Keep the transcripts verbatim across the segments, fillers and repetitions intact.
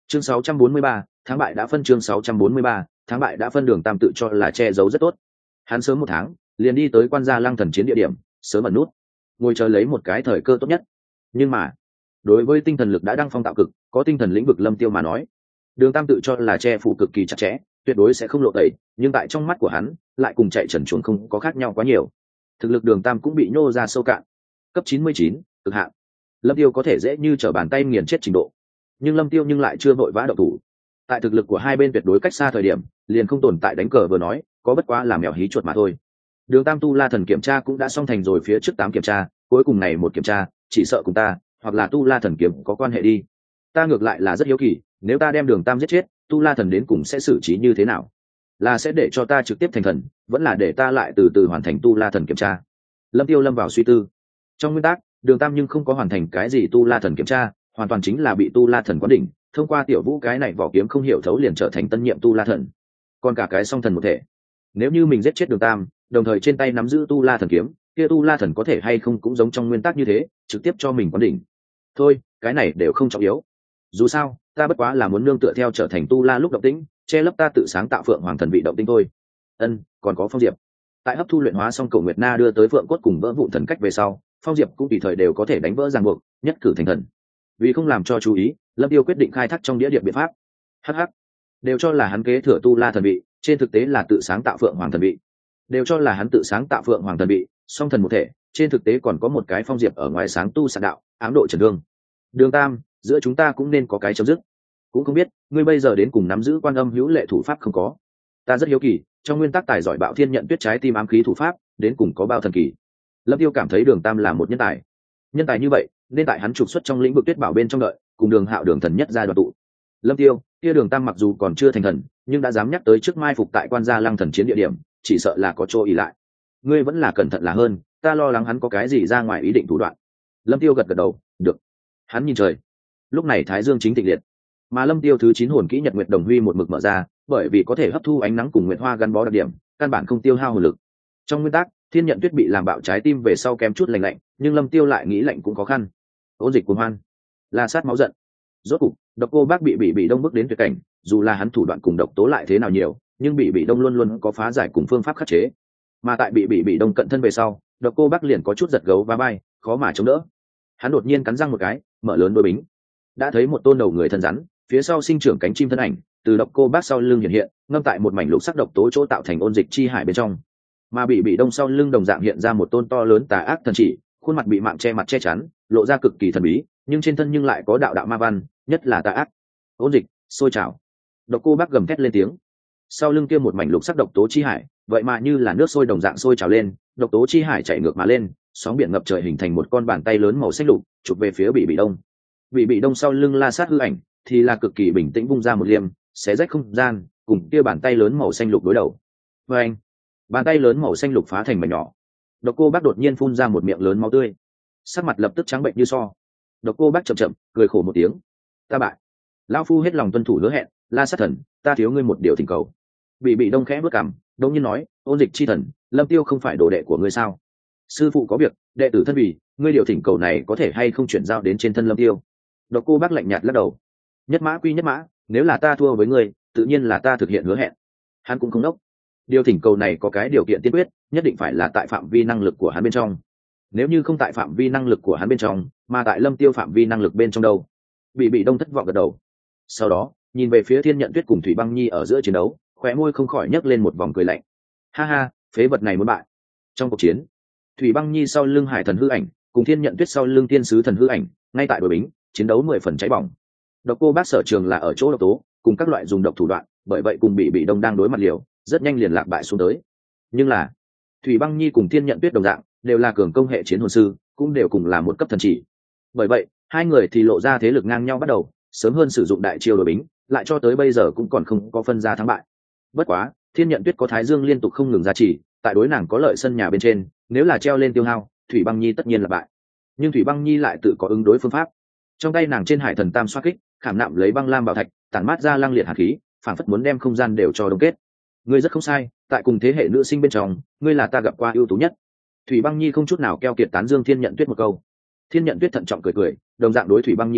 chương sáu trăm bốn mươi ba, tháng bại đã phân chương sáu trăm bốn mươi ba, tháng bại đã phân. Đường Tam tự cho là che giấu rất tốt, hắn sớm một tháng liền đi tới Quan Gia Lăng Thần chiến địa điểm, sớm ẩn nút ngồi chờ lấy một cái thời cơ tốt nhất. Nhưng mà đối với tinh thần lực đã đăng phong tạo cực, có tinh thần lĩnh vực Lâm Tiêu mà nói, Đường Tam tự cho là che phủ cực kỳ chặt chẽ, tuyệt đối sẽ không lộ tẩy, nhưng tại trong mắt của hắn lại cùng chạy trần chuồng không có khác nhau quá nhiều. Thực lực Đường Tam cũng bị nhô ra sâu cạn, cấp chín mươi chín, cực hạn. Lâm Tiêu có thể dễ như trở bàn tay nghiền chết trình độ, nhưng Lâm Tiêu nhưng lại chưa vội vã động thủ. Tại thực lực của hai bên tuyệt đối cách xa thời điểm, liền không tồn tại đánh cờ vừa nói, có bất quá là mèo hí chuột mà thôi. Đường Tam tu La Thần kiểm tra cũng đã xong thành rồi, phía trước tám kiểm tra, cuối cùng này một kiểm tra, chỉ sợ cùng ta, hoặc là tu La Thần kiếm có quan hệ đi. Ta ngược lại là rất hiếu kỳ, nếu ta đem Đường Tam giết chết, tu La Thần đến cùng sẽ xử trí như thế nào? Là sẽ để cho ta trực tiếp thành thần, vẫn là để ta lại từ từ hoàn thành tu La Thần kiểm tra? Lâm Tiêu lâm vào suy tư. Trong nguyên tắc, Đường Tam nhưng không có hoàn thành cái gì tu La Thần kiểm tra, hoàn toàn chính là bị tu La Thần quán đỉnh, thông qua Tiểu Vũ cái này vỏ kiếm không hiểu thấu liền trở thành tân nhiệm tu La Thần. Còn cả cái song thần một thể, nếu như mình giết chết Đường Tam, đồng thời trên tay nắm giữ tu La Thần kiếm, kia tu La Thần có thể hay không cũng giống trong nguyên tắc như thế, trực tiếp cho mình quán đỉnh. Thôi, cái này đều không trọng yếu. Dù sao, ta bất quá là muốn nương tựa theo trở thành tu La lúc động tĩnh, che lấp ta tự sáng tạo Phượng Hoàng Thần vị động tĩnh thôi. Ân, còn có Phong Diệp. Tại hấp thu luyện hóa xong Cổ Nguyệt Na đưa tới Phượng cốt cùng vỡ vụn thần cách về sau, Phong Diệp cũng tùy thời đều có thể đánh vỡ ràng buộc, nhất cử thành thần. Vì không làm cho chú ý, Lâm Tiêu quyết định khai thác trong đĩa điệp biện pháp. Hắc hắc, đều cho là hắn kế thừa tu La thần vị, trên thực tế là tự sáng tạo Phượng Hoàng thần vị. Đều cho là hắn tự sáng tạo Phượng Hoàng thần vị, song thần một thể, trên thực tế còn có một cái Phong Diệp ở ngoài sáng tu sạn đạo, ám độ Trần Thương. Đường Tam, giữa chúng ta cũng nên có cái chấm dứt. Cũng không biết ngươi bây giờ đến cùng nắm giữ Quan Âm hữu lệ thủ pháp không có. Ta rất hiếu kỳ, trong nguyên tắc tài giỏi Bạo Thiên nhận tuyết trái tim ám khí thủ pháp, đến cùng có bao thần kỳ. Lâm Tiêu cảm thấy Đường Tam là một nhân tài. Nhân tài như vậy, nên tại hắn trục xuất trong lĩnh vực tuyết bảo bên trong đợi, cùng Đường Hạo Đường thần nhất gia đoàn tụ. Lâm Tiêu, kia Đường Tam mặc dù còn chưa thành thần, nhưng đã dám nhắc tới trước mai phục tại Quan Gia Lăng thần chiến địa điểm, chỉ sợ là có chỗ ý lại. Ngươi vẫn là cẩn thận là hơn, ta lo lắng hắn có cái gì ra ngoài ý định thủ đoạn. Lâm Tiêu gật gật đầu, được. Hắn nhìn trời. Lúc này Thái Dương chính tịch liệt, mà Lâm Tiêu thứ chín hồn kỹ Nhật Nguyệt Đồng Huy một mực mở ra, bởi vì có thể hấp thu ánh nắng cùng nguyệt hoa gắn bó đặc điểm, căn bản không tiêu hao hồn lực. Trong nguyên tắc, Thiên Nhận Tuyết bị làm bạo trái tim về sau kém chút lạnh lạnh, nhưng Lâm Tiêu lại nghĩ lạnh cũng khó khăn. Ôn dịch cuồng hoan, La sát máu giận. Rốt cục, Độc Cô Bác bị bị bị đông bước đến tuyệt cảnh, dù là hắn thủ đoạn cùng độc tố lại thế nào nhiều, nhưng bị bị đông luôn luôn có phá giải cùng phương pháp khắc chế. Mà tại bị bị bị đông cận thân về sau, Độc Cô Bác liền có chút giật gấu và bay, khó mà chống đỡ. Hắn đột nhiên cắn răng một cái, mở lớn đôi bính. Đã thấy một tôn đầu người thân rắn, phía sau sinh trưởng cánh chim thân ảnh, từ Độc Cô Bác sau lưng hiện hiện, ngâm tại một mảnh lục sắc độc tố chỗ tạo thành ôn dịch chi hải bên trong. Mà bị bị đông sau lưng đồng dạng hiện ra một tôn to lớn tà ác thần chỉ, khuôn mặt bị mạng che mặt che chắn, lộ ra cực kỳ thần bí, nhưng trên thân nhưng lại có đạo đạo ma văn, nhất là tà ác. Ôn dịch, sôi trào. Độc Cô Bác gầm thét lên tiếng. Sau lưng kia một mảnh lục sắc độc tố chi hải, vậy mà như là nước sôi đồng dạng sôi trào lên, độc tố chi hải chảy ngược mà lên, sóng biển ngập trời hình thành một con bàn tay lớn màu xanh lục, chụp về phía bị bị đông. Bị bị đông sau lưng La Sát hư ảnh, thì là cực kỳ bình tĩnh vung ra một liềm, xé rách không gian, cùng kia bàn tay lớn màu xanh lục đối đầu. Và anh, bàn tay lớn màu xanh lục phá thành mảnh nhỏ. Độc Cô Bác đột nhiên phun ra một miệng lớn máu tươi, sắc mặt lập tức trắng bệnh như so. Độc Cô Bác chậm chậm cười khổ một tiếng, ta bại. Lão phu hết lòng tuân thủ hứa hẹn, La Sát thần, ta thiếu ngươi một điều thỉnh cầu. Bị bị đông khẽ bước cằm, đông nhiên nói, ôn dịch chi thần, Lâm Tiêu không phải đồ đệ của ngươi sao? Sư phụ có việc, đệ tử thân vì, ngươi điều thỉnh cầu này có thể hay không chuyển giao đến trên thân Lâm Tiêu? Độc Cô Bác lạnh nhạt lắc đầu, nhất mã quy nhất mã, nếu là ta thua với ngươi, tự nhiên là ta thực hiện hứa hẹn. Hắn cũng không đốc. Điều thỉnh cầu này có cái điều kiện tiên quyết, nhất định phải là tại phạm vi năng lực của hắn bên trong. Nếu như không tại phạm vi năng lực của hắn bên trong, mà tại Lâm Tiêu phạm vi năng lực bên trong đâu? Bị bị đông thất vọng gật đầu. Sau đó, nhìn về phía Thiên Nhận Tuyết cùng Thủy Băng Nhi ở giữa chiến đấu, khóe môi không khỏi nhấc lên một vòng cười lạnh. Ha ha, phế vật này muốn bại. Trong cuộc chiến, Thủy Băng Nhi sau lưng Hải Thần hư ảnh, cùng Thiên Nhận Tuyết sau lưng Thiên Sứ Thần hư ảnh, ngay tại đội bính, chiến đấu mười phần cháy bỏng. Độc Cô Bác sở trường là ở chỗ độc tố, cùng các loại dùng độc thủ đoạn, bởi vậy cùng bị bị đông đang đối mặt liều, rất nhanh liền lạc bại xuống tới. Nhưng là, Thủy Băng Nhi cùng Thiên Nhận Tuyết đồng dạng, đều là cường công hệ chiến hồn sư, cũng đều cùng là một cấp thần chỉ. Bởi vậy, hai người thì lộ ra thế lực ngang nhau bắt đầu, sớm hơn sử dụng đại chiêu đội bính, lại cho tới bây giờ cũng còn không có phân ra thắng bại. Bất quá, Thiên Nhận Tuyết có Thái Dương liên tục không ngừng gia trì, tại đối nàng có lợi sân nhà bên trên, nếu là treo lên tiêu hao, Thủy Băng Nhi tất nhiên là bại. Nhưng Thủy Băng Nhi lại tự có ứng đối phương pháp. Trong tay nàng trên Hải Thần Tam xoa kích, khảm nạm lấy băng lam bảo thạch, tản mát ra lăng liệt hàn khí, phảng phất muốn đem không gian đều cho đông kết. Ngươi rất không sai, tại cùng thế hệ nữ sinh bên trong, ngươi là ta gặp qua ưu tú nhất. Thủy Băng Nhi không chút nào keo kiệt tán dương Thiên Nhận Tuyết một câu. Thiên Nhận Tuyết thận trọng cười cười, đồng dạng đối Thủy Băng Nhi nói,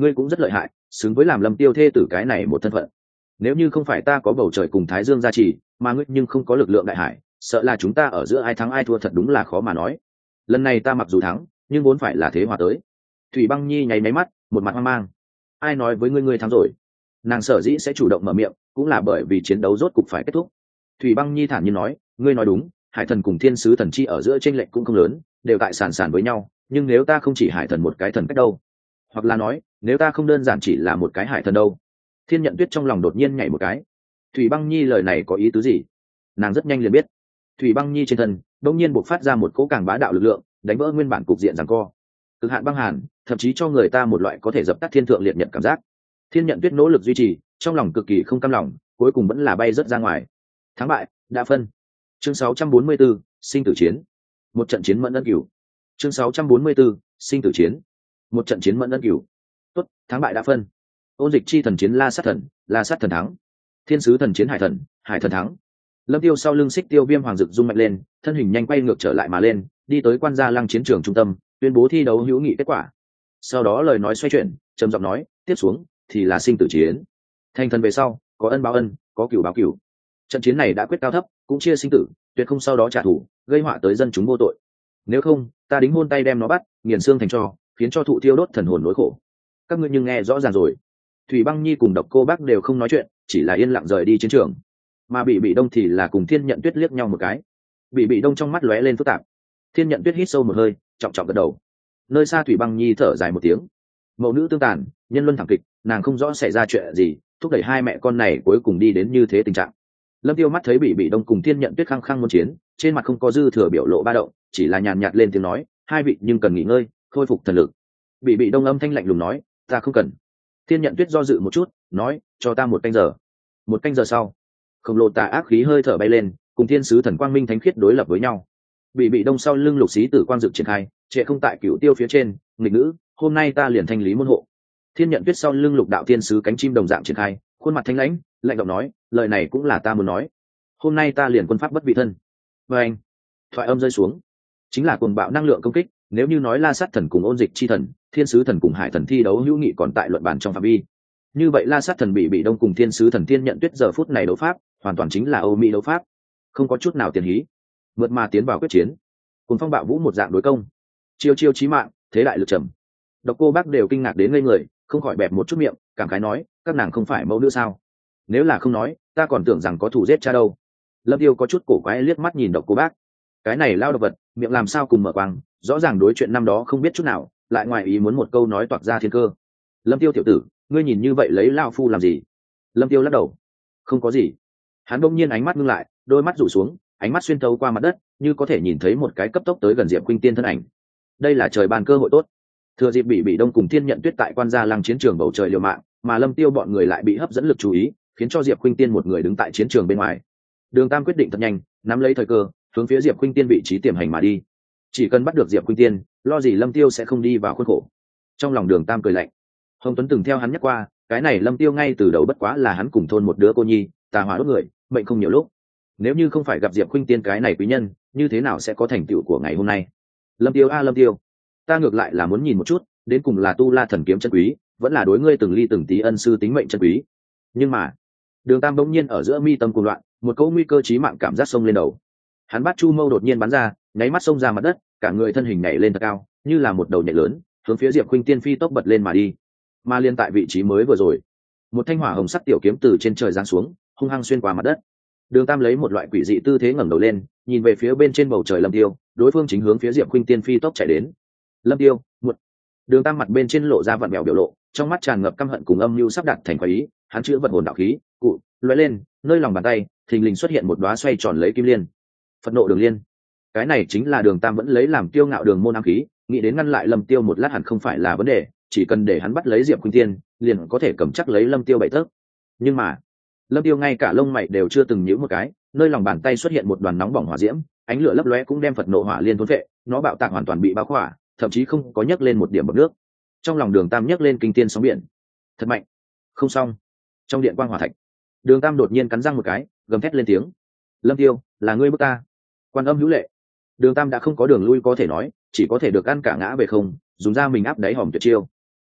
ngươi cũng rất lợi hại, xứng với làm Lâm Tiêu thê tử cái này một thân phận. Nếu như không phải ta có bầu trời cùng Thái Dương gia trì, mà ngươi nhưng không có lực lượng đại hải, sợ là chúng ta ở giữa ai thắng ai thua thật đúng là khó mà nói. Lần này ta mặc dù thắng, nhưng vốn phải là thế hòa tới. Thủy Băng Nhi nháy máy mắt, một mặt hoang mang. Ai nói với ngươi ngươi thắng rồi? Nàng sở dĩ sẽ chủ động mở miệng, cũng là bởi vì chiến đấu rốt cục phải kết thúc. Thủy Băng Nhi thản nhiên nói, ngươi nói đúng, hải thần cùng thiên sứ thần chi ở giữa chênh lệch cũng không lớn, đều tại sàn sàn với nhau, nhưng nếu ta không chỉ hải thần một cái thần cách đâu, hoặc là nói, nếu ta không đơn giản chỉ là một cái hải thần đâu. Thiên Nhận Tuyết trong lòng đột nhiên nhảy một cái. Thủy Băng Nhi lời này có ý tứ gì? Nàng rất nhanh liền biết. Thủy Băng Nhi trên thân đột nhiên bộc phát ra một cỗ càng bá đạo lực lượng, đánh vỡ nguyên bản cục diện giằng co. Cực hạn băng hàn, thậm chí cho người ta một loại có thể dập tắt thiên thượng liệt nhật cảm giác. Thiên Nhận Tuyết nỗ lực duy trì, trong lòng cực kỳ không cam lòng, cuối cùng vẫn là bay rất ra ngoài. Thắng bại đã phân. Chương sáu trăm bốn mươi 44, sinh tử chiến. Một trận chiến mẫn ân cửu. Chương sáu trăm bốn mươi 44, sinh tử chiến. Một trận chiến mẫn ân cửu. Tốt, thắng bại đã phân. Ôn dịch chi thần chiến La Sát thần, La Sát thần thắng. Thiên sứ thần chiến Hải thần, Hải thần thắng. Lâm Tiêu sau lưng Xích Tiêu Viêm Hoàng Dực rung mạnh lên, thân hình nhanh quay ngược trở lại mà lên, đi tới Quan Gia Lăng chiến trường trung tâm, tuyên bố thi đấu hữu nghị kết quả. Sau đó lời nói xoay chuyển, trầm giọng nói, tiếp xuống thì là sinh tử chiến. Thành thần về sau, có ân báo ân, có cửu báo cửu. Trận chiến này đã quyết cao thấp, cũng chia sinh tử, tuyệt không sau đó trả thù, gây họa tới dân chúng vô tội. Nếu không, ta đính hôn tay đem nó bắt, nghiền xương thành tro, khiến cho thụ tiêu đốt thần hồn nỗi khổ. Các ngươi nhưng nghe rõ ràng rồi. Thủy Băng Nhi cùng Độc Cô Bác đều không nói chuyện, chỉ là yên lặng rời đi chiến trường. Mà Bị Bị Đông thì là cùng Thiên Nhận Tuyết liếc nhau một cái. Bị Bị Đông trong mắt lóe lên phức tạp. Thiên Nhận Tuyết hít sâu một hơi, trọng trọng gật đầu. Nơi xa Thủy Băng Nhi thở dài một tiếng. Mẫu nữ tương tàn, nhân luân thảm kịch, nàng không rõ xảy ra chuyện gì, thúc đẩy hai mẹ con này cuối cùng đi đến như thế tình trạng. Lâm Tiêu mắt thấy Bị Bị Đông cùng Thiên Nhận Tuyết khăng khăng muốn chiến, trên mặt không có dư thừa biểu lộ ba động, chỉ là nhàn nhạt lên tiếng nói, hai vị nhưng cần nghỉ ngơi, khôi phục thần lực. Bị Bị Đông âm thanh lạnh lùng nói, ta không cần. Thiên Nhận Tuyết do dự một chút, nói, cho ta một canh giờ. Một canh giờ sau, khổng lồ tà ác khí hơi thở bay lên, cùng thiên sứ thần quang minh thánh khiết đối lập với nhau. Bị Bị Đông sau lưng lục xí tử quang dực triển khai, trệ không tại cửu tiêu phía trên, nghịch nữ, hôm nay ta liền thanh lý môn hộ. Thiên Nhận Tuyết sau lưng lục đạo thiên sứ cánh chim đồng dạng triển khai, khuôn mặt thanh lãnh, lạnh giọng nói, lời này cũng là ta muốn nói. Hôm nay ta liền quân pháp bất vị thân. Và anh, thoại âm rơi xuống, chính là cuồng bạo năng lượng công kích. Nếu như nói La Sát thần cùng Ôn Dịch chi thần, thiên sứ thần cùng hải thần thi đấu hữu nghị còn tại luận bàn trong phạm vi, như vậy La Sát thần Bị Bị Đông cùng thiên sứ thần Thiên Nhận Tuyết giờ phút này đấu pháp hoàn toàn chính là Âu Mỹ đấu pháp, không có chút nào tiền hí, mượt mà tiến vào quyết chiến, cùng phong bạo vũ một dạng đối công, chiêu chiêu chí mạng, thế đại lực trầm. Độc Cô Bác đều kinh ngạc đến ngây người, không khỏi bẹp một chút miệng, cảm khái nói, các nàng không phải mẫu nữ sao? Nếu là không nói, ta còn tưởng rằng có thủ giết cha đâu. Lâm Tiêu có chút cổ quái liếc mắt nhìn Độc Cô Bác, cái này lao độc vật, miệng làm sao cùng mở quang, rõ ràng đối chuyện năm đó không biết chút nào, lại ngoài ý muốn một câu nói toạc ra thiên cơ. Lâm Tiêu tiểu tử, ngươi nhìn như vậy lấy lao phu làm gì? Lâm Tiêu lắc đầu, không có gì. Hắn bỗng nhiên ánh mắt ngưng lại, đôi mắt rủ xuống, ánh mắt xuyên thấu qua mặt đất, như có thể nhìn thấy một cái cấp tốc tới gần Diệp Khuynh Tiên thân ảnh. Đây là trời ban cơ hội tốt. Thừa dịp Bị Bị Đông cùng Thiên Nhận Tuyết tại Quan Gia Lăng chiến trường bầu trời liều mạng, mà Lâm Tiêu bọn người lại bị hấp dẫn lực chú ý, khiến cho Diệp Khuynh Tiên một người đứng tại chiến trường bên ngoài. Đường Tam quyết định thật nhanh, nắm lấy thời cơ, hướng phía Diệp Khuynh Tiên vị trí tiềm hành mà đi. Chỉ cần bắt được Diệp Khuynh Tiên, lo gì Lâm Tiêu sẽ không đi vào khuôn khổ. Trong lòng Đường Tam cười lạnh. Hồng Tuấn từng theo hắn nhắc qua, cái này Lâm Tiêu ngay từ đầu bất quá là hắn cùng thôn một đứa cô nhi, tà hỏa đốt người, mệnh không nhiều lúc. Nếu như không phải gặp Diệp Khuynh Tiên cái này quý nhân, như thế nào sẽ có thành tựu của ngày hôm nay? Lâm Tiêu a Lâm Tiêu, ta ngược lại là muốn nhìn một chút, đến cùng là tu La thần kiếm chân quý, vẫn là đối ngươi từng ly từng tí ân sư tính mệnh chân quý. Nhưng mà, Đường Tam bỗng nhiên ở giữa mi tâm cuồng loạn, một cỗ nguy cơ chí mạng cảm giác xông lên đầu. Hắn bắt chu mâu đột nhiên bắn ra, nháy mắt xông ra mặt đất, cả người thân hình nhảy lên thật cao, như là một đầu nhảy lớn, hướng phía Diệp Khuynh Tiên phi tốc bật lên mà đi. Mà liên tại vị trí mới vừa rồi, một thanh hỏa hồng sắc tiểu kiếm từ trên trời giáng xuống, hung hăng xuyên qua mặt đất. Đường Tam lấy một loại quỷ dị tư thế ngẩng đầu lên, nhìn về phía bên trên bầu trời Lâm Tiêu, đối phương chính hướng phía Diệp Khuynh Tiên phi tốc chạy đến. Lâm Tiêu, một. Đường Tam mặt bên trên lộ ra vặn vẹo biểu lộ, trong mắt tràn ngập căm hận cùng âm mưu sắp đặt thành khoái ý, hắn chữa vận hồn đạo khí, cụ, lóe lên, nơi lòng bàn tay, thình lình xuất hiện một đóa xoay tròn lấy kim liên. Phật nộ đường liên. Cái này chính là Đường Tam vẫn lấy làm kiêu ngạo đường môn ám khí, nghĩ đến ngăn lại Lâm Tiêu một lát hẳn không phải là vấn đề, chỉ cần để hắn bắt lấy Diệp Khuynh Tiên, liền có thể cầm chắc lấy Lâm Tiêu bảy tấc. Nhưng mà, Lâm Tiêu ngay cả lông mày đều chưa từng nhíu một cái, nơi lòng bàn tay xuất hiện một đoàn nóng bỏng hỏa diễm, ánh lửa lấp lóe cũng đem Phật nộ hỏa liên thôn phệ, nó bạo tạc hoàn toàn bị bao khỏa, thậm chí không có nhấc lên một điểm bọt nước. Trong lòng Đường Tam nhấc lên kinh tiên sóng biển. Thật mạnh. Không xong. Trong điện quang hỏa thạch, Đường Tam đột nhiên cắn răng một cái, gầm thét lên tiếng. Lâm Tiêu, là ngươi bức ta. Quan âm hữu lệ. Đường Tam đã không có đường lui có thể nói, chỉ có thể được ăn cả ngã về không, dùng ra mình áp đáy hòm tuyệt chiêu.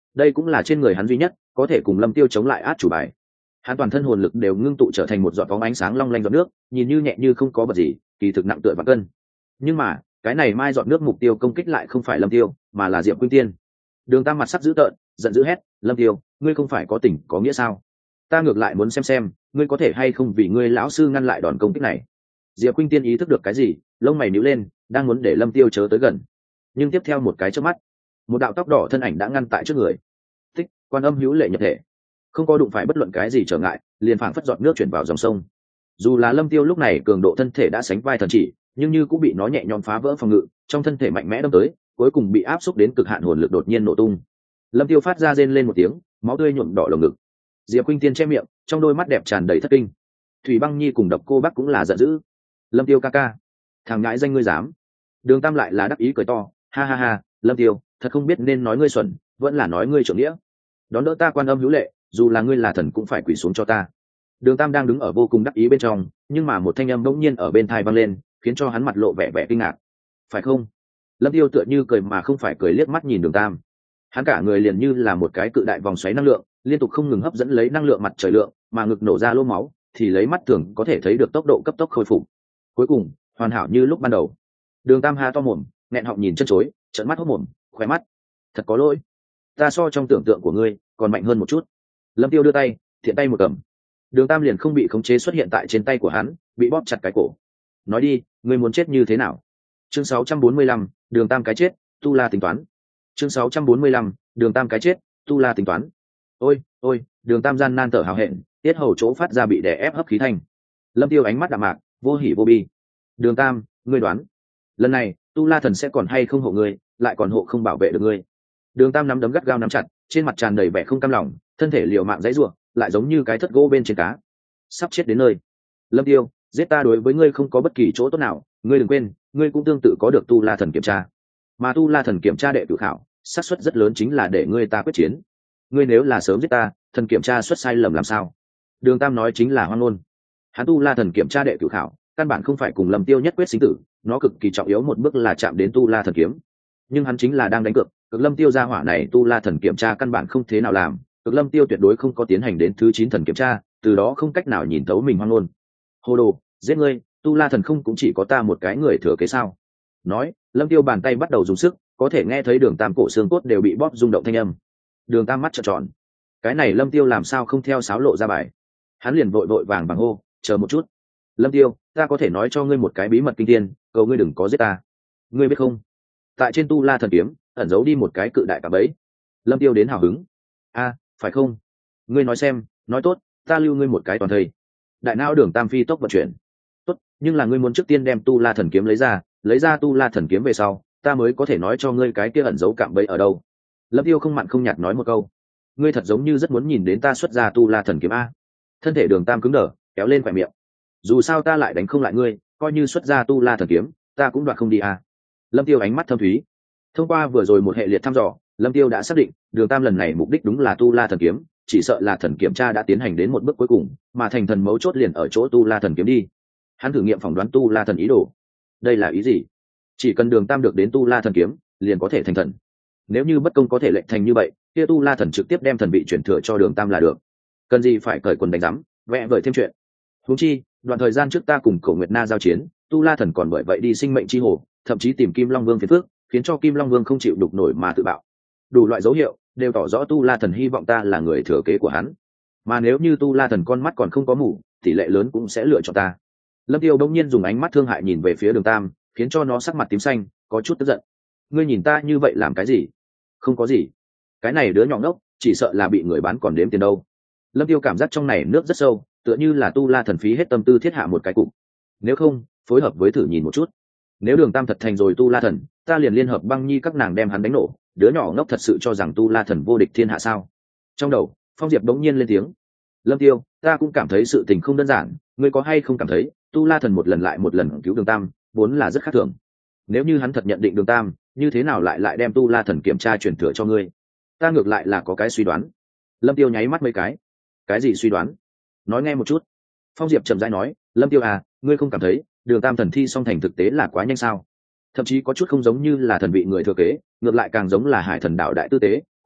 đây cũng là trên người hắn duy nhất có thể cùng lâm tiêu chống lại át chủ bài. Hắn toàn thân hồn lực đều ngưng tụ trở thành một giọt bóng ánh sáng long lanh giọt nước, nhìn như nhẹ như không có vật gì, kỳ thực nặng tựa vạn cân. Nhưng mà cái này mai giọt nước mục tiêu công kích lại không phải lâm tiêu, mà là Diệp Khuynh Tiên. Đường Tam mặt sắc dữ tợn, giận dữ hét: lâm tiêu, ngươi không phải có tình có nghĩa sao? Ta ngược lại muốn xem xem ngươi có thể hay không vì ngươi lão sư ngăn lại đòn công kích này. Diệp Khuynh Tiên ý thức được cái gì, lông mày nhíu lên, đang muốn để lâm tiêu chớ tới gần, nhưng tiếp theo một cái chớp mắt, một đạo tóc đỏ thân ảnh đã ngăn tại trước người. Tích, Quan Âm hữu lệ nhập thể, không có đụng phải bất luận cái gì trở ngại, liền phảng phất giọt nước chuyển vào dòng sông. Dù là lâm tiêu lúc này cường độ thân thể đã sánh vai thần chỉ, nhưng như cũng bị nó nhẹ nhõm phá vỡ phòng ngự, trong thân thể mạnh mẽ đâm tới, cuối cùng bị áp xúc đến cực hạn, hồn lực đột nhiên nổ tung. Lâm tiêu phát ra rên lên một tiếng, máu tươi nhuộm đỏ lồng ngực. Diệp Khuynh Tiên che miệng, trong đôi mắt đẹp tràn đầy thất kinh. Thủy Băng Nhi cùng Độc Cô Bắc cũng là giận dữ. Lâm tiêu ca ca, thằng ngãi danh ngươi dám? Đường Tam lại là đắc ý cười to, ha ha ha, Lâm tiêu, thật không biết nên nói ngươi xuẩn, vẫn là nói ngươi trưởng nghĩa. Đón đỡ ta Quan Âm hữu lệ, dù là ngươi là thần cũng phải quỳ xuống cho ta. Đường Tam đang đứng ở vô cùng đắc ý bên trong, nhưng mà một thanh âm bỗng nhiên ở bên tai vang lên, khiến cho hắn mặt lộ vẻ vẻ kinh ngạc. Phải không? Lâm tiêu tựa như cười mà không phải cười, liếc mắt nhìn Đường Tam. Hắn cả người liền như là một cái cự đại vòng xoáy năng lượng, liên tục không ngừng hấp dẫn lấy năng lượng mặt trời lượng, mà ngực nổ ra lỗ máu thì lấy mắt thường có thể thấy được tốc độ cấp tốc khôi phục. Cuối cùng hoàn hảo như lúc ban đầu. Đường Tam ha to mồm, nghẹn họng nhìn chân chối, trợn mắt hốt mồm, khóe mắt. Thật có lỗi, ta so trong tưởng tượng của ngươi còn mạnh hơn một chút. Lâm Tiêu đưa tay, thiện tay một cầm, Đường Tam liền không bị khống chế xuất hiện tại trên tay của hắn, bị bóp chặt cái cổ. Nói đi, ngươi muốn chết như thế nào? Chương sáu trăm bốn mươi lăm, Đường Tam cái chết, Tu La tính toán. Chương sáu trăm bốn mươi lăm, Đường Tam cái chết, Tu La tính toán. Ôi, ôi, Đường Tam gian nan thở hào hẹn, tiết hầu chỗ phát ra bị đè ép hấp khí thanh. Lâm Tiêu ánh mắt đạm mạc, vô hỉ vô bi. Đường Tam, ngươi đoán, lần này Tu La thần sẽ còn hay không hộ ngươi, lại còn hộ không bảo vệ được ngươi? Đường Tam nắm đấm gắt gao nắm chặt, trên mặt tràn đầy vẻ không cam lòng, thân thể liều mạng dãy rủa, lại giống như cái thất gỗ bên trên cá, sắp chết đến nơi. Lâm Tiêu, giết ta đối với ngươi không có bất kỳ chỗ tốt nào, ngươi đừng quên, ngươi cũng tương tự có được Tu La thần kiểm tra, mà Tu La thần kiểm tra đệ tử khảo, xác suất rất lớn chính là để ngươi ta quyết chiến. Ngươi nếu là sớm giết ta, thần kiểm tra xuất sai lầm làm sao? Đường Tam nói chính là hoang ngôn. Hắn Tu La thần kiểm tra đệ tử khảo, căn bản không phải cùng Lâm Tiêu nhất quyết sinh tử, nó cực kỳ trọng yếu một bước là chạm đến Tu La thần kiếm. Nhưng hắn chính là đang đánh cược, cực Lâm Tiêu gia hỏa này Tu La thần kiểm tra căn bản không thế nào làm, cực Lâm Tiêu tuyệt đối không có tiến hành đến thứ chín thần kiểm tra, từ đó không cách nào nhìn thấu mình hoang ngôn. Hồ đồ, giết ngươi, Tu La thần không cũng chỉ có ta một cái người thừa kế sao? Nói, Lâm Tiêu bàn tay bắt đầu dùng sức, có thể nghe thấy Đường Tam cổ xương cốt đều bị bóp rung động thanh âm. Đường Tam mắt trợn tròn, cái này Lâm Tiêu làm sao không theo sáo lộ ra bài? Hắn liền vội vội vàng vàng hô, chờ một chút. Lâm Tiêu, ta có thể nói cho ngươi một cái bí mật kinh thiên, cầu ngươi đừng có giết ta. Ngươi biết không? Tại trên Tu La thần kiếm ẩn giấu đi một cái cự đại cả bẫy. Lâm Tiêu đến hào hứng. A, phải không? Ngươi nói xem, nói tốt, ta lưu ngươi một cái toàn thây. Đại não Đường Tam phi tốc vận chuyển. Tốt, nhưng là ngươi muốn trước tiên đem Tu La thần kiếm lấy ra, lấy ra Tu La thần kiếm về sau, ta mới có thể nói cho ngươi cái kia ẩn giấu cạm bẫy ở đâu. Lâm Tiêu không mặn không nhạt nói một câu. Ngươi thật giống như rất muốn nhìn đến ta xuất ra Tu La thần kiếm a. Thân thể Đường Tam cứng đờ, kéo lên khóe miệng. Dù sao ta lại đánh không lại ngươi, coi như xuất ra Tu La thần kiếm, ta cũng đoạt không đi a. Lâm Tiêu ánh mắt thâm thúy. Thông qua vừa rồi một hệ liệt thăm dò, Lâm Tiêu đã xác định, Đường Tam lần này mục đích đúng là Tu La thần kiếm, chỉ sợ là thần kiểm tra đã tiến hành đến một bước cuối cùng, mà thành thần mấu chốt liền ở chỗ Tu La thần kiếm đi. Hắn thử nghiệm phỏng đoán Tu La thần ý đồ. Đây là ý gì? Chỉ cần Đường Tam được đến Tu La thần kiếm, liền có thể thành thần. Nếu như bất công có thể lệnh thành như vậy, kia Tu La thần trực tiếp đem thần vị chuyển thừa cho Đường Tam là được. Cần gì phải cởi quần đánh rắm, vẽ vời thêm chuyện. Huống chi, đoạn thời gian trước ta cùng Cổ Nguyệt Na giao chiến, Tu La thần còn bởi vậy đi sinh mệnh chi hồ, thậm chí tìm Kim Long Vương phiền phức, khiến cho Kim Long Vương không chịu đục nổi mà tự bạo. Đủ loại dấu hiệu đều tỏ rõ Tu La thần hy vọng ta là người thừa kế của hắn. Mà nếu như Tu La thần con mắt còn không có mù, tỷ lệ lớn cũng sẽ lựa chọn ta. Lâm Tiêu đông nhiên dùng ánh mắt thương hại nhìn về phía Đường Tam, khiến cho nó sắc mặt tím xanh, có chút tức giận. Ngươi nhìn ta như vậy làm cái gì? Không có gì. Cái này đứa nhỏ ngốc, chỉ sợ là bị người bán còn đếm tiền đâu. Lâm Tiêu cảm giác trong này nước rất sâu, tựa như là Tu La thần phí hết tâm tư thiết hạ một cái cục. Nếu không, phối hợp với thử nhìn một chút. Nếu Đường Tam thật thành rồi Tu La thần, ta liền liên hợp Băng Nhi các nàng đem hắn đánh nổ. Đứa nhỏ ngốc thật sự cho rằng Tu La thần vô địch thiên hạ sao? Trong đầu, Phong Diệp đống nhiên lên tiếng. Lâm Tiêu, ta cũng cảm thấy sự tình không đơn giản, ngươi có hay không cảm thấy, Tu La thần một lần lại một lần cứu Đường Tam, vốn là rất khác thường. Nếu như hắn thật nhận định Đường Tam, như thế nào lại lại đem Tu La thần kiểm tra truyền thừa cho ngươi? Ta ngược lại là có cái suy đoán. Lâm Tiêu nháy mắt mấy cái. Cái gì suy đoán? Nói nghe một chút. Phong Diệp chậm rãi nói, Lâm Tiêu à, ngươi không cảm thấy Đường Tam thần thi song thành thực tế là quá nhanh sao? Thậm chí có chút không giống như là thần vị người thừa kế, ngược lại càng giống là Hải Thần đạo đại tư tế,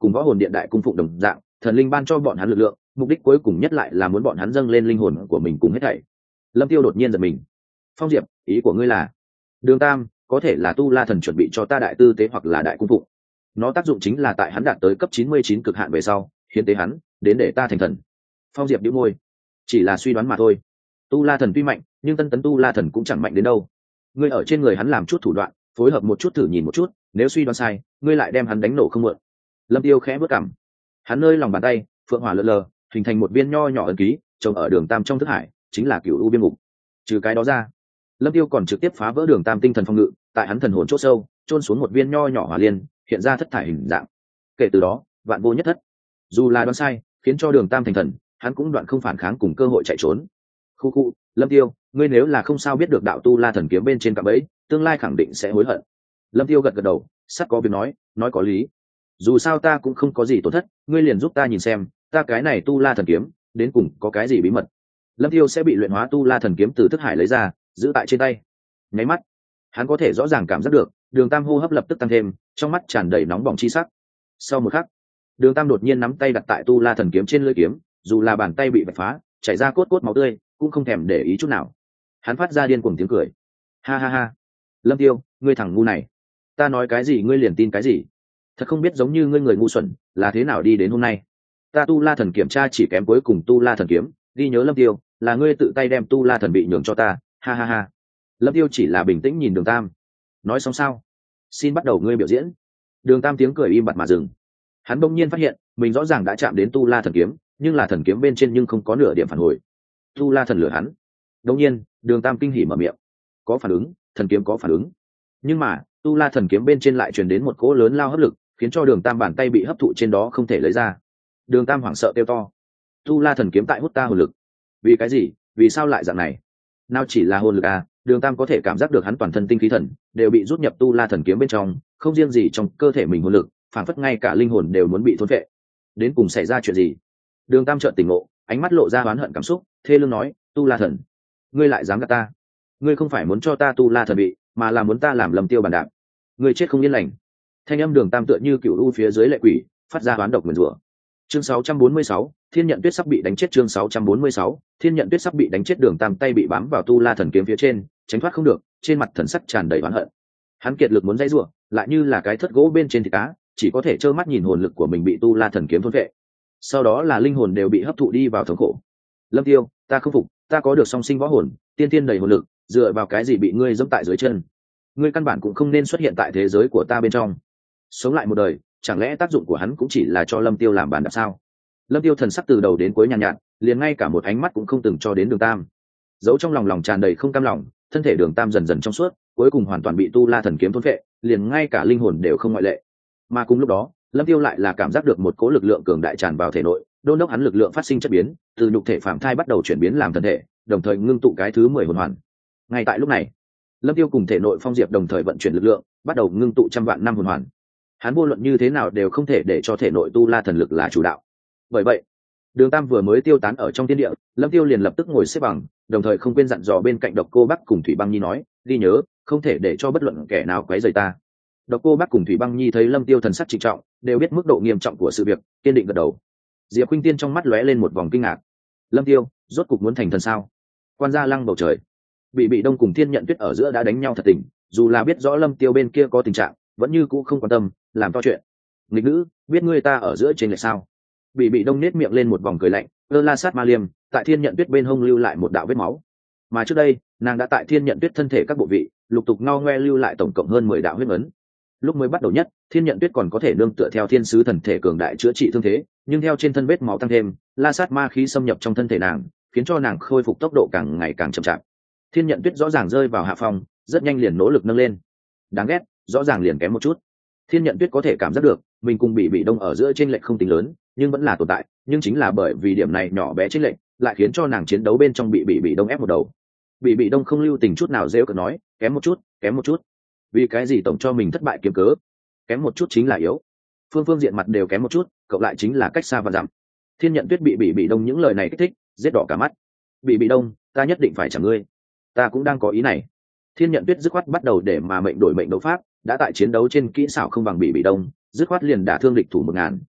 cùng võ hồn điện đại cung phụng đồng dạng, thần linh ban cho bọn hắn lực lượng, mục đích cuối cùng nhất lại là muốn bọn hắn dâng lên linh hồn của mình cùng hết thảy. Lâm Tiêu đột nhiên giật mình. Phong Diệp, ý của ngươi là? Đường Tam, có thể là Tu La thần chuẩn bị cho ta đại tư tế hoặc là đại cung phụng. Nó tác dụng chính là tại hắn đạt tới cấp chín mươi chín cực hạn về sau, hiến tế hắn, đến để ta thành thần. Phong Diệp nhíu môi, chỉ là suy đoán mà thôi. Tu La thần tuy mạnh, nhưng tân tấn Tu La thần cũng chẳng mạnh đến đâu. Ngươi ở trên người hắn làm chút thủ đoạn, phối hợp một chút thử nhìn một chút, nếu suy đoán sai, ngươi lại đem hắn đánh nổ không muộn. Lâm Tiêu khẽ bước cằm. Hắn nơi lòng bàn tay, phượng hỏa lượn lờ, hình thành một viên nho nhỏ ấn ký, trồng ở đường Tam trong thức hải, chính là Cửu U Viêm Ngục. Trừ cái đó ra, Lâm Tiêu còn trực tiếp phá vỡ đường Tam tinh thần phong ngự, tại hắn thần hồn chỗ sâu, chôn xuống một viên nho nhỏ hỏa liên, hiện ra thất thải hình dạng. Kể từ đó, vạn vô nhất thất. Dù là đoán sai, khiến cho đường Tam thành thần, hắn cũng đoạn không phản kháng cùng cơ hội chạy trốn. Khu khu, Lâm Tiêu, ngươi nếu là không sao biết được đạo Tu La thần kiếm bên trên cạm bẫy, tương lai khẳng định sẽ hối hận. Lâm Tiêu gật gật đầu, sắt có việc nói, nói có lý. Dù sao ta cũng không có gì tổn thất, ngươi liền giúp ta nhìn xem, ta cái này Tu La thần kiếm, đến cùng có cái gì bí mật. Lâm Tiêu sẽ bị luyện hóa Tu La thần kiếm từ thức hải lấy ra, giữ tại trên tay. Nháy mắt, hắn có thể rõ ràng cảm giác được, Đường Tam hô hấp lập tức tăng thêm, trong mắt tràn đầy nóng bỏng chi sắc. Sau một khắc, Đường Tam đột nhiên nắm tay đặt tại Tu La thần kiếm trên lưỡi kiếm, dù là bàn tay bị vạch phá, chảy ra cốt cốt máu tươi, cũng không thèm để ý chút nào. Hắn phát ra điên cuồng tiếng cười. Ha ha ha, Lâm Tiêu, ngươi thằng ngu này, ta nói cái gì ngươi liền tin cái gì. Thật không biết giống như ngươi người ngu xuẩn, là thế nào đi đến hôm nay. Ta Tu La thần kiểm tra chỉ kém cuối cùng Tu La thần kiếm, ghi nhớ Lâm Tiêu, là ngươi tự tay đem Tu La thần bị nhường cho ta. Ha ha ha. Lâm Tiêu chỉ là bình tĩnh nhìn Đường Tam. Nói xong sao? Xin bắt đầu ngươi biểu diễn. Đường Tam tiếng cười im bặt mà dừng. Hắn bỗng nhiên phát hiện, mình rõ ràng đã chạm đến Tu La thần kiếm, nhưng là thần kiếm bên trên nhưng không có nửa điểm phản hồi. Tu La thần lửa hắn. Đột nhiên, Đường Tam kinh hỉ mở miệng. Có phản ứng, thần kiếm có phản ứng. Nhưng mà, Tu La thần kiếm bên trên lại truyền đến một cỗ lớn lao hấp lực, khiến cho Đường Tam bàn tay bị hấp thụ trên đó không thể lấy ra. Đường Tam hoảng sợ kêu to. Tu La thần kiếm tại hút ta hồn lực. Vì cái gì? Vì sao lại dạng này? Nào chỉ là hồn lực à, Đường Tam có thể cảm giác được hắn toàn thân tinh khí thần đều bị rút nhập Tu La thần kiếm bên trong, không riêng gì trong cơ thể mình hồn lực, phản phất ngay cả linh hồn đều muốn bị thôn phệ. Đến cùng xảy ra chuyện gì? Đường Tam chợt tỉnh ngộ, ánh mắt lộ ra oán hận cảm xúc, thê lương nói, Tu La thần, ngươi lại dám gạt ta? Ngươi không phải muốn cho ta Tu La thần bị, mà là muốn ta làm Lâm Tiêu bàn đạp. Ngươi chết không yên lành. Thanh âm Đường Tam tựa như cựu u phía dưới lệ quỷ, phát ra oán độc nguyền rủa. Chương sáu trăm bốn mươi sáu, Thiên Nhận Tuyết sắp bị đánh chết. Chương sáu trăm bốn mươi sáu, Thiên Nhận Tuyết sắp bị đánh chết. Đường Tam tay bị bám vào Tu La thần kiếm phía trên, tránh thoát không được, trên mặt thần sắc tràn đầy oán hận. Hắn kiệt lực muốn dãy rủa, lại như là cái thất gỗ bên trên thịt cá, chỉ có thể trơ mắt nhìn hồn lực của mình bị Tu La thần kiếm thôn phệ. Sau đó là linh hồn đều bị hấp thụ đi vào thống khổ. Lâm Tiêu, ta không phục, ta có được song sinh võ hồn, tiên tiên đầy hồn lực, dựa vào cái gì bị ngươi giẫm tại dưới chân? Ngươi căn bản cũng không nên xuất hiện tại thế giới của ta bên trong. Sống lại một đời, chẳng lẽ tác dụng của hắn cũng chỉ là cho Lâm Tiêu làm bàn đạp sao? Lâm Tiêu thần sắc từ đầu đến cuối nhàn nhạt, nhạt, liền ngay cả một ánh mắt cũng không từng cho đến Đường Tam. Giấu trong lòng lòng tràn đầy không cam lòng, thân thể Đường Tam dần dần trong suốt, cuối cùng hoàn toàn bị Tu La thần kiếm thôn phệ, liền ngay cả linh hồn đều không ngoại lệ. Mà cùng lúc đó, Lâm Tiêu lại là cảm giác được một cỗ lực lượng cường đại tràn vào thể nội, đôn đốc hắn lực lượng phát sinh chất biến, từ nhục thể phàm thai bắt đầu chuyển biến làm thân thể, đồng thời ngưng tụ cái thứ mười hồn hoàn. Ngay tại lúc này, Lâm Tiêu cùng thể nội Phong Diệp đồng thời vận chuyển lực lượng, bắt đầu ngưng tụ trăm vạn năm hồn hoàn. Hắn vô luận như thế nào đều không thể để cho thể nội Tu La thần lực là chủ đạo. Bởi vậy, Đường Tam vừa mới tiêu tán ở trong thiên địa, Lâm Tiêu liền lập tức ngồi xếp bằng, đồng thời không quên dặn dò bên cạnh Độc Cô Bắc cùng Thủy Băng Nhi nói, ghi nhớ, không thể để cho bất luận kẻ nào quấy rầy ta. Độc Cô Bắc cùng Thủy Băng Nhi thấy Lâm Tiêu thần sắc trịnh trọng, đều biết mức độ nghiêm trọng của sự việc, kiên định gật đầu. Diệp Khuynh Tiên trong mắt lóe lên một vòng kinh ngạc. Lâm Tiêu, rốt cục muốn thành thần sao? Quan gia lăng bầu trời, Bị Bị Đông cùng Thiên Nhận Tuyết ở giữa đã đánh nhau thật tình, dù là biết rõ Lâm Tiêu bên kia có tình trạng, vẫn như cũ không quan tâm, làm to chuyện. Nghịch nữ, biết ngươi ta ở giữa trên lệch sao? Bị Bị Đông nết miệng lên một vòng cười lạnh, ơ la sát ma liêm, tại Thiên Nhận Tuyết bên hông lưu lại một đạo vết máu. Mà trước đây, nàng đã tại Thiên Nhận Tuyết thân thể các bộ vị, lục tục ngao ngoe lưu lại tổng cộng hơn mười đạo huyết ấn. Lúc mới bắt đầu nhất, Thiên Nhận Tuyết còn có thể nương tựa theo thiên sứ thần thể cường đại chữa trị thương thế, nhưng theo trên thân vết máu tăng thêm, la sát ma khí xâm nhập trong thân thể nàng, khiến cho nàng khôi phục tốc độ càng ngày càng chậm chạp. Thiên Nhận Tuyết rõ ràng rơi vào hạ phong, rất nhanh liền nỗ lực nâng lên. Đáng ghét, rõ ràng liền kém một chút. Thiên Nhận Tuyết có thể cảm giác được, mình cùng Bị Bị Đông ở giữa chênh lệch không tính lớn, nhưng vẫn là tồn tại, nhưng chính là bởi vì điểm này nhỏ bé chênh lệch, lại khiến cho nàng chiến đấu bên trong bị Bị Bị Đông ép một đầu. Bị Bị Đông không lưu tình chút nào giễu cợt nói, kém một chút, kém một chút. Vì cái gì tổng cho mình thất bại kiếm cớ? Kém một chút chính là yếu. Phương phương diện mặt đều kém một chút, cộng lại chính là cách xa và giảm. Thiên Nhận Tuyết bị Bị Bị Đông những lời này kích thích, giết đỏ cả mắt. Bị Bị Đông, ta nhất định phải trả ngươi. Ta cũng đang có ý này. Thiên Nhận Tuyết dứt khoát bắt đầu để mà mệnh đổi mệnh đấu pháp, đã tại chiến đấu trên kỹ xảo không bằng Bị Bị Đông, dứt khoát liền đả thương địch thủ một ngàn,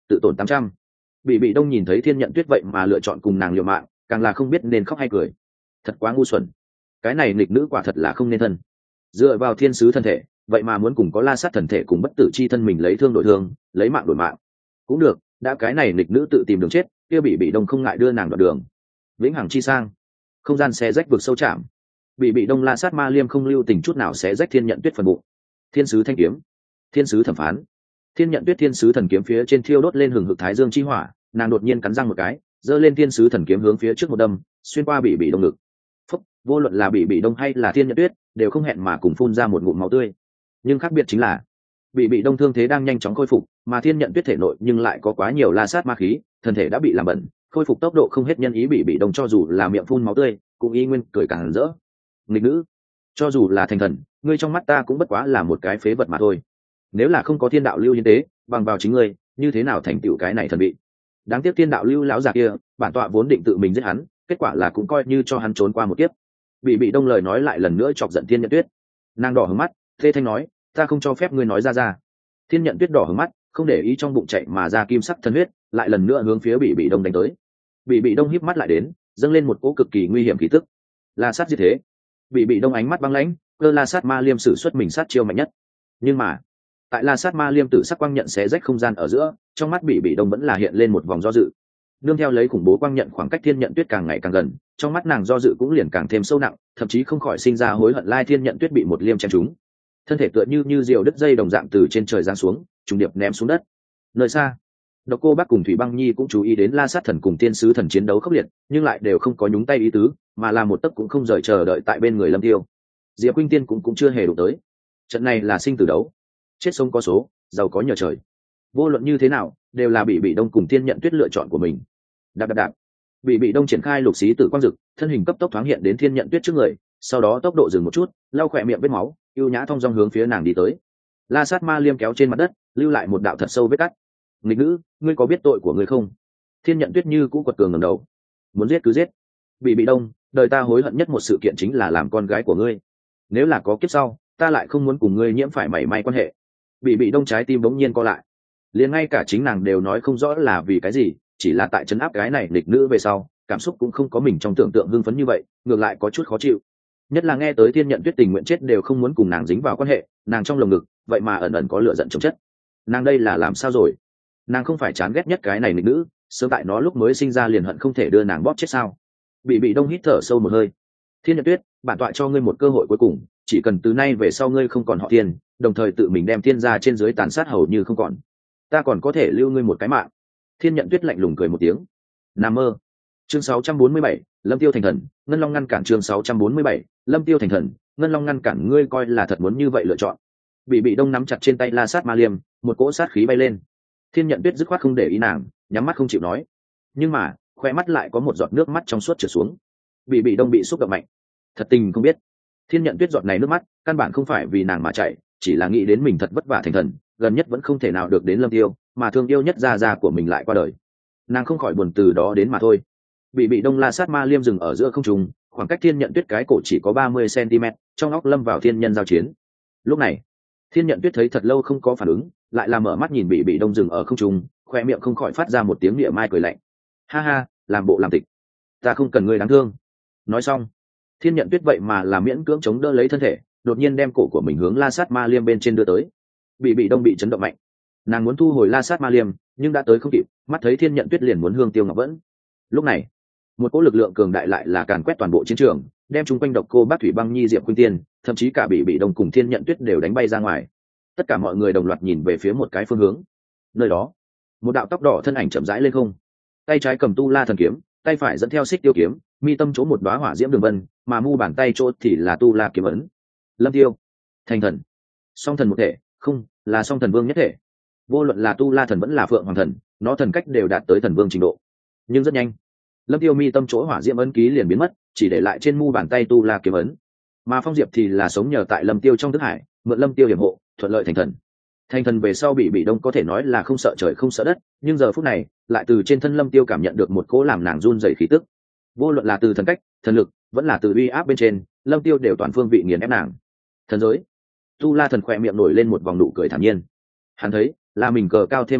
tự tổn tám trăm. Bị bị đông nhìn thấy Thiên Nhận Tuyết vậy mà lựa chọn cùng nàng liều mạng, càng là không biết nên khóc hay cười. Thật quá ngu xuẩn, cái này nghịch nữ quả thật là không nên thân. Dựa vào thiên sứ thân thể, vậy mà muốn cùng có La Sát thần thể cùng bất tử chi thân mình lấy thương đổi thương, lấy mạng đổi mạng. Cũng được, đã cái này nghịch nữ tự tìm đường chết, kia bị bị đông không ngại đưa nàng đoạn đường. Vĩnh hằng chi sang, không gian xé rách vực sâu chạm. Bị bị đông La Sát ma liêm không lưu tình chút nào xé rách Thiên Nhận Tuyết phần bụng. Thiên sứ thanh kiếm, thiên sứ thẩm phán. Thiên Nhận Tuyết thiên sứ thần kiếm phía trên thiêu đốt lên hừng hực thái dương chi hỏa, nàng đột nhiên cắn răng một cái, giơ lên thiên sứ thần kiếm hướng phía trước một đâm, xuyên qua bị bị đông ngực. Phúc, vô luận là bị bị đông hay là Thiên Nhận Tuyết, đều không hẹn mà cùng phun ra một ngụm máu tươi. Nhưng khác biệt chính là, bị bị đông thương thế đang nhanh chóng khôi phục, mà Thiên Nhận Tuyết thể nội nhưng lại có quá nhiều La Sát ma khí, thân thể đã bị làm bẩn, khôi phục tốc độ không hết nhân ý. Bị bị đông cho dù là miệng phun máu tươi, cũng y nguyên cười càng rỡ. Nghịch nữ, cho dù là thành thần, ngươi trong mắt ta cũng bất quá là một cái phế vật mà thôi. Nếu là không có thiên đạo lưu hiến tế, bằng vào chính ngươi, như thế nào thành tựu cái này thần bị? Đáng tiếc thiên đạo lưu lão già kia, bản tọa vốn định tự mình giết hắn, kết quả là cũng coi như cho hắn trốn qua một kiếp. Bị bị đông lời nói lại lần nữa chọc giận Thiên Nhận Tuyết. Nàng đỏ hứng mắt, thê thanh nói, ta không cho phép ngươi nói ra ra. Thiên Nhận Tuyết đỏ hứng mắt, không để ý trong bụng chạy mà ra kim sắc thân huyết, lại lần nữa hướng phía bị bị đông đánh tới. Bị bị đông híp mắt lại đến, dâng lên một cỗ cực kỳ nguy hiểm khí tức. La Sát diệt thế. Bị bị đông ánh mắt băng lãnh, cơ La Sát ma liêm sử xuất mình sát chiêu mạnh nhất. Nhưng mà, tại La Sát ma liêm tự sắc quang nhận xé rách không gian ở giữa, trong mắt bị bị đông vẫn là hiện lên một vòng do dự. Nương theo lấy khủng bố quang nhận khoảng cách Thiên Nhận Tuyết càng ngày càng gần, trong mắt nàng do dự cũng liền càng thêm sâu nặng, thậm chí không khỏi sinh ra hối hận lai Thiên Nhận Tuyết bị một liêm chém trúng, thân thể tựa như như diều đứt dây đồng dạng từ trên trời giáng xuống, trùng điệp ném xuống đất. Nơi xa, Độc Cô Bác cùng Thủy Băng Nhi cũng chú ý đến La Sát thần cùng Tiên sứ thần chiến đấu khốc liệt, nhưng lại đều không có nhúng tay ý tứ, mà là một tấc cũng không rời chờ đợi tại bên người Lâm Tiêu. Diệp Khuynh Tiên cũng cũng chưa hề đụng tới. Trận này là sinh tử đấu, chết sống có số, giàu có nhờ trời. Vô luận như thế nào, đều là bị bị đông cùng Thiên Nhận Tuyết lựa chọn của mình. Đạp đạp đạp, bị bị đông triển khai lục xí tử quang dực, thân hình cấp tốc thoáng hiện đến Thiên Nhận Tuyết trước người, sau đó tốc độ dừng một chút, lau khỏe miệng vết máu, ưu nhã thong dong hướng phía nàng đi tới. La Sát ma liêm kéo trên mặt đất, lưu lại một đạo thật sâu vết cắt. Nghịch nữ, ngươi có biết tội của ngươi không? Thiên Nhận Tuyết như cũ quật cường ngẩng đầu, muốn giết cứ giết. Bị bị đông, đời ta hối hận nhất một sự kiện chính là làm con gái của ngươi. Nếu là có kiếp sau, ta lại không muốn cùng ngươi nhiễm phải mảy may quan hệ. Bị bị đông trái tim bỗng nhiên co lại, liền ngay cả chính nàng đều nói không rõ là vì cái gì, chỉ là tại trấn áp cái này nghịch nữ về sau, cảm xúc cũng không có mình trong tưởng tượng hưng phấn như vậy, ngược lại có chút khó chịu. Nhất là nghe tới Thiên Nhận Tuyết tình nguyện chết đều không muốn cùng nàng dính vào quan hệ, nàng trong lồng ngực vậy mà ẩn ẩn có lửa giận chống chất. Nàng đây là làm sao rồi? Nàng không phải chán ghét nhất cái này nghịch nữ, sớm tại nó lúc mới sinh ra liền hận không thể đưa nàng bóp chết sao? Bị bị đông hít thở sâu một hơi. Thiên Nhận Tuyết, bản tọa cho ngươi một cơ hội cuối cùng, chỉ cần từ nay về sau ngươi không còn họ Thiên, đồng thời tự mình đem Thiên gia trên dưới tàn sát hầu như không còn, ta còn có thể lưu ngươi một cái mạng. Thiên Nhận Tuyết lạnh lùng cười một tiếng. Nam mơ. Chương sáu trăm bốn mươi bảy, Lâm Tiêu thành thần, Ngân Long ngăn cản. Chương sáu trăm bốn mươi bảy, Lâm Tiêu thành thần, Ngân Long ngăn cản. Ngươi coi là thật muốn như vậy lựa chọn? Bị bị đông nắm chặt trên tay La Sát ma liêm, một cỗ sát khí bay lên. Thiên Nhận Tuyết dứt khoát không để ý nàng, nhắm mắt không chịu nói. Nhưng mà, khoe mắt lại có một giọt nước mắt trong suốt trượt xuống. Bị bị đông bị xúc động mạnh. Thật tình không biết, Thiên Nhận Tuyết giọt này nước mắt, căn bản không phải vì nàng mà chảy, chỉ là nghĩ đến mình thật vất vả thành thần, gần nhất vẫn không thể nào được đến Lâm Tiêu, mà thương yêu nhất gia gia của mình lại qua đời. Nàng không khỏi buồn từ đó đến mà thôi. Bị bị đông La Sát ma liêm dừng ở giữa không trung, khoảng cách Thiên Nhận Tuyết cái cổ chỉ có ba mươi xăng-ti-mét, trong óc lâm vào thiên nhân giao chiến. Lúc này, Thiên Nhận Tuyết thấy thật lâu không có phản ứng, lại là mở mắt nhìn bị bị đông dừng ở không trung, khoe miệng không khỏi phát ra một tiếng niệm mai cười lạnh. Ha ha, làm bộ làm tịch, ta không cần ngươi đáng thương. Nói xong, Thiên Nhận Tuyết vậy mà là miễn cưỡng chống đỡ lấy thân thể, đột nhiên đem cổ của mình hướng La Sát ma liêm bên trên đưa tới. Bị bị đông bị chấn động mạnh, nàng muốn thu hồi La Sát ma liêm, nhưng đã tới không kịp, mắt thấy Thiên Nhận Tuyết liền muốn hương tiêu ngọc vẫn. Lúc này, một cỗ lực lượng cường đại lại là càn quét toàn bộ chiến trường, đem chung quanh Độc Cô Bác, Thủy Băng Nhi, Diệp Khuynh Tiên, thậm chí cả bị bị đông cùng Thiên Nhận Tuyết đều đánh bay ra ngoài. Tất cả mọi người đồng loạt nhìn về phía một cái phương hướng. Nơi đó, một đạo tóc đỏ thân ảnh chậm rãi lên không, tay trái cầm tu la thần kiếm, tay phải dẫn theo xích tiêu kiếm, mi tâm chỗ một đóa hỏa diễm đường vân, mà mu bàn tay chỗ thì là tu la kiếm ấn. Lâm Tiêu thành thần, song thần một thể, không là song thần vương nhất thể. Vô luận là tu la thần vẫn là phượng hoàng thần, nó thần cách đều đạt tới thần vương trình độ. Nhưng rất nhanh, Lâm Tiêu mi tâm chỗ hỏa diễm ấn ký liền biến mất, chỉ để lại trên mu bàn tay tu la kiếm ấn. Mà Phong Diệp thì là sống nhờ tại Lâm Tiêu trong thức hải, mượn Lâm Tiêu hiểm hộ, thuận lợi thành thần. Thành thần về sau bị bị đông có thể nói là không sợ trời không sợ đất, nhưng giờ phút này lại từ trên thân Lâm Tiêu cảm nhận được một cỗ làm nàng run rẩy khí tức. Vô luận là từ thần cách, thần lực, vẫn là từ uy áp bên trên, Lâm Tiêu đều toàn phương vị nghiền ép nàng. Thần giới, tu la thần khỏe miệng nổi lên một vòng nụ cười thản nhiên. Hắn thấy là mình cờ cao thêm một bậc,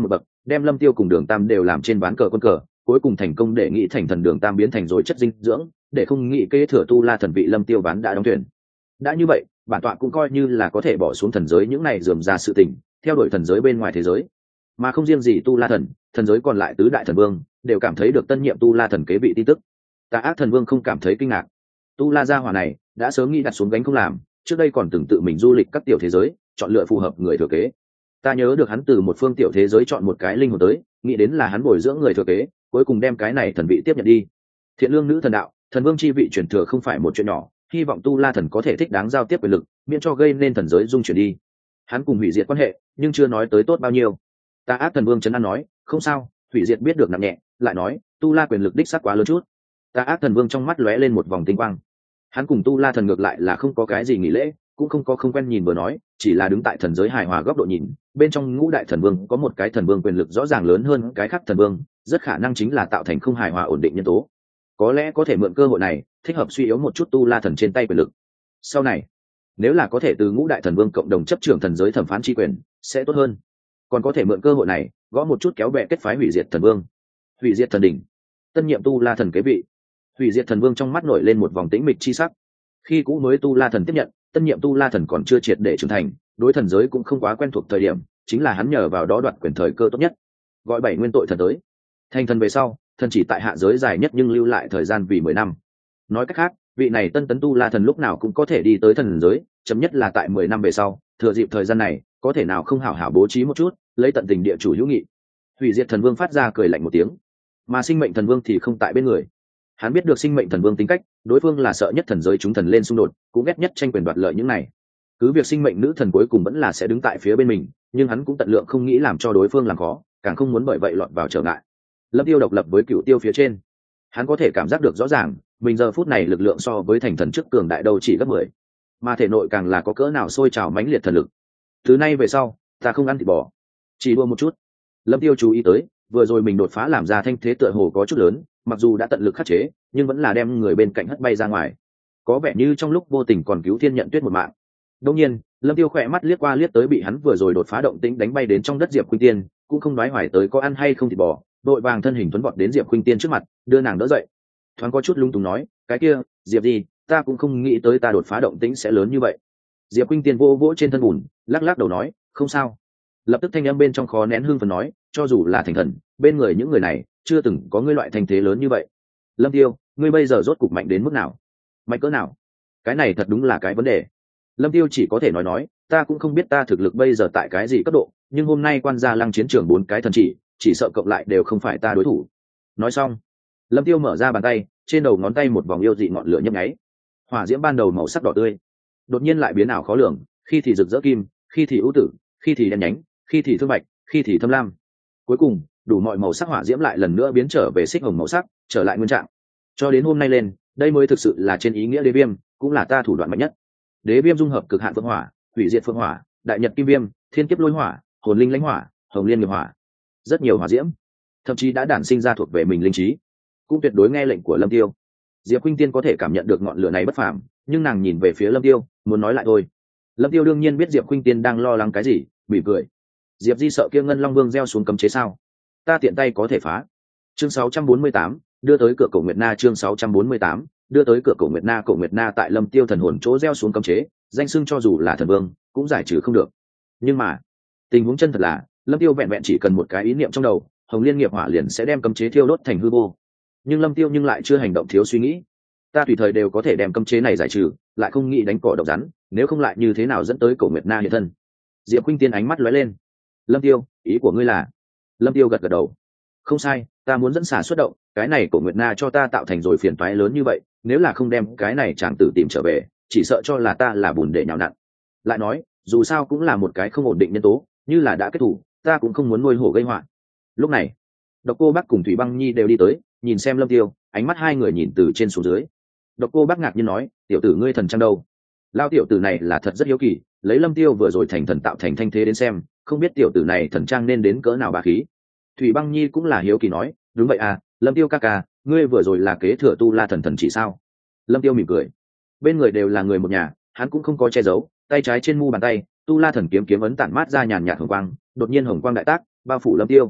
đem Lâm Tiêu cùng Đường Tam đều làm trên ván cờ quân cờ, cuối cùng thành công để nghĩ thành thần Đường Tam biến thành rồi chất dinh dưỡng, để không nghĩ kế thừa tu la thần vị Lâm Tiêu ván đã đóng thuyền. Đã như vậy, bản tọa cũng coi như là có thể bỏ xuống thần giới những này rườm rà sự tình, theo đuổi thần giới bên ngoài thế giới. Mà không riêng gì tu la thần, thần giới còn lại tứ đại thần vương đều cảm thấy được tân nhiệm tu la thần kế vị tin tức. Tà ác thần vương không cảm thấy kinh ngạc. Tu la gia hỏa này đã sớm nghĩ đặt xuống gánh không làm, trước đây còn từng tự mình du lịch các tiểu thế giới, chọn lựa phù hợp người thừa kế. Ta nhớ được hắn từ một phương tiểu thế giới chọn một cái linh hồn tới, nghĩ đến là hắn bồi dưỡng người thừa kế, cuối cùng đem cái này thần vị tiếp nhận đi. Thiện lương nữ thần đạo, thần vương chi vị chuyển thừa không phải một chuyện nhỏ, hy vọng tu la thần có thể thích đáng giao tiếp quyền lực, miễn cho gây nên thần giới dung chuyển đi. Hắn cùng hủy diệt quan hệ, nhưng chưa nói tới tốt bao nhiêu. Tà ác thần vương trấn an nói, không sao, hủy diệt biết được nặng nhẹ, lại nói tu la quyền lực đích xác quá lớn chút. Tà ác thần vương trong mắt lóe lên một vòng tinh quang. Hắn cùng tu la thần ngược lại là không có cái gì nghỉ lễ, cũng không có không quen nhìn vừa nói, chỉ là đứng tại thần giới hài hòa góc độ nhìn, bên trong ngũ đại thần vương có một cái thần vương quyền lực rõ ràng lớn hơn cái khác thần vương, rất khả năng chính là tạo thành không hài hòa ổn định nhân tố. Có lẽ có thể mượn cơ hội này thích hợp suy yếu một chút tu la thần trên tay quyền lực. Sau này nếu là có thể từ ngũ đại thần vương cộng đồng chấp trưởng thần giới thẩm phán tri quyền sẽ tốt hơn, còn có thể mượn cơ hội này gõ một chút kéo bè kết phái hủy diệt thần vương, hủy diệt thần đỉnh, tân nhiệm tu la thần kế vị. Hủy diệt thần vương trong mắt nổi lên một vòng tĩnh mịch chi sắc. Khi cũ mới tu la thần tiếp nhận, tân nhiệm tu la thần còn chưa triệt để trưởng thành, đối thần giới cũng không quá quen thuộc thời điểm, chính là hắn nhờ vào đó đoạt quyền thời cơ tốt nhất. Gọi bảy nguyên tội thần tới, thành thần về sau, thần chỉ tại hạ giới dài nhất nhưng lưu lại thời gian vì mười năm. Nói cách khác, vị này tân tấn tu la thần lúc nào cũng có thể đi tới thần giới, chấm nhất là tại mười năm về sau, thừa dịp thời gian này, có thể nào không hảo hảo bố trí một chút, lấy tận tình địa chủ hữu nghị. Hủy diệt thần vương phát ra cười lạnh một tiếng, mà sinh mệnh thần vương thì không tại bên người. Hắn biết được sinh mệnh thần vương tính cách, đối phương là sợ nhất thần giới chúng thần lên xung đột, cũng ghét nhất tranh quyền đoạt lợi những này. Cứ việc sinh mệnh nữ thần cuối cùng vẫn là sẽ đứng tại phía bên mình, nhưng hắn cũng tận lượng không nghĩ làm cho đối phương làm khó, càng không muốn bởi vậy lọt vào trở ngại. Lâm Tiêu độc lập với Cửu Tiêu phía trên, hắn có thể cảm giác được rõ ràng, mình giờ phút này lực lượng so với thành thần trước cường đại đâu chỉ gấp mười, mà thể nội càng là có cỡ nào sôi trào mãnh liệt thần lực. Từ nay về sau, ta không ăn thịt bò, chỉ đua một chút. Lâm Tiêu chú ý tới, vừa rồi mình đột phá làm ra thanh thế tựa hồ có chút lớn, mặc dù đã tận lực khắc chế, nhưng vẫn là đem người bên cạnh hất bay ra ngoài, có vẻ như trong lúc vô tình còn cứu Thiên Nhận Tuyết một mạng. Đương nhiên, Lâm Tiêu khỏe mắt liếc qua liếc tới bị hắn vừa rồi đột phá động tĩnh đánh bay đến trong đất Diệp Khuynh Tiên, cũng không nói hoài tới có ăn hay không thịt bò, đội vàng thân hình tuấn vọt đến Diệp Khuynh Tiên trước mặt, đưa nàng đỡ dậy. Thoáng có chút lung túng nói, cái kia, Diệp gì, ta cũng không nghĩ tới ta đột phá động tĩnh sẽ lớn như vậy. Diệp Khuynh Tiên vô vỗ trên thân bùn, lắc lắc đầu nói, không sao. Lập tức thanh âm bên trong khó nén hương phấn nói, cho dù là thành thần, bên người những người này chưa từng có ngươi loại thành thế lớn như vậy. Lâm Tiêu, ngươi bây giờ rốt cục mạnh đến mức nào? Mạnh cỡ nào? Cái này thật đúng là cái vấn đề. Lâm Tiêu chỉ có thể nói nói, ta cũng không biết ta thực lực bây giờ tại cái gì cấp độ, nhưng hôm nay quan gia lăng chiến trường bốn cái thần chỉ, chỉ sợ cộng lại đều không phải ta đối thủ. Nói xong, Lâm Tiêu mở ra bàn tay, trên đầu ngón tay một vòng yêu dị ngọn lửa nhấp nháy. Hỏa diễm ban đầu màu sắc đỏ tươi, đột nhiên lại biến ảo khó lường, khi thì rực rỡ kim, khi thì ưu tử, khi thì đen nhánh, khi thì thương bạch, khi thì thâm lam. Cuối cùng, đủ mọi màu sắc hỏa diễm lại lần nữa biến trở về xích hồng màu sắc, trở lại nguyên trạng. Cho đến hôm nay lên, đây mới thực sự là trên ý nghĩa đế viêm, cũng là ta thủ đoạn mạnh nhất. Đế viêm dung hợp cực hạn phượng hỏa, hủy diệt phượng hỏa, đại nhật kim viêm, thiên kiếp lôi hỏa, hồn linh lãnh hỏa, hồng liên nghiệp hỏa, rất nhiều hỏa diễm, thậm chí đã đản sinh ra thuộc về mình linh trí, cũng tuyệt đối nghe lệnh của Lâm Tiêu. Diệp Khuynh Tiên có thể cảm nhận được ngọn lửa này bất phàm, nhưng nàng nhìn về phía Lâm Tiêu, muốn nói lại thôi. Lâm Tiêu đương nhiên biết Diệp Khuynh Tiên đang lo lắng cái gì, mỉm cười. Diệp Di sợ kia Ngân Long Vương gieo xuống cấm chế sao? Ta tiện tay có thể phá. Chương sáu trăm bốn mươi tám, đưa tới cửa cổ Nguyệt Na. Chương sáu trăm bốn mươi tám, đưa tới cửa cổ Nguyệt Na. Cổ Nguyệt Na tại Lâm Tiêu thần hồn chỗ gieo xuống cấm chế, danh xưng cho dù là thần vương cũng giải trừ không được. Nhưng mà tình huống chân thật là Lâm Tiêu vẹn vẹn chỉ cần một cái ý niệm trong đầu, Hồng Liên nghiệp hỏa liền sẽ đem cấm chế thiêu đốt thành hư vô. Nhưng Lâm Tiêu nhưng lại chưa hành động thiếu suy nghĩ. Ta tùy thời đều có thể đem cấm chế này giải trừ, lại không nghĩ đánh cỏ độc rắn, nếu không lại như thế nào dẫn tới cổ Nguyệt Na hiện thân. Diệp Khuynh Tiên ánh mắt lóe lên. Lâm Tiêu, ý của ngươi là? Lâm Tiêu gật gật đầu. Không sai, ta muốn dẫn xả xuất động, cái này cổ Nguyệt Na cho ta tạo thành rồi phiền toái lớn như vậy, nếu là không đem cái này chàng tử tìm trở về, chỉ sợ cho là ta là bùn để nhào nặn. Lại nói, dù sao cũng là một cái không ổn định nhân tố, như là đã kết thủ, ta cũng không muốn nuôi hổ gây họa. Lúc này, Độc Cô Bác cùng Thủy Băng Nhi đều đi tới, nhìn xem Lâm Tiêu, ánh mắt hai người nhìn từ trên xuống dưới. Độc Cô Bác ngạc nhiên nói, tiểu tử ngươi thần trang đâu? Lao tiểu tử này là thật rất hiếu kỳ, lấy Lâm Tiêu vừa rồi thành thần tạo thành thanh thế đến xem, không biết tiểu tử này thần trang nên đến cỡ nào bá khí. Thủy Băng Nhi cũng là hiếu kỳ nói, đúng vậy à, Lâm Tiêu ca ca, ngươi vừa rồi là kế thừa tu la thần thần chỉ sao? Lâm Tiêu mỉm cười, bên người đều là người một nhà, hắn cũng không có che giấu, tay trái trên mu bàn tay, tu la thần kiếm kiếm ấn tản mát ra nhàn nhạt hồng quang, đột nhiên hồng quang đại tác, bao phủ Lâm Tiêu.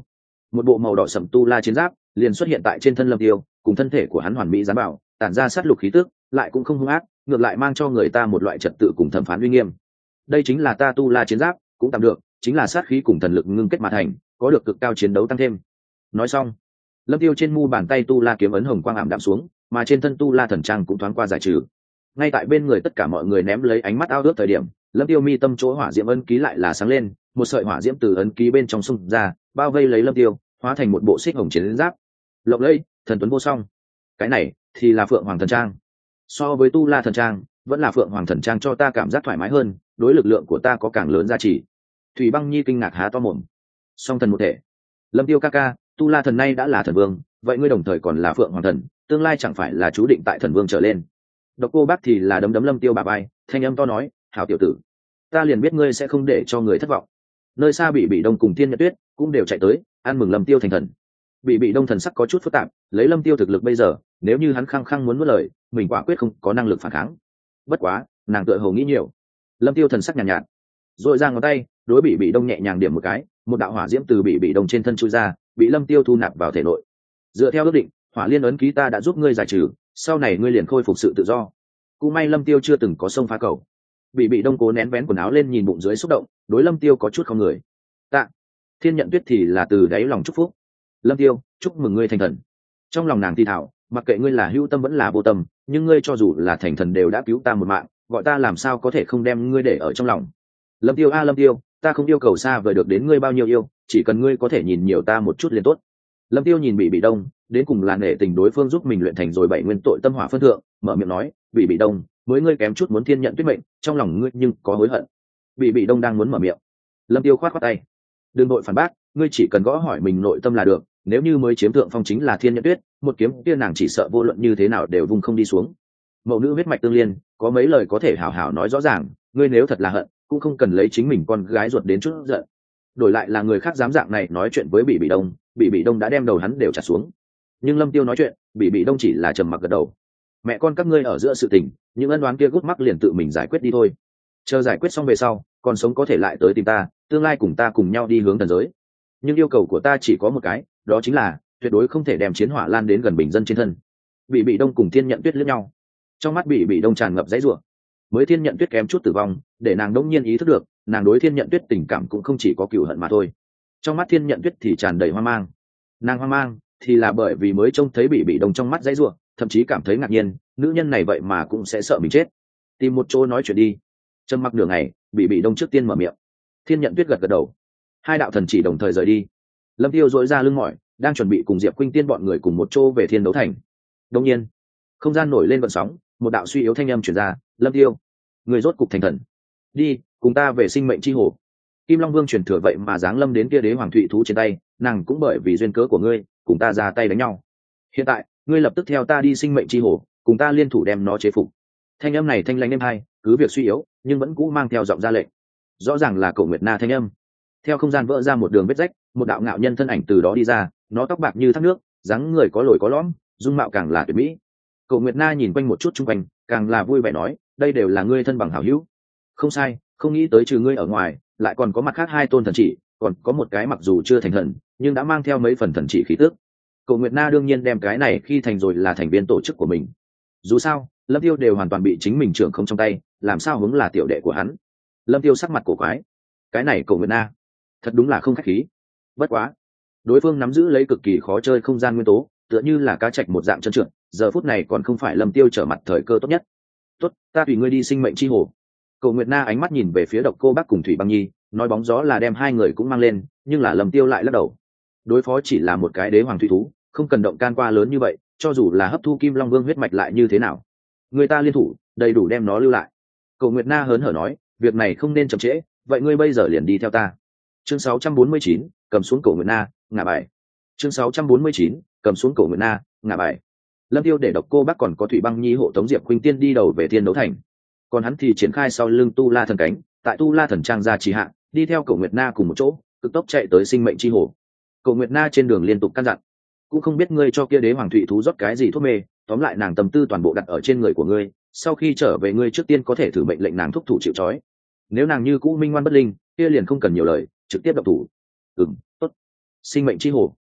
một bộ màu đỏ sẫm tu la chiến giáp liền xuất hiện tại trên thân lâm tiêu, cùng thân thể của hắn hoàn mỹ dán bảo, tản ra sát lục khí tức, lại cũng không hung ác, ngược lại mang cho người ta một loại trật tự cùng thẩm phán uy nghiêm. Đây chính là ta tu la chiến giáp, cũng tạm được, chính là sát khí cùng thần lực ngưng kết mà thành, có được cực cao chiến đấu tăng thêm. Nói xong, lâm tiêu trên mu bàn tay tu la kiếm ấn hồng quang ảm đạm xuống, mà trên thân tu la thần trang cũng thoáng qua giải trừ. Ngay tại bên người tất cả mọi người ném lấy ánh mắt ao ước thời điểm, lâm tiêu mi tâm chỗ hỏa diễm ấn ký lại là sáng lên, một sợi hỏa diễm từ ấn ký bên trong xung ra, bao vây lấy lâm tiêu, hóa thành một bộ xích hồng chiến giáp lộng lẫy, thần tuấn vô song. Cái này thì là phượng hoàng thần trang. So với tu la thần trang, vẫn là phượng hoàng thần trang cho ta cảm giác thoải mái hơn, đối lực lượng của ta có càng lớn giá trị. Thủy Băng Nhi kinh ngạc há to mồm. Song thần một thể. Lâm tiêu ca ca, tu la thần nay đã là thần vương, vậy ngươi đồng thời còn là phượng hoàng thần, tương lai chẳng phải là chú định tại thần vương trở lên. Độc Cô Bác thì là đấm đấm lâm tiêu bà bay, thanh âm to nói, hảo tiểu tử, ta liền biết ngươi sẽ không để cho người thất vọng. Nơi xa bị bị đông cùng Thiên Nhật Tuyết cũng đều chạy tới ăn mừng lâm tiêu thành thần. Bị bị đông thần sắc có chút phức tạp, lấy lâm tiêu thực lực bây giờ, nếu như hắn khăng khăng muốn nuốt lời, mình quả quyết không có năng lực phản kháng. Bất quá nàng tựa hồ nghĩ nhiều. Lâm tiêu thần sắc nhàn nhạt, nhạt rồi ra ngón tay đối bị bị đông nhẹ nhàng điểm một cái, một đạo hỏa diễm từ bị bị đông trên thân chui ra, bị lâm tiêu thu nạp vào thể nội. Dựa theo ước định, hỏa liên ấn ký ta đã giúp ngươi giải trừ, sau này ngươi liền khôi phục sự tự do. Cũng may lâm tiêu chưa từng có sông phá cầu. Bị bị đông cố nén vén quần áo lên nhìn bụng dưới xúc động, đối lâm tiêu có chút không người. Tạ. Thiên Nhận Tuyết thì là từ đáy lòng chúc phúc. Lâm tiêu, chúc mừng ngươi thành thần. Trong lòng nàng thì thảo, mặc kệ ngươi là hữu tâm vẫn là vô tâm, nhưng ngươi cho dù là thành thần đều đã cứu ta một mạng, gọi ta làm sao có thể không đem ngươi để ở trong lòng. Lâm tiêu a Lâm tiêu, ta không yêu cầu xa vời được đến ngươi bao nhiêu yêu, chỉ cần ngươi có thể nhìn nhiều ta một chút liền tốt. Lâm tiêu nhìn bị bị đông, đến cùng là nể tình đối phương giúp mình luyện thành rồi bảy nguyên tội tâm hỏa phân thượng, mở miệng nói, bị bị đông, mới ngươi kém chút muốn Thiên Nhận Tuyết mệnh, trong lòng ngươi nhưng có hối hận. Bị bị đông đang muốn mở miệng, Lâm tiêu khoát khoát tay, đừng nội phản bác, ngươi chỉ cần gõ hỏi mình nội tâm là được, nếu như mới chiếm thượng phong chính là Thiên Nhận Tuyết, một kiếm kia nàng chỉ sợ vô luận như thế nào đều vung không đi xuống. Mẫu nữ huyết mạch tương liên, có mấy lời có thể hảo hảo nói rõ ràng, ngươi nếu thật là hận, cũng không cần lấy chính mình con gái ruột đến chút giận. Đổi lại là người khác dám dạng này nói chuyện với bị bị đông, bị bị đông đã đem đầu hắn đều chặt xuống. Nhưng Lâm tiêu nói chuyện, bị bị đông chỉ là trầm mặc gật đầu. Mẹ con các ngươi ở giữa sự tình, những ân oán kia gút mắc liền tự mình giải quyết đi thôi. Chờ giải quyết xong về sau, còn sống có thể lại tới tìm ta, tương lai cùng ta cùng nhau đi hướng thần giới. Nhưng yêu cầu của ta chỉ có một cái, đó chính là tuyệt đối không thể đem chiến hỏa lan đến gần bình dân trên thân. Bị bị đông cùng Thiên Nhận Tuyết liếc nhau, trong mắt bị bị đông tràn ngập dãy rủa. Mới Thiên Nhận Tuyết kém chút tử vong, để nàng đống nhiên ý thức được, nàng đối Thiên Nhận Tuyết tình cảm cũng không chỉ có cừu hận mà thôi. Trong mắt Thiên Nhận Tuyết thì tràn đầy hoang mang. Nàng hoang mang thì là bởi vì mới trông thấy bị bị đông trong mắt dãy rủa, thậm chí cảm thấy ngạc nhiên, nữ nhân này vậy mà cũng sẽ sợ mình chết. Tìm một chỗ nói chuyện đi. Trầm mặc nửa ngày, bị bị đông trước tiên mở miệng. Thiên Nhận Tuyết gật gật đầu. Hai đạo thần chỉ đồng thời rời đi. Lâm tiêu dội ra lưng mỏi, đang chuẩn bị cùng Diệp Khuynh Tiên bọn người cùng một chỗ về Thiên Đấu Thành. Đột nhiên, không gian nổi lên vận sóng, một đạo suy yếu thanh âm truyền ra, "Lâm tiêu, người rốt cục thành thần. Đi, cùng ta về sinh mệnh chi hồ." Kim Long Vương truyền thừa vậy mà giáng lâm đến kia đế hoàng thụy thú trên tay, nàng cũng bởi vì duyên cớ của ngươi, cùng ta ra tay đánh nhau. Hiện tại, ngươi lập tức theo ta đi sinh mệnh chi hồ, cùng ta liên thủ đem nó chế phục. Thanh âm này thanh lãnh êm hai, cứ việc suy yếu, nhưng vẫn cũ mang theo giọng ra lệnh. Rõ ràng là Cổ Nguyệt Na thanh âm. Theo không gian vỡ ra một đường vết rách, một đạo ngạo nhân thân ảnh từ đó đi ra, nó tóc bạc như thác nước, dáng người có lồi có lõm, dung mạo càng là tuyệt mỹ. Cổ Nguyệt Na nhìn quanh một chút xung quanh, càng là vui vẻ nói, đây đều là ngươi thân bằng hảo hữu. Không sai, không nghĩ tới trừ ngươi ở ngoài, lại còn có mặt khác hai tôn thần chỉ, còn có một cái mặc dù chưa thành thần, nhưng đã mang theo mấy phần thần chỉ khí tức. Cổ Nguyệt Na đương nhiên đem cái này khi thành rồi là thành viên tổ chức của mình. Dù sao, Lâm Tiêu đều hoàn toàn bị chính mình trưởng không trong tay, làm sao hướng là tiểu đệ của hắn. Lâm Tiêu sắc mặt cổ quái. Cái này Cổ Nguyệt Na, thật đúng là không khách khí. Bất quá, đối phương nắm giữ lấy cực kỳ khó chơi không gian nguyên tố, tựa như là cá trạch một dạng chân trượt, giờ phút này còn không phải Lâm Tiêu trở mặt thời cơ tốt nhất. Tốt, ta tùy ngươi đi sinh mệnh chi hồ. Cổ Nguyệt Na ánh mắt nhìn về phía Độc Cô Bác cùng Thủy Băng Nhi, nói bóng gió là đem hai người cũng mang lên, nhưng là Lâm Tiêu lại lắc đầu. Đối phó chỉ là một cái đế hoàng thủy thú, không cần động can qua lớn như vậy, cho dù là hấp thu Kim Long Vương huyết mạch lại như thế nào, người ta liên thủ, đầy đủ đem nó lưu lại. Cổ Nguyệt Na hớn hở nói, việc này không nên chậm trễ, vậy ngươi bây giờ liền đi theo ta. Chương sáu trăm bốn mươi chín, cầm xuống Cổ Nguyệt Na, ngả bài. Chương sáu trăm bốn mươi chín, cầm xuống Cổ Nguyệt Na, ngả bài. Lâm Tiêu để Độc Cô Bác còn có Thủy Băng Nhi hộ tống Diệp Khuynh Tiên đi đầu về Thiên Đấu Thành, còn hắn thì triển khai sau lưng Tu La thần cánh, tại Tu La thần trang ra trì hạ, đi theo Cổ Nguyệt Na cùng một chỗ, cực tốc chạy tới sinh mệnh chi hồ. Cổ Nguyệt Na trên đường liên tục căn dặn, cũng không biết ngươi cho kia đế hoàng thụy thú rót cái gì thuốc mê, tóm lại nàng tâm tư toàn bộ đặt ở trên người của ngươi, sau khi trở về ngươi trước tiên có thể thử mệnh lệnh nàng thúc thủ chịu trói. Nếu nàng như cũ minh ngoan bất linh, kia liền không cần nhiều lời, trực tiếp động thủ. Ừm, tốt. Sinh mệnh chi hồ,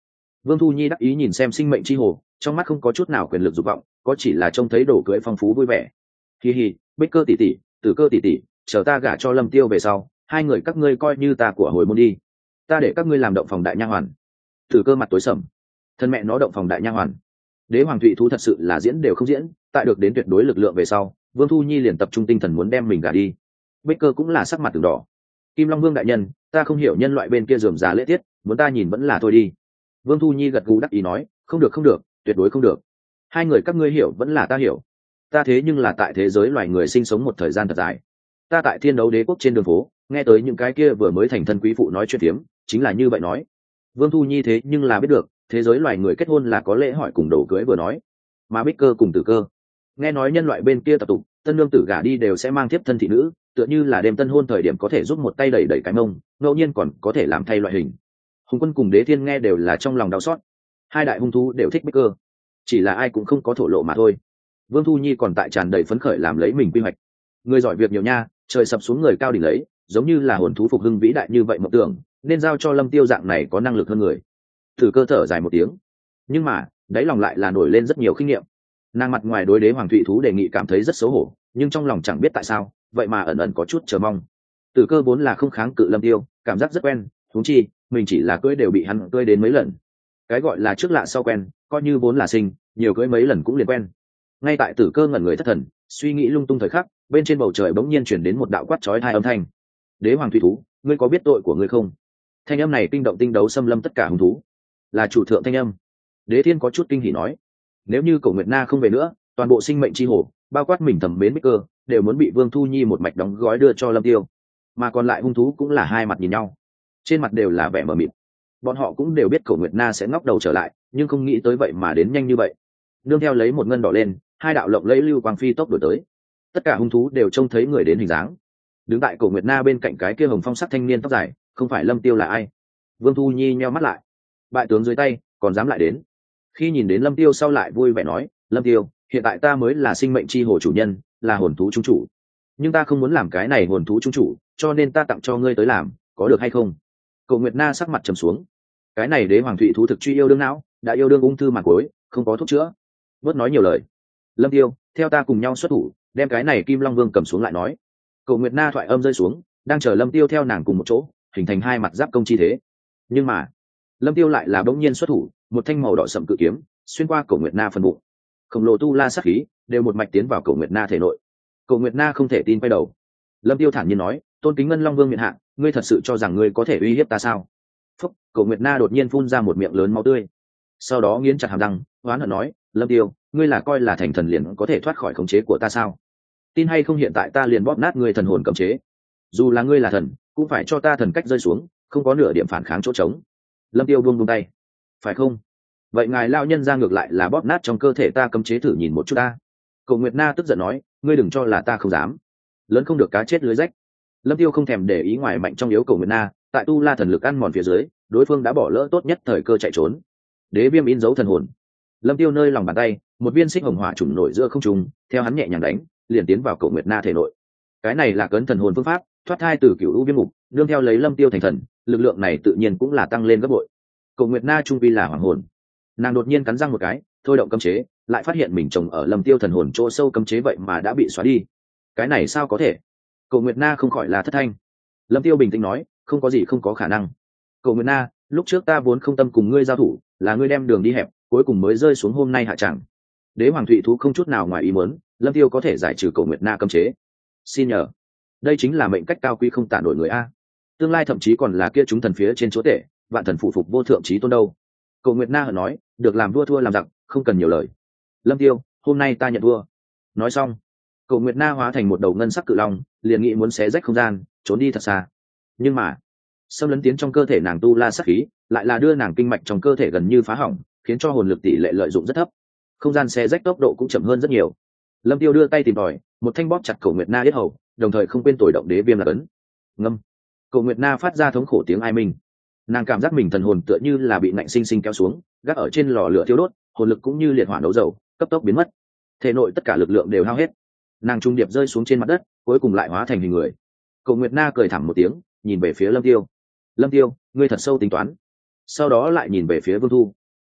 Vương Thu Nhi đắc ý nhìn xem sinh mệnh chi hồ, trong mắt không có chút nào quyền lực dục vọng, có chỉ là trông thấy đồ cưới phong phú vui vẻ. Hi hi, Bích Cơ tỷ tỷ, Tử Cơ tỷ tỷ, chờ ta gả cho Lâm Tiêu về sau, hai người các ngươi coi như ta của hồi môn đi. Ta để các ngươi làm động phòng đại nha hoàn. Tử Cơ mặt tối sầm, thân mẹ nó động phòng đại nha hoàn. Đế Hoàng Thụy Thú thật sự là diễn đều không diễn, tại được đến tuyệt đối lực lượng về sau, Vương Thu Nhi liền tập trung tinh thần muốn đem mình gả đi. Bích Cơ cũng là sắc mặt từng đỏ. Kim Long Vương đại nhân, ta không hiểu nhân loại bên kia rườm rà lễ tiết, muốn ta nhìn vẫn là thôi đi. Vương Thu Nhi gật gù đắc ý nói, không được không được, tuyệt đối không được. Hai người các ngươi hiểu vẫn là ta hiểu. Ta thế nhưng là tại thế giới loài người sinh sống một thời gian thật dài. Ta tại Thiên Đấu Đế quốc trên đường phố, nghe tới những cái kia vừa mới thành thân quý phụ nói chuyện tiếm, chính là như vậy nói. Vương Thu Nhi thế nhưng là biết được, thế giới loài người kết hôn là có lễ hỏi cùng đồ cưới vừa nói. Mà Bích Cơ cùng Tử Cơ, nghe nói nhân loại bên kia tập tục, tân nương tử gả đi đều sẽ mang tiếp thân thị nữ, tựa như là đêm tân hôn thời điểm có thể giúp một tay đẩy đẩy cái mông, ngẫu nhiên còn có thể làm thay loại hình. Hùng Quân cùng Đế Thiên nghe đều là trong lòng đau xót. Hai đại hung thú đều thích Bích Cơ, chỉ là ai cũng không có thổ lộ mà thôi. Vương Thu Nhi còn tại tràn đầy phấn khởi làm lấy mình quy hoạch. Người giỏi việc nhiều nha, trời sập xuống người cao đỉnh lấy, giống như là hồn thú phục hưng vĩ đại như vậy mộng tưởng, nên giao cho Lâm Tiêu dạng này có năng lực hơn người. Thử Cơ thở dài một tiếng, nhưng mà đáy lòng lại là nổi lên rất nhiều kinh nghiệm. Nàng mặt ngoài đối Đế Hoàng Thụy Thú đề nghị cảm thấy rất xấu hổ, nhưng trong lòng chẳng biết tại sao, vậy mà ẩn ẩn có chút chờ mong. Tử Cơ vốn là không kháng cự Lâm Tiêu, cảm giác rất quen, huống chi mình chỉ là cưỡi đều bị hắn cưỡi đến mấy lần. Cái gọi là trước lạ sau quen, coi như vốn là sinh, nhiều cưỡi mấy lần cũng liền quen. Ngay tại Tử Cơ ngẩn người thất thần, suy nghĩ lung tung thời khắc, bên trên bầu trời bỗng nhiên chuyển đến một đạo quát chói tai âm thanh. Đế Hoàng Thụy Thú, ngươi có biết tội của ngươi không? Thanh âm này kinh động tinh đấu xâm lâm tất cả hung thú, là chủ thượng thanh âm. Đế Thiên có chút kinh hỉ nói, nếu như Cổ Nguyệt Na không về nữa, toàn bộ sinh mệnh chi hồ, bao quát mình thầm mến Bích Cơ, đều muốn bị Vương Thu Nhi một mạch đóng gói đưa cho Lâm Tiêu. Mà còn lại hung thú cũng là hai mặt nhìn nhau, trên mặt đều là vẻ mờ mịt. Bọn họ cũng đều biết Cổ Nguyệt Na sẽ ngóc đầu trở lại, nhưng không nghĩ tới vậy mà đến nhanh như vậy. Nương theo lấy một ngân đỏ lên, hai đạo lộng lẫy lưu quang phi tốc đuổi tới. Tất cả hung thú đều trông thấy người đến hình dáng. Đứng tại Cổ Nguyệt Na bên cạnh cái kia hồng phong sắc thanh niên tóc dài, không phải Lâm Tiêu là ai? Vương Thu Nhi nheo mắt lại. Bại tướng dưới tay, còn dám lại đến. Khi nhìn đến Lâm Tiêu sau lại vui vẻ nói, Lâm Tiêu, hiện tại ta mới là sinh mệnh chi hồ chủ nhân, là hồn thú trung chủ. Nhưng ta không muốn làm cái này hồn thú trung chủ, cho nên ta tặng cho ngươi tới làm, có được hay không? Cổ Nguyệt Na sắc mặt trầm xuống. Cái này Đế Hoàng Thụy Thú thực truy yêu đương não, đã yêu đương ung thư mà cuối, không có thuốc chữa. Bớt nói nhiều lời. Lâm Tiêu, theo ta cùng nhau xuất thủ, đem cái này Kim Long Vương cầm xuống lại nói. Cổ Nguyệt Na thoại âm rơi xuống, đang chờ Lâm Tiêu theo nàng cùng một chỗ, hình thành hai mặt giáp công chi thế. Nhưng mà, Lâm Tiêu lại là bỗng nhiên xuất thủ, một thanh màu đỏ sậm cự kiếm xuyên qua Cổ Nguyệt Na phần bụng. Khổng lồ tu la sát khí đều một mạch tiến vào Cổ Nguyệt Na thể nội. Cổ Nguyệt Na không thể tin quay đầu. Lâm Tiêu thản nhiên nói, tôn kính Ngân Long Vương miện hạ, ngươi thật sự cho rằng ngươi có thể uy hiếp ta sao? Phúc, Cổ Nguyệt Na đột nhiên phun ra một miệng lớn máu tươi, sau đó nghiến chặt hàm răng, oán hận nói, Lâm Tiêu, ngươi là coi là thành thần liền có thể thoát khỏi khống chế của ta sao? Tin hay không hiện tại ta liền bóp nát ngươi thần hồn cấm chế. Dù là ngươi là thần, cũng phải cho ta thần cách rơi xuống, không có nửa điểm phản kháng chỗ trống. Lâm Tiêu buông buông tay, phải không? Vậy ngài lao nhân ra ngược lại là bóp nát trong cơ thể ta cấm chế thử nhìn một chút ta. Cổ Nguyệt Na tức giận nói, ngươi đừng cho là ta không dám, lớn không được cá chết lưới rách. Lâm Tiêu không thèm để ý ngoài mạnh trong yếu Cổ Nguyệt Na, tại tu la thần lực ăn mòn phía dưới, đối phương đã bỏ lỡ tốt nhất thời cơ chạy trốn. Đế viêm in dấu thần hồn. Lâm Tiêu nơi lòng bàn tay, một viên xích hồng hỏa trùng nổi giữa không trung, theo hắn nhẹ nhàng đánh, liền tiến vào Cổ Nguyệt Na thể nội. Cái này là cấn thần hồn phương pháp, thoát thai từ cửu u viêm mục, nương theo lấy Lâm Tiêu thành thần, lực lượng này tự nhiên cũng là tăng lên gấp bội. Cổ Nguyệt Na trung vi là hoàng hồn, nàng đột nhiên cắn răng một cái, thôi động cấm chế, lại phát hiện mình trồng ở Lâm Tiêu thần hồn chỗ sâu cấm chế vậy mà đã bị xóa đi. Cái này sao có thể? Cổ Nguyệt Na không khỏi là thất thanh. Lâm Tiêu bình tĩnh nói, không có gì không có khả năng. Cổ Nguyệt Na, lúc trước ta vốn không tâm cùng ngươi giao thủ, là ngươi đem đường đi hẹp, cuối cùng mới rơi xuống hôm nay hạ tràng. Đế Hoàng Thụy Thú không chút nào ngoài ý muốn, Lâm Tiêu có thể giải trừ Cổ Nguyệt Na cấm chế. Xin nhờ, đây chính là mệnh cách cao quý không tả nổi người a. Tương lai thậm chí còn là kia chúng thần phía trên chúa tể, vạn thần phụ phục vô thượng chí tôn đâu. Cổ Nguyệt Na hờ nói, được làm vua thua làm giặc, không cần nhiều lời. Lâm Tiêu, hôm nay ta nhận vua. Nói xong, Cổ Nguyệt Na hóa thành một đầu ngân sắc cự long, liền nghĩ muốn xé rách không gian, trốn đi thật xa. Nhưng mà, xâm lấn tiến trong cơ thể nàng tu la sát khí, lại là đưa nàng kinh mạch trong cơ thể gần như phá hỏng, khiến cho hồn lực tỷ lệ lợi dụng rất thấp. Không gian xé rách tốc độ cũng chậm hơn rất nhiều. Lâm Tiêu đưa tay tìm tòi, một thanh bóp chặt Cổ Nguyệt Na yết hầu, đồng thời không quên tồi động đế viêm là ấn. Ngâm. Cổ Nguyệt Na phát ra thống khổ tiếng ai minh. Nàng cảm giác mình thần hồn tựa như là bị nạnh sinh sinh kéo xuống, gác ở trên lò lửa thiêu đốt, hồn lực cũng như liệt hỏa nấu dầu, cấp tốc biến mất. Thể nội tất cả lực lượng đều hao hết. Nàng trung điệp rơi xuống trên mặt đất, cuối cùng lại hóa thành hình người. Cổ Nguyệt Na cười thảm một tiếng, nhìn về phía Lâm Tiêu. Lâm Tiêu, ngươi thật sâu tính toán. Sau đó lại nhìn về phía Vương Thu.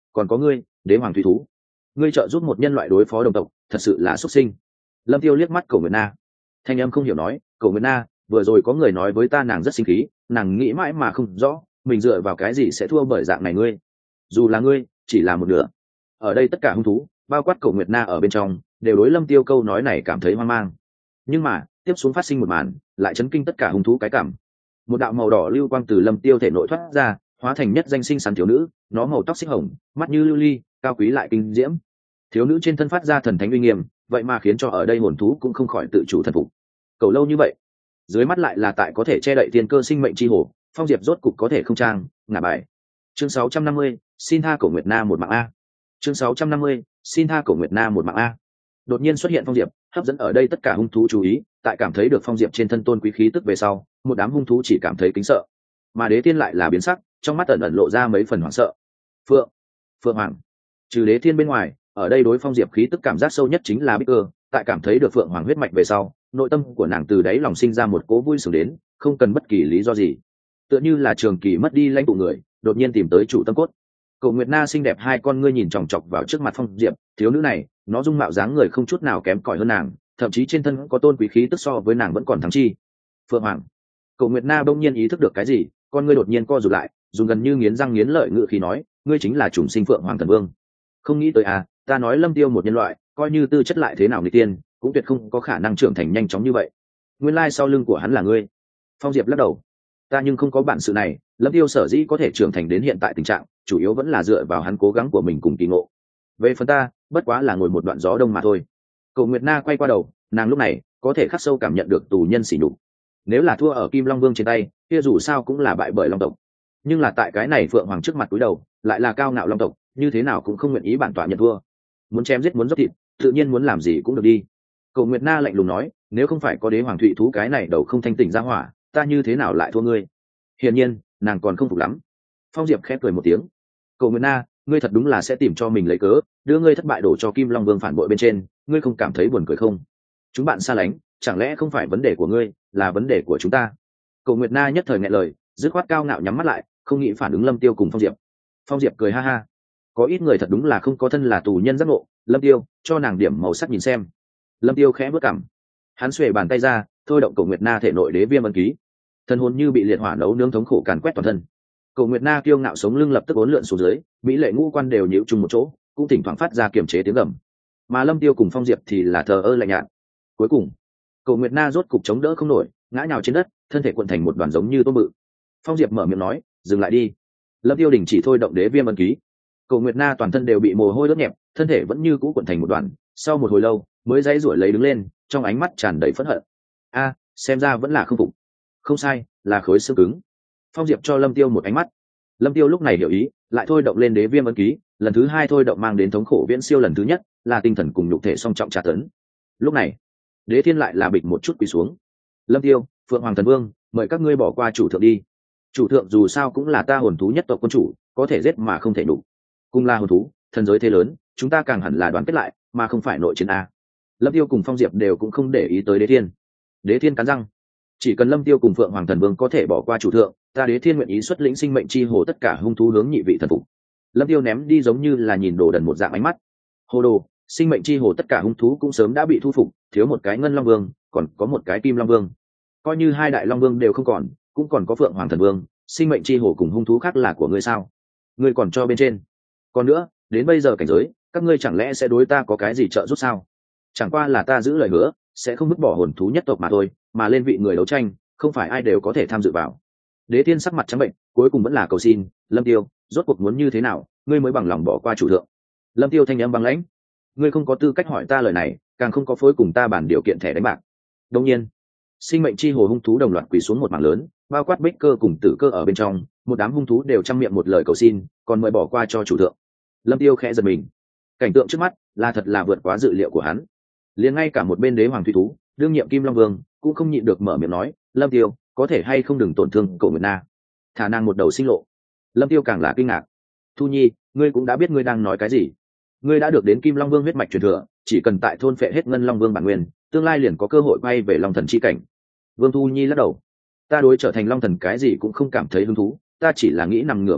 còn có ngươi đế hoàng thủy thú, ngươi trợ giúp một nhân loại đối phó đồng tộc, thật sự là xuất sinh. Lâm Tiêu liếc mắt Cổ Nguyệt Na, thanh âm không hiểu nói, Cổ Nguyệt Na, vừa rồi có người nói với ta nàng rất sinh khí, nàng nghĩ mãi mà không rõ mình dựa vào cái gì sẽ thua bởi dạng này ngươi, dù là ngươi chỉ là một nửa. Ở đây tất cả hung thú, bao quát Cổ Nguyệt Na ở bên trong, đều đối Lâm Tiêu câu nói này cảm thấy hoang mang. Nhưng mà tiếp xuống phát sinh một màn lại chấn kinh tất cả hung thú cái cảm. Một đạo màu đỏ lưu quang từ Lâm Tiêu thể nội thoát ra, hóa thành nhất danh sinh xắn thiếu nữ, nó màu tóc xích hồng, mắt như lưu ly, cao quý lại kinh diễm. Thiếu nữ trên thân phát ra thần thánh uy nghiêm, vậy mà khiến cho ở đây hồn thú cũng không khỏi tự chủ thần phục. Cầu lâu như vậy, dưới mắt lại là tại có thể che đậy tiên cơ sinh mệnh chi hồ, Phong Diệp rốt cục có thể không trang ngả bài. Chương sáu trăm năm mươi, xin tha Cổ Nguyệt Na một mạng a. Chương sáu trăm năm mươi, xin tha Cổ Nguyệt Na một mạng a. Đột nhiên xuất hiện Phong Diệp, hấp dẫn ở đây tất cả hung thú chú ý, tại cảm thấy được Phong Diệp trên thân tôn quý khí tức về sau, một đám hung thú chỉ cảm thấy kính sợ, mà Đế Thiên lại là biến sắc, trong mắt ẩn ẩn lộ ra mấy phần hoảng sợ. Phượng, Phượng Hoàng. Trừ Đế Thiên bên ngoài, ở đây đối Phong Diệp khí tức cảm giác sâu nhất chính là Bích Cơ, tại cảm thấy được Phượng Hoàng huyết mạch về sau, nội tâm của nàng từ đáy lòng sinh ra một cố vui sướng đến, không cần bất kỳ lý do gì. Tựa như là trường kỳ mất đi lãnh tụ người, đột nhiên tìm tới chủ tâm cốt. Cổ Nguyệt Na xinh đẹp hai con ngươi nhìn chòng chọc vào trước mặt Phong Diệp, thiếu nữ này, nó dung mạo dáng người không chút nào kém cỏi hơn nàng, thậm chí trên thân có tôn quý khí tức so với nàng vẫn còn thắng chi. Phượng Hoàng. Cổ Nguyệt Na bỗng nhiên ý thức được cái gì, con ngươi đột nhiên co rụt lại, dùng gần như nghiến răng nghiến lợi ngữ khí nói, ngươi chính là chủng sinh Phượng Hoàng thần vương. Không nghĩ tới à, ta nói Lâm Tiêu một nhân loại, coi như tư chất lại thế nào nghịch tiên, cũng tuyệt không có khả năng trưởng thành nhanh chóng như vậy. Nguyên lai sau lưng của hắn là ngươi. Phong Diệp lắc đầu, ta nhưng không có bản sự này. Lâm Tiêu sở dĩ có thể trưởng thành đến hiện tại tình trạng, chủ yếu vẫn là dựa vào hắn cố gắng của mình cùng kỳ ngộ. Về phần ta, bất quá là ngồi một đoạn gió đông mà thôi. Cổ Nguyệt Na quay qua đầu, nàng lúc này có thể khắc sâu cảm nhận được tù nhân sỉ nhục. Nếu là thua ở Kim Long Vương trên tay, kia dù sao cũng là bại bởi Long tộc. Nhưng là tại cái này Phượng Hoàng trước mặt túi đầu, lại là cao ngạo Long tộc, như thế nào cũng không nguyện ý bản tọa nhận thua. Muốn chém giết muốn dốc thịt, tự nhiên muốn làm gì cũng được đi. Cổ Nguyệt Na lạnh lùng nói, nếu không phải có đế hoàng thụy thú cái này đầu không thanh tỉnh ra hỏa, ta như thế nào lại thua ngươi? Hiển nhiên, nàng còn không phục lắm. Phong Diệp khép cười một tiếng, Cổ Nguyệt Na, ngươi thật đúng là sẽ tìm cho mình lấy cớ, đưa ngươi thất bại đổ cho Kim Long Vương phản bội bên trên, ngươi không cảm thấy buồn cười không? Chúng bạn xa lánh, chẳng lẽ không phải vấn đề của ngươi, là vấn đề của chúng ta? Cổ Nguyệt Na nhất thời nghẹn lời, dứt khoát cao ngạo nhắm mắt lại, không nghĩ phản ứng Lâm Tiêu cùng Phong Diệp. Phong Diệp cười ha ha, có ít người thật đúng là không có thân là tù nhân giác ngộ. Lâm Tiêu, cho nàng điểm màu sắc nhìn xem. Lâm Tiêu khẽ bước cằm, hắn xuề bàn tay ra, thôi động Cổ Nguyệt Na thể nội đế viêm ấn ký, thân hồn như bị liệt hỏa nấu nướng thống khổ càn quét toàn thân. Cổ Nguyệt Na kiêu ngạo sống lưng lập tức uốn lượn xuống dưới, mỹ lệ ngũ quan đều nhíu chung một chỗ, cũng thỉnh thoảng phát ra kiềm chế tiếng gầm. Mà Lâm Tiêu cùng Phong Diệp thì là thờ ơ lạnh nhạt. Cuối cùng, Cổ Nguyệt Na rốt cục chống đỡ không nổi, ngã nhào trên đất, thân thể cuộn thành một đoàn giống như tôm bự. Phong Diệp mở miệng nói, dừng lại đi. Lâm Tiêu đình chỉ thôi động đế viêm ấn ký. Cổ Nguyệt Na toàn thân đều bị mồ hôi đốt nhẹp, thân thể vẫn như cũ cuộn thành một đoàn, sau một hồi lâu mới dãy rủi lấy đứng lên, trong ánh mắt tràn đầy phẫn hận. A, xem ra vẫn là không phục. Không sai, là khối xương cứng. Phong Diệp cho Lâm Tiêu một ánh mắt. Lâm Tiêu lúc này hiểu ý, lại thôi động lên đế viêm ấn ký, lần thứ hai thôi động mang đến thống khổ viễn siêu lần thứ nhất, là tinh thần cùng nhục thể song trọng tra tấn. Lúc này, Đế Thiên lại là bịch một chút quỳ xuống. Lâm Tiêu, Phượng Hoàng thần vương, mời các ngươi bỏ qua chủ thượng đi. Chủ thượng dù sao cũng là ta hồn thú nhất tộc quân chủ, có thể giết mà không thể đủ. Cùng là hồn thú, thần giới thế lớn, chúng ta càng hẳn là đoàn kết lại, mà không phải nội chiến a. Lâm Tiêu cùng Phong Diệp đều cũng không để ý tới Đế Thiên. Đế Thiên cắn răng, chỉ cần Lâm Tiêu cùng Phượng Hoàng thần vương có thể bỏ qua chủ thượng, ta Đế Thiên nguyện ý xuất lĩnh sinh mệnh chi hồ tất cả hung thú hướng nhị vị thần phục. Lâm Tiêu ném đi giống như là nhìn đồ đần một dạng ánh mắt. Hồ đồ, sinh mệnh chi hồ tất cả hung thú cũng sớm đã bị thu phục, thiếu một cái ngân long vương, còn có một cái kim long vương. Coi như hai đại long vương đều không còn, cũng còn có Phượng Hoàng thần vương, sinh mệnh chi hồ cùng hung thú khác là của ngươi sao? Ngươi còn cho bên trên. Còn nữa, đến bây giờ cảnh giới, các ngươi chẳng lẽ sẽ đối ta có cái gì trợ giúp sao? Chẳng qua là ta giữ lời hứa, sẽ không vứt bỏ hồn thú nhất tộc mà thôi, mà lên vị người đấu tranh, không phải ai đều có thể tham dự vào. Đế Thiên sắc mặt trắng bệnh, cuối cùng vẫn là cầu xin, Lâm Tiêu, rốt cuộc muốn như thế nào, ngươi mới bằng lòng bỏ qua chủ thượng? Lâm Tiêu thanh âm băng lãnh, ngươi không có tư cách hỏi ta lời này, càng không có phối cùng ta bàn điều kiện thẻ đánh bạc. Đương nhiên, sinh mệnh chi hồ hung thú đồng loạt quỳ xuống một mảng lớn, bao quát Bích Cơ cùng Tử Cơ ở bên trong, một đám hung thú đều trăm miệng một lời cầu xin, còn mời bỏ qua cho chủ thượng. Lâm Tiêu khẽ giật mình, cảnh tượng trước mắt là thật là vượt quá dự liệu của hắn. Liền ngay cả một bên đế hoàng thủy thú, đương nhiệm Kim Long Vương, cũng không nhịn được mở miệng nói, Lâm Tiêu, có thể hay không đừng tổn thương Cổ Nguyệt Na, thả nàng một đầu sinh lộ. Lâm Tiêu càng là kinh ngạc, Thu Nhi, ngươi cũng đã biết ngươi đang nói cái gì. Ngươi đã được đến Kim Long Vương huyết mạch truyền thừa, chỉ cần tại thôn phệ hết Ngân Long Vương bản nguyên, tương lai liền có cơ hội bay về Long Thần chi cảnh. Vương Thu Nhi lắc đầu, ta đối trở thành Long Thần cái gì cũng không cảm thấy hứng thú, ta chỉ là nghĩ nằm ngửa mà thôi,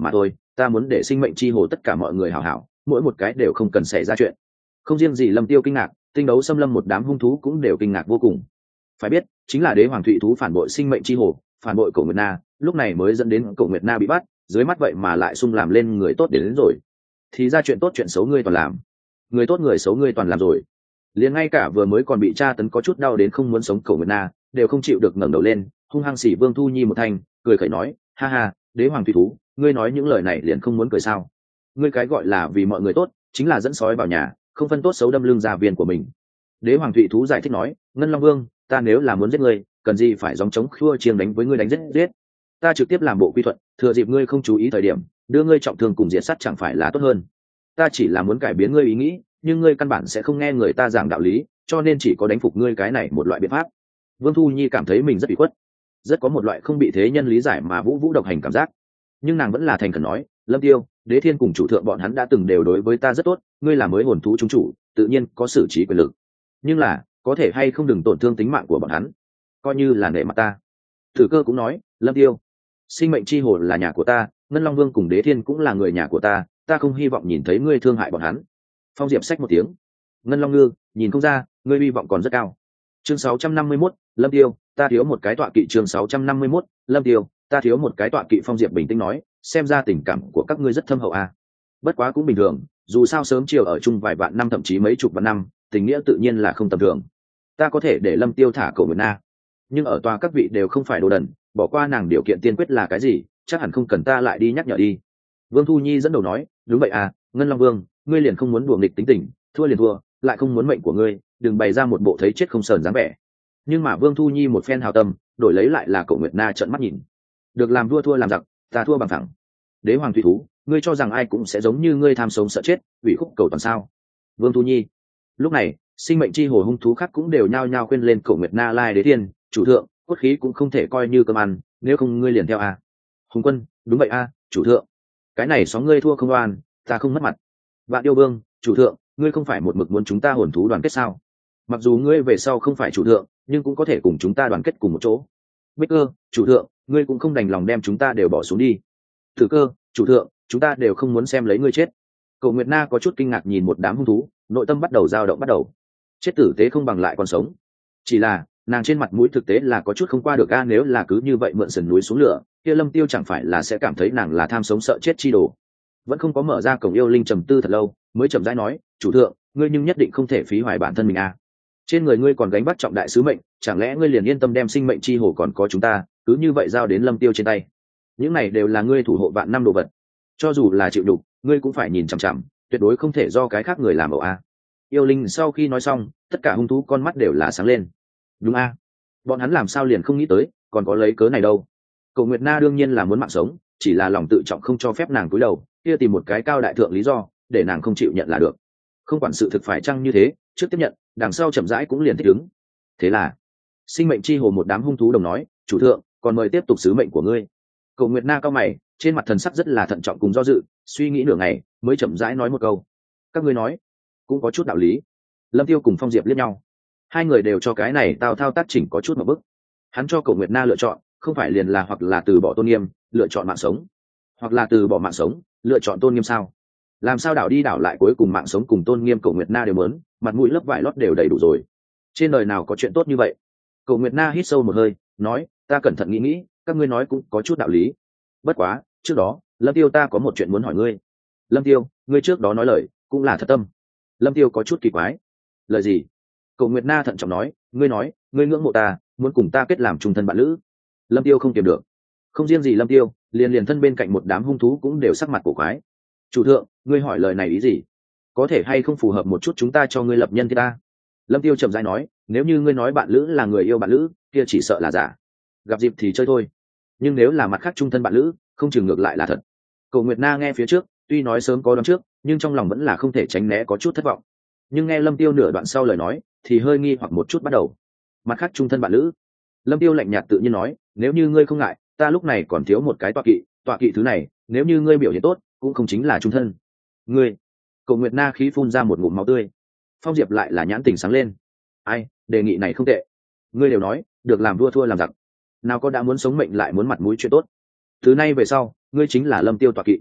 ta muốn để sinh mệnh chi hồ tất cả mọi người hảo hảo, mỗi một cái đều không cần xảy ra chuyện. Không riêng gì Lâm Tiêu kinh ngạc, tinh đấu xâm lâm một đám hung thú cũng đều kinh ngạc vô cùng. Phải biết, chính là đế hoàng thụy thú phản bội sinh mệnh chi hồ, phản bội Cổ Nguyệt Na, lúc này mới dẫn đến Cổ Nguyệt Na bị bắt, dưới mắt vậy mà lại xung làm lên người tốt đến, đến rồi. Thì ra chuyện tốt chuyện xấu ngươi toàn làm, người tốt người xấu ngươi toàn làm rồi. Liền ngay cả vừa mới còn bị tra tấn có chút đau đến không muốn sống Cổ Nguyệt Na, đều không chịu được ngẩng đầu lên, hung hăng xỉ Vương Thu Nhi một thanh, cười khẩy nói, ha ha, đế hoàng thụy thú, ngươi nói những lời này liền không muốn cười sao? Ngươi cái gọi là vì mọi người tốt, chính là dẫn sói vào nhà, không phân tốt xấu đâm lưng gia viên của mình. Đế hoàng thụy thú giải thích nói, Ngân Long Vương, ta nếu là muốn giết ngươi, cần gì phải gióng trống khua chiêng đánh với ngươi đánh giết giết? Ta trực tiếp làm bộ quy thuận, thừa dịp ngươi không chú ý thời điểm, đưa ngươi trọng thương cùng diệt sát chẳng phải là tốt hơn? Ta chỉ là muốn cải biến ngươi ý nghĩ, nhưng ngươi căn bản sẽ không nghe người ta giảng đạo lý, cho nên chỉ có đánh phục ngươi cái này một loại biện pháp. Vương Thu Nhi cảm thấy mình rất bị khuất, rất có một loại không bị thế nhân lý giải mà vũ vũ độc hành cảm giác, nhưng nàng vẫn là thành khẩn nói, Lâm Tiêu, Đế Thiên cùng chủ thượng bọn hắn đã từng đều đối với ta rất tốt, ngươi là mới hồn thú chúng chủ, tự nhiên có xử trí quyền lực, nhưng là có thể hay không đừng tổn thương tính mạng của bọn hắn, coi như là nể mặt ta. Thử Cơ cũng nói, Lâm Tiêu, sinh mệnh chi hồ là nhà của ta, Ngân Long Vương cùng Đế Thiên cũng là người nhà của ta, ta không hy vọng nhìn thấy ngươi thương hại bọn hắn. Phong Diệp xách một tiếng, Ngân Long Ngư, nhìn không ra, ngươi hy vọng còn rất cao. Chương sáu trăm năm mươi mốt, Lâm Tiêu, ta thiếu một cái tọa kỵ. Chương sáu trăm năm mươi mốt, Lâm Tiêu, ta thiếu một cái tọa kỵ. Phong Diệp bình tĩnh nói, xem ra tình cảm của các ngươi rất thâm hậu à. Bất quá cũng bình thường, dù sao sớm chiều ở chung vài vạn năm thậm chí mấy chục vạn năm, tình nghĩa tự nhiên là không tầm thường. Ta có thể để Lâm Tiêu thả Cổ Nguyệt Na, nhưng ở tòa các vị đều không phải đồ đần, bỏ qua nàng điều kiện tiên quyết là cái gì, chắc hẳn không cần ta lại đi nhắc nhở đi. Vương Thu Nhi dẫn đầu nói, đúng vậy à, Ngân Long Vương, ngươi liền không muốn đùa nghịch tính tình, thua liền thua, lại không muốn mệnh của ngươi, đừng bày ra một bộ thấy chết không sờn dáng vẻ. Nhưng mà Vương Thu Nhi một phen hào tâm, đổi lấy lại là Cổ Nguyệt Na trợn mắt nhìn. Được làm vua thua làm giặc, ta thua bằng thẳng. Đế hoàng thủy thú, ngươi cho rằng ai cũng sẽ giống như ngươi tham sống sợ chết, ủy khúc cầu toàn sao? Vương Thu Nhi. Lúc này, sinh mệnh chi hồ hung thú khác cũng đều nhao nhao khuyên lên Cổ Nguyệt Na lai Đế Thiên, chủ thượng, cốt khí cũng không thể coi như cơm ăn, nếu không ngươi liền theo a. À. Hùng Quân, đúng vậy a, à, chủ thượng. Cái này xóm ngươi thua không oan, ta không mất mặt. Vạn Yêu Vương, chủ thượng, ngươi không phải một mực muốn chúng ta hồn thú đoàn kết sao? Mặc dù ngươi về sau không phải chủ thượng, nhưng cũng có thể cùng chúng ta đoàn kết cùng một chỗ. Bích Cơ, chủ thượng, ngươi cũng không đành lòng đem chúng ta đều bỏ xuống đi. Thử Cơ, chủ thượng, chúng ta đều không muốn xem lấy ngươi chết. Cổ Nguyệt Na có chút kinh ngạc nhìn một đám hung thú, nội tâm bắt đầu dao động bắt đầu. Chết tử tế không bằng lại còn sống. Chỉ là, nàng trên mặt mũi thực tế là có chút không qua được a, nếu là cứ như vậy mượn sườn núi xuống lửa, kia Lâm Tiêu chẳng phải là sẽ cảm thấy nàng là tham sống sợ chết chi đồ. Vẫn không có mở ra cổng yêu linh trầm tư thật lâu, mới chậm rãi nói, chủ thượng, ngươi nhưng nhất định không thể phí hoài bản thân mình a. Trên người ngươi còn gánh vác trọng đại sứ mệnh, chẳng lẽ ngươi liền yên tâm đem sinh mệnh chi hồ còn có chúng ta cứ như vậy giao đến Lâm Tiêu trên tay? Những này đều là ngươi thủ hộ vạn năm đồ vật, cho dù là chịu đục, ngươi cũng phải nhìn chằm chằm, tuyệt đối không thể do cái khác người làm ẩu a. Yêu linh sau khi nói xong, tất cả hung thú con mắt đều là sáng lên. Đúng a, bọn hắn làm sao liền không nghĩ tới, còn có lấy cớ này đâu. Cổ Nguyệt Na đương nhiên là muốn mạng sống, chỉ là lòng tự trọng không cho phép nàng cúi đầu, kia tìm một cái cao đại thượng lý do để nàng không chịu nhận là được. Không quản sự thực phải chăng như thế, trước tiếp nhận, đằng sau chậm rãi cũng liền thích ứng. Thế là sinh mệnh chi hồ một đám hung thú đồng nói, chủ thượng, còn mời tiếp tục sứ mệnh của ngươi. Cổ Nguyệt Na cao mày, trên mặt thần sắc rất là thận trọng cùng do dự, suy nghĩ nửa ngày mới chậm rãi nói một câu, các ngươi nói cũng có chút đạo lý. Lâm Tiêu cùng Phong Diệp liếc nhau, hai người đều cho cái này tao thao tác chỉnh có chút một bức. Hắn cho Cổ Nguyệt Na lựa chọn, không phải liền là hoặc là từ bỏ tôn nghiêm, lựa chọn mạng sống, hoặc là từ bỏ mạng sống, lựa chọn tôn nghiêm sao? Làm sao đảo đi đảo lại cuối cùng mạng sống cùng tôn nghiêm Cổ Nguyệt Na đều muốn, mặt mũi lớp vải lót đều đầy đủ rồi. Trên đời nào có chuyện tốt như vậy? Cổ Nguyệt Na hít sâu một hơi, nói, ta cẩn thận nghĩ nghĩ, các ngươi nói cũng có chút đạo lý. Bất quá, trước đó, Lâm Tiêu ta có một chuyện muốn hỏi ngươi. Lâm Tiêu, ngươi trước đó nói lời, cũng là thật tâm. Lâm Tiêu có chút kỳ quái. Lời gì? Cổ Nguyệt Na thận trọng nói, ngươi nói, ngươi ngưỡng mộ ta, muốn cùng ta kết làm chung thân bạn lữ. Lâm Tiêu không kiềm được. Không riêng gì Lâm Tiêu, liền liền thân bên cạnh một đám hung thú cũng đều sắc mặt cổ quái. Chủ thượng, ngươi hỏi lời này ý gì? Có thể hay không phù hợp một chút chúng ta cho ngươi lập nhân thế ta? Lâm Tiêu chậm rãi nói, nếu như ngươi nói bạn lữ là người yêu bạn lữ, kia chỉ sợ là giả. Gặp dịp thì chơi thôi. Nhưng nếu là mặt khác chung thân bạn lữ, không chừng ngược lại là thật. Cổ Nguyệt Na nghe phía trước, tuy nói sớm có đoán trước, nhưng trong lòng vẫn là không thể tránh né có chút thất vọng. Nhưng nghe Lâm Tiêu nửa đoạn sau lời nói, thì hơi nghi hoặc một chút bắt đầu. Mặt khác chung thân bạn lữ. Lâm Tiêu lạnh nhạt tự nhiên nói, nếu như ngươi không ngại, ta lúc này còn thiếu một cái tọa kỵ, tọa kỵ thứ này, nếu như ngươi biểu hiện tốt, cũng không chính là chung thân. Ngươi. Cổ Nguyệt Na khí phun ra một ngụm máu tươi. Phong Diệp lại là nhãn tình sáng lên. Ai, đề nghị này không tệ. Ngươi đều nói, được làm vua thua làm giặc. Nào có đã muốn sống mệnh lại muốn mặt mũi chuyện tốt. Từ nay về sau, ngươi chính là Lâm Tiêu tọa kỵ.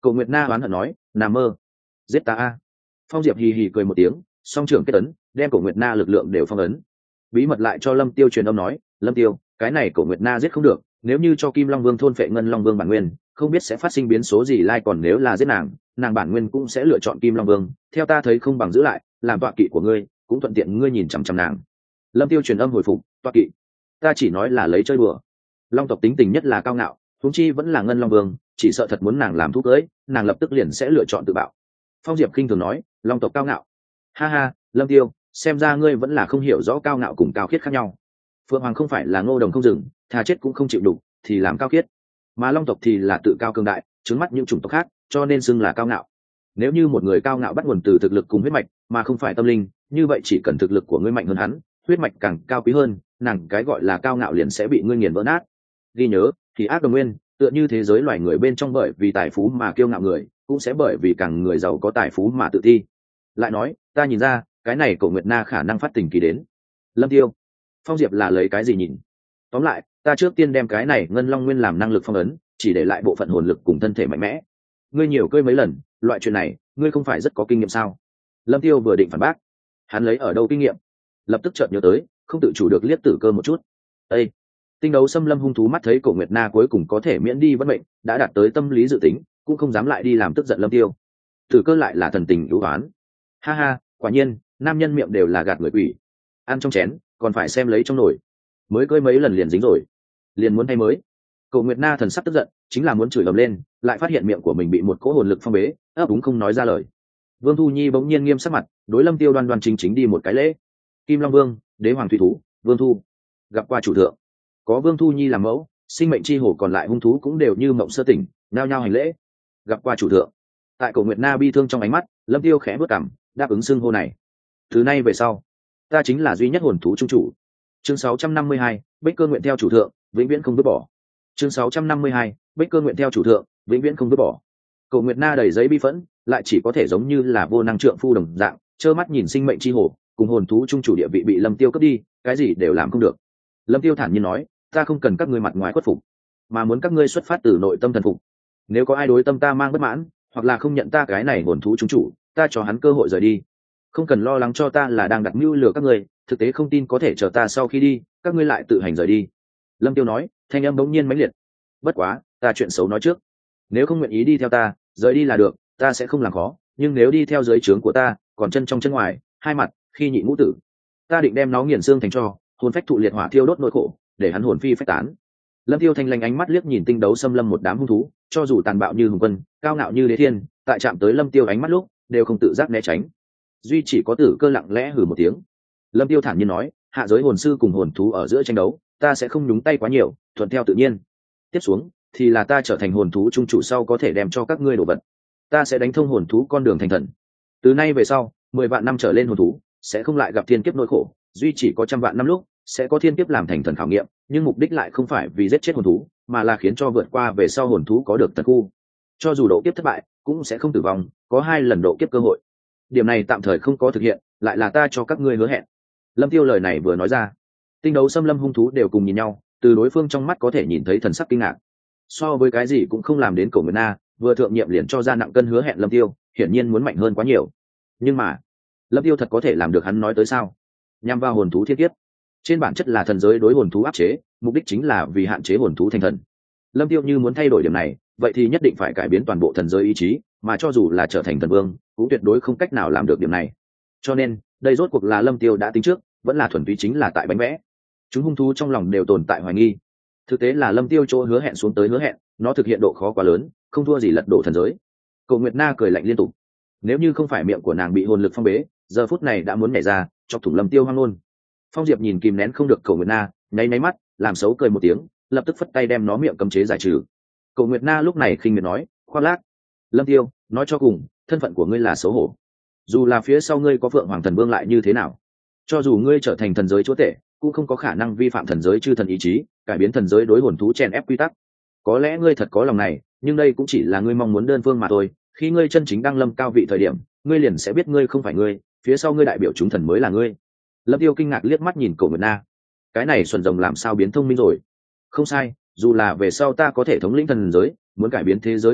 Cổ Nguyệt Na oán hận nói, nằm mơ, giết ta a. Phong Diệp hì hì cười một tiếng, song trưởng kết ấn, đem Cổ Nguyệt Na lực lượng đều phong ấn. Bí mật lại cho Lâm Tiêu truyền âm nói, Lâm Tiêu, cái này Cổ Nguyệt Na giết không được, nếu như cho Kim Long Vương thôn phệ Ngân Long Vương bản nguyên, không biết sẽ phát sinh biến số gì lai, còn nếu là giết nàng, nàng bản nguyên cũng sẽ lựa chọn Kim Long Vương, theo ta thấy không bằng giữ lại, làm tọa kỵ của ngươi, cũng thuận tiện ngươi nhìn chằm chằm nàng. Lâm Tiêu truyền âm hồi phục, tọa kỵ, ta chỉ nói là lấy chơi đùa. Long tộc tính tình nhất là cao ngạo, huống chi vẫn là Ngân Long Vương, chỉ sợ thật muốn nàng làm thú cưới, nàng lập tức liền sẽ lựa chọn tự bạo. Phong Diệp khinh thường nói, Long tộc cao ngạo. Ha ha, Lâm Tiêu, xem ra ngươi vẫn là không hiểu rõ cao ngạo cùng cao khiết khác nhau. Phượng Hoàng không phải là ngô đồng không dừng, thà chết cũng không chịu đủ, thì làm cao khiết. Mà Long tộc thì là tự cao cường đại, trứng mắt những chủng tộc khác, cho nên xưng là cao ngạo. Nếu như một người cao ngạo bắt nguồn từ thực lực cùng huyết mạch, mà không phải tâm linh, như vậy chỉ cần thực lực của ngươi mạnh hơn hắn, huyết mạch càng cao quý hơn, nàng cái gọi là cao ngạo liền sẽ bị ngươi nghiền vỡ nát. Ghi nhớ, thì ác đồng nguyên, tựa như thế giới loài người bên trong bởi vì tài phú mà kiêu ngạo người, cũng sẽ bởi vì càng người giàu có tài phú mà tự ti. Lại nói, ta nhìn ra, cái này Cổ Nguyệt Na khả năng phát tình kỳ đến. Lâm Tiêu, Phong Diệp là lấy cái gì nhìn? Tóm lại, ta trước tiên đem cái này Ngân Long Nguyên làm năng lực phong ấn, chỉ để lại bộ phận hồn lực cùng thân thể mạnh mẽ. Ngươi nhiều cơi mấy lần, loại chuyện này, ngươi không phải rất có kinh nghiệm sao? Lâm Tiêu vừa định phản bác, hắn lấy ở đâu kinh nghiệm? Lập tức chợt nhớ tới, không tự chủ được liếc Tử Cơ một chút. Ê! Tinh đấu xâm lâm hung thú mắt thấy Cổ Nguyệt Na cuối cùng có thể miễn đi vấn bệnh, đã đạt tới tâm lý dự tính, cũng không dám lại đi làm tức giận Lâm Tiêu. Tử Cơ lại là thần tình ưu oán. Ha ha, quả nhiên, nam nhân miệng đều là gạt người quỷ. Ăn trong chén, còn phải xem lấy trong nồi. Mới cưới mấy lần liền dính rồi, liền muốn thay mới. Cổ Nguyệt Na thần sắc tức giận, chính là muốn chửi ầm lên, lại phát hiện miệng của mình bị một cỗ hồn lực phong bế, ấp úng không nói ra lời. Vương Thu Nhi bỗng nhiên nghiêm sắc mặt, đối Lâm Tiêu đoan đoan chính chính đi một cái lễ. Kim Long Vương, Đế Hoàng Thủy Thú, Vương Thu, gặp qua chủ thượng. Có Vương Thu Nhi làm mẫu, sinh mệnh chi hổ còn lại hung thú cũng đều như mộng sơ tỉnh, nao nhao hành lễ. Gặp qua chủ thượng. Tại Cổ Nguyệt Na bi thương trong ánh mắt, Lâm Tiêu khẽ bước cằm, đáp ứng xưng hô này. Từ nay về sau, ta chính là duy nhất hồn thú trung chủ. Chương sáu trăm năm mươi hai, Bích Cơ nguyện theo chủ thượng, vĩnh viễn không vứt bỏ. Chương sáu trăm năm mươi hai, Bích Cơ nguyện theo chủ thượng, vĩnh viễn không vứt bỏ. Cổ Nguyệt Na đầy giấy bi phẫn, lại chỉ có thể giống như là vô năng trượng phu đồng dạng, trơ mắt nhìn sinh mệnh chi hổ cùng hồn thú trung chủ địa vị bị Lâm Tiêu cướp đi, cái gì đều làm không được. Lâm Tiêu thản nhiên nói, ta không cần các ngươi mặt ngoài khuất phục, mà muốn các ngươi xuất phát từ nội tâm thần phục. Nếu có ai đối tâm ta mang bất mãn, hoặc là không nhận ta cái này hồn thú trung chủ, ta cho hắn cơ hội rời đi. Không cần lo lắng cho ta là đang đặt mưu lừa các ngươi, thực tế không tin có thể chờ ta sau khi đi, các ngươi lại tự hành rời đi. Lâm Tiêu nói, thanh âm bỗng nhiên mãnh liệt. Bất quá, ta chuyện xấu nói trước, nếu không nguyện ý đi theo ta, rời đi là được, ta sẽ không làm khó, nhưng nếu đi theo dưới trướng của ta, còn chân trong chân ngoài, hai mặt, khi nhị ngũ tử, ta định đem nó nghiền xương thành tro, hồn phách thụ liệt hỏa thiêu đốt nỗi khổ, để hắn hồn phi phách tán. Lâm Tiêu thanh lanh ánh mắt liếc nhìn tinh đấu xâm lâm một đám hung thú, cho dù tàn bạo như hùng quân, cao ngạo như đế thiên, tại chạm tới Lâm Tiêu ánh mắt lúc, đều không tự giác né tránh. Duy chỉ có Tử Cơ lặng lẽ hừ một tiếng. Lâm Tiêu thản nhiên nói, hạ giới hồn sư cùng hồn thú ở giữa tranh đấu, ta sẽ không nhúng tay quá nhiều, thuận theo tự nhiên. Tiếp xuống thì là ta trở thành hồn thú trung chủ sau có thể đem cho các ngươi đồ vật. Ta sẽ đánh thông hồn thú con đường thành thần. Từ nay về sau, mười vạn năm trở lên hồn thú sẽ không lại gặp thiên kiếp nỗi khổ, duy chỉ có trăm vạn năm lúc sẽ có thiên kiếp làm thành thần khảo nghiệm, nhưng mục đích lại không phải vì giết chết hồn thú, mà là khiến cho vượt qua về sau hồn thú có được tật khu. Cho dù độ kiếp thất bại, cũng sẽ không tử vong, có hai lần độ kiếp cơ hội. Điểm này tạm thời không có thực hiện, lại là ta cho các ngươi hứa hẹn. Lâm Tiêu lời này vừa nói ra, tinh đấu xâm lâm hung thú đều cùng nhìn nhau, từ đối phương trong mắt có thể nhìn thấy thần sắc kinh ngạc. So với cái gì cũng không làm đến Cổ Nguyệt Na, vừa thượng nhiệm liền cho ra nặng cân hứa hẹn Lâm Tiêu, hiển nhiên muốn mạnh hơn quá nhiều. Nhưng mà, Lâm Tiêu thật có thể làm được hắn nói tới sao? Nhằm vào hồn thú thiên kiếp, trên bản chất là thần giới đối hồn thú áp chế, mục đích chính là vì hạn chế hồn thú thành thần. Lâm Tiêu như muốn thay đổi điểm này, vậy thì nhất định phải cải biến toàn bộ thần giới ý chí, mà cho dù là trở thành thần vương, cũng tuyệt đối không cách nào làm được điểm này. Cho nên, đây rốt cuộc là Lâm Tiêu đã tính trước, vẫn là thuần túy chính là tại bánh vẽ. Chúng hung thú trong lòng đều tồn tại hoài nghi. Thực tế là Lâm Tiêu chỗ hứa hẹn xuống tới hứa hẹn, nó thực hiện độ khó quá lớn, không thua gì lật đổ thần giới. Cổ Nguyệt Na cười lạnh liên tục. Nếu như không phải miệng của nàng bị hồn lực phong bế, giờ phút này đã muốn nhảy ra, chọc thủng Lâm Tiêu hoang luôn. Phong Diệp nhìn kìm nén không được Cổ Nguyệt Na, nháy nháy mắt, làm xấu cười một tiếng, lập tức phất tay đem nó miệng cấm chế giải trừ. Cổ Nguyệt Na lúc này khinh miệt nói, khoác lác. Lâm Tiêu, nói cho cùng, thân phận của ngươi là xấu hổ. Dù là phía sau ngươi có Phượng Hoàng Thần Vương lại như thế nào, cho dù ngươi trở thành thần giới chúa tể, cũng không có khả năng vi phạm thần giới chư thần ý chí, cải biến thần giới đối hồn thú chèn ép quy tắc. Có lẽ ngươi thật có lòng này, nhưng đây cũng chỉ là ngươi mong muốn đơn phương mà thôi. Khi ngươi chân chính đăng lâm cao vị thời điểm, ngươi liền sẽ biết ngươi không phải ngươi, phía sau ngươi đại biểu chúng thần mới là ngươi. Lâm Tiêu kinh ngạc liếc mắt nhìn Cổ Nguyệt Na, cái này xuẩn rồng làm sao biến thông minh rồi? Không sai, dù là về sau ta có thể thống lĩnh thần giới, muốn cải biến thế giới quy tắc,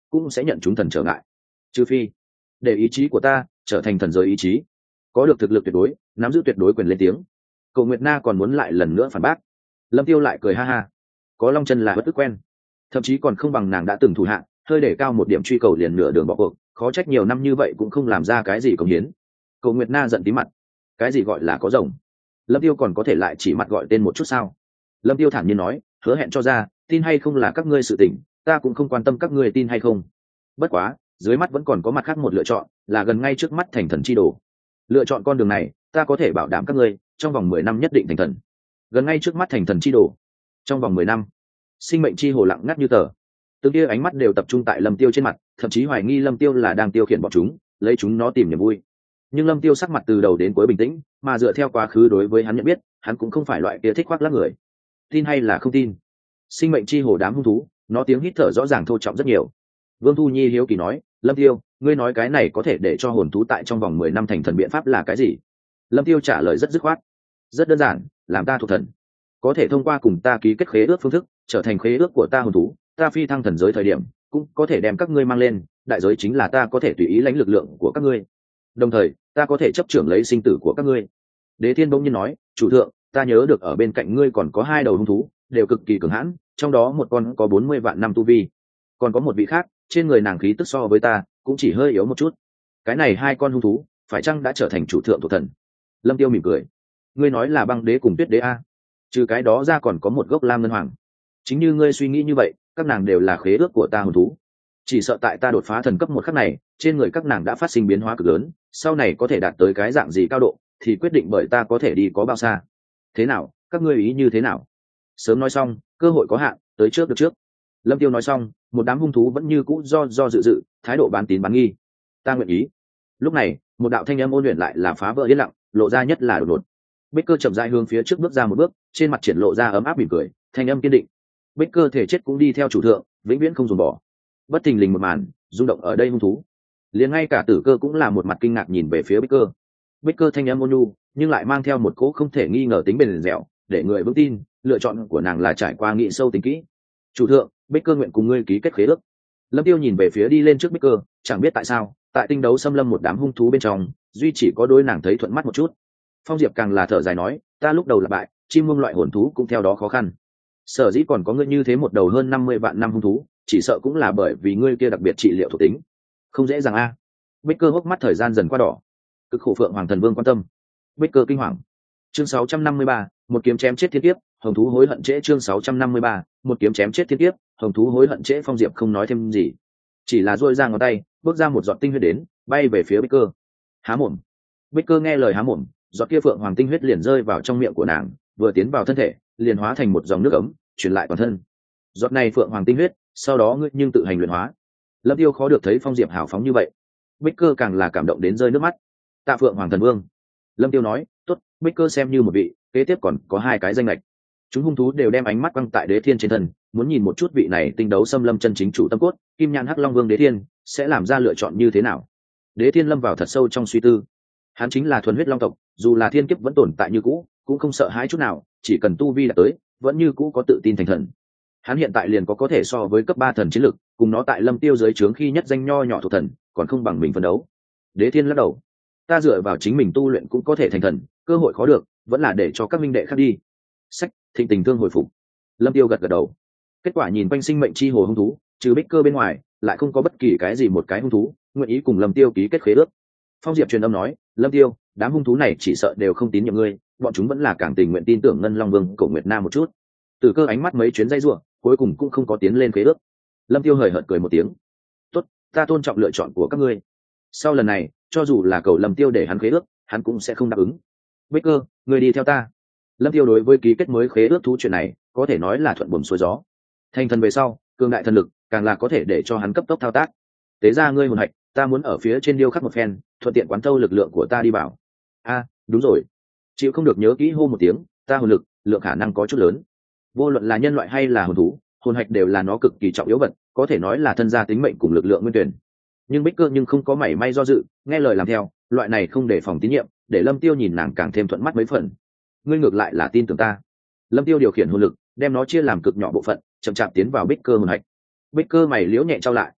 cũng sẽ nhận chúng thần trở ngại, trừ phi để ý chí của ta trở thành thần giới ý chí, có được thực lực tuyệt đối, nắm giữ tuyệt đối quyền lên tiếng. Cầu Nguyệt Na còn muốn lại lần nữa phản bác, Lâm Tiêu lại cười ha ha, có long chân là bất ức quen, thậm chí còn không bằng nàng đã từng thủ hạ, hơi để cao một điểm truy cầu liền nửa đường bỏ cuộc, khó trách nhiều năm như vậy cũng không làm ra cái gì cống hiến. Cầu Nguyệt Na giận tí mặt, cái gì gọi là có rồng? Lâm Tiêu còn có thể lại chỉ mặt gọi tên một chút sao? Lâm Tiêu thản nhiên nói, hứa hẹn cho ra, tin hay không là các ngươi sự tình, ta cũng không quan tâm các ngươi tin hay không. Bất quá, dưới mắt vẫn còn có mặt khác một lựa chọn, là gần ngay trước mắt thành thần chi đồ. Lựa chọn con đường này, ta có thể bảo đảm các ngươi trong vòng mười năm nhất định thành thần. Gần ngay trước mắt thành thần chi đồ, trong vòng mười năm. Sinh mệnh chi hồ lặng ngắt như tờ, từng kia ánh mắt đều tập trung tại Lâm Tiêu trên mặt, thậm chí hoài nghi Lâm Tiêu là đang tiêu khiển bọn chúng, lấy chúng nó tìm niềm vui. Nhưng Lâm Tiêu sắc mặt từ đầu đến cuối bình tĩnh, mà dựa theo quá khứ đối với hắn nhận biết, hắn cũng không phải loại kia thích khoác lác người. Tin hay là không tin? Sinh mệnh chi hồ đám hung thú, nó tiếng hít thở rõ ràng thô trọng rất nhiều. Vương Thu Nhi hiếu kỳ nói, Lâm Tiêu, ngươi nói cái này có thể để cho hồn thú tại trong vòng mười năm thành thần biện pháp là cái gì? Lâm Tiêu trả lời rất dứt khoát, rất đơn giản, làm ta thuộc thần, có thể thông qua cùng ta ký kết khế ước phương thức trở thành khế ước của ta hồn thú, ta phi thăng thần giới thời điểm cũng có thể đem các ngươi mang lên, đại giới chính là ta có thể tùy ý lãnh lực lượng của các ngươi, đồng thời ta có thể chấp trưởng lấy sinh tử của các ngươi. Đế Thiên bỗng nhiên nói, chủ thượng, ta nhớ được ở bên cạnh ngươi còn có hai đầu hung thú, đều cực kỳ cường hãn, trong đó một con có bốn mươi vạn năm tu vi, còn có một vị khác trên người nàng khí tức so với ta cũng chỉ hơi yếu một chút. Cái này hai con hung thú phải chăng đã trở thành chủ thượng thuộc thần? Lâm Tiêu mỉm cười, ngươi nói là băng đế cùng tuyết đế a? Trừ cái đó ra còn có một gốc lam ngân hoàng. Chính như ngươi suy nghĩ như vậy, các nàng đều là khế ước của ta hồn thú. Chỉ sợ tại ta đột phá thần cấp một khắc này, trên người các nàng đã phát sinh biến hóa cực lớn, sau này có thể đạt tới cái dạng gì cao độ thì quyết định bởi ta có thể đi có bao xa. Thế nào, các ngươi ý như thế nào? Sớm nói xong, cơ hội có hạn, tới trước được trước. Lâm Tiêu nói xong, một đám hung thú vẫn như cũ do do dự dự, thái độ bán tín bán nghi. Ta nguyện ý. Lúc này, một đạo thanh âm ôn luyện lại là phá vỡ yên lặng, lộ ra nhất là đột ngột. Bích Cơ chậm rãi hướng phía trước bước ra một bước, trên mặt triển lộ ra ấm áp mỉm cười, thanh âm kiên định. Bích Cơ thể chết cũng đi theo chủ thượng, vĩnh viễn không dùng bỏ. Bất thình lình một màn, rung động ở đây hung thú. Liền ngay cả Tử Cơ cũng là một mặt kinh ngạc nhìn về phía Bích Cơ. Bích Cơ thanh âm ôn nhu, nhưng lại mang theo một cỗ không thể nghi ngờ tính bền dẻo, để người vững tin, lựa chọn của nàng là trải qua nghị sâu tính kỹ. Chủ thượng, Bích Cơ nguyện cùng ngươi ký kết khế ước. Lâm Tiêu nhìn về phía đi lên trước Bích Cơ, chẳng biết tại sao, tại tinh đấu xâm lâm một đám hung thú bên trong, duy chỉ có đôi nàng thấy thuận mắt một chút. Phong Diệp càng là thở dài nói, ta lúc đầu là bại, chim muông loại hồn thú cũng theo đó khó khăn. Sở dĩ còn có ngươi như thế một đầu hơn năm mươi vạn năm hung thú, chỉ sợ cũng là bởi vì ngươi kia đặc biệt trị liệu thuộc tính, không dễ dàng a. Bích Cơ hốc mắt thời gian dần qua đỏ, cực khổ Phượng Hoàng Thần Vương quan tâm. Bích Cơ kinh hoàng. Chương sáu trăm năm mươi ba, một kiếm chém chết thiên kiếp, hồng thú hối hận trễ. Chương sáu trăm năm mươi ba, một kiếm chém chết thiên kiếp, hồng thú hối hận trễ. Phong Diệp không nói thêm gì, chỉ là duỗi ra ngón tay, bước ra một giọt tinh huyết đến, bay về phía Bích Cơ. Há mồm. Bích Cơ nghe lời há mồm, giọt kia Phượng Hoàng tinh huyết liền rơi vào trong miệng của nàng, vừa tiến vào thân thể, liền hóa thành một dòng nước ấm, truyền lại toàn thân. Giọt này Phượng Hoàng tinh huyết, sau đó ngươi nhưng tự hành luyện hóa. Lâm Tiêu khó được thấy Phong Diệp hào phóng như vậy, Bích Cơ càng là cảm động đến rơi nước mắt. Tạ Phượng Hoàng Thần Vương. Lâm Tiêu nói, tốt, Bích Cơ xem như một vị, kế tiếp còn có hai cái danh lệch. Chúng hung thú đều đem ánh mắt quăng tại Đế Thiên trên thân, muốn nhìn một chút vị này tinh đấu xâm lâm chân chính chủ tâm cốt, Kim Nhan Hắc Long Vương Đế Thiên sẽ làm ra lựa chọn như thế nào. Đế Thiên lâm vào thật sâu trong suy tư. Hắn chính là thuần huyết long tộc, dù là thiên kiếp vẫn tồn tại như cũ, cũng không sợ hãi chút nào, chỉ cần tu vi đạt tới, vẫn như cũ có tự tin thành thần. Hắn hiện tại liền có có thể so với cấp ba thần chiến lực, cùng nó tại Lâm Tiêu dưới trướng khi nhất danh nho nhỏ thuộc thần, còn không bằng mình phấn đấu. Đế Thiên lắc đầu, ta dựa vào chính mình tu luyện cũng có thể thành thần, cơ hội khó được, vẫn là để cho các minh đệ khác đi. Sách, thịnh tình thương hồi phục. Lâm Tiêu gật gật đầu. Kết quả nhìn quanh sinh mệnh chi hồ hung thú, trừ Bích Cơ bên ngoài, lại không có bất kỳ cái gì một cái hung thú nguyện ý cùng Lâm Tiêu ký kết khế ước. Phong Diệp truyền âm nói, Lâm Tiêu, đám hung thú này chỉ sợ đều không tín nhiệm ngươi, bọn chúng vẫn là càng tình nguyện tin tưởng Ngân Long Vương Cổ Nguyệt Nam một chút. Từ Cơ ánh mắt mấy chuyến dây rủa, cuối cùng cũng không có tiến lên khế ước. Lâm Tiêu hời hợt cười một tiếng, tốt, ta tôn trọng lựa chọn của các ngươi. Sau lần này, cho dù là cầu Lâm Tiêu để hắn khế ước, hắn cũng sẽ không đáp ứng. Bích Cơ, ngươi đi theo ta. Lâm Tiêu đối với ký kết mới khế ước thú chuyện này, có thể nói là thuận buồm xuôi gió. Thành thần về sau, cường đại thần lực, càng là có thể để cho hắn cấp tốc thao tác. Tế ra ngươi hồn hạch, ta muốn ở phía trên điêu khắc một phen, thuận tiện quán thâu lực lượng của ta đi vào. A, đúng rồi, chịu không được nhớ kỹ hô một tiếng, ta hồn lực, lượng khả năng có chút lớn. Vô luận là nhân loại hay là hồn thú, hồn hạch đều là nó cực kỳ trọng yếu vật, có thể nói là thân gia tính mệnh cùng lực lượng nguyên tuyển. Nhưng Bích Cơ nhưng không có mảy may do dự, nghe lời làm theo, loại này không để phòng tín nhiệm, để Lâm Tiêu nhìn nàng càng thêm thuận mắt mấy phần. Ngươi ngược lại là tin tưởng ta. Lâm Tiêu điều khiển hồn lực, đem nó chia làm cực nhỏ bộ phận, chậm chạp tiến vào Bích Cơ hồn hạch. Bích Cơ mày liễu nhẹ trao lại.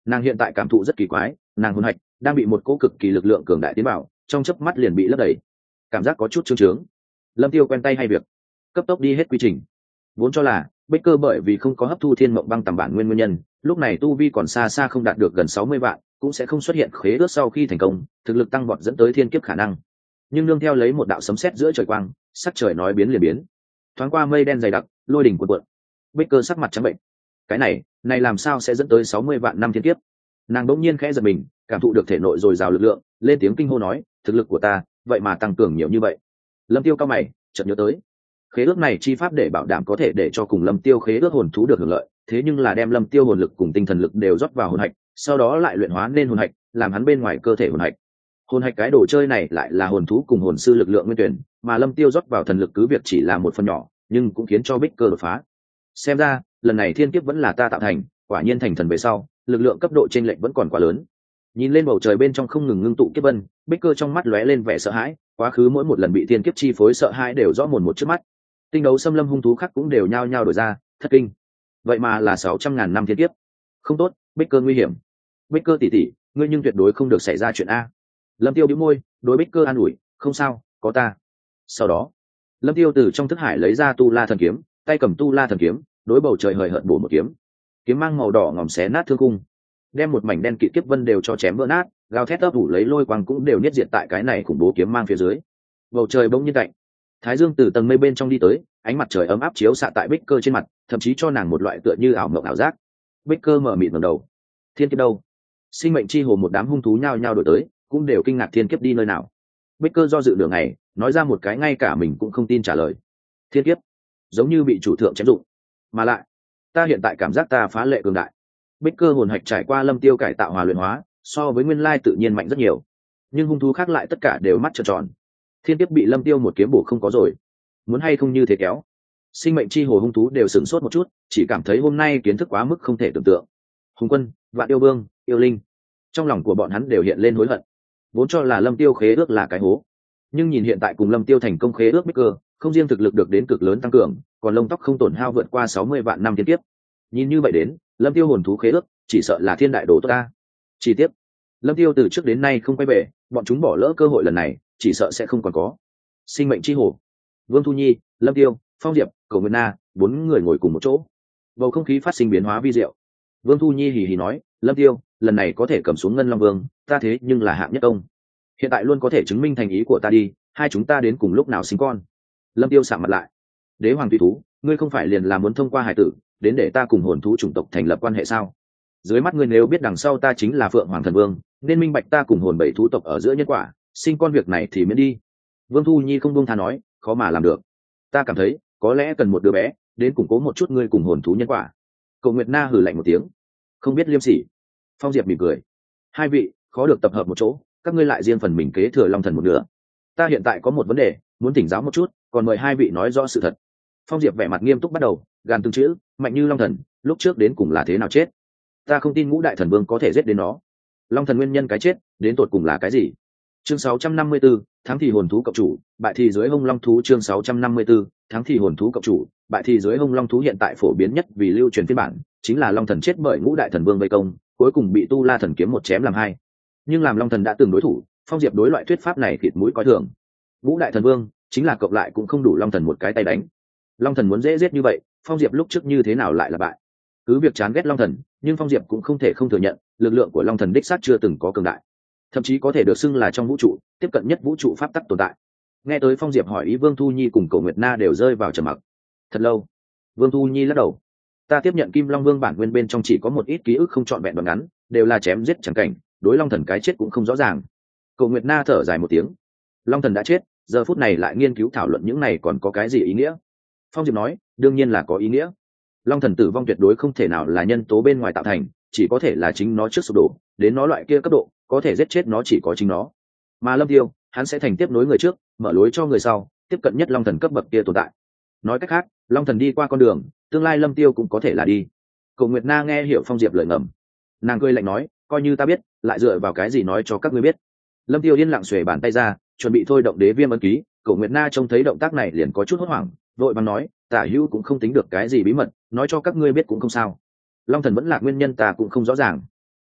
Nàng hiện tại cảm thụ rất kỳ quái, nàng hồn hạch đang bị một cỗ cực kỳ lực lượng cường đại tiến vào, trong chớp mắt liền bị lấp đầy, cảm giác có chút trướng trướng. Lâm Tiêu quen tay hay việc, cấp tốc đi hết quy trình. Vốn cho là Baker bởi vì không có hấp thu thiên mộng băng tầm bản nguyên nguyên nhân, lúc này tu vi còn xa xa không đạt được gần sáu mươi vạn, cũng sẽ không xuất hiện khế ước sau khi thành công, thực lực tăng vọt dẫn tới thiên kiếp khả năng. Nhưng nương theo lấy một đạo sấm sét giữa trời quang, sắc trời nói biến liền biến. Thoáng qua mây đen dày đặc, lôi đỉnh cuộn cuộn. Baker sắc mặt trắng bệnh. Cái này, này làm sao sẽ dẫn tới sáu mươi vạn năm thiên kiếp? Nàng đột nhiên khẽ giật mình, cảm thụ được thể nội dồi dào lực lượng, lên tiếng kinh hô nói, thực lực của ta, vậy mà tăng cường nhiều như vậy. Lâm Tiêu cao mày, chợt nhớ tới, khế ước này chi pháp để bảo đảm có thể để cho cùng Lâm Tiêu khế ước hồn thú được hưởng lợi, thế nhưng là đem Lâm Tiêu hồn lực cùng tinh thần lực đều rót vào hồn hạch, sau đó lại luyện hóa nên hồn hạch, làm hắn bên ngoài cơ thể hồn hạch. Hồn hạch cái đồ chơi này lại là hồn thú cùng hồn sư lực lượng nguyên tuyển, mà Lâm Tiêu rót vào thần lực cứ việc chỉ là một phần nhỏ, nhưng cũng khiến cho Bích Cơ đột phá. Xem ra, lần này thiên kiếp vẫn là ta tạo thành, quả nhiên thành thần về sau, lực lượng cấp độ chênh lệch vẫn còn quá lớn. Nhìn lên bầu trời bên trong không ngừng ngưng tụ kiếp vân, Bích Cơ trong mắt lóe lên vẻ sợ hãi, quá khứ mỗi một lần bị thiên kiếp chi phối sợ hãi đều rõ mồn một trước mắt. Tinh đấu xâm lâm hung thú khác cũng đều nhao nhao đổi ra, thất kinh. Vậy mà là sáu trăm ngàn năm thiên kiếp. Không tốt, Bích Cơ nguy hiểm. Bích Cơ tỷ tỷ, ngươi nhưng tuyệt đối không được xảy ra chuyện a. Lâm Tiêu bĩu môi, đối Bích Cơ an ủi, không sao, có ta. Sau đó, Lâm Tiêu từ trong thức hải lấy ra tu la thần kiếm, tay cầm tu la thần kiếm, đối bầu trời hời hợt bổ một kiếm. Kiếm mang màu đỏ ngòm xé nát thương cung, đem một mảnh đen kịt kiếp vân đều cho chém vỡ nát, gào thét ấp ủ lấy lôi quang cũng đều niết diệt tại cái này khủng bố kiếm mang phía dưới. Bầu trời bỗng nhiên cạnh, thái dương từ tầng mây bên trong đi tới, ánh mặt trời ấm áp chiếu xạ tại Bích Cơ trên mặt, thậm chí cho nàng một loại tựa như ảo mộng ảo giác. Bích Cơ mở mịt ngẩng đầu, thiên kiếp đâu? Sinh mệnh chi hồ một đám hung thú nhao nhao đổi tới, cũng đều kinh ngạc thiên kiếp đi nơi nào. Bích Cơ do dự nửa ngày, nói ra một cái ngay cả mình cũng không tin trả lời. Thiên kiếp, giống như bị chủ thượng chém dụng, mà lại, ta hiện tại cảm giác ta phá lệ cường đại. Bích Cơ hồn hạch trải qua Lâm Tiêu cải tạo hòa luyện hóa, so với nguyên lai tự nhiên mạnh rất nhiều. Nhưng hung thú khác lại tất cả đều mắt trợn tròn. Thiên kiếp bị Lâm Tiêu một kiếm bổ không có rồi, muốn hay không như thế kéo. Sinh mệnh chi hồ hung thú đều sửng sốt một chút, chỉ cảm thấy hôm nay kiến thức quá mức không thể tưởng tượng. Hùng Quân, Vạn Yêu Vương, Yêu Linh, trong lòng của bọn hắn đều hiện lên hối hận. Vốn cho là Lâm Tiêu khế ước là cái hố, nhưng nhìn hiện tại cùng Lâm Tiêu thành công khế ước Bích Cơ, không riêng thực lực được đến cực lớn tăng cường, còn lông tóc không tổn hao vượt qua sáu mươi vạn năm thiên kiếp. Nhìn như vậy đến, Lâm Tiêu hồn thú khế ước chỉ sợ là thiên đại đồ tốt ta. Chi tiết, Lâm Tiêu từ trước đến nay không quay về, bọn chúng bỏ lỡ cơ hội lần này, chỉ sợ sẽ không còn có. Sinh mệnh chi hồ, Vương Thu Nhi, Lâm Tiêu, Phong Diệp, Cổ Nguyệt Na, bốn người ngồi cùng một chỗ. Bầu không khí phát sinh biến hóa vi diệu. Vương Thu Nhi hì hì nói, Lâm Tiêu, lần này có thể cầm xuống Ngân Long Vương, ta thế nhưng là hạng nhất công. Hiện tại luôn có thể chứng minh thành ý của ta đi, hai chúng ta đến cùng lúc nào sinh con. Lâm Tiêu sạm mặt lại, Đế Hoàng Tùy Thú, ngươi không phải liền là muốn thông qua hải tử, đến để ta cùng hồn thú chủng tộc thành lập quan hệ sao? Dưới mắt ngươi nếu biết đằng sau ta chính là Phượng Hoàng Thần Vương, nên minh bạch ta cùng hồn bảy thú tộc ở giữa nhân quả, sinh con việc này thì miễn đi. Vương Thu Nhi không buông tha nói, khó mà làm được. Ta cảm thấy, có lẽ cần một đứa bé, đến củng cố một chút ngươi cùng hồn thú nhân quả. Cậu Nguyệt Na hừ lạnh một tiếng, không biết liêm sỉ. Phong Diệp mỉm cười, hai vị, khó được tập hợp một chỗ, các ngươi lại riêng phần mình kế thừa Long Thần một nửa. Ta hiện tại có một vấn đề, muốn thỉnh giáo một chút, còn mời hai vị nói rõ sự thật. Phong Diệp vẻ mặt nghiêm túc bắt đầu, gàn từng chữ, mạnh như Long Thần, lúc trước đến cùng là thế nào chết? Ta không tin Ngũ Đại Thần Vương có thể giết đến nó. Long Thần nguyên nhân cái chết, đến tột cùng là cái gì? Chương sáu trăm năm mươi 64, thắng thì hồn thú cộng chủ, bại thì dưới hung long thú. Chương sáu trăm năm mươi 64, thắng thì hồn thú cộng chủ, bại thì dưới hung long thú. Hiện tại phổ biến nhất vì lưu truyền phiên bản, chính là Long Thần chết bởi Ngũ Đại Thần Vương vây công, cuối cùng bị Tu La Thần kiếm một chém làm hai. Nhưng làm Long Thần đã từng đối thủ, Phong Diệp đối loại thuyết pháp này thịt mũi coi thường. Ngũ Đại Thần Vương chính là cộng lại cũng không đủ Long Thần một cái tay đánh. Long Thần muốn dễ giết như vậy, Phong Diệp lúc trước như thế nào lại là bại? Cứ việc chán ghét Long Thần, nhưng Phong Diệp cũng không thể không thừa nhận, lực lượng của Long Thần đích xác chưa từng có cường đại, thậm chí có thể được xưng là trong vũ trụ tiếp cận nhất vũ trụ pháp tắc tồn tại. Nghe tới Phong Diệp hỏi ý, Vương Thu Nhi cùng Cổ Nguyệt Na đều rơi vào trầm mặc. Thật lâu, Vương Thu Nhi lắc đầu, ta tiếp nhận Kim Long Vương bản nguyên bên trong chỉ có một ít ký ức không trọn vẹn đoạn ngắn, đều là chém giết chẳng cảnh, đối Long Thần cái chết cũng không rõ ràng. Cổ Nguyệt Na thở dài một tiếng, Long Thần đã chết, giờ phút này lại nghiên cứu thảo luận những này còn có cái gì ý nghĩa? Phong Diệp nói, đương nhiên là có ý nghĩa. Long Thần tử vong tuyệt đối không thể nào là nhân tố bên ngoài tạo thành, chỉ có thể là chính nó trước sụp đổ, đến nó loại kia cấp độ, có thể giết chết nó chỉ có chính nó. Mà Lâm Tiêu, hắn sẽ thành tiếp nối người trước, mở lối cho người sau, tiếp cận nhất Long Thần cấp bậc kia tồn tại. Nói cách khác, Long Thần đi qua con đường, tương lai Lâm Tiêu cũng có thể là đi. Cổ Nguyệt Na nghe hiểu Phong Diệp lời ngầm, nàng cười lạnh nói, coi như ta biết, lại dựa vào cái gì nói cho các ngươi biết? Lâm Tiêu yên lặng xuề bàn tay ra, chuẩn bị thôi động đế viêm ấn ký. Cổ Nguyệt Na trông thấy động tác này liền có chút hốt hoảng, vội vàng nói, Tả Hữu cũng không tính được cái gì bí mật, nói cho các ngươi biết cũng không sao. Long Thần vẫn là nguyên nhân ta cũng không rõ ràng.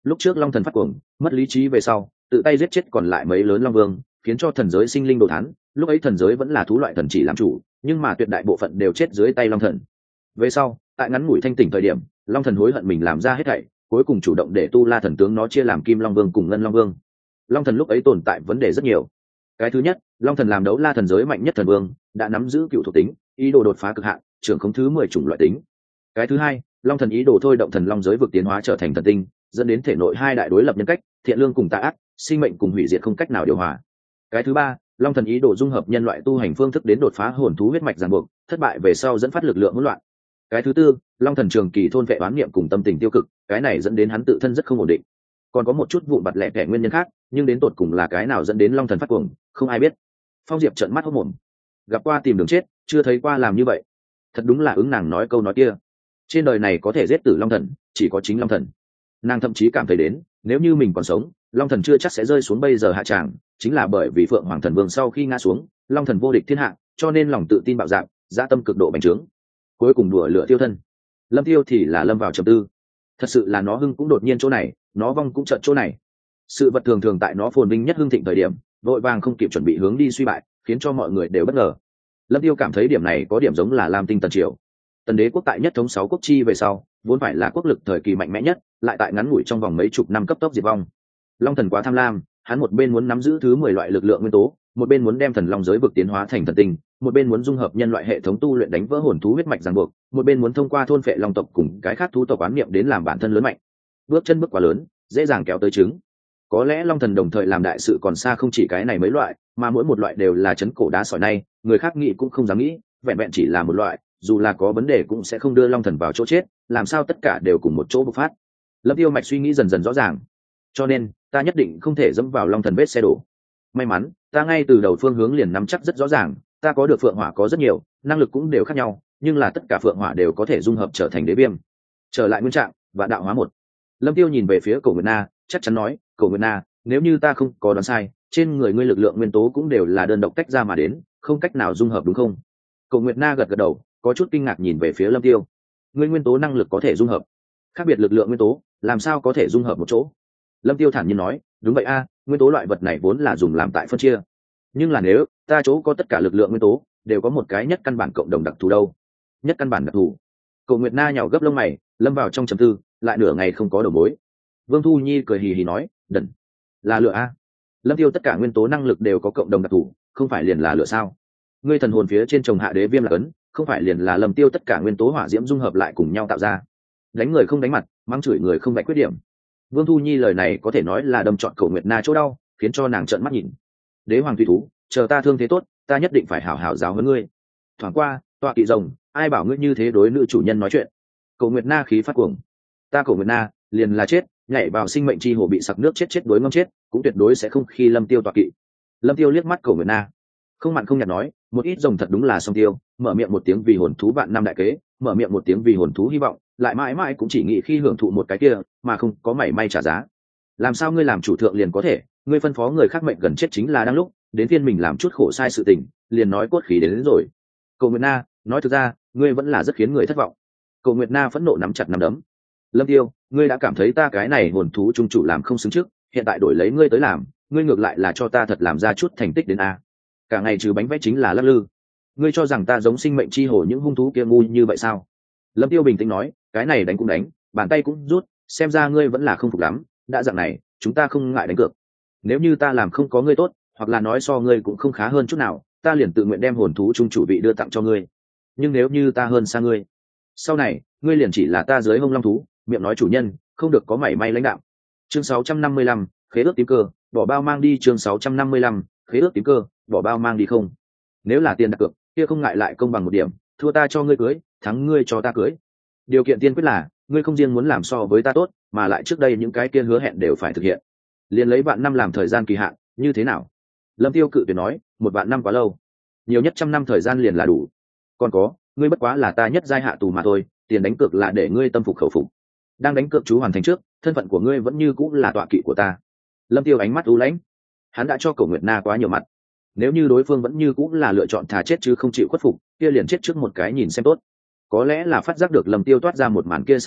lúc trước long thần phát cuồng mất lý trí về sau tự tay giết chết còn lại mấy lớn long vương, khiến cho thần giới sinh linh đồ thán. Lúc ấy thần giới vẫn là thú loại thần chỉ làm chủ, nhưng mà tuyệt đại bộ phận đều chết dưới tay long thần. Về sau tại ngắn ngủi thanh tỉnh thời điểm, long thần hối hận mình làm ra hết thảy, cuối cùng chủ động để tu la thần tướng nó chia làm kim long vương cùng ngân long vương. Long thần lúc ấy tồn tại vấn đề rất nhiều. Cái thứ nhất, long thần làm đấu la thần giới mạnh nhất thần vương, đã nắm giữ cựu thuộc tính, ý đồ đột phá cực hạn, trưởng khống thứ mười chủng loại tính. Cái thứ hai, long thần ý đồ thôi động thần long giới vực tiến hóa trở thành thần tinh, dẫn đến thể nội hai đại đối lập nhân cách, thiện lương cùng tà ác, sinh mệnh cùng hủy diệt không cách nào điều hòa. Cái thứ ba, long thần ý đồ dung hợp nhân loại tu hành phương thức đến đột phá hồn thú huyết mạch ràng buộc, thất bại về sau dẫn phát lực lượng hỗn loạn. Cái thứ tư, long thần trường kỳ thôn vệ oán niệm cùng tâm tình tiêu cực, cái này dẫn đến hắn tự thân rất không ổn định. Còn có một chút vụn vặt lẻ tẻ nguyên nhân khác, nhưng đến tột cùng là cái nào dẫn đến long thần phát cuồng, không ai biết. Phong Diệp trợn mắt hốt mồm, gặp qua tìm đường chết, chưa thấy qua làm như vậy. Thật đúng là ứng nàng nói câu nói kia, trên đời này có thể giết tử long thần chỉ có chính long thần. Nàng thậm chí cảm thấy đến, nếu như mình còn sống, long thần chưa chắc sẽ rơi xuống bây giờ hạ tràng, chính là bởi vì phượng hoàng thần vương sau khi ngã xuống, long thần vô địch thiên hạ, cho nên lòng tự tin bạo dạn, dã tâm cực độ bành trướng, cuối cùng đùa lửa tiêu thân. Lâm Tiêu thì là lâm vào trầm tư. Thật sự là nó hưng cũng đột nhiên chỗ này, nó vong cũng chợt chỗ này. Sự vật thường thường tại nó phồn vinh nhất hưng thịnh thời điểm, vội vàng không kịp chuẩn bị hướng đi suy bại, khiến cho mọi người đều bất ngờ. Lâm Tiêu cảm thấy điểm này có điểm giống là Lam Tinh Tần Triều. Tần đế quốc tại nhất thống sáu quốc chi về sau, vốn phải là quốc lực thời kỳ mạnh mẽ nhất, lại tại ngắn ngủi trong vòng mấy chục năm cấp tốc diệt vong. Long thần quá tham lam, hắn một bên muốn nắm giữ thứ mười loại lực lượng nguyên tố, một bên muốn đem thần long giới vực tiến hóa thành thần tinh, một bên muốn dung hợp nhân loại hệ thống tu luyện đánh vỡ hồn thú huyết mạch ràng buộc, một bên muốn thông qua thôn phệ long tộc cùng cái khác thú tộc quán niệm đến làm bản thân lớn mạnh. Bước chân bước quá lớn, dễ dàng kéo tới trứng. Có lẽ long thần đồng thời làm đại sự còn xa không chỉ cái này mấy loại, mà mỗi một loại đều là chấn cổ đá sỏi này, người khác nghĩ cũng không dám nghĩ, vẹn vẹn chỉ là một loại, dù là có vấn đề cũng sẽ không đưa long thần vào chỗ chết, làm sao tất cả đều cùng một chỗ bộc phát. Lâm Tiêu mạch suy nghĩ dần dần rõ ràng, cho nên ta nhất định không thể dẫm vào long thần vết xe đổ. May mắn ta ngay từ đầu phương hướng liền nắm chắc rất rõ ràng, ta có được phượng hỏa có rất nhiều, năng lực cũng đều khác nhau, nhưng là tất cả phượng hỏa đều có thể dung hợp trở thành đế viêm, trở lại nguyên trạng và đạo hóa một. Lâm Tiêu nhìn về phía Cổ Nguyệt Na, chắc chắn nói, Cổ Nguyệt Na, nếu như ta không có đoán sai, trên người ngươi lực lượng nguyên tố cũng đều là đơn độc tách ra mà đến, không cách nào dung hợp đúng không? Cổ Nguyệt Na gật gật đầu, có chút kinh ngạc nhìn về phía Lâm Tiêu. Ngươi nguyên tố năng lực có thể dung hợp, khác biệt lực lượng nguyên tố làm sao có thể dung hợp một chỗ? Lâm Tiêu thản nhiên nói, đúng vậy a, nguyên tố loại vật này vốn là dùng làm tại phân chia, nhưng là nếu ta chỗ có tất cả lực lượng nguyên tố đều có một cái nhất căn bản cộng đồng đặc thù đâu? Nhất căn bản đặc thù? Cổ Nguyệt Na nhào gấp lông mày, lâm vào trong trầm tư, lại nửa ngày không có đầu mối. Vương Thu Nhi cười hì hì nói, đần, là lửa a. Lâm Tiêu tất cả nguyên tố năng lực đều có cộng đồng đặc thù, không phải liền là lửa sao? Ngươi thần hồn phía trên trồng hạ đế viêm là cấn, không phải liền là Lâm Tiêu tất cả nguyên tố hỏa diễm dung hợp lại cùng nhau tạo ra? Đánh người không đánh mặt, mắng chửi người không vạch khuyết điểm. Vương Thu Nhi lời này có thể nói là đâm trọn Cổ Nguyệt Na chỗ đau, khiến cho nàng trợn mắt nhìn. Đế hoàng thủy thú, chờ ta thương thế tốt, ta nhất định phải hảo hảo giáo huấn ngươi. Thoáng qua, tọa kỵ rồng, ai bảo ngươi như thế đối nữ chủ nhân nói chuyện? Cổ Nguyệt Na khí phát cuồng. Ta Cổ Nguyệt Na, liền là chết, nhảy vào sinh mệnh chi hồ bị sặc nước chết chết đối ngâm chết, cũng tuyệt đối sẽ không khi Lâm Tiêu tọa kỵ. Lâm Tiêu liếc mắt Cổ Nguyệt Na, không mặn không nhạt nói, một ít rồng thật đúng là song tiêu, mở miệng một tiếng vì hồn thú vạn năm đại kế, mở miệng một tiếng vì hồn thú hy vọng, lại mãi mãi cũng chỉ nghĩ khi hưởng thụ một cái kia, mà không có mảy may trả giá. Làm sao ngươi làm chủ thượng liền có thể, ngươi phân phó người khác mệnh gần chết chính là đang lúc, đến phiên mình làm chút khổ sai sự tình, liền nói cốt khí đến, đến rồi. Cổ Nguyệt Na, nói thực ra, ngươi vẫn là rất khiến người thất vọng. Cổ Nguyệt Na phẫn nộ nắm chặt nắm đấm. Lâm Tiêu, ngươi đã cảm thấy ta cái này hồn thú trung chủ làm không xứng trước, hiện tại đổi lấy ngươi tới làm, ngươi ngược lại là cho ta thật làm ra chút thành tích đến a. Cả ngày trừ bánh vẽ chính là lắc lư. Ngươi cho rằng ta giống sinh mệnh chi hồ những hung thú kia ngu như vậy sao? Lâm Tiêu bình tĩnh nói, cái này đánh cũng đánh, bàn tay cũng rút, xem ra ngươi vẫn là không phục lắm, đã dạng này, chúng ta không ngại đánh cược. Nếu như ta làm không có ngươi tốt, hoặc là nói so ngươi cũng không khá hơn chút nào, ta liền tự nguyện đem hồn thú trung chủ vị đưa tặng cho ngươi. Nhưng nếu như ta hơn xa ngươi, sau này ngươi liền chỉ là ta dưới hông long thú, miệng nói chủ nhân, không được có mảy may lãnh đạo. Chương sáu trăm năm mươi lăm, khế ước tím cơ, bỏ bao mang đi. Chương sáu trăm năm mươi lăm, khế ước tím cơ, bỏ bao mang đi không? Nếu là tiền đặt cược, kia không ngại lại công bằng một điểm, thua ta cho ngươi cưới, thắng ngươi cho ta cưới. Điều kiện tiên quyết là ngươi không riêng muốn làm so với ta tốt, mà lại trước đây những cái kia hứa hẹn đều phải thực hiện. Liền lấy vạn năm làm thời gian kỳ hạn, như thế nào? Lâm Tiêu cự tuyệt nói, một vạn năm quá lâu, nhiều nhất trăm năm thời gian liền là đủ. Còn có, ngươi bất quá là ta nhất giai hạ tù mà thôi, tiền đánh cược là để ngươi tâm phục khẩu phục. Đang đánh cược chú hoàn thành trước, thân phận của ngươi vẫn như cũng là tọa kỵ của ta. Lâm Tiêu ánh mắt u lãnh, hắn đã cho Cổ Nguyệt Na quá nhiều mặt, nếu như đối phương vẫn như cũng là lựa chọn thà chết chứ không chịu khuất phục, kia liền chết trước một cái nhìn xem tốt. Có lẽ là phát giác được Lâm Tiêu toát ra một màn kia sắc ý,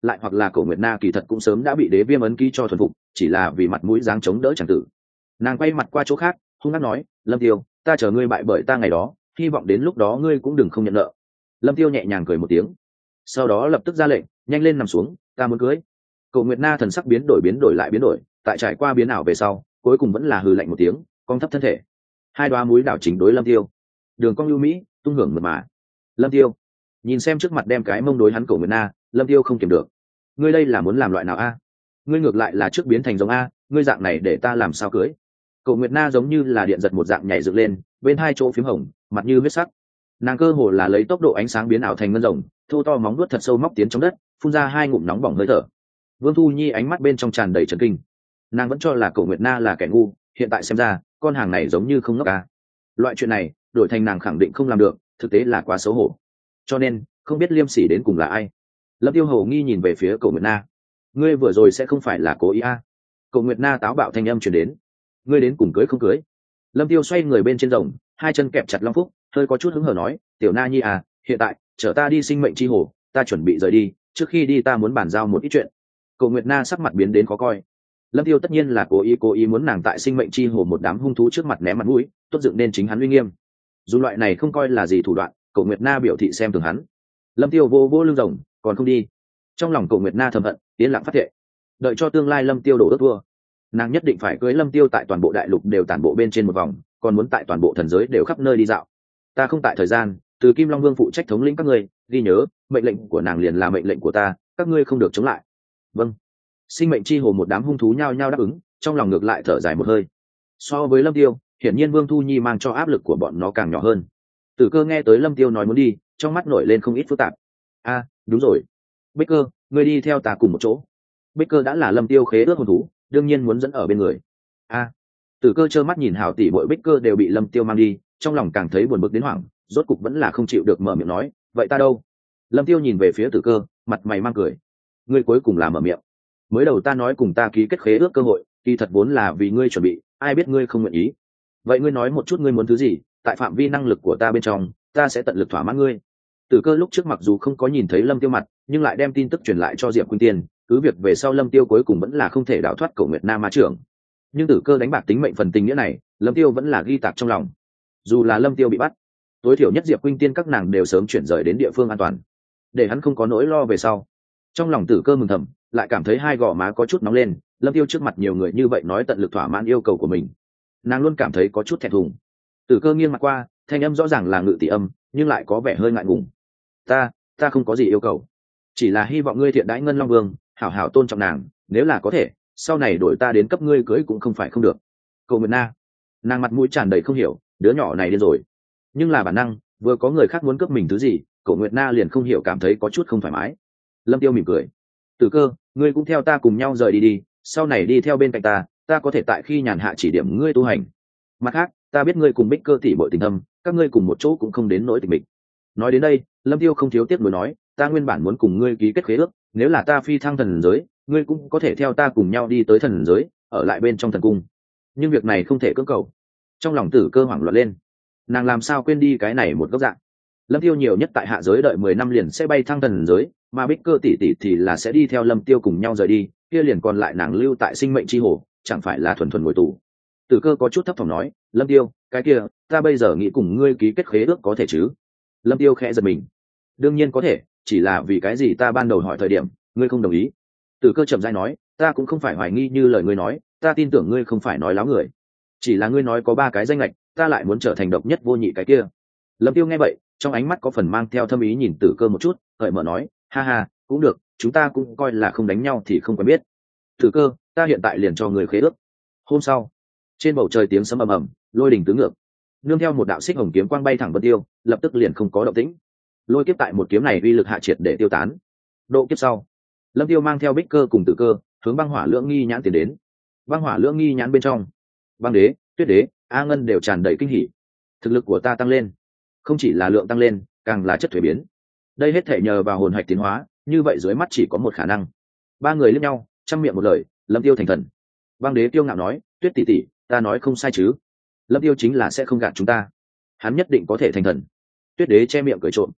lại hoặc là cổ nguyệt na kỳ thật cũng sớm đã bị đế viêm ấn ký cho thuần phục, chỉ là vì mặt mũi dáng chống đỡ chẳng tử. Nàng quay mặt qua chỗ khác, hung hăng nói, Lâm Tiêu, ta chờ ngươi bại bởi ta ngày đó, hy vọng đến lúc đó ngươi cũng đừng không nhận nợ. Lâm Tiêu nhẹ nhàng cười một tiếng, sau đó lập tức ra lệnh, nhanh lên nằm xuống, ta muốn cưới. Cổ nguyệt na thần sắc biến đổi biến đổi lại biến đổi, tại trải qua biến ảo về sau, cuối cùng vẫn là hừ lạnh một tiếng, cong thấp thân thể. Hai đoá mũi đảo chính đối Lâm Tiêu, đường cong lưu mỹ, tung hưởng mượt mà. Lâm Tiêu nhìn xem trước mặt đem cái mông đối hắn cổ nguyệt na, Lâm Tiêu không kiềm được, ngươi đây là muốn làm loại nào a? Ngươi ngược lại là trước biến thành giống a, ngươi dạng này để ta làm sao cưới? Cổ nguyệt na giống như là điện giật một dạng nhảy dựng lên, bên hai chỗ phím hồng, mặt như huyết sắc. Nàng cơ hồ là lấy tốc độ ánh sáng biến ảo thành ngân rồng, thô to móng vuốt thật sâu móc tiến trong đất, phun ra hai ngụm nóng bỏng hơi thở. Vương Thu Nhi ánh mắt bên trong tràn đầy chấn kinh, nàng vẫn cho là Cổ nguyệt na là kẻ ngu, hiện tại xem ra con hàng này giống như không ngốc a. Loại chuyện này đổi thành nàng khẳng định không làm được, thực tế là quá xấu hổ. Cho nên không biết liêm sỉ đến cùng là ai. Lâm Tiêu hầu nghi nhìn về phía Cổ nguyệt na, ngươi vừa rồi sẽ không phải là cố ý a? Cổ nguyệt na táo bạo thanh âm truyền đến, ngươi đến cùng cưới không cưới? Lâm Tiêu xoay người bên trên rồng, hai chân kẹp chặt long phúc, hơi có chút hứng hở nói, tiểu na nhi à, hiện tại chở ta đi sinh mệnh chi hồ, ta chuẩn bị rời đi, trước khi đi ta muốn bàn giao một ít chuyện. Cổ nguyệt na sắc mặt biến đến khó coi. Lâm Tiêu tất nhiên là cố ý cố ý muốn nàng tại sinh mệnh chi hồ một đám hung thú trước mặt ném mặt mũi, tốt dựng nên chính hắn uy nghiêm. Dù loại này không coi là gì thủ đoạn, Cổ nguyệt na biểu thị xem thường hắn. Lâm Tiêu vô vô lưng rồng, còn không đi. Trong lòng Cổ nguyệt na thầm hận, tiến lặng phát thệ, đợi cho tương lai Lâm Tiêu đổ đất thua, nàng nhất định phải cưới Lâm Tiêu tại toàn bộ đại lục đều tản bộ bên trên một vòng, còn muốn tại toàn bộ thần giới đều khắp nơi đi dạo. Ta không tại thời gian, từ Kim Long Vương phụ trách thống lĩnh các ngươi, ghi nhớ, mệnh lệnh của nàng liền là mệnh lệnh của ta, các ngươi không được chống lại. Vâng. Sinh mệnh chi hồ một đám hung thú nhao nhao đáp ứng, trong lòng ngược lại thở dài một hơi. So với Lâm Tiêu, hiển nhiên Vương Thu Nhi mang cho áp lực của bọn nó càng nhỏ hơn. Tử Cơ nghe tới Lâm Tiêu nói muốn đi, trong mắt nổi lên không ít phức tạp. A, à, đúng rồi. Bích Cơ, ngươi đi theo ta cùng một chỗ. Bích Cơ đã là Lâm Tiêu khế ước hồn thú, đương nhiên muốn dẫn ở bên người. A, à, Tử Cơ trơ mắt nhìn hảo tỷ muội Bích Cơ đều bị Lâm Tiêu mang đi, trong lòng càng thấy buồn bực đến hoảng, rốt cục vẫn là không chịu được mở miệng nói, vậy ta đâu? Lâm Tiêu nhìn về phía Tử Cơ, mặt mày mang cười. Ngươi cuối cùng là mở miệng. Mới đầu ta nói cùng ta ký kết khế ước cơ hội, kỳ thật vốn là vì ngươi chuẩn bị, ai biết ngươi không nguyện ý. Vậy ngươi nói một chút ngươi muốn thứ gì, tại phạm vi năng lực của ta bên trong, ta sẽ tận lực thỏa mãn ngươi. Tử Cơ lúc trước mặc dù không có nhìn thấy Lâm Tiêu mặt, nhưng lại đem tin tức truyền lại cho Diệp Khuynh Tiên, cứ việc về sau Lâm Tiêu cuối cùng vẫn là không thể đào thoát Cổ Nguyệt Na ma trưởng. Nhưng Tử Cơ đánh bạc tính mệnh phần tình nghĩa này, Lâm Tiêu vẫn là ghi tạc trong lòng. Dù là Lâm Tiêu bị bắt, tối thiểu nhất Diệp Khuynh Tiên các nàng đều sớm chuyển rời đến địa phương an toàn, để hắn không có nỗi lo về sau. Trong lòng Tử Cơ mừng thầm, lại cảm thấy hai gò má có chút nóng lên, Lâm Tiêu trước mặt nhiều người như vậy nói tận lực thỏa mãn yêu cầu của mình, nàng luôn cảm thấy có chút thẹn thùng. Tử Cơ nghiêng mặt qua, thanh âm rõ ràng là ngự tỷ âm, nhưng lại có vẻ hơi ngại ngùng. Ta, ta không có gì yêu cầu, chỉ là hy vọng ngươi thiện đãi Ngân Long Vương, hảo hảo tôn trọng nàng, nếu là có thể, sau này đổi ta đến cấp ngươi cưới cũng không phải không được. Cổ Nguyệt Na, nàng mặt mũi tràn đầy không hiểu, đứa nhỏ này điên rồi. Nhưng là bản năng, vừa có người khác muốn cướp mình thứ gì, Cổ Nguyệt Na liền không hiểu cảm thấy có chút không thoải mái. Lâm Tiêu mỉm cười, Tử Cơ, ngươi cũng theo ta cùng nhau rời đi đi, sau này đi theo bên cạnh ta, ta có thể tại khi nhàn hạ chỉ điểm ngươi tu hành. Mặt khác, ta biết ngươi cùng Bích Cơ tỷ muội tình thâm, các ngươi cùng một chỗ cũng không đến nỗi tịch mịch. Nói đến đây, Lâm Tiêu không thiếu tiếc nuối nói, ta nguyên bản muốn cùng ngươi ký kết khế ước, nếu là ta phi thăng thần giới, ngươi cũng có thể theo ta cùng nhau đi tới thần giới, ở lại bên trong thần cung. Nhưng việc này không thể cưỡng cầu. Trong lòng Tử Cơ hoảng loạn lên, nàng làm sao quên đi cái này một góc dạng. Lâm Tiêu nhiều nhất tại hạ giới đợi mười năm liền sẽ bay thăng thần giới, mà Bích Cơ tỷ tỷ thì là sẽ đi theo Lâm Tiêu cùng nhau rời đi, kia liền còn lại nàng lưu tại sinh mệnh chi hồ, chẳng phải là thuần thuần ngồi tù. Tử Cơ có chút thấp thỏm nói, Lâm Tiêu, cái kia, ta bây giờ nghĩ cùng ngươi ký kết khế ước có thể chứ? Lâm Tiêu khẽ giật mình, đương nhiên có thể, chỉ là vì cái gì ta ban đầu hỏi thời điểm ngươi không đồng ý. Tử Cơ chậm rãi nói, ta cũng không phải hoài nghi như lời ngươi nói, ta tin tưởng ngươi không phải nói láo người, chỉ là ngươi nói có ba cái danh lệch, ta lại muốn trở thành độc nhất vô nhị cái kia. Lâm Tiêu nghe vậy, trong ánh mắt có phần mang theo thâm ý nhìn Tử Cơ một chút, cởi mở nói, ha ha, cũng được, chúng ta cũng coi là không đánh nhau thì không quen biết. Tử Cơ, ta hiện tại liền cho người khế ước. Hôm sau, trên bầu trời tiếng sấm ầm ầm, lôi đình tứ ngược, nương theo một đạo xích hồng kiếm quang bay thẳng Vân Tiêu, lập tức liền không có động tĩnh. Lôi kiếp tại một kiếm này uy lực hạ triệt để tiêu tán. Độ kiếp sau, Lâm Tiêu mang theo Bích Cơ cùng Tử Cơ hướng băng hỏa lưỡng nghi nhãn tiến đến. Băng hỏa lưỡng nghi nhãn bên trong, băng đế, tuyết đế, A Ngân đều tràn đầy kinh hỉ. Thực lực của ta tăng lên, không chỉ là lượng tăng lên, càng là chất thuế biến. Đây hết thể nhờ vào hồn hạch tiến hóa, như vậy dưới mắt chỉ có một khả năng. Ba người liếc nhau, trăm miệng một lời, Lâm Tiêu thành thần. Băng đế kiêu ngạo nói, Tuyết tỷ tỷ, ta nói không sai chứ? Lâm Tiêu chính là sẽ không gạt chúng ta, hắn nhất định có thể thành thần. Tuyết đế che miệng cười trộm,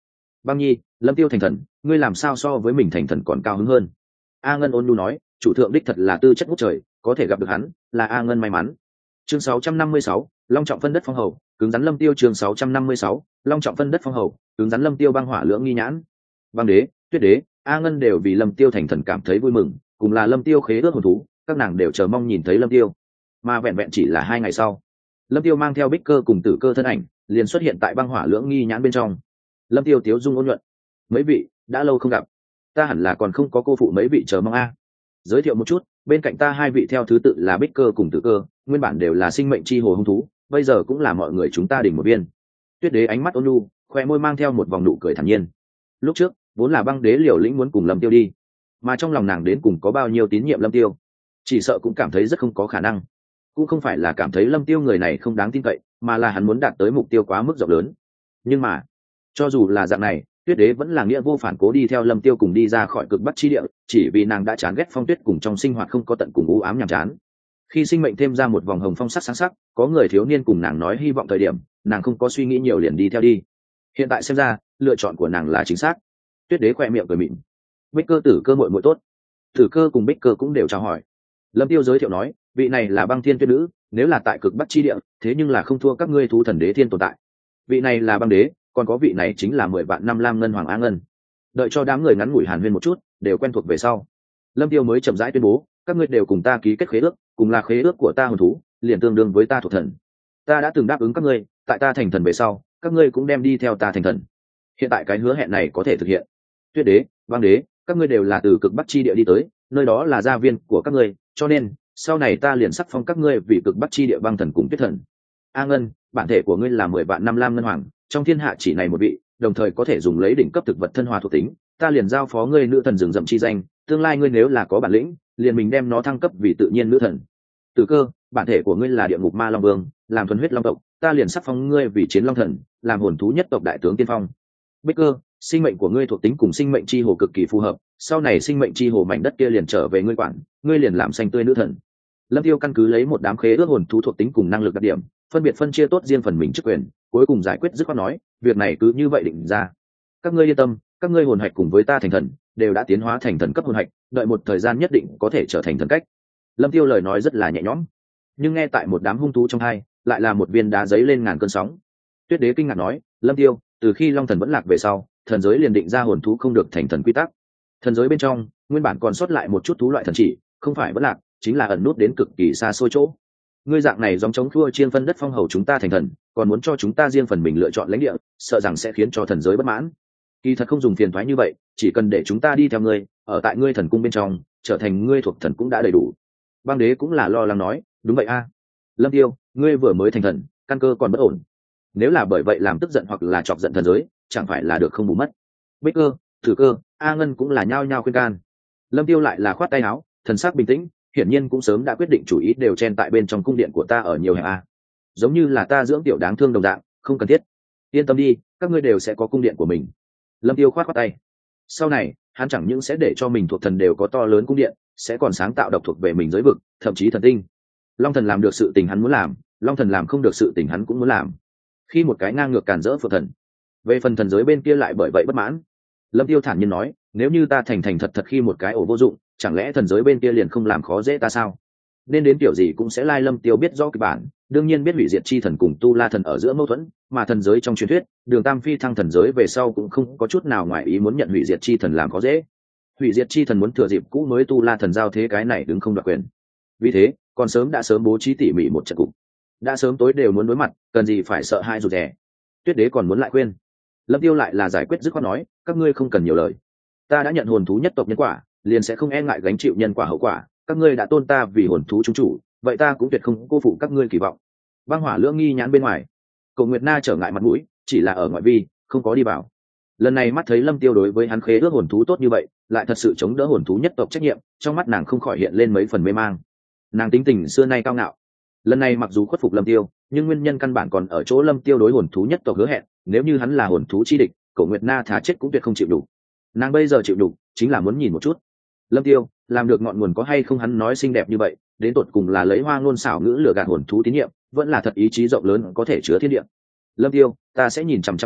Băng nhi, lâm tiêu thành thần, ngươi làm sao so với mình thành thần còn cao hứng hơn? A Ngân ôn nhu nói, chủ thượng đích thật là tư chất ngút trời, có thể gặp được hắn là A Ngân may mắn. Chương sáu trăm năm mươi sáu, long trọng phân đất phong hầu, cứng rắn lâm tiêu. Chương sáu trăm năm mươi sáu, long trọng phân đất phong hầu, cứng rắn lâm tiêu. Băng hỏa lưỡng nghi nhãn, băng đế, tuyết đế, A Ngân đều vì lâm tiêu thành thần cảm thấy vui mừng, cùng là lâm tiêu khế ước hồn thú, các nàng đều chờ mong nhìn thấy lâm tiêu. Mà vẹn vẹn chỉ là hai ngày sau, lâm tiêu mang theo bích cơ cùng tử cơ thân ảnh liền xuất hiện tại băng hỏa lưỡng nghi nhãn bên trong. Lâm tiêu tiếu dung ôn nhuận, mấy vị đã lâu không gặp, ta hẳn là còn không có cô phụ mấy vị chờ mong a. Giới thiệu một chút, bên cạnh ta hai vị theo thứ tự là bích cơ cùng tử cơ, nguyên bản đều là sinh mệnh chi hồ hung thú, bây giờ cũng là mọi người chúng ta đỉnh một viên. Tuyết đế ánh mắt ôn nhu, khoe môi mang theo một vòng nụ cười thản nhiên. Lúc trước vốn là băng đế liều lĩnh muốn cùng lâm tiêu đi, mà trong lòng nàng đến cùng có bao nhiêu tín nhiệm lâm tiêu, chỉ sợ cũng cảm thấy rất không có khả năng. Cũng không phải là cảm thấy lâm tiêu người này không đáng tin cậy, mà là hắn muốn đạt tới mục tiêu quá mức rộng lớn. Nhưng mà cho dù là dạng này, tuyết đế vẫn là nghĩa vô phản cố đi theo lâm tiêu cùng đi ra khỏi cực bắc chi địa, chỉ vì nàng đã chán ghét phong tuyết cùng trong sinh hoạt không có tận cùng u ám nhàm chán. Khi sinh mệnh thêm ra một vòng hồng phong sắc sáng sắc, có người thiếu niên cùng nàng nói hy vọng thời điểm, nàng không có suy nghĩ nhiều liền đi theo đi. Hiện tại xem ra lựa chọn của nàng là chính xác. Tuyết đế khoe miệng cười mịn. Bích cơ tử cơ muội muội tốt. Tử cơ cùng bích cơ cũng đều chào hỏi. Lâm tiêu giới thiệu nói, vị này là băng thiên tuyết nữ, nếu là tại cực bắc chi địa, thế nhưng là không thua các ngươi thú thần đế thiên tồn tại. Vị này là băng đế, còn có vị này chính là mười vạn năm lam ngân hoàng A Ngân. Đợi cho đám người ngắn ngủi hàn huyên một chút, đều quen thuộc về sau, lâm tiêu mới chậm rãi tuyên bố, các ngươi đều cùng ta ký kết khế ước, cùng là khế ước của ta hồn thú, liền tương đương với ta thuộc thần. Ta đã từng đáp ứng các ngươi, tại ta thành thần về sau, các ngươi cũng đem đi theo ta thành thần. Hiện tại cái hứa hẹn này có thể thực hiện. Tuyết đế, băng đế, các ngươi đều là từ cực bắc chi địa đi tới, nơi đó là gia viên của các ngươi, cho nên sau này ta liền sắc phong các ngươi vì cực bắc chi địa băng thần cùng tuyết thần. A Ngân, bản thể của ngươi là mười vạn năm lam ngân hoàng, trong thiên hạ chỉ này một vị, đồng thời có thể dùng lấy đỉnh cấp thực vật thân hòa thuộc tính, ta liền giao phó ngươi nữ thần rừng rậm chi danh, tương lai ngươi nếu là có bản lĩnh, liền mình đem nó thăng cấp vì tự nhiên nữ thần. Tử cơ, bản thể của ngươi là địa ngục ma long vương, làm thuần huyết long tộc, ta liền sắc phong ngươi vì chiến long thần, làm hồn thú nhất tộc đại tướng tiên phong. Bích cơ, sinh mệnh của ngươi thuộc tính cùng sinh mệnh chi hồ cực kỳ phù hợp, sau này sinh mệnh chi hồ mảnh đất kia liền trở về ngươi quản, ngươi liền làm xanh tươi nữ thần. Lâm tiêu căn cứ lấy một đám khế ước hồn thú thuộc tính cùng năng lực đặc điểm, phân biệt phân chia tốt riêng phần mình chức quyền, cuối cùng giải quyết dứt khoát nói, việc này cứ như vậy định ra. Các ngươi yên tâm, các ngươi hồn hạch cùng với ta thành thần, đều đã tiến hóa thành thần cấp hồn hạch, đợi một thời gian nhất định có thể trở thành thần cách. Lâm tiêu lời nói rất là nhẹ nhõm, nhưng nghe tại một đám hung thú trong hai, lại là một viên đá giấy lên ngàn cơn sóng. Tuyết đế kinh ngạc nói, Lâm tiêu, từ khi long thần vẫn lạc về sau, thần giới liền định ra hồn thú không được thành thần quy tắc. Thần giới bên trong nguyên bản còn sót lại một chút thú loại thần chỉ, không phải vẫn lạc, chính là ẩn nút đến cực kỳ xa xôi chỗ. Ngươi dạng này giống chống thua chiên phân đất phong hầu chúng ta thành thần, còn muốn cho chúng ta riêng phần mình lựa chọn lãnh địa, sợ rằng sẽ khiến cho thần giới bất mãn. Kỳ thật không dùng phiền thoái như vậy, chỉ cần để chúng ta đi theo ngươi, ở tại ngươi thần cung bên trong, trở thành ngươi thuộc thần cũng đã đầy đủ. Băng đế cũng là lo lắng nói, đúng vậy a. Lâm tiêu, ngươi vừa mới thành thần, căn cơ còn bất ổn, nếu là bởi vậy làm tức giận hoặc là chọc giận thần giới, chẳng phải là được không bù mất. Bích cơ, thử cơ, A Ngân cũng là nhao nhao khuyên can. Lâm tiêu lại là khoát tay áo, thần sắc bình tĩnh, hiển nhiên cũng sớm đã quyết định chủ ý đều chen tại bên trong cung điện của ta ở nhiều hẹp a, giống như là ta dưỡng tiểu đáng thương đồng dạng, không cần thiết. Yên tâm đi, các ngươi đều sẽ có cung điện của mình. Lâm tiêu khoát khoát tay. Sau này hắn chẳng những sẽ để cho mình thuộc thần đều có to lớn cung điện, sẽ còn sáng tạo độc thuộc về mình giới vực, thậm chí thần tinh. Long thần làm được sự tình hắn muốn làm, long thần làm không được sự tình hắn cũng muốn làm. Khi một cái ngang ngược cản rỡ phượng thần, về phần thần giới bên kia lại bởi vậy bất mãn. Lâm tiêu thản nhiên nói, nếu như ta thành thành thật thật khi một cái ổ vô dụng, chẳng lẽ thần giới bên kia liền không làm khó dễ ta sao? Nên đến tiểu gì cũng sẽ lai Lâm tiêu biết rõ kịch bản, đương nhiên biết hủy diệt chi thần cùng tu la thần ở giữa mâu thuẫn, mà thần giới trong truyền thuyết, đường tam phi thăng thần giới về sau cũng không có chút nào ngoài ý muốn nhận hủy diệt chi thần làm khó dễ. Hủy diệt chi thần muốn thừa dịp cũ mới tu la thần giao thế cái này đứng không đoạt quyền. Vì thế còn sớm đã sớm bố trí tỉ mỉ một trận cục, đã sớm tối đều muốn đối mặt, cần gì phải sợ hai rụt rè. Tuyết đế còn muốn lại khuyên, Lâm tiêu lại là giải quyết dứt khoát nói, các ngươi không cần nhiều lời, ta đã nhận hồn thú nhất tộc nhân quả, liền sẽ không e ngại gánh chịu nhân quả hậu quả. Các ngươi đã tôn ta vì hồn thú chúng chủ, vậy ta cũng tuyệt không cô phụ các ngươi kỳ vọng. Băng hỏa lưỡng nghi nhãn bên ngoài, Cổ Nguyệt Na trở ngại mặt mũi, chỉ là ở ngoại vi, không có đi vào. Lần này mắt thấy Lâm tiêu đối với hắn khế ước hồn thú tốt như vậy, lại thật sự chống đỡ hồn thú nhất tộc trách nhiệm, trong mắt nàng không khỏi hiện lên mấy phần mê mang. Nàng tính tình xưa nay cao ngạo, lần này mặc dù khuất phục Lâm tiêu, nhưng nguyên nhân căn bản còn ở chỗ Lâm tiêu đối hồn thú nhất tộc hứa hẹn, nếu như hắn là hồn thú chi địch, Cổ Nguyệt Na thà chết cũng tuyệt không chịu đủ. Nàng bây giờ chịu đủ, chính là muốn nhìn một chút Lâm tiêu làm được ngọn nguồn có hay không. Hắn nói xinh đẹp như vậy, đến tột cùng là lấy hoa ngôn xảo ngữ lừa gạt hồn thú tín nhiệm, vẫn là thật ý chí rộng lớn có thể chứa thiên địa. Lâm tiêu, ta sẽ nhìn chằm chằm ngươi,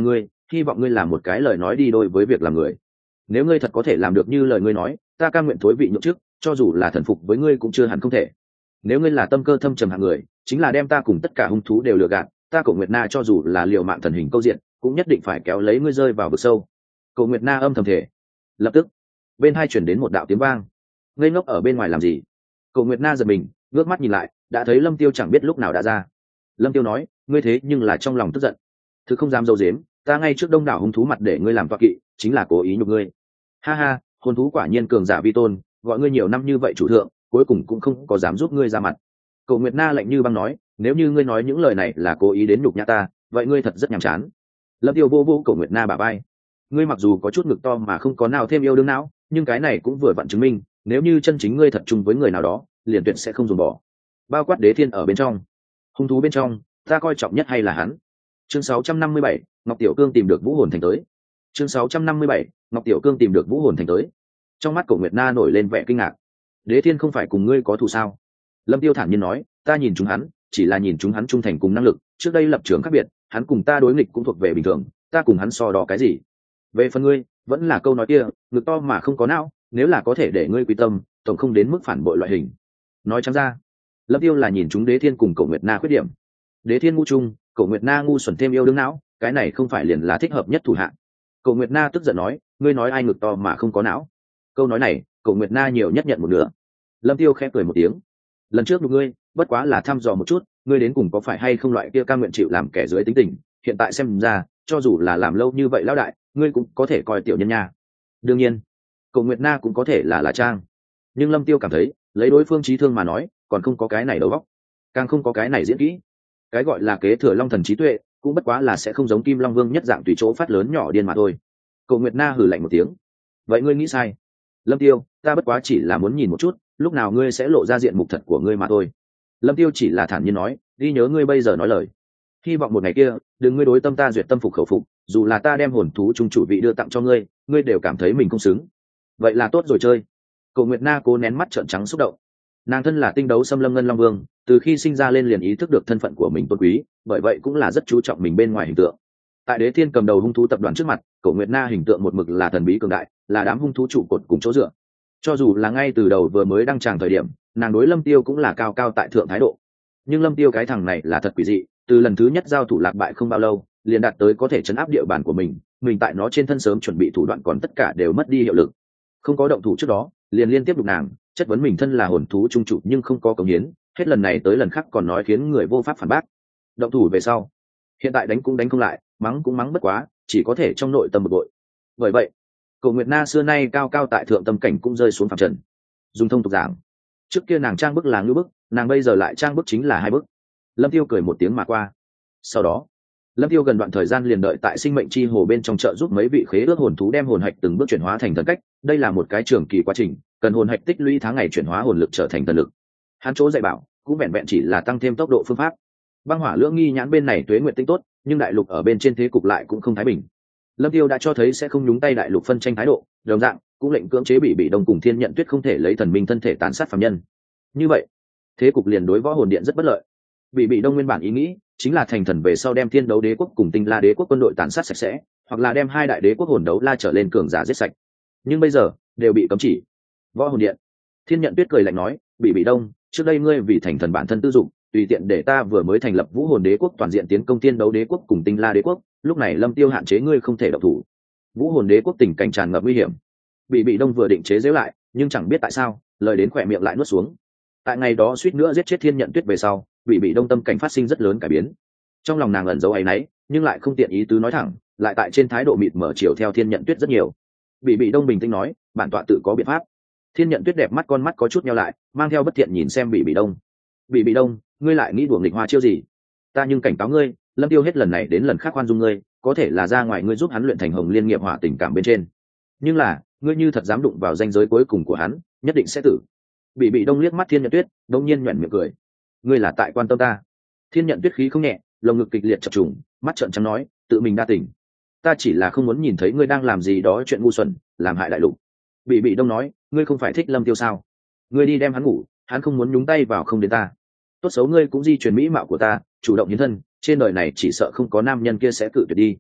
hy vọng ngươi làm một cái lời nói đi đôi với việc làm người. Nếu ngươi thật có thể làm được như lời ngươi nói, ta cam nguyện thối vị nhượng chức, cho dù là thần phục với ngươi cũng chưa hẳn không thể. Nếu ngươi là tâm cơ thâm trầm hạng người, chính là đem ta cùng tất cả hung thú đều lừa gạt, ta Cổ Nguyệt Na cho dù là liều mạng thần hình câu diện, cũng nhất định phải kéo lấy ngươi rơi vào vực sâu. Cổ Nguyệt Na âm thầm thể. Lập tức, bên hai chuyển đến một đạo tiếng vang. Ngây ngốc ở bên ngoài làm gì? Cổ Nguyệt Na giật mình, ngước mắt nhìn lại, đã thấy Lâm Tiêu chẳng biết lúc nào đã ra. Lâm Tiêu nói, ngươi thế nhưng là trong lòng tức giận. Thứ không dám dâu dếm, ta ngay trước đông đảo hung thú mặt để ngươi làm toa kỵ, chính là cố ý nhục ngươi. Ha ha, hồn thú quả nhiên cường giả vi tôn, gọi ngươi nhiều năm như vậy chủ thượng, cuối cùng cũng không có dám giúp ngươi ra mặt. Cổ Nguyệt Na lạnh như băng nói, nếu như ngươi nói những lời này là cố ý đến nhục nhã ta, vậy ngươi thật rất nhàm chán. Lâm Tiêu vô vô Cổ Nguyệt Na bả vai, ngươi mặc dù có chút ngực to mà không có nào thêm yêu đương não, nhưng cái này cũng vừa vặn chứng minh, nếu như chân chính ngươi thật chung với người nào đó, liền tuyệt sẽ không dùng bỏ. Bao quát Đế Thiên ở bên trong, hung thú bên trong, ta coi trọng nhất hay là hắn. Chương sáu trăm năm mươi bảy, Ngọc Tiểu Cương tìm được Vũ Hồn Thành tới. Chương sáu trăm năm mươi bảy, Ngọc Tiểu Cương tìm được Vũ Hồn Thành tới. Trong mắt Cổ Nguyệt Na nổi lên vẻ kinh ngạc. Đế Thiên không phải cùng ngươi có thù sao? Lâm Tiêu thản nhiên nói, ta nhìn chúng hắn, chỉ là nhìn chúng hắn trung thành cùng năng lực, trước đây lập trường khác biệt, hắn cùng ta đối nghịch cũng thuộc về bình thường, ta cùng hắn so đo cái gì? Về phần ngươi, vẫn là câu nói kia, ngực to mà không có não, nếu là có thể để ngươi quy tâm, tổng không đến mức phản bội loại hình. Nói trắng ra, Lâm Tiêu là nhìn chúng Đế Thiên cùng Cổ Nguyệt Na khuyết điểm. Đế Thiên ngu trung, Cổ Nguyệt Na ngu xuẩn thêm yêu đương não, cái này không phải liền là thích hợp nhất thủ hạng. Cổ Nguyệt Na tức giận nói, ngươi nói ai ngực to mà không có não? Câu nói này, Cổ Nguyệt Na nhiều nhất nhận một nửa. Lâm Tiêu khẽ cười một tiếng, lần trước đụng ngươi, bất quá là thăm dò một chút, ngươi đến cùng có phải hay không loại kia cam nguyện chịu làm kẻ dưới tính tình, hiện tại xem ra, cho dù là làm lâu như vậy lão đại, ngươi cũng có thể coi tiểu nhân nha. Đương nhiên, Cổ Nguyệt Na cũng có thể là là trang, nhưng Lâm Tiêu cảm thấy, lấy đối phương trí thương mà nói, còn không có cái này đầu óc, càng không có cái này diễn kỹ. Cái gọi là kế thừa long thần trí tuệ, cũng bất quá là sẽ không giống Kim Long Vương nhất dạng tùy chỗ phát lớn nhỏ điên mà thôi. Cổ Nguyệt Na hừ lạnh một tiếng, vậy ngươi nghĩ sai. Lâm Tiêu, ta bất quá chỉ là muốn nhìn một chút, lúc nào ngươi sẽ lộ ra diện mục thật của ngươi mà thôi. Lâm Tiêu chỉ là thản nhiên nói, đi nhớ ngươi bây giờ nói lời, hy vọng một ngày kia, đừng ngươi đối tâm ta duyệt tâm phục khẩu phục, dù là ta đem hồn thú trung chủ vị đưa tặng cho ngươi, ngươi đều cảm thấy mình không xứng. Vậy là tốt rồi chơi. Cổ Nguyệt Na cố nén mắt trợn trắng xúc động. Nàng thân là tinh đấu xâm lâm ngân long vương, từ khi sinh ra lên liền ý thức được thân phận của mình tôn quý, bởi vậy cũng là rất chú trọng mình bên ngoài hình tượng. Tại Đế Thiên cầm đầu hung thú tập đoàn trước mặt, Cổ Nguyệt Na hình tượng một mực là thần bí cường đại, là đám hung thú trụ cột cùng chỗ dựa. Cho dù là ngay từ đầu vừa mới đăng tràng thời điểm, nàng đối Lâm Tiêu cũng là cao cao tại thượng thái độ. Nhưng Lâm Tiêu cái thằng này là thật quỷ dị, từ lần thứ nhất giao thủ lạc bại không bao lâu, liền đạt tới có thể chấn áp địa bàn của mình, mình tại nó trên thân sớm chuẩn bị thủ đoạn còn tất cả đều mất đi hiệu lực. Không có động thủ trước đó, liền liên tiếp đục nàng, chất vấn mình thân là hồn thú trung chủ nhưng không có cống hiến, hết lần này tới lần khác còn nói khiến người vô pháp phản bác. Động thủ về sau, hiện tại đánh cũng đánh không lại, mắng cũng mắng bất quá, chỉ có thể trong nội tâm bực bội. Bởi vậy, Cổ Nguyệt Na xưa nay cao cao tại thượng tâm cảnh cũng rơi xuống phàm trần. Dùng thông tục giảng, trước kia nàng trang bức là ngữ bức, nàng bây giờ lại trang bức chính là hai bức. Lâm Tiêu cười một tiếng mà qua. Sau đó, Lâm Tiêu gần đoạn thời gian liền đợi tại sinh mệnh chi hồ bên trong chợ giúp mấy vị khế ước hồn thú đem hồn hạch từng bước chuyển hóa thành thần cách, đây là một cái trường kỳ quá trình, cần hồn hạch tích lũy tháng ngày chuyển hóa hồn lực trở thành thần lực. Hắn chỗ dạy bảo, cũng vẹn vẹn chỉ là tăng thêm tốc độ phương pháp. Băng Hỏa Lưỡng Nghi nhãn bên này tuế nguyện tinh tốt, nhưng đại lục ở bên trên thế cục lại cũng không thái bình. Lâm Tiêu đã cho thấy sẽ không nhúng tay đại lục phân tranh thái độ, đồng dạng cũng lệnh cưỡng chế Bị Bị Đông cùng Thiên Nhận Tuyết không thể lấy thần minh thân thể tàn sát phàm nhân. Như vậy, thế cục liền đối võ hồn điện rất bất lợi. Bị Bị Đông nguyên bản ý nghĩ chính là thành thần về sau đem Thiên Đấu Đế quốc cùng Tinh La Đế quốc quân đội tàn sát sạch sẽ, hoặc là đem hai đại đế quốc hồn đấu la trở lên cường giả giết sạch. Nhưng bây giờ đều bị cấm chỉ. Võ hồn điện, Thiên Nhận Tuyết cười lạnh nói, Bị Bị Đông, trước đây ngươi vì thành thần bản thân tư dụng, tùy tiện để ta vừa mới thành lập Vũ Hồn Đế quốc toàn diện tiến công Thiên Đấu Đế quốc cùng Tinh La Đế quốc, lúc này Lâm Tiêu hạn chế ngươi không thể động thủ. Vũ Hồn Đế quốc tình cảnh tràn ngập nguy hiểm. Bị Bị Đông vừa định chế giễu lại, nhưng chẳng biết tại sao, lời đến khỏe miệng lại nuốt xuống. Tại ngày đó suýt nữa giết chết Thiên Nhận Tuyết về sau, Bị Bị Đông tâm cảnh phát sinh rất lớn cải biến. Trong lòng nàng ẩn giấu áy náy, nhưng lại không tiện ý tứ nói thẳng, lại tại trên thái độ mịt mở chiều theo Thiên Nhận Tuyết rất nhiều. Bị Bị Đông bình tĩnh nói, bản tọa tự có biện pháp. Thiên Nhận Tuyết đẹp mắt con mắt có chút nheo lại, mang theo bất thiện nhìn xem Bị Bị Đông. Bị Bị Đông, ngươi lại nghĩ đùa nghịch hoa chiêu gì? Ta nhưng cảnh cáo ngươi, Lâm Tiêu hết lần này đến lần khác khoan dung ngươi, có thể là ra ngoài ngươi giúp hắn luyện thành hồng liên nghiệp hỏa tình cảm bên trên, nhưng là ngươi như thật dám đụng vào ranh giới cuối cùng của hắn, nhất định sẽ tử. Bị Bị Đông liếc mắt Thiên Nhận Tuyết, đột nhiên nhuyễn miệng cười, ngươi là tại quan tâm ta? Thiên Nhận Tuyết khí không nhẹ, lồng ngực kịch liệt chập trùng, mắt trợn trắng nói, tự mình đa tình. Ta chỉ là không muốn nhìn thấy ngươi đang làm gì đó chuyện ngu xuẩn, làm hại đại lục. Bị Bị Đông nói, ngươi không phải thích Lâm Tiêu sao? Ngươi đi đem hắn ngủ, hắn không muốn nhúng tay vào không đến ta. Tốt xấu ngươi cũng di truyền mỹ mạo của ta, chủ động hiến thân, trên đời này chỉ sợ không có nam nhân kia sẽ cự tuyệt đi.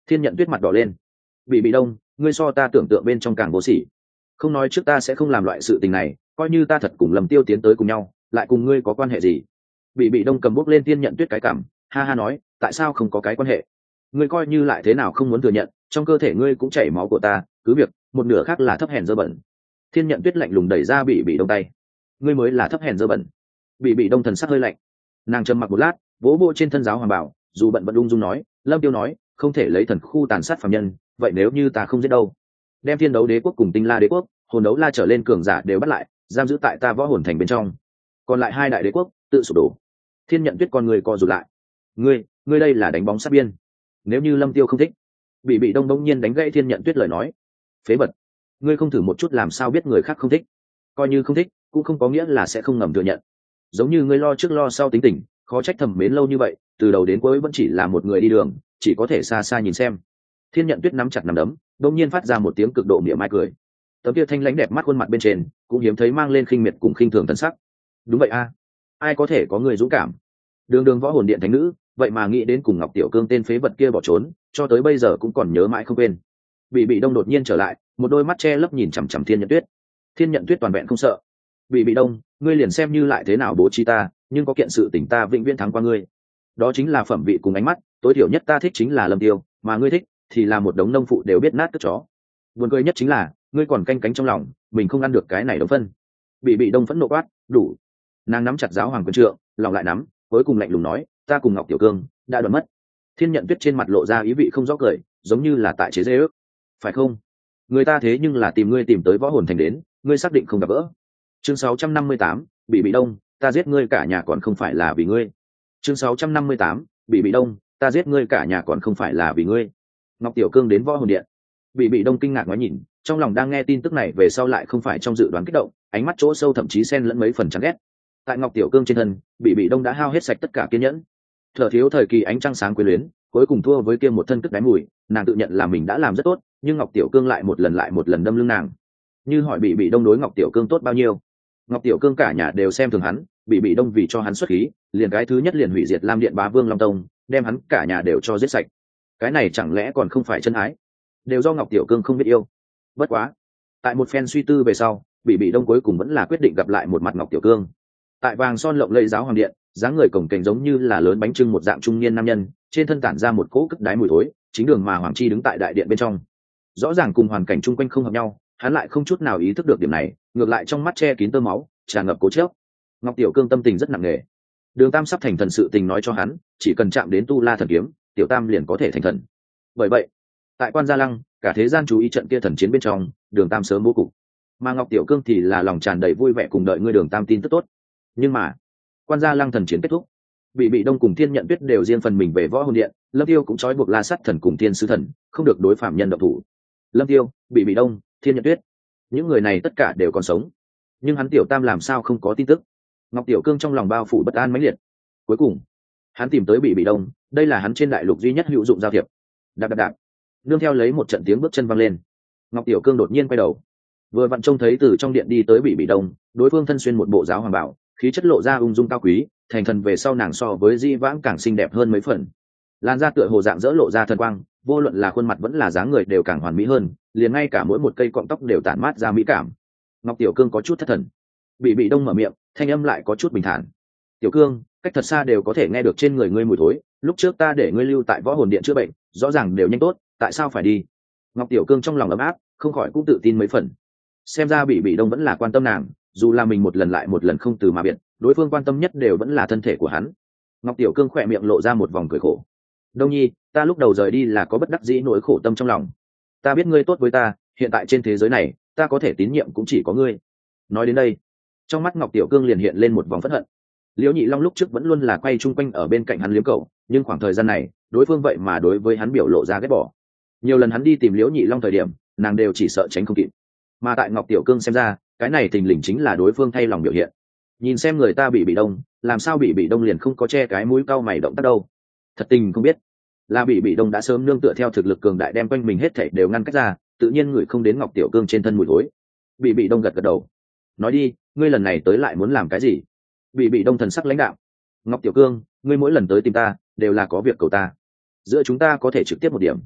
Thiên Nhận Tuyết mặt đỏ lên. Bị bị đông, ngươi so ta tưởng tượng bên trong càng vô sỉ. Không nói trước ta sẽ không làm loại sự tình này, coi như ta thật cùng Lâm Tiêu tiến tới cùng nhau, lại cùng ngươi có quan hệ gì? Bị bị đông cầm bút lên Thiên Nhận Tuyết cái cảm, ha ha nói, tại sao không có cái quan hệ? Ngươi coi như lại thế nào không muốn thừa nhận, trong cơ thể ngươi cũng chảy máu của ta, cứ việc một nửa khác là thấp hèn dơ bẩn. Thiên Nhận Tuyết lạnh lùng đẩy ra bị bị đông tay. Ngươi mới là thấp hèn dơ bẩn. Bị bị đông thần sắc hơi lạnh. Nàng trầm mặc một lát, vỗ vỗ trên thân giáo hoàng bảo, dù bận bận ung dung nói, Lâm Tiêu nói, không thể lấy thần khu tàn sát phàm nhân, vậy nếu như ta không giết đâu? Đem Thiên Đấu Đế quốc cùng Tinh La Đế quốc, Hồn Đấu La trở lên cường giả đều bắt lại, giam giữ tại ta Võ Hồn Thành bên trong. Còn lại hai đại đế quốc tự sụp đổ. Thiên Nhận Tuyết con người co rụt lại. Ngươi, ngươi đây là đánh bóng sát biên. Nếu như Lâm Tiêu không thích, bị bị đông đông nhiên đánh gãy Thiên Nhận Tuyết lời nói. Phế vật, ngươi không thử một chút làm sao biết người khác không thích? Coi như không thích, cũng không có nghĩa là sẽ không ngầm thừa nhận. Giống như ngươi lo trước lo sau tính tình, khó trách thầm mến lâu như vậy, từ đầu đến cuối vẫn chỉ là một người đi đường, chỉ có thể xa xa nhìn xem. Thiên Nhận Tuyết nắm chặt nắm đấm, đột nhiên phát ra một tiếng cực độ mỉa mai cười. Tấm kia thanh lãnh đẹp mắt khuôn mặt bên trên, cũng hiếm thấy mang lên khinh miệt cùng khinh thường thần sắc. Đúng vậy a, ai có thể có người dũng cảm? Đường Đường Võ Hồn Điện thánh nữ, vậy mà nghĩ đến cùng Ngọc Tiểu Cương tên phế vật kia bỏ trốn, cho tới bây giờ cũng còn nhớ mãi không quên. Bị bị đông đột nhiên trở lại, một đôi mắt che lấp nhìn chằm chằm Thiên Nhận Tuyết. Thiên Nhận Tuyết toàn vẹn không sợ. Bị bị đông, ngươi liền xem như lại thế nào bố trí ta, nhưng có kiện sự tình ta vĩnh viễn thắng qua ngươi. Đó chính là phẩm vị cùng ánh mắt, tối thiểu nhất ta thích chính là Lâm Tiêu, mà ngươi thích thì là một đống nông phụ đều biết nát cất chó. Buồn cười nhất chính là, ngươi còn canh cánh trong lòng, mình không ăn được cái này đống phân. Bị bị đông phẫn nộ quát, đủ. Nàng nắm chặt giáo hoàng quyền trượng, lòng lại nắm, cuối cùng lạnh lùng nói, ta cùng Ngọc Tiểu Cương đã đoạn mất. Thiên Nhận Tuyết trên mặt lộ ra ý vị không rõ cười, giống như là tại chế giễu ước. Phải không? Người ta thế nhưng là tìm ngươi tìm tới Võ Hồn Thành đến, ngươi xác định không gặp gỡ. Chương sáu trăm năm mươi tám, bị bị đông, ta giết ngươi cả nhà còn không phải là vì ngươi. Chương sáu trăm năm mươi tám, bị bị đông, ta giết ngươi cả nhà còn không phải là vì ngươi. Ngọc Tiểu Cương đến Võ Hồn Điện. Bị bị đông kinh ngạc ngoái nhìn, trong lòng đang nghe tin tức này về sau lại không phải trong dự đoán kích động, ánh mắt chỗ sâu thậm chí xen lẫn mấy phần chán ghét. Tại Ngọc Tiểu Cương trên thân, bị bị đông đã hao hết sạch tất cả kiên nhẫn. Thở thiếu thời kỳ ánh trăng sáng quyến luyến, cuối cùng thua với kia một thân tức đáy mùi, nàng tự nhận là mình đã làm rất tốt, nhưng Ngọc Tiểu Cương lại một lần lại một lần đâm lưng nàng. Như hỏi bị bị đông đối Ngọc Tiểu Cương tốt bao nhiêu? Ngọc Tiểu Cương cả nhà đều xem thường hắn, bị bị đông vì cho hắn xuất khí, liền cái thứ nhất liền hủy diệt Lam Điện Bá Vương Long Tông, đem hắn cả nhà đều cho giết sạch. Cái này chẳng lẽ còn không phải chân ái? Đều do Ngọc Tiểu Cương không biết yêu. Bất quá, tại một phen suy tư về sau, bị bị đông cuối cùng vẫn là quyết định gặp lại một mặt Ngọc Tiểu Cương. Tại vàng son lộng lẫy giáo hoàng điện, dáng người cổng kềnh giống như là lớn bánh trưng một dạng trung niên nam nhân, trên thân tản ra một cỗ cất đái mùi thối, chính đường mà Hoàng Chi đứng tại đại điện bên trong. Rõ ràng cùng hoàn cảnh chung quanh không hợp nhau, hắn lại không chút nào ý thức được điểm này, ngược lại trong mắt che kín tơ máu, tràn ngập cố chấp. Ngọc Tiểu Cương tâm tình rất nặng nề. Đường Tam sắp thành thần sự tình nói cho hắn, chỉ cần chạm đến tu la thần kiếm, Tiểu Tam liền có thể thành thần. Bởi vậy, tại Quan Gia Lăng, cả thế gian chú ý trận kia thần chiến bên trong, Đường Tam sớm bố cục, mà Ngọc Tiểu Cương thì là lòng tràn đầy vui vẻ cùng đợi ngươi Đường Tam tin tức tốt. Nhưng mà, Quan Gia Lăng thần chiến kết thúc, bị bị đông cùng Thiên Nhận Tuyết đều riêng phần mình về Võ Hồn Điện, Lâm Tiêu cũng trói buộc La Sắt Thần cùng Thiên Sứ Thần, không được đối phạm nhân động thủ. Lâm Tiêu, bị bị đông, Thiên Nhận Tuyết, những người này tất cả đều còn sống, nhưng hắn Tiểu Tam làm sao không có tin tức? Ngọc Tiểu Cương trong lòng bao phủ bất an mãnh liệt. Cuối cùng, hắn tìm tới bị bị đông, đây là hắn trên đại lục duy nhất hữu dụng giao thiệp. Đạp đạp đạp, nương theo lấy một trận tiếng bước chân vang lên, Ngọc Tiểu Cương đột nhiên quay đầu, vừa vặn trông thấy từ trong điện đi tới bị bị đông, đối phương thân xuyên một bộ giáo hoàng bảo, khí chất lộ ra ung dung cao quý, thành thần về sau nàng so với di vãng càng xinh đẹp hơn mấy phần. Làn da tựa hồ dạng dỡ lộ ra thần quang, vô luận là khuôn mặt vẫn là dáng người đều càng hoàn mỹ hơn, liền ngay cả mỗi một cây cọng tóc đều tản mát ra mỹ cảm. Ngọc Tiểu Cương có chút thất thần. Bị bị đông mở miệng, thanh âm lại có chút bình thản. Tiểu Cương, cách thật xa đều có thể nghe được trên người ngươi mùi thối, lúc trước ta để ngươi lưu tại Võ Hồn Điện chữa bệnh, rõ ràng đều nhanh tốt, tại sao phải đi? Ngọc Tiểu Cương trong lòng ấm áp, không khỏi cũng tự tin mấy phần. Xem ra bị bị đông vẫn là quan tâm nàng, dù là mình một lần lại một lần không từ mà biệt, đối phương quan tâm nhất đều vẫn là thân thể của hắn. Ngọc Tiểu Cương khỏe miệng lộ ra một vòng cười khổ. Đông nhi, ta lúc đầu rời đi là có bất đắc dĩ nỗi khổ tâm trong lòng. Ta biết ngươi tốt với ta, hiện tại trên thế giới này, ta có thể tín nhiệm cũng chỉ có ngươi. Nói đến đây, trong mắt Ngọc Tiểu Cương liền hiện lên một vòng phẫn hận. Liễu Nhị Long lúc trước vẫn luôn là quay chung quanh ở bên cạnh hắn liếm cậu, nhưng khoảng thời gian này, đối phương vậy mà đối với hắn biểu lộ ra ghét bỏ. Nhiều lần hắn đi tìm Liễu Nhị Long thời điểm, nàng đều chỉ sợ tránh không kịp. Mà tại Ngọc Tiểu Cương xem ra, cái này thình lình chính là đối phương thay lòng biểu hiện. Nhìn xem người ta bị bị đông, làm sao bị bị đông liền không có che cái mũi cau mày động tác đâu? Thật tình không biết, là bị bị đông đã sớm nương tựa theo thực lực cường đại đem quanh mình hết thảy đều ngăn cách ra, tự nhiên người không đến Ngọc Tiểu Cương trên thân mùi thối. Bị bị đông gật gật đầu, nói đi, ngươi lần này tới lại muốn làm cái gì? Bị bị đông thần sắc lãnh đạo. Ngọc Tiểu Cương, ngươi mỗi lần tới tìm ta đều là có việc cầu ta, giữa chúng ta có thể trực tiếp một điểm.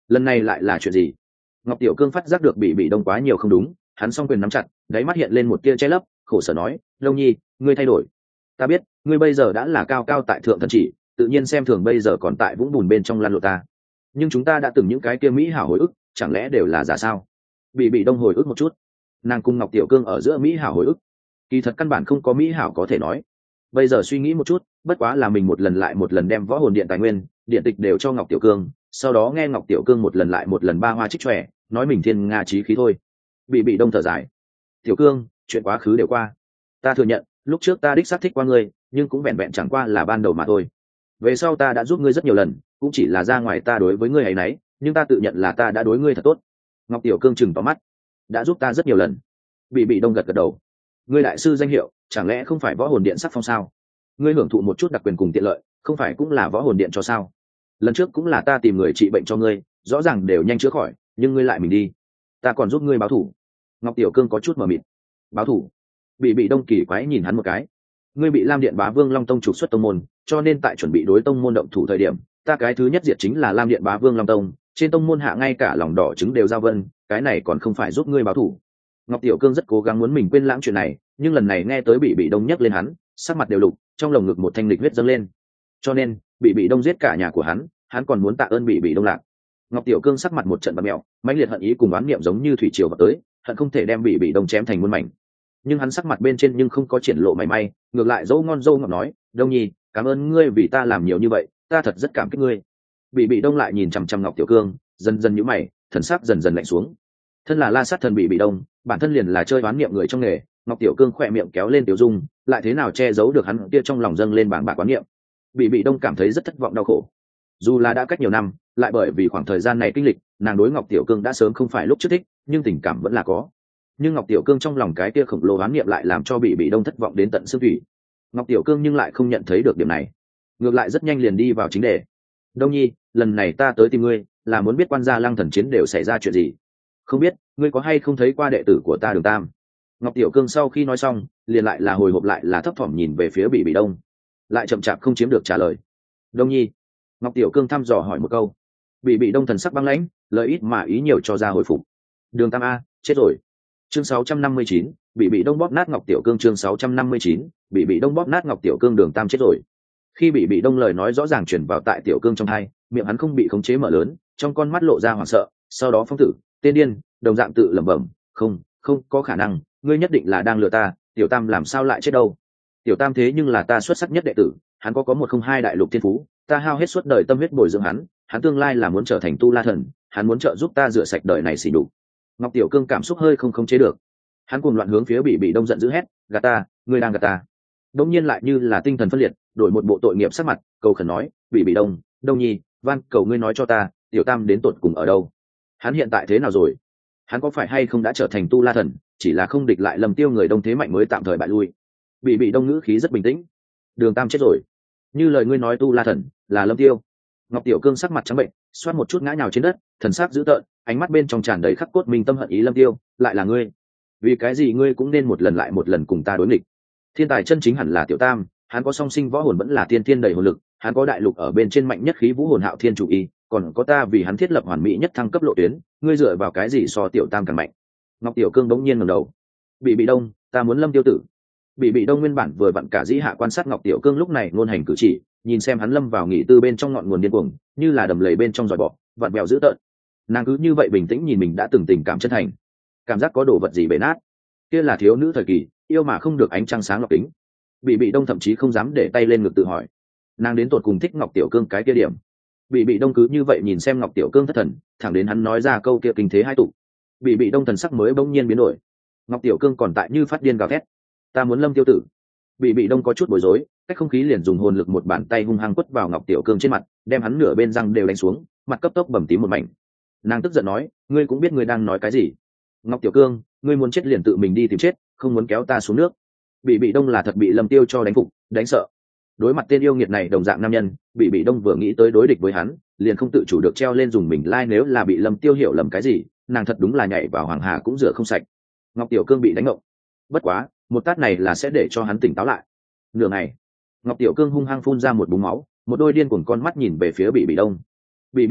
lần này lại là chuyện gì? Ngọc Tiểu Cương phát giác được bị bị đông quá nhiều không đúng, hắn song quyền nắm chặt, đáy mắt hiện lên một tia che lấp, khổ sở nói, Đông Nhi, ngươi thay đổi. Ta biết, ngươi bây giờ đã là cao cao tại thượng thần chỉ, tự nhiên xem thường bây giờ còn tại vũng bùn bên trong lăn lộn ta. Nhưng chúng ta đã từng những cái kia mỹ hảo hồi ức, chẳng lẽ đều là giả sao? Bị bị đông hồi ức một chút, nàng cùng Ngọc Tiểu Cương ở giữa mỹ hảo hồi ức, kỳ thật căn bản không có mỹ hảo có thể nói. Bây giờ suy nghĩ một chút, bất quá là mình một lần lại một lần đem võ hồn điện tài nguyên, điện tịch đều cho Ngọc Tiểu Cương, sau đó nghe Ngọc Tiểu Cương một lần lại một lần ba hoa trích tròe, nói mình thiên nga chí khí thôi. Bị bị đông thở dài, Tiểu Cương, chuyện quá khứ đều qua, ta thừa nhận lúc trước ta đích xác thích qua ngươi, nhưng cũng vẹn vẹn chẳng qua là ban đầu mà thôi. Về sau ta đã giúp ngươi rất nhiều lần, cũng chỉ là ra ngoài ta đối với ngươi ấy nấy, nhưng ta tự nhận là ta đã đối ngươi thật tốt. Ngọc Tiểu Cương chừng vào mắt, đã giúp ta rất nhiều lần. Bị bị đông gật gật đầu, ngươi đại sư danh hiệu chẳng lẽ không phải võ hồn điện sắc phong sao? Ngươi hưởng thụ một chút đặc quyền cùng tiện lợi, không phải cũng là võ hồn điện cho sao? Lần trước cũng là ta tìm người trị bệnh cho ngươi, rõ ràng đều nhanh chữa khỏi, nhưng ngươi lại mình đi, ta còn giúp ngươi báo thù. Ngọc Tiểu Cương có chút mờ mịt, báo thù? Bị bị đông kỳ quái nhìn hắn một cái, ngươi bị Lam Điện Bá Vương Long Tông trục xuất tông môn, cho nên tại chuẩn bị đối tông môn động thủ thời điểm, ta cái thứ nhất diệt chính là Lam Điện Bá Vương Long Tông, trên tông môn hạ ngay cả lòng đỏ trứng đều giao vân, cái này còn không phải giúp ngươi báo thù? Ngọc Tiểu Cương rất cố gắng muốn mình quên lãng chuyện này, nhưng lần này nghe tới bị bị đông nhắc lên hắn, sắc mặt đều lục, trong lồng ngực một thanh lịch huyết dâng lên. Cho nên bị bị đông giết cả nhà của hắn, hắn còn muốn tạ ơn bị bị đông lạc. Ngọc Tiểu Cương sắc mặt một trận bặm mèo, mãnh liệt hận ý cùng oán niệm giống như thủy triều vào tới, hận không thể đem bị bị đông chém thành muôn mảnh. Nhưng hắn sắc mặt bên trên nhưng không có triển lộ mảy may, ngược lại dâu ngon dâu ngọt nói, Đông Nhi, cảm ơn ngươi vì ta làm nhiều như vậy, ta thật rất cảm kích ngươi. Bị bị đông lại nhìn chằm chằm Ngọc Tiểu Cương, dần dần nhíu mày, thần sắc dần dần lạnh xuống. Thân là La Sát thần bị bị đông, bản thân liền là chơi oán niệm người trong nghề, Ngọc Tiểu Cương khỏe miệng kéo lên tiểu dung, lại thế nào che giấu được hắn kia trong lòng dâng lên bảng bạc oán niệm. Bị bị đông cảm thấy rất thất vọng đau khổ. Dù là đã cách nhiều năm, lại bởi vì khoảng thời gian này kinh lịch, nàng đối Ngọc Tiểu Cương đã sớm không phải lúc trước thích, nhưng tình cảm vẫn là có. Nhưng Ngọc Tiểu Cương trong lòng cái kia khổng lồ oán niệm lại làm cho bị bị đông thất vọng đến tận xương thủy. Ngọc Tiểu Cương nhưng lại không nhận thấy được điểm này, ngược lại rất nhanh liền đi vào chính đề. Đông Nhi, lần này ta tới tìm ngươi, là muốn biết quan gia Lăng Thần chiến đều xảy ra chuyện gì. Không biết ngươi có hay không thấy qua đệ tử của ta Đường Tam? Ngọc Tiểu Cương sau khi nói xong, liền lại là hồi hộp lại là thấp thỏm nhìn về phía bị bị đông, lại chậm chạp không chiếm được trả lời. Đông Nhi, Ngọc Tiểu Cương thăm dò hỏi một câu. Bị bị đông thần sắc băng lãnh, lời ít mà ý nhiều cho ra hồi phục. Đường Tam a, chết rồi. Chương sáu trăm năm mươi chín, bị bị đông bóp nát Ngọc Tiểu Cương. Chương sáu trăm năm mươi chín, bị bị đông bóp nát Ngọc Tiểu Cương. Đường Tam chết rồi. Khi bị bị đông lời nói rõ ràng truyền vào tại Tiểu Cương trong tai, miệng hắn không bị khống chế mở lớn, trong con mắt lộ ra hoảng sợ, sau đó phong tử, tên điên, đồng dạng tự lẩm bẩm, không, không có khả năng, ngươi nhất định là đang lừa ta, Tiểu Tam làm sao lại chết đâu? Tiểu Tam thế nhưng là ta xuất sắc nhất đệ tử, hắn có có một không hai đại lục thiên phú, ta hao hết suốt đời tâm huyết bồi dưỡng hắn, hắn tương lai là muốn trở thành tu la thần, hắn muốn trợ giúp ta rửa sạch đời này xỉ đục. Ngọc Tiểu Cương cảm xúc hơi không khống chế được, hắn cuồng loạn hướng phía bị bị đông giận dữ hét, gạt ta, ngươi đang gạt ta. Đông nhiên lại như là tinh thần phân liệt, đổi một bộ tội nghiệp sắc mặt, cầu khẩn nói, bị bị đông, Đông Nhi, van cầu ngươi nói cho ta, Tiểu Tam đến tột cùng ở đâu? Hắn hiện tại thế nào rồi? Hắn có phải hay không đã trở thành tu la thần, chỉ là không địch lại Lâm Tiêu người đông thế mạnh mới tạm thời bại lui. Bị bị đông ngữ khí rất bình tĩnh, Đường Tam chết rồi. Như lời ngươi nói tu la thần là Lâm Tiêu. Ngọc Tiểu Cương sắc mặt trắng bệnh, xoát một chút ngã nhào trên đất, thần sắc dữ tợn, ánh mắt bên trong tràn đầy khắc cốt minh tâm hận ý. Lâm Tiêu, lại là ngươi? Vì cái gì ngươi cũng nên một lần lại một lần cùng ta đối nghịch? Thiên tài chân chính hẳn là Tiểu Tam, hắn có song sinh võ hồn vẫn là tiên thiên đầy hồn lực, hắn có đại lục ở bên trên mạnh nhất khí vũ hồn Hạo Thiên chủ y, còn có ta vì hắn thiết lập hoàn mỹ nhất thăng cấp lộ tuyến, ngươi dựa vào cái gì so Tiểu Tam càng mạnh? Ngọc Tiểu Cương bỗng nhiên ngẩng đầu. Bị bị đông, ta muốn Lâm Tiêu tử. Bị bị đông nguyên bản vừa vặn cả dĩ hạ quan sát Ngọc Tiểu Cương lúc này ngôn hành cử chỉ, nhìn xem hắn lâm vào nghỉ tư bên trong ngọn nguồn điên cuồng, như là đầm lầy bên trong giòi bọ, vặn vẹo dữ tợn. Nàng cứ như vậy bình tĩnh nhìn mình đã từng tình cảm chân thành, cảm giác có đồ vật gì bể nát. Kia là thiếu nữ thời kỳ, yêu mà không được ánh trăng sáng lọc kính. Bị bị đông thậm chí không dám để tay lên ngực tự hỏi, nàng đến tột cùng thích Ngọc Tiểu Cương cái kia điểm. Bị bị đông cứ như vậy nhìn xem Ngọc Tiểu Cương thất thần, thẳng đến hắn nói ra câu kia kinh thế hai tụ. Bị bị đông thần sắc mới bỗng nhiên biến đổi. Ngọc Tiểu Cương còn tại như phát điên gào thét, ta muốn Lâm Tiêu tử. Bị bị đông có chút bối rối, cách không khí liền dùng hồn lực một bàn tay hung hăng quất vào Ngọc Tiểu Cương trên mặt, đem hắn nửa bên răng đều đánh xuống, mặt cấp tốc bầm tím một mảnh. Nàng tức giận nói, ngươi cũng biết ngươi đang nói cái gì. Ngọc Tiểu Cương, ngươi muốn chết liền tự mình đi tìm chết, không muốn kéo ta xuống nước. Bị bị đông là thật bị Lâm Tiêu cho đánh phục, đánh sợ. Đối mặt tên yêu nghiệt này đồng dạng nam nhân, bị bị đông vừa nghĩ tới đối địch với hắn, liền không tự chủ được treo lên dùng mình lai like, nếu là bị Lâm Tiêu hiểu lầm cái gì, nàng thật đúng là nhảy vào hoàng hà cũng rửa không sạch. Ngọc Tiểu Cương bị đánh ngộng. Bất quá, một tát này là sẽ để cho hắn tỉnh táo lại. Nửa ngày, Ngọc Tiểu Cương hung hăng phun ra một búng máu, một đôi điên cuồng con mắt nhìn về phía bị bị đông. Bị bị đông,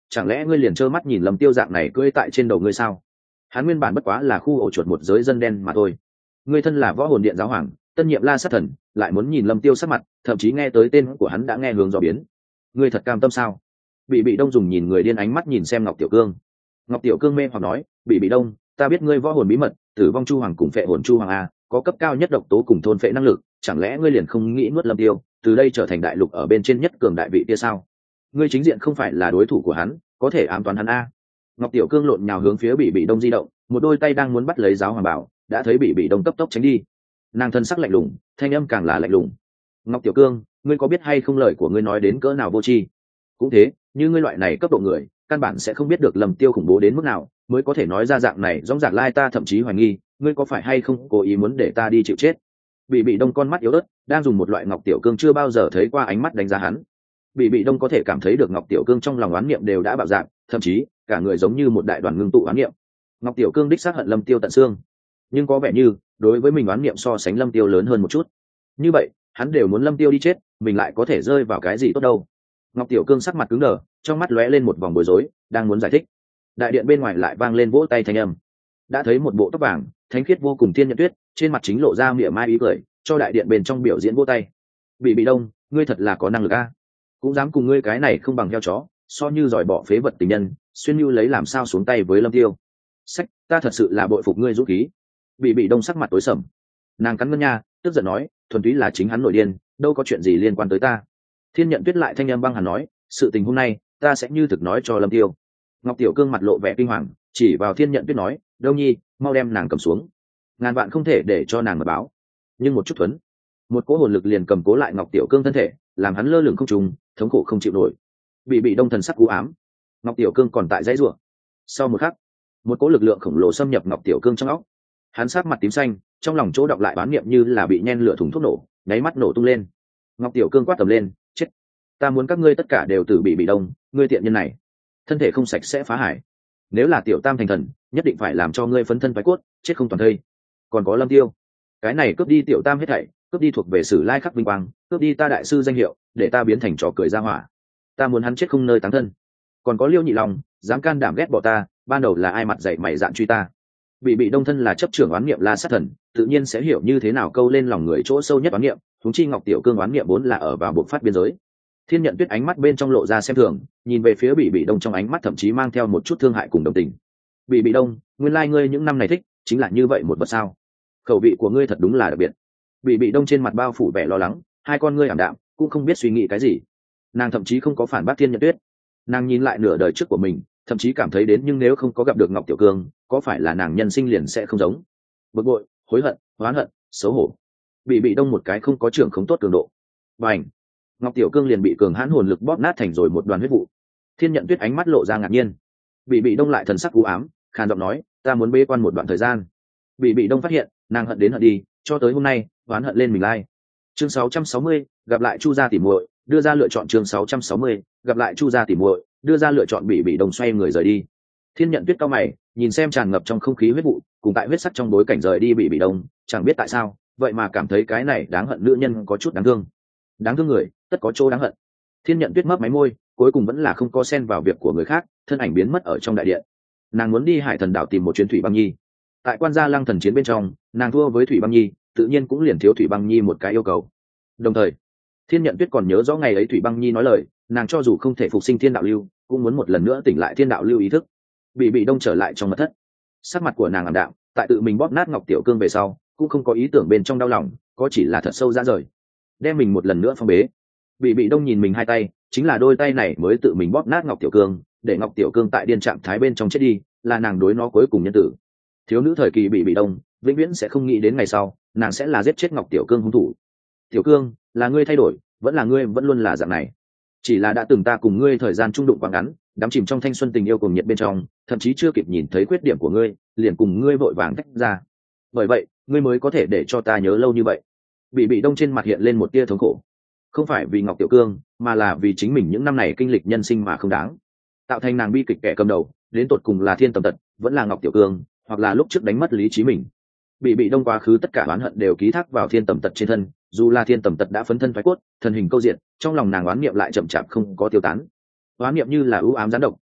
chẳng lẽ ngươi liền trơ mắt nhìn Lâm Tiêu dạng này cưỡi tại trên đầu ngươi sao? Hắn nguyên bản bất quá là khu ổ chuột một giới dân đen mà thôi. Ngươi thân là võ hồn điện giáo hoàng, tân nhiệm La Sát Thần, lại muốn nhìn Lâm Tiêu sắc mặt, thậm chí nghe tới tên của hắn đã nghe hướng do biến. Ngươi thật cam tâm sao? Bị Bị Đông dùng nhìn người điên ánh mắt nhìn xem Ngọc Tiểu Cương. Ngọc Tiểu Cương mê hoặc nói, Bị Bị Đông, ta biết ngươi võ hồn bí mật, Tử vong Chu Hoàng cùng Phệ hồn Chu Hoàng a, có cấp cao nhất độc tố cùng thôn phệ năng lực, chẳng lẽ ngươi liền không nghĩ nuốt Lâm Tiêu, từ đây trở thành đại lục ở bên trên nhất cường đại vị kia sao? Ngươi chính diện không phải là đối thủ của hắn, có thể ám toán hắn a. Ngọc Tiểu Cương lộn nhào hướng phía Bị Bị Đông di động, một đôi tay đang muốn bắt lấy giáo hoàng bảo, đã thấy Bị Bị Đông cấp tốc tránh đi. Nàng thân sắc lạnh lùng, thanh âm càng là lạnh lùng. Ngọc Tiểu Cương, ngươi có biết hay không lời của ngươi nói đến cỡ nào vô tri? Cũng thế, như ngươi loại này cấp độ người, căn bản sẽ không biết được Lâm Tiêu khủng bố đến mức nào, mới có thể nói ra dạng này rõ ràng lai ta thậm chí hoài nghi, ngươi có phải hay không cố ý muốn để ta đi chịu chết? Bị Bị Đông con mắt yếu ớt, đang dùng một loại Ngọc Tiểu Cương chưa bao giờ thấy qua ánh mắt đánh giá hắn. Bị Bị Đông có thể cảm thấy được Ngọc Tiểu Cương trong lòng oán niệm đều đã bạo dạng, thậm chí cả người giống như một đại đoàn ngưng tụ oán niệm. Ngọc Tiểu Cương đích xác hận Lâm Tiêu tận xương, nhưng có vẻ như đối với mình oán niệm so sánh Lâm Tiêu lớn hơn một chút. Như vậy, hắn đều muốn Lâm Tiêu đi chết, mình lại có thể rơi vào cái gì tốt đâu? Ngọc Tiểu Cương sắc mặt cứng đờ, trong mắt lóe lên một vòng bối rối, đang muốn giải thích. Đại điện bên ngoài lại vang lên vỗ tay thanh âm. Đã thấy một bộ tóc vàng, thánh khiết vô cùng Thiên Nhận Tuyết, trên mặt chính lộ ra mỉa mai ý cười, cho đại điện bên trong biểu diễn vỗ tay. Bị Bị Đông, ngươi thật là có năng lực a, cũng dám cùng ngươi cái này không bằng heo chó, so như giỏi bỏ phế vật tình nhân, xuyên như lấy làm sao xuống tay với Lâm Tiêu. Sách, ta thật sự là bội phục ngươi dũng khí. Bị Bị Đông sắc mặt tối sầm, nàng cắn ngân nha, tức giận nói, thuần túy là chính hắn nổi điên, đâu có chuyện gì liên quan tới ta. Thiên Nhận Tuyết lại thanh âm băng hàn nói, sự tình hôm nay ta sẽ như thực nói cho Lâm Tiêu. Ngọc Tiểu Cương mặt lộ vẻ kinh hoàng, chỉ vào Thiên Nhận Tuyết nói, Đông Nhi, mau đem nàng cầm xuống, ngàn vạn không thể để cho nàng mật báo. Nhưng một chút thuấn, một cỗ hồn lực liền cầm cố lại Ngọc Tiểu Cương thân thể, làm hắn lơ lửng không trùng, thống khổ không chịu nổi. Bị Bị Đông thần sắc u ám, Ngọc Tiểu Cương còn tại dãy rủa. Sau một khắc, một cỗ lực lượng khổng lồ xâm nhập Ngọc Tiểu Cương trong óc, hắn sát mặt tím xanh, trong lòng chỗ đọc lại bán niệm như là bị nhen lửa thùng thuốc nổ, nháy mắt nổ tung lên. Ngọc Tiểu Cương quát tầm lên, chết, ta muốn các ngươi tất cả đều tử Bị Bị Đông, ngươi tiện nhân này, thân thể không sạch sẽ phá hải, nếu là tiểu tam thành thần, nhất định phải làm cho ngươi phấn thân phái cốt, chết không toàn thây. Còn có Lâm Tiêu, cái này cướp đi tiểu tam hết thảy, cướp đi thuộc về Sử Lai Khắc vinh quang, cướp đi ta đại sư danh hiệu, để ta biến thành trò cười ra hỏa, ta muốn hắn chết không nơi táng thân. Còn có Liêu Nhị Long, dám can đảm ghét bỏ ta, ban đầu là ai mặt dạy mày dạn truy ta. Bị Bị Đông thân là chấp trưởng oán niệm La Sát Thần, tự nhiên sẽ hiểu như thế nào câu lên lòng người chỗ sâu nhất oán niệm, huống chi Ngọc Tiểu Cương oán niệm vốn là ở vào bộ phát biên giới. Thiên Nhận Tuyết ánh mắt bên trong lộ ra xem thường, nhìn về phía Bị Bị Đông trong ánh mắt thậm chí mang theo một chút thương hại cùng đồng tình. Bị Bị Đông, nguyên lai like ngươi những năm này thích chính là như vậy một vật sao? Khẩu vị của ngươi thật đúng là đặc biệt. Bị Bị Đông trên mặt bao phủ vẻ lo lắng, hai con ngươi ảm đạm, cũng không biết suy nghĩ cái gì. Nàng thậm chí không có phản bác Thiên Nhận Tuyết. Nàng nhìn lại nửa đời trước của mình, thậm chí cảm thấy đến nhưng nếu không có gặp được Ngọc Tiểu Cương, có phải là nàng nhân sinh liền sẽ không giống. Bực bội, hối hận, oán hận, xấu hổ. Bị Bị Đông một cái không có trưởng không tốt cường độ. Bành! Ngọc Tiểu Cương liền bị cường hãn hồn lực bóp nát thành rồi một đoàn huyết vụ. Thiên Nhận Tuyết ánh mắt lộ ra ngạc nhiên. Bị Bị Đông lại thần sắc u ám, khàn giọng nói, ta muốn bế quan một đoạn thời gian. Bị Bị Đông phát hiện, nàng hận đến hận đi, cho tới hôm nay, oán hận lên mình lai. Chương sáu trăm sáu mươi, gặp lại Chu gia tỉ muội, đưa ra lựa chọn. Chương sáu trăm sáu mươi, gặp lại Chu gia tỉ muội, đưa ra lựa chọn. Bị Bị Đông xoay người rời đi. Thiên Nhận Tuyết cao mày, nhìn xem tràn ngập trong không khí huyết vụ, cùng tại huyết sắc trong bối cảnh rời đi Bị Bị Đông, chẳng biết tại sao, vậy mà cảm thấy cái này đáng hận nữ nhân có chút đáng thương. Đáng thương người, tất có chỗ đáng hận. Thiên Nhận Tuyết mấp máy môi, cuối cùng vẫn là không có xen vào việc của người khác, thân ảnh biến mất ở trong đại điện. Nàng muốn đi Hải Thần đảo tìm một chuyến Thủy Băng Nhi. Tại Quan Gia Lăng thần chiến bên trong, nàng thua với Thủy Băng Nhi, tự nhiên cũng liền thiếu Thủy Băng Nhi một cái yêu cầu. Đồng thời, Thiên Nhận Tuyết còn nhớ rõ ngày ấy Thủy Băng Nhi nói lời, nàng cho dù không thể phục sinh thiên đạo lưu, cũng muốn một lần nữa tỉnh lại thiên đạo lưu ý thức. Bị Bị Đông trở lại trong mật thất, sắc mặt của nàng ảm đạm, tại tự mình bóp nát Ngọc Tiểu Cương về sau, cũng không có ý tưởng bên trong đau lòng, có chỉ là thật sâu ra rời, đem mình một lần nữa phong bế. Bị Bị Đông nhìn mình hai tay, chính là đôi tay này mới tự mình bóp nát Ngọc Tiểu Cương, để Ngọc Tiểu Cương tại điên trạng thái bên trong chết đi, là nàng đối nó cuối cùng nhân tử. Thiếu nữ thời kỳ Bị Bị Đông vĩnh viễn sẽ không nghĩ đến ngày sau nàng sẽ là giết chết Ngọc Tiểu Cương hung thủ. Tiểu Cương, là ngươi thay đổi, vẫn là ngươi vẫn luôn là dạng này. Chỉ là đã từng ta cùng ngươi thời gian trung đụng quá ngắn, đắm chìm trong thanh xuân tình yêu cùng nhiệt bên trong, thậm chí chưa kịp nhìn thấy khuyết điểm của ngươi, liền cùng ngươi vội vàng tách ra. Bởi vậy, ngươi mới có thể để cho ta nhớ lâu như vậy. Bị Bị Đông trên mặt hiện lên một tia thống khổ, không phải vì Ngọc Tiểu Cương, mà là vì chính mình những năm này kinh lịch nhân sinh mà không đáng, tạo thành nàng bi kịch kẻ cầm đầu, đến tột cùng là Thiên Tầm Tật, vẫn là Ngọc Tiểu Cương, hoặc là lúc trước đánh mất lý trí mình. Bị Bị Đông quá khứ tất cả oán hận đều ký thác vào Thiên Tầm Tật trên thân, dù là Thiên Tầm Tật đã phấn thân thoái cốt, thần hình câu diện, trong lòng nàng oán niệm lại chậm chạp không có tiêu tán. Oán niệm như là ưu ám gián độc,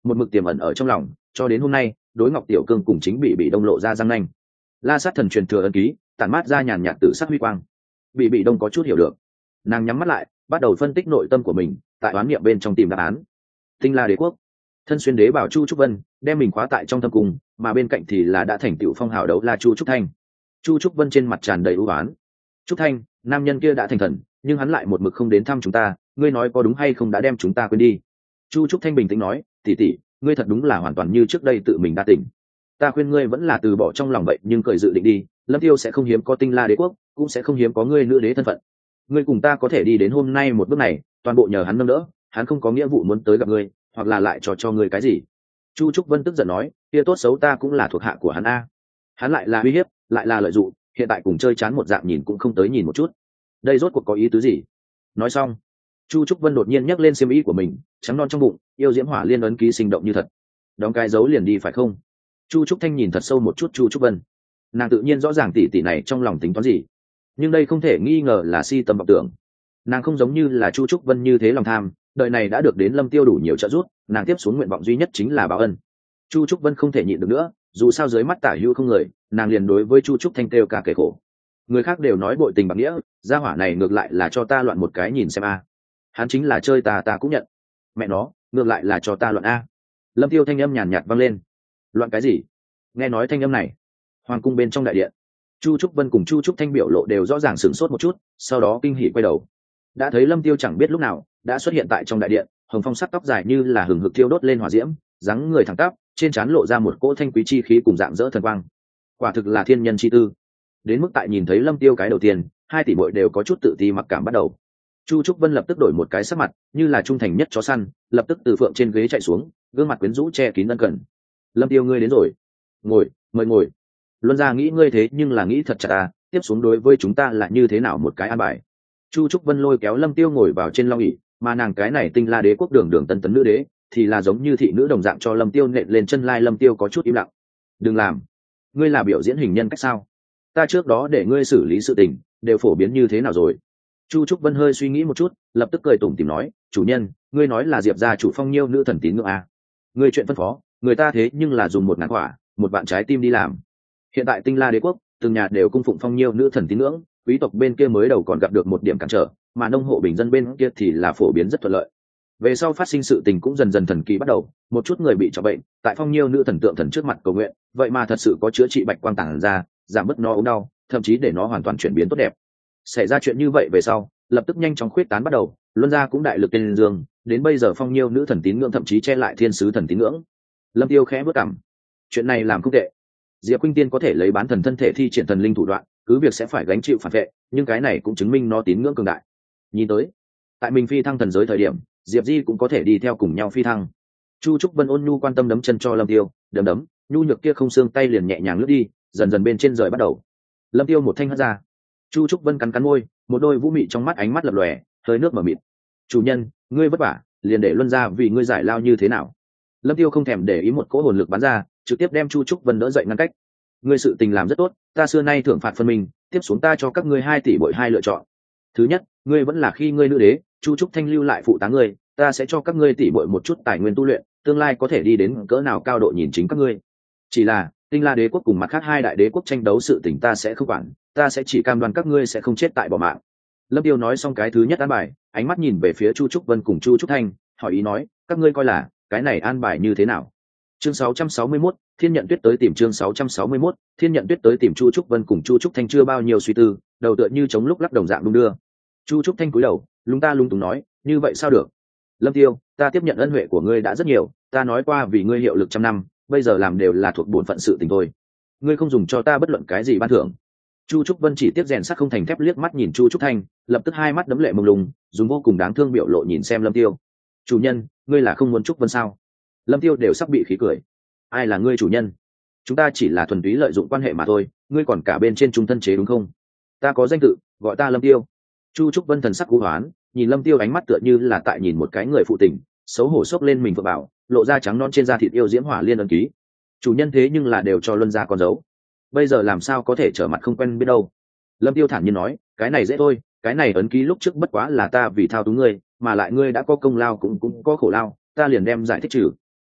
một mực tiềm ẩn ở trong lòng, cho đến hôm nay đối Ngọc Tiểu Cương cùng chính bị bị đông lộ ra răng nanh. La sát thần truyền thừa ấn ký tản mát ra nhàn nhạt tử sắc huy quang. Bị bị đông có chút hiểu được, nàng nhắm mắt lại bắt đầu phân tích nội tâm của mình, tại oán niệm bên trong tìm đáp án. Tinh La Đế quốc, thân xuyên đế bảo Chu Trúc Vân đem mình khóa tại trong thâm cung, mà bên cạnh thì là đã thành tựu phong hào đấu la Chu Trúc Thanh. Chu Trúc Vân trên mặt tràn đầy ưu oán. Trúc Thanh, nam nhân kia đã thành thần, nhưng hắn lại một mực không đến thăm chúng ta, ngươi nói có đúng hay không đã đem chúng ta quên đi? Chu Trúc Thanh bình tĩnh nói, tỷ tỷ, ngươi thật đúng là hoàn toàn như trước đây tự mình đa tỉnh. Ta khuyên ngươi vẫn là từ bỏ trong lòng vậy, nhưng cởi dự định đi. Lâm Tiêu sẽ không hiếm có Tinh La Đế quốc, cũng sẽ không hiếm có ngươi nữ đế thân phận. Ngươi cùng ta có thể đi đến hôm nay một bước này, toàn bộ nhờ hắn nâng đỡ. Hắn không có nghĩa vụ muốn tới gặp ngươi, hoặc là lại trò cho ngươi cái gì. Chu Trúc Vân tức giận nói, kia tốt xấu ta cũng là thuộc hạ của hắn a. Hắn lại là uy hiếp, lại là lợi dụng, hiện tại cùng chơi chán một dạng, nhìn cũng không tới nhìn một chút. Đây rốt cuộc có ý tứ gì? Nói xong, Chu Trúc Vân đột nhiên nhấc lên xiêm y của mình, trắng non trong bụng, yêu diễm hỏa liên ấn ký sinh động như thật. Đóng cái dấu liền đi phải không? Chu Trúc Thanh nhìn thật sâu một chút Chu Trúc Vân, nàng tự nhiên rõ ràng tỷ tỷ này trong lòng tính toán gì, nhưng đây không thể nghi ngờ là si tâm vọng tưởng. Nàng không giống như là Chu Trúc Vân như thế lòng tham, đời này đã được đến Lâm Tiêu đủ nhiều trợ giúp, nàng tiếp xuống nguyện vọng duy nhất chính là báo ân. Chu Trúc Vân không thể nhịn được nữa, dù sao dưới mắt tả hữu không người, nàng liền đối với Chu Trúc Thanh kêu cả kể khổ. Người khác đều nói bội tình bạc nghĩa, gia hỏa này ngược lại là cho ta loạn một cái nhìn xem a. Hắn chính là chơi ta ta cũng nhận. Mẹ nó, ngược lại là cho ta loạn a. Lâm Tiêu thanh âm nhàn nhạt vang lên. Loạn cái gì? Nghe nói thanh âm này, hoàng cung bên trong đại điện, Chu Trúc Vân cùng Chu Trúc Thanh biểu lộ đều rõ ràng sửng sốt một chút, sau đó kinh hỉ quay đầu, đã thấy Lâm Tiêu chẳng biết lúc nào đã xuất hiện tại trong đại điện, hồng phong sắc tóc dài như là hừng hực thiêu đốt lên hỏa diễm, dáng người thẳng tắp, trên trán lộ ra một cỗ thanh quý chi khí cùng dạng dỡ thần quang, quả thực là thiên nhân chi tư. Đến mức tại nhìn thấy Lâm Tiêu cái đầu tiên, hai tỷ muội đều có chút tự ti mặc cảm bắt đầu. Chu Trúc Vân lập tức đổi một cái sắc mặt, như là trung thành nhất chó săn, lập tức từ phượng trên ghế chạy xuống, gương mặt quyến rũ che kín ân cần. Lâm Tiêu ngươi đến rồi, ngồi, mời ngồi. Luân gia nghĩ ngươi thế nhưng là nghĩ thật chặt à, tiếp xuống đối với chúng ta là như thế nào một cái an bài. Chu Trúc Vân lôi kéo Lâm Tiêu ngồi vào trên long ỷ, mà nàng cái này Tinh La Đế quốc đường đường tân tấn nữ đế, thì là giống như thị nữ đồng dạng cho Lâm Tiêu nện lên chân lai. Lâm Tiêu có chút im lặng. Đừng làm, ngươi là biểu diễn hình nhân cách sao? Ta trước đó để ngươi xử lý sự tình đều phổ biến như thế nào rồi? Chu Trúc Vân hơi suy nghĩ một chút, lập tức cười tủm tỉm nói, chủ nhân, ngươi nói là Diệp gia chủ Phong Nhiêu nữ thần tín ngưỡng à? Ngươi chuyện phân phó, người ta thế nhưng là dùng một ngàn quả, một vạn trái tim đi làm. Hiện tại Tinh La Đế quốc, từng nhà đều cung phụng Phong Nhiêu nữ thần tín ngưỡng, quý tộc bên kia mới đầu còn gặp được một điểm cản trở, mà nông hộ bình dân bên kia thì là phổ biến rất thuận lợi. Về sau phát sinh sự tình cũng dần dần thần kỳ bắt đầu, một chút người bị trọng bệnh, tại Phong Nhiêu nữ thần tượng thần trước mặt cầu nguyện, vậy mà thật sự có chữa trị bạch quang tàng ra, giảm bớt nó ốm đau, thậm chí để nó hoàn toàn chuyển biến tốt đẹp. Xảy ra chuyện như vậy về sau, lập tức nhanh chóng khuyết tán bắt đầu, Luân gia cũng đại lực tên dương, đến bây giờ Phong Nhiêu nữ thần tín ngưỡng thậm chí che lại thiên sứ thần tín ngưỡng. Lâm Tiêu khẽ bước cằm, chuyện này làm không tệ. Diệp Khuynh Tiên có thể lấy bán thần thân thể thi triển thần linh thủ đoạn, cứ việc sẽ phải gánh chịu phản vệ, nhưng cái này cũng chứng minh nó tín ngưỡng cường đại. Nhìn tới, tại mình phi thăng thần giới thời điểm, Diệp Di cũng có thể đi theo cùng nhau phi thăng. Chu Trúc Vân ôn nhu quan tâm đấm chân cho Lâm Tiêu, đấm đấm, nhu nhược kia không xương tay liền nhẹ nhàng lướt đi, dần dần bên trên rời bắt đầu. Lâm Tiêu một thanh hất ra. Chu Trúc Vân cắn cắn môi, một đôi vũ mị trong mắt ánh mắt lập lòe, hơi nước mở mịt. Chủ nhân, ngươi vất vả, liền để Luân gia vì ngươi giải lao như thế nào? Lâm Tiêu không thèm để ý một cỗ hồn lực bắn ra, trực tiếp đem Chu Trúc Vân đỡ dậy ngăn cách. Ngươi sự tình làm rất tốt, ta xưa nay thưởng phạt phân minh, tiếp xuống ta cho các ngươi hai tỷ bội hai lựa chọn. Thứ nhất, ngươi vẫn là khi ngươi nữ đế, Chu Trúc Thanh lưu lại phụ tá ngươi, ta sẽ cho các ngươi tỷ bội một chút tài nguyên tu luyện, tương lai có thể đi đến cỡ nào cao độ nhìn chính các ngươi. Chỉ là Tinh La Đế quốc cùng mặt khác hai đại đế quốc tranh đấu sự tình ta sẽ không quản, ta sẽ chỉ cam đoan các ngươi sẽ không chết tại bỏ mạng. Lâm Tiêu nói xong cái thứ nhất an bài, ánh mắt nhìn về phía Chu Trúc Vân cùng Chu Trúc Thanh, hỏi ý nói, các ngươi coi là cái này an bài như thế nào? Chương sáu trăm sáu mươi mốt, Thiên Nhận Tuyết tới tìm chương sáu trăm sáu mươi mốt, Thiên Nhận Tuyết tới tìm Chu Trúc Vân cùng Chu Trúc Thanh chưa bao nhiêu suy tư, đầu tựa như chống lúc lắc đồng dạng đung đưa. Chu Trúc Thanh cúi đầu, lúng ta lung túng nói, như vậy sao được? Lâm Tiêu, ta tiếp nhận ân huệ của ngươi đã rất nhiều, ta nói qua vì ngươi hiệu lực trăm năm, bây giờ làm đều là thuộc bổn phận sự tình thôi. Ngươi không dùng cho ta bất luận cái gì ban thưởng. Chu Trúc Vân chỉ tiếp rèn sắt không thành thép liếc mắt nhìn Chu Trúc Thanh, lập tức hai mắt đấm lệ mông lung, dùng vô cùng đáng thương biểu lộ nhìn xem Lâm Tiêu. Chủ nhân, ngươi là không muốn Trúc Vân sao? Lâm Tiêu đều sắp bị khí cười. Ai là ngươi chủ nhân? Chúng ta chỉ là thuần túy lợi dụng quan hệ mà thôi, ngươi còn cả bên trên trung thân chế đúng không? Ta có danh tự, gọi ta Lâm Tiêu. Chu Trúc Vân thần sắc cú hoán, nhìn Lâm Tiêu ánh mắt tựa như là tại nhìn một cái người phụ tình, xấu hổ xốc lên mình vợ bảo, lộ ra trắng non trên da thịt yêu diễm hỏa liên ấn ký. Chủ nhân thế nhưng là đều cho Luân gia con dấu, bây giờ làm sao có thể trở mặt không quen biết đâu. Lâm Tiêu thản nhiên nói, cái này dễ thôi, cái này ấn ký lúc trước bất quá là ta vì thao túng ngươi, mà lại ngươi đã có công lao cũng cũng có khổ lao, ta liền đem giải thích trừ.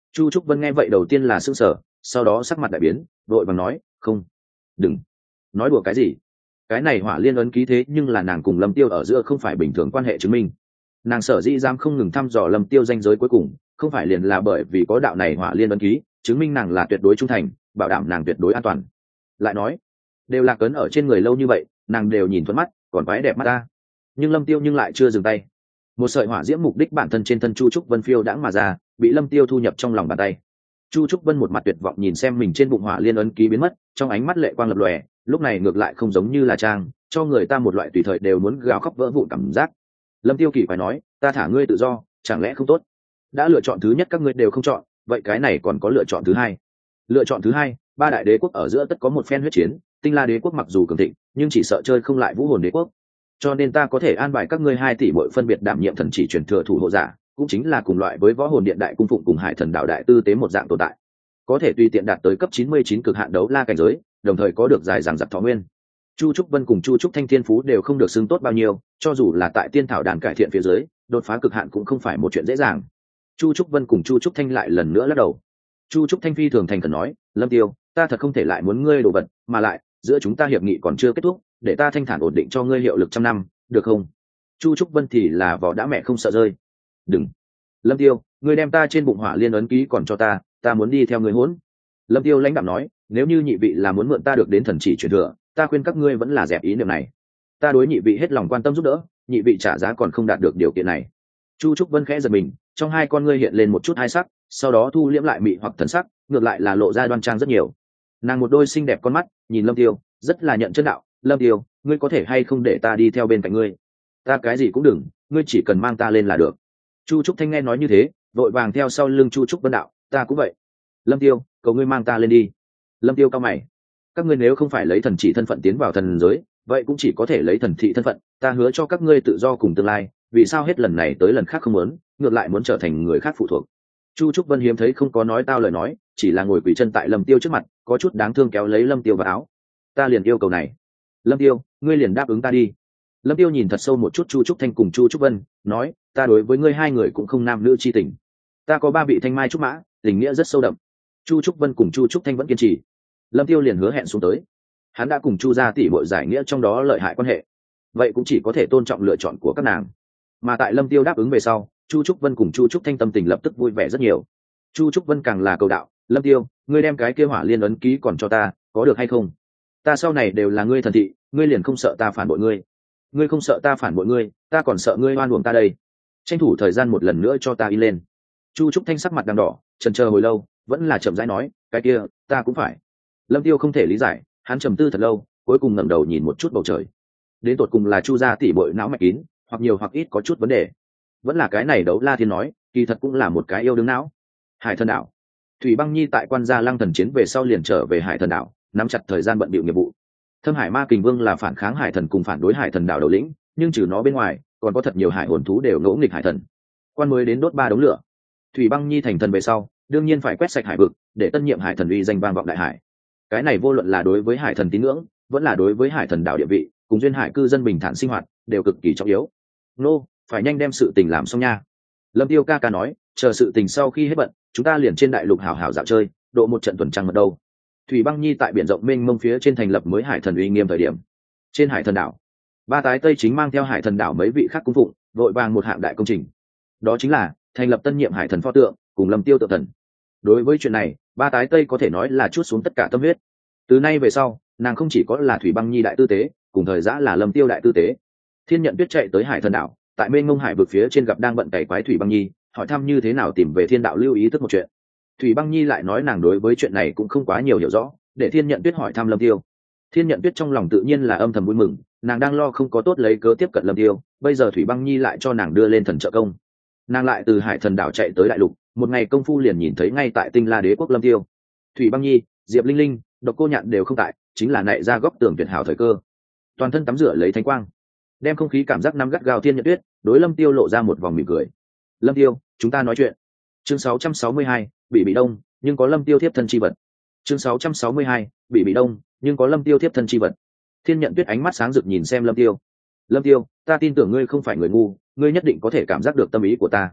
Chu Trúc Vân nghe vậy đầu tiên là sững sờ, sau đó sắc mặt đại biến, vội vàng nói, không, đừng nói đùa cái gì. Cái này hỏa liên ấn ký thế nhưng là nàng cùng Lâm Tiêu ở giữa không phải bình thường quan hệ chứng minh. Nàng sở dĩ dám không ngừng thăm dò Lâm Tiêu danh giới cuối cùng, không phải liền là bởi vì có đạo này hỏa liên ấn ký, chứng minh nàng là tuyệt đối trung thành, bảo đảm nàng tuyệt đối an toàn. Lại nói, đều là cấn ở trên người lâu như vậy, nàng đều nhìn thuận mắt, còn quái đẹp mắt ta. Nhưng Lâm Tiêu nhưng lại chưa dừng tay. Một sợi hỏa diễm mục đích bản thân trên thân Chu Trúc Vân phiêu đãng mà ra, bị Lâm Tiêu thu nhập trong lòng bàn tay. Chu Trúc Vân một mặt tuyệt vọng nhìn xem mình trên bụng hỏa liên ấn ký biến mất, trong ánh mắt lệ quang lập lòe, lúc này ngược lại không giống như là trang, cho người ta một loại tùy thời đều muốn gào khóc vỡ vụn cảm giác. Lâm Tiêu kỳ phải nói, ta thả ngươi tự do, chẳng lẽ không tốt? Đã lựa chọn thứ nhất các ngươi đều không chọn, vậy cái này còn có lựa chọn thứ hai. Lựa chọn thứ hai, ba đại đế quốc ở giữa tất có một phen huyết chiến, Tinh La đế quốc mặc dù cường thịnh, nhưng chỉ sợ chơi không lại Vũ Hồn đế quốc. Cho nên ta có thể an bài các ngươi hai tỷ muội phân biệt đảm nhiệm thần chỉ truyền thừa thủ hộ giả, cũng chính là cùng loại với Võ Hồn Điện đại cung phụng cùng Hải Thần đạo đại tư tế một dạng tồn tại. Có thể tùy tiện đạt tới cấp chín mươi chín cực hạn đấu la cảnh giới, đồng thời có được dài dằng dặc thọ nguyên. Chu Trúc Vân cùng Chu Trúc Thanh thiên phú đều không được xưng tốt bao nhiêu, cho dù là tại tiên thảo đàn cải thiện phía dưới, đột phá cực hạn cũng không phải một chuyện dễ dàng. Chu Trúc Vân cùng Chu Trúc Thanh lại lần nữa lắc đầu. Chu Trúc Thanh phi thường thành khẩn nói, Lâm Tiêu, ta thật không thể lại muốn ngươi đồ vật, mà lại giữa chúng ta hiệp nghị còn chưa kết thúc, để ta thanh thản ổn định cho ngươi hiệu lực trăm năm, được không? Chu Trúc Vân thì là vỏ đã mẹ không sợ rơi. Đừng, Lâm Tiêu, ngươi đem ta trên bụng hỏa liên ấn ký còn cho ta, ta muốn đi theo ngươi hỗn. Lâm Tiêu lãnh đạm nói, nếu như nhị vị là muốn mượn ta được đến thần chỉ truyền thừa, ta khuyên các ngươi vẫn là dẹp ý niệm này. Ta đối nhị vị hết lòng quan tâm giúp đỡ, nhị vị trả giá còn không đạt được điều kiện này. Chu Trúc Vân khẽ giật mình, trong hai con ngươi hiện lên một chút hai sắc, sau đó thu liễm lại mị hoặc thần sắc, ngược lại là lộ ra đoan trang rất nhiều. Nàng một đôi xinh đẹp con mắt nhìn Lâm Tiêu, rất là nhận chân đạo, Lâm Tiêu, ngươi có thể hay không để ta đi theo bên cạnh ngươi? Ta cái gì cũng đừng, ngươi chỉ cần mang ta lên là được. Chu Trúc Thanh nghe nói như thế, vội vàng theo sau lưng Chu Trúc Vân đạo, ta cũng vậy. Lâm Tiêu, cầu ngươi mang ta lên đi. Lâm Tiêu cao mày, các ngươi nếu không phải lấy thần chỉ thân phận tiến vào thần giới, vậy cũng chỉ có thể lấy thần thị thân phận, ta hứa cho các ngươi tự do cùng tương lai, vì sao hết lần này tới lần khác không muốn, ngược lại muốn trở thành người khác phụ thuộc? Chu Trúc Vân hiếm thấy không có nói tao lời nói, chỉ là ngồi quỳ chân tại Lâm Tiêu trước mặt, có chút đáng thương kéo lấy Lâm Tiêu vào áo. Ta liền yêu cầu này. Lâm Tiêu, ngươi liền đáp ứng ta đi. Lâm Tiêu nhìn thật sâu một chút Chu Trúc Thanh cùng Chu Trúc Vân, nói, ta đối với ngươi hai người cũng không nam nữ chi tình. Ta có ba vị thanh mai trúc mã, tình nghĩa rất sâu đậm. Chu Trúc Vân cùng Chu Trúc Thanh vẫn kiên trì. Lâm Tiêu liền hứa hẹn xuống tới. Hắn đã cùng Chu gia tỷ muội giải nghĩa trong đó lợi hại quan hệ, vậy cũng chỉ có thể tôn trọng lựa chọn của các nàng. Mà tại Lâm Tiêu đáp ứng về sau, Chu Trúc Vân cùng Chu Trúc Thanh tâm tình lập tức vui vẻ rất nhiều. Chu Trúc Vân càng là cầu đạo, Lâm Tiêu, ngươi đem cái kia hỏa liên ấn ký còn cho ta, có được hay không? Ta sau này đều là ngươi thần thị, ngươi liền không sợ ta phản bội ngươi? Ngươi không sợ ta phản bội ngươi, ta còn sợ ngươi oan uổng ta đây. Tranh thủ thời gian một lần nữa cho ta in lên. Chu Trúc Thanh sắc mặt đang đỏ, chần chờ hồi lâu, vẫn là chậm rãi nói, cái kia, ta cũng phải. Lâm Tiêu không thể lý giải, hắn trầm tư thật lâu, cuối cùng ngẩng đầu nhìn một chút bầu trời. Đến tột cùng là Chu gia tỷ muội não mạch kín, hoặc nhiều hoặc ít có chút vấn đề. Vẫn là cái này Đấu La Thiên nói, kỳ thật cũng là một cái yêu đương não. Hải Thần đảo. Thủy Băng Nhi tại Quan Gia Lăng Thần chiến về sau liền trở về Hải Thần đảo, nắm chặt thời gian bận bịu nghiệp vụ. Thâm Hải Ma Kình Vương là phản kháng Hải Thần cùng phản đối Hải Thần đảo đầu lĩnh, nhưng trừ nó bên ngoài, còn có thật nhiều hải hồn thú đều ngỗ nghịch Hải Thần. Quan mới đến đốt ba đống lửa. Thủy Băng Nhi thành thần về sau, đương nhiên phải quét sạch hải vực, để tân nhiệm Hải Thần uy danh vang vọng đại hải. Cái này vô luận là đối với Hải Thần tín ngưỡng, vẫn là đối với Hải Thần đảo địa vị, cùng duyên hải cư dân bình thản sinh hoạt, đều cực kỳ trọng yếu. Nô, phải nhanh đem sự tình làm xong nha. Lâm Tiêu ca ca nói, chờ sự tình sau khi hết bận, chúng ta liền trên đại lục hảo hảo dạo chơi, độ một trận tuần trăng mật đâu. Thủy Băng Nhi tại biển rộng mênh mông phía trên thành lập mới Hải Thần uy nghiêm thời điểm. Trên Hải Thần đảo, ba tái Tây chính mang theo Hải Thần đảo mấy vị khác cung phụng, vội vàng một hạng đại công trình. Đó chính là thành lập tân nhiệm Hải Thần pho tượng, cùng Lâm Tiêu tự thần. Đối với chuyện này, ba tái Tây có thể nói là chuốt xuống tất cả tâm huyết. Từ nay về sau, nàng không chỉ có là Thủy Băng Nhi đại tư tế, cùng thời giã là Lâm Tiêu đại tư tế. Thiên Nhận Tuyết chạy tới Hải Thần đảo, tại mênh mông hải vực phía trên gặp đang bận cày quái Thủy Băng Nhi, hỏi thăm như thế nào tìm về Thiên đạo lưu ý thức một chuyện. Thủy Băng Nhi lại nói nàng đối với chuyện này cũng không quá nhiều hiểu rõ, để Thiên Nhận Tuyết hỏi thăm Lâm Tiêu. Thiên Nhận Tuyết trong lòng tự nhiên là âm thầm vui mừng, nàng đang lo không có tốt lấy cớ tiếp cận Lâm Tiêu, bây giờ Thủy Băng Nhi lại cho nàng đưa lên thần trợ công. Nàng lại từ Hải Thần đảo chạy tới đại lục, một ngày công phu liền nhìn thấy ngay tại Tinh La đế quốc Lâm Tiêu. Thủy Băng Nhi, Diệp Linh Linh, Độc Cô Nhạn đều không tại, chính là nảy ra góc tường tuyệt hảo thời cơ. Toàn thân tắm rửa lấy thánh quang, đem không khí cảm giác nắm gắt gao. Thiên Nhận Tuyết đối Lâm Tiêu lộ ra một vòng mỉm cười. Lâm Tiêu, chúng ta nói chuyện. Chương sáu trăm sáu mươi hai, bị bị đông, nhưng có Lâm Tiêu tiếp thân chi vật. Chương sáu trăm sáu mươi hai, bị bị đông, nhưng có Lâm Tiêu tiếp thân chi vật. Thiên Nhận Tuyết ánh mắt sáng rực nhìn xem Lâm Tiêu. Lâm Tiêu, ta tin tưởng ngươi không phải người ngu, ngươi nhất định có thể cảm giác được tâm ý của ta.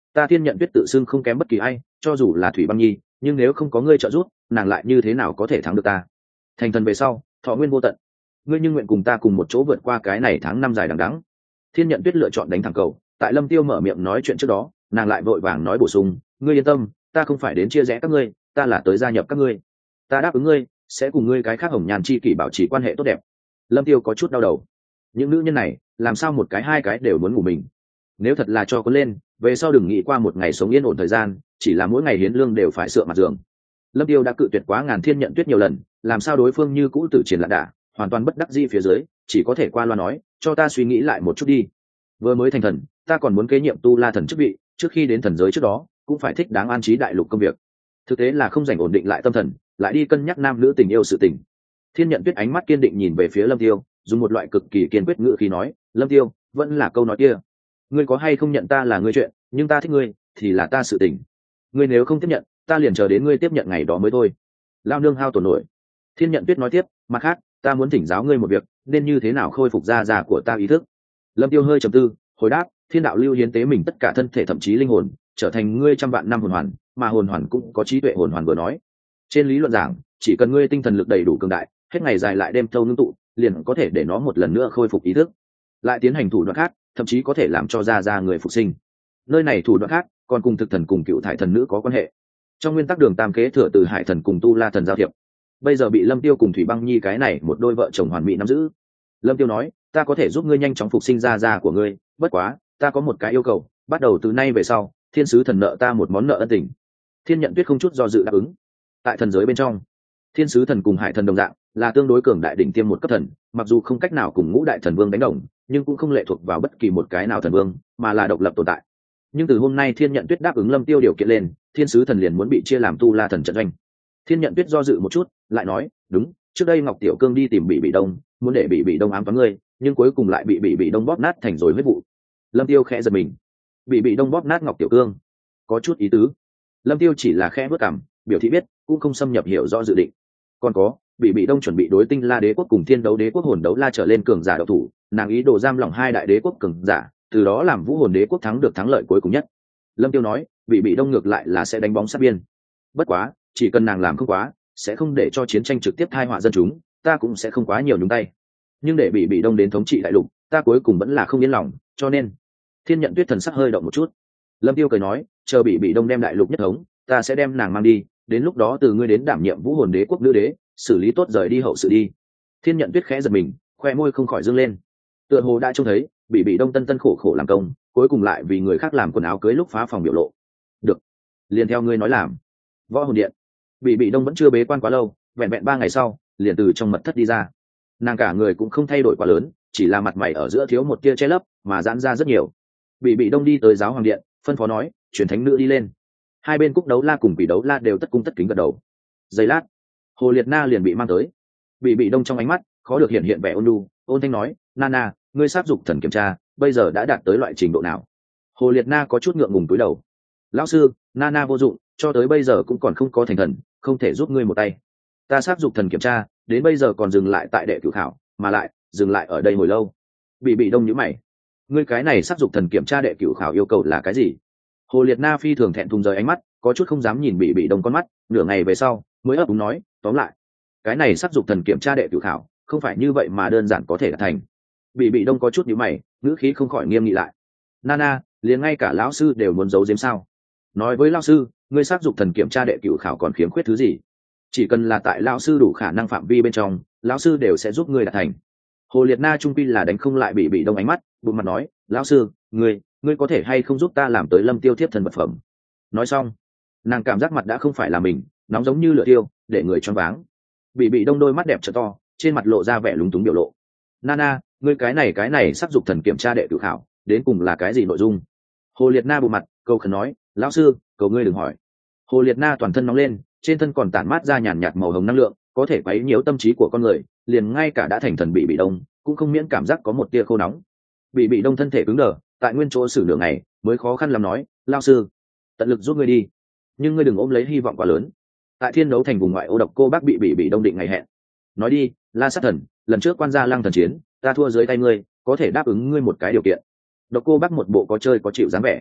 ta thiên nhận tuyết tự xưng không kém bất kỳ ai, cho dù là thủy băng nhi, nhưng nếu không có ngươi trợ giúp, nàng lại như thế nào có thể thắng được ta? Thành thần về sau, thọ nguyên vô tận, ngươi nhưng nguyện cùng ta cùng một chỗ vượt qua cái này tháng năm dài đằng đẵng. Thiên nhận tuyết lựa chọn đánh thẳng cầu. Tại Lâm Tiêu mở miệng nói chuyện trước đó, nàng lại vội vàng nói bổ sung, ngươi yên tâm, ta không phải đến chia rẽ các ngươi, ta là tới gia nhập các ngươi. Ta đáp ứng ngươi, sẽ cùng ngươi cái khác hồng nhàn chi kỷ bảo trì quan hệ tốt đẹp. Lâm Tiêu có chút đau đầu, những nữ nhân này làm sao một cái hai cái đều muốn ngủ mình? Nếu thật là cho có lên, về sau đừng nghĩ qua một ngày sống yên ổn thời gian, chỉ là mỗi ngày hiến lương đều phải sửa mặt giường. Lâm Tiêu đã cự tuyệt quá Ngàn Thiên nhận tuyết nhiều lần, làm sao đối phương như cũ tự triển lạn đả, hoàn toàn bất đắc dĩ phía dưới, chỉ có thể qua loa nói, cho ta suy nghĩ lại một chút đi. Vừa mới thành thần, ta còn muốn kế nhiệm tu la thần chức vị, trước khi đến thần giới trước đó, cũng phải thích đáng an trí đại lục công việc. Thực tế là không dành ổn định lại tâm thần, lại đi cân nhắc nam nữ tình yêu sự tình. Thiên nhận tuyết ánh mắt kiên định nhìn về phía Lâm Tiêu, dùng một loại cực kỳ kiên quyết ngữ khí nói, Lâm Tiêu, vẫn là câu nói kia, ngươi có hay không nhận ta là ngươi chuyện, nhưng ta thích ngươi thì là ta sự tình. Ngươi nếu không tiếp nhận, ta liền chờ đến ngươi tiếp nhận ngày đó mới thôi. Lao nương hao tổn nổi. Thiên nhận tuyết nói tiếp, mặt khác, ta muốn thỉnh giáo ngươi một việc, nên như thế nào khôi phục gia già của ta ý thức. Lâm Tiêu hơi trầm tư, hồi đáp, thiên đạo lưu hiến tế mình tất cả thân thể thậm chí linh hồn, trở thành ngươi trăm vạn năm hồn hoàn, mà hồn hoàn cũng có trí tuệ hồn hoàn vừa nói. Trên lý luận giảng, chỉ cần ngươi tinh thần lực đầy đủ cường đại, hết ngày dài lại đêm thâu ngưng tụ, liền có thể để nó một lần nữa khôi phục ý thức, lại tiến hành thủ đoạn khác, thậm chí có thể làm cho gia gia người phục sinh. Nơi này thủ đoạn khác, còn cùng thực thần cùng cựu thải thần nữ có quan hệ. Trong nguyên tắc đường tam kế thừa từ hải thần cùng tu la thần giao thiệp, bây giờ bị Lâm Tiêu cùng Thủy Băng Nhi cái này một đôi vợ chồng hoàn mỹ nắm giữ. Lâm Tiêu nói, ta có thể giúp ngươi nhanh chóng phục sinh gia gia của ngươi, bất quá, ta có một cái yêu cầu, bắt đầu từ nay về sau, thiên sứ thần nợ ta một món nợ ân tình. Thiên nhận tuyết không chút do dự đáp ứng. Tại thần giới bên trong, thiên sứ thần cùng hải thần đồng dạng là tương đối cường đại đỉnh tiêm một cấp thần, mặc dù không cách nào cùng ngũ đại thần vương đánh đồng, nhưng cũng không lệ thuộc vào bất kỳ một cái nào thần vương, mà là độc lập tồn tại. Nhưng từ hôm nay Thiên nhận tuyết đáp ứng Lâm Tiêu điều kiện lên, thiên sứ thần liền muốn bị chia làm tu la thần trận doanh. Thiên nhận tuyết do dự một chút, lại nói, đúng, trước đây Ngọc Tiểu Cương đi tìm bị bị đông, muốn để bị bị đông ám toán ngươi, nhưng cuối cùng lại bị bị bị đông bóp nát thành rồi huyết vụ. Lâm Tiêu khẽ giật mình, bị bị đông bóp nát Ngọc Tiểu Cương, có chút ý tứ. Lâm Tiêu chỉ là khẽ bước cằm, biểu thị biết, cũng không xâm nhập hiểu rõ dự định. Còn có, bị bị đông chuẩn bị đối Tinh La Đế quốc cùng Thiên Đấu Đế quốc hồn đấu la trở lên cường giả độc thủ, nàng ý đồ giam lỏng hai đại đế quốc cường giả, từ đó làm Vũ Hồn Đế quốc thắng được thắng lợi cuối cùng nhất. Lâm Tiêu nói, bị bị đông ngược lại là sẽ đánh bóng sát biên. Bất quá, chỉ cần nàng làm không quá, sẽ không để cho chiến tranh trực tiếp tai họa dân chúng, ta cũng sẽ không quá nhiều nhúng tay. Nhưng để bị bị đông đến thống trị đại lục, ta cuối cùng vẫn là không yên lòng, cho nên Thiên nhận tuyết thần sắc hơi động một chút. Lâm Tiêu cười nói, chờ bị bị đông đem đại lục nhất thống, ta sẽ đem nàng mang đi, đến lúc đó từ ngươi đến đảm nhiệm Vũ Hồn Đế quốc nữ đế, xử lý tốt rời đi hậu sự đi. Thiên nhận tuyết khẽ giật mình, khoe môi không khỏi dương lên. Tựa hồ đã trông thấy bị bị đông tân tân khổ khổ làm công, cuối cùng lại vì người khác làm quần áo cưới lúc phá phòng biểu lộ. Được, liền theo ngươi nói làm. Võ Hồn Điện, bị bị đông vẫn chưa bế quan quá lâu, vẹn vẹn ba ngày sau liền từ trong mật thất đi ra. Nàng cả người cũng không thay đổi quá lớn, chỉ là mặt mày ở giữa thiếu một tia che lấp mà giãn ra rất nhiều. Bị bị đông đi tới giáo hoàng điện, phân phó nói, truyền thánh nữ đi lên. Hai bên Cúc Đấu La cùng Quỷ Đấu La đều tất cung tất kính gật đầu. Giây lát, Hồ Liệt Na liền bị mang tới. Bị bị đông trong ánh mắt khó được hiện hiện vẻ ôn nhu, ôn thanh nói, Nana, ngươi sát dục thần kiểm tra bây giờ đã đạt tới loại trình độ nào? Hồ Liệt Na có chút ngượng ngùng cúi đầu. Lão sư, Nana vô dụng, cho tới bây giờ cũng còn không có thành thần, không thể giúp ngươi một tay. Ta sát dục thần kiểm tra đến bây giờ còn dừng lại tại đệ cửu khảo, mà lại dừng lại ở đây hồi lâu. Bị bị đông nhíu mày, ngươi cái này sát dục thần kiểm tra đệ cửu khảo yêu cầu là cái gì? Hồ Liệt Na phi thường thẹn thùng rời ánh mắt, có chút không dám nhìn bị bị đông con mắt, nửa ngày về sau mới ấp úng nói, tóm lại, cái này sát dục thần kiểm tra đệ cửu khảo không phải như vậy mà đơn giản có thể đạt thành. Bị bị đông có chút nhíu mày, ngữ khí không khỏi nghiêm nghị lại. Nana, liền ngay cả lão sư đều muốn giấu giếm sao? Nói với lão sư, ngươi sát dục thần kiểm tra đệ cửu khảo còn khiếm khuyết thứ gì? Chỉ cần là tại lão sư đủ khả năng phạm vi bên trong, lão sư đều sẽ giúp ngươi đạt thành. Hồ Liệt Na trung pi là đánh không lại bị bị đông ánh mắt, bụng mặt nói, lão sư, ngươi, ngươi có thể hay không giúp ta làm tới Lâm Tiêu thiếp thần vật phẩm? Nói xong, nàng cảm giác mặt đã không phải là mình, nóng giống như lửa tiêu, để người choáng váng. Bị bị đông đôi mắt đẹp trợ to, trên mặt lộ ra vẻ lúng túng biểu lộ. Nana, ngươi cái này cái này sắc dục thần kiểm tra đệ cửu khảo, đến cùng là cái gì nội dung? Hồ Liệt Na bụng mặt, câu khẩn nói, lão sư, cầu ngươi đừng hỏi. Hồ Liệt Na toàn thân nóng lên, trên thân còn tản mát ra nhàn nhạt màu hồng năng lượng, có thể quấy nhiễu tâm trí của con người, liền ngay cả đã thành thần bị bị đông, cũng không miễn cảm giác có một tia khô nóng. Bị bị đông thân thể cứng đờ, tại nguyên chỗ xử nửa ngày, mới khó khăn làm nói, lão sư, tận lực giúp ngươi đi, nhưng ngươi đừng ôm lấy hy vọng quá lớn. Tại Thiên Đấu thành vùng ngoại ô độc cô bác bị bị bị đông định ngày hẹn. Nói đi, La Sát Thần, lần trước quan gia Lăng Thần chiến, ta thua dưới tay ngươi, có thể đáp ứng ngươi một cái điều kiện. Độc cô bác một bộ có chơi có chịu dáng vẻ.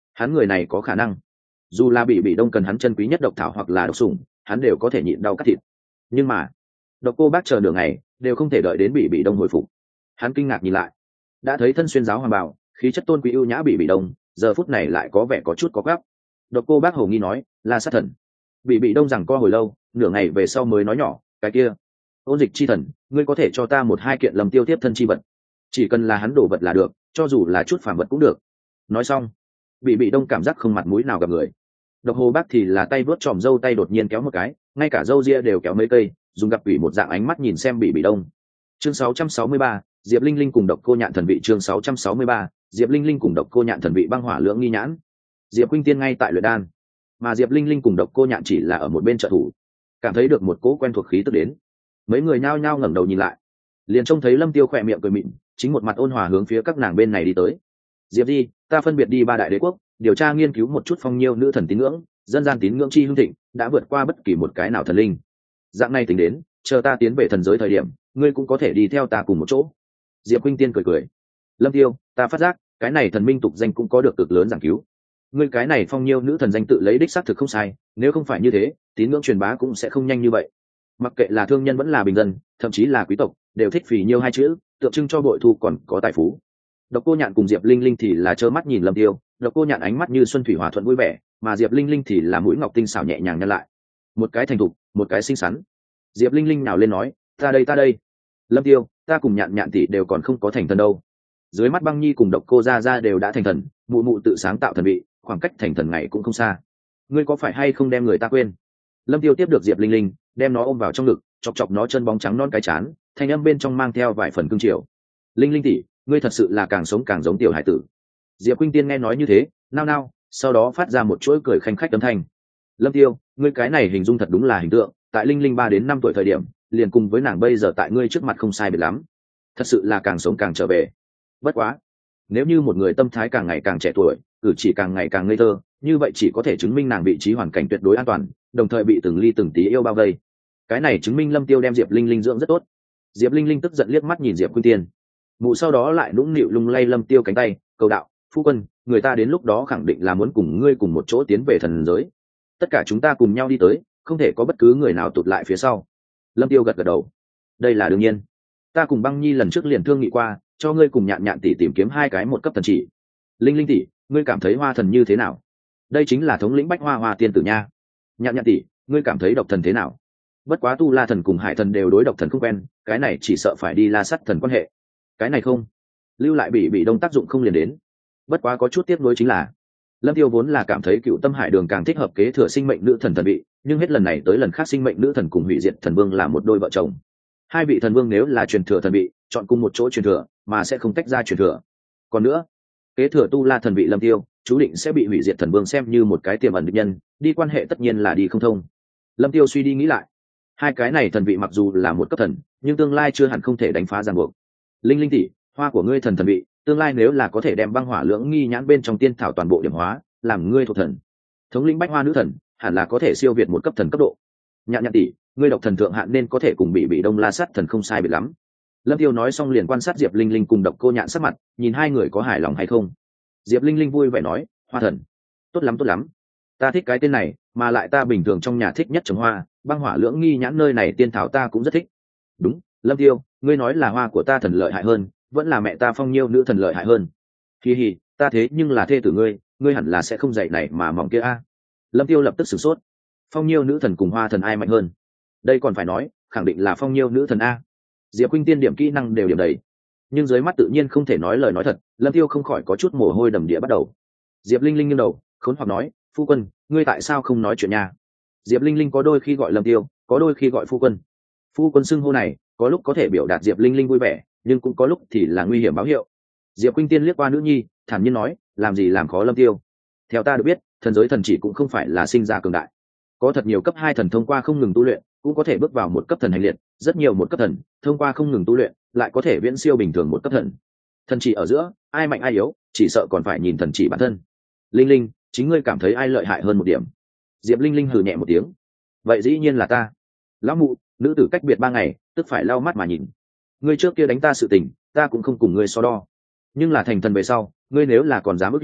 hắn người này có khả năng, dù là bị bị đông cần hắn chân quý nhất độc thảo hoặc là độc sủng, hắn đều có thể nhịn đau cắt thịt. Nhưng mà độc cô bác chờ nửa ngày đều không thể đợi đến bị bị đông hồi phục. Hắn kinh ngạc nhìn lại, đã thấy thân xuyên giáo hoàng bào, khí chất tôn quý ưu nhã bị bị đông giờ phút này lại có vẻ có chút có gắp. Độc cô bác hầu nghi nói, là sát thần. Bị bị đông rằng co hồi lâu, nửa ngày về sau mới nói nhỏ, cái kia ôn dịch chi thần, ngươi có thể cho ta một hai kiện lầm tiêu tiếp thân chi vật, chỉ cần là hắn đổ vật là được, cho dù là chút phàm vật cũng được. Nói xong bị bị đông cảm giác không mặt mũi nào gặp người. Độc hồ bác thì là tay vuốt tròm râu, tay đột nhiên kéo một cái, ngay cả râu ria đều kéo mấy cây, dùng gặp ủy một dạng ánh mắt nhìn xem bị bị đông. Chương sáu trăm sáu mươi ba, Diệp Linh Linh cùng độc cô nhạn thần vị. Chương sáu trăm sáu mươi ba, Diệp Linh Linh cùng độc cô nhạn thần vị. Băng hỏa lưỡng nghi nhãn. Diệp Khuynh Tiên ngay tại luyện đan, mà Diệp Linh Linh cùng độc cô nhạn chỉ là ở một bên trợ thủ. Cảm thấy được một cỗ quen thuộc khí tức đến, mấy người nhao nhao ngẩng đầu nhìn lại, liền trông thấy Lâm Tiêu khỏe miệng cười mịn, chính một mặt ôn hòa hướng phía các nàng bên này đi tới. Diệp Di, ta phân biệt đi ba đại đế quốc, điều tra nghiên cứu một chút phong nhiêu nữ thần tín ngưỡng, dân gian tín ngưỡng chi hưng thịnh đã vượt qua bất kỳ một cái nào thần linh. Dạng này tính đến, chờ ta tiến về thần giới thời điểm, ngươi cũng có thể đi theo ta cùng một chỗ. Diệp Khuynh Tiên cười cười. Lâm Tiêu, ta phát giác cái này thần minh tục danh cũng có được cực lớn giảng cứu. Ngươi cái này phong nhiêu nữ thần danh tự lấy đích xác thực không sai, nếu không phải như thế, tín ngưỡng truyền bá cũng sẽ không nhanh như vậy. Mặc kệ là thương nhân vẫn là bình dân, thậm chí là quý tộc, đều thích phì nhiêu hai chữ, tượng trưng cho bội thu còn có tài phú. Độc cô nhạn cùng Diệp Linh Linh thì là trơ mắt nhìn Lâm Tiêu, độc cô nhạn ánh mắt như xuân thủy hòa thuận vui vẻ, mà Diệp Linh Linh thì là mũi ngọc tinh xảo nhẹ nhàng nhăn lại. Một cái thành thục, một cái xinh xắn. Diệp Linh Linh nào lên nói, ta đây ta đây. Lâm Tiêu, ta cùng nhạn nhạn tỷ đều còn không có thành thần đâu. Dưới mắt Băng Nhi cùng độc cô gia gia đều đã thành thần, mụ mụ tự sáng tạo thần vị, khoảng cách thành thần ngày cũng không xa. Ngươi có phải hay không đem người ta quên? Lâm Tiêu tiếp được Diệp Linh Linh, đem nó ôm vào trong ngực, chọc chọc nó chân bóng trắng non cái chán, thanh âm bên trong mang theo vài phần cương triều. Linh Linh tỷ, ngươi thật sự là càng sống càng giống tiểu hải tử. Diệp Khuynh Tiên nghe nói như thế, nao nao, sau đó phát ra một chuỗi cười khanh khách âm thanh. Lâm Tiêu, ngươi cái này hình dung thật đúng là hình tượng, tại Linh Linh ba đến năm tuổi thời điểm, liền cùng với nàng bây giờ tại ngươi trước mặt không sai biệt lắm. Thật sự là càng sống càng trở về. Bất quá, nếu như một người tâm thái càng ngày càng trẻ tuổi, cử chỉ càng ngày càng ngây thơ, như vậy chỉ có thể chứng minh nàng vị trí hoàn cảnh tuyệt đối an toàn, đồng thời bị từng ly từng tí yêu bao vây. Cái này chứng minh Lâm Tiêu đem Diệp Linh Linh dưỡng rất tốt. Diệp Linh Linh tức giận liếc mắt nhìn Diệp Khuynh Tiên, mụ sau đó lại nũng nịu lung lay Lâm Tiêu cánh tay, cầu đạo, phu quân, người ta đến lúc đó khẳng định là muốn cùng ngươi cùng một chỗ tiến về thần giới, tất cả chúng ta cùng nhau đi tới, không thể có bất cứ người nào tụt lại phía sau. Lâm Tiêu gật gật đầu, đây là đương nhiên, ta cùng Băng Nhi lần trước liền thương nghị qua, cho ngươi cùng nhạn nhạn tỷ tìm kiếm hai cái một cấp thần chỉ. Linh Linh tỷ, ngươi cảm thấy hoa thần như thế nào? Đây chính là thống lĩnh bách hoa hoa tiên tử nha. Nhạn nhạn tỷ, ngươi cảm thấy độc thần thế nào? Bất quá tu la thần cùng hải thần đều đối độc thần không quen, cái này chỉ sợ phải đi la sắt thần quan hệ. Cái này không, lưu lại bị bị đông tác dụng không liền đến. Bất quá có chút tiếc nuối chính là, Lâm Tiêu vốn là cảm thấy cựu tâm hải đường càng thích hợp kế thừa sinh mệnh nữ thần thần vị, nhưng hết lần này tới lần khác sinh mệnh nữ thần cùng hủy diệt thần vương là một đôi vợ chồng. Hai vị thần vương nếu là truyền thừa thần vị, chọn cùng một chỗ truyền thừa, mà sẽ không tách ra truyền thừa. Còn nữa, kế thừa tu la thần vị Lâm Tiêu, chú định sẽ bị hủy diệt thần vương xem như một cái tiềm ẩn địch nhân, đi quan hệ tất nhiên là đi không thông. Lâm Tiêu suy đi nghĩ lại, hai cái này thần vị mặc dù là một cấp thần, nhưng tương lai chưa hẳn không thể đánh phá ràng buộc. Linh Linh tỷ, hoa của ngươi thần thần vị, tương lai nếu là có thể đem băng hỏa lưỡng nghi nhãn bên trong tiên thảo toàn bộ điểm hóa, làm ngươi thuộc thần, thống lĩnh bách hoa nữ thần, hẳn là có thể siêu việt một cấp thần cấp độ. Nhạn nhạn tỷ, ngươi độc thần thượng hạn nên có thể cùng bị bị đông la sát thần không sai biệt lắm. Lâm Tiêu nói xong liền quan sát Diệp Linh Linh cùng độc cô nhạn sắc mặt, nhìn hai người có hài lòng hay không. Diệp Linh Linh vui vẻ nói, hoa thần, tốt lắm tốt lắm, ta thích cái tên này, mà lại ta bình thường trong nhà thích nhất trồng hoa, băng hỏa lưỡng nghi nhãn nơi này tiên thảo ta cũng rất thích. Đúng, Lâm Tiêu, ngươi nói là hoa của ta thần lợi hại hơn, vẫn là mẹ ta phong nhiêu nữ thần lợi hại hơn? Hi hi, ta thế nhưng là thê tử ngươi, ngươi hẳn là sẽ không dạy này mà mỏng kia a. Lâm Tiêu lập tức sửng sốt, phong nhiêu nữ thần cùng hoa thần ai mạnh hơn? Đây còn phải nói, khẳng định là phong nhiêu nữ thần a. Diệp Khuynh Tiên điểm kỹ năng đều điểm đầy, nhưng dưới mắt tự nhiên không thể nói lời nói thật, Lâm Tiêu không khỏi có chút mồ hôi đầm địa bắt đầu. Diệp Linh Linh nghiêng đầu, khốn hoặc nói, phu quân, ngươi tại sao không nói chuyện nha? Diệp Linh Linh có đôi khi gọi Lâm Tiêu, có đôi khi gọi phu quân. Phu quân xưng hô này, có lúc có thể biểu đạt Diệp Linh Linh vui vẻ, nhưng cũng có lúc thì là nguy hiểm báo hiệu. Diệp Khuynh Tiên liếc qua nữ nhi, thản nhiên nói, làm gì làm khó Lâm Tiêu? Theo ta được biết, thần giới thần chỉ cũng không phải là sinh ra cường đại, có thật nhiều cấp hai thần thông qua không ngừng tu luyện, cũng có thể bước vào một cấp thần hành liệt, rất nhiều một cấp thần thông qua không ngừng tu luyện, lại có thể viễn siêu bình thường một cấp thần. Thần chỉ ở giữa, ai mạnh ai yếu, chỉ sợ còn phải nhìn thần chỉ bản thân. Linh Linh, chính ngươi cảm thấy ai lợi hại hơn một điểm? Diệp Linh Linh hừ nhẹ một tiếng, vậy dĩ nhiên là ta. Lão mụ, nữ tử cách biệt ba ngày, tức phải lau mắt mà nhìn. Ngươi trước kia đánh ta sự tình, ta cũng không cùng ngươi so đo, nhưng là thành thần về sau, ngươi nếu là còn dám ức hiếp ta,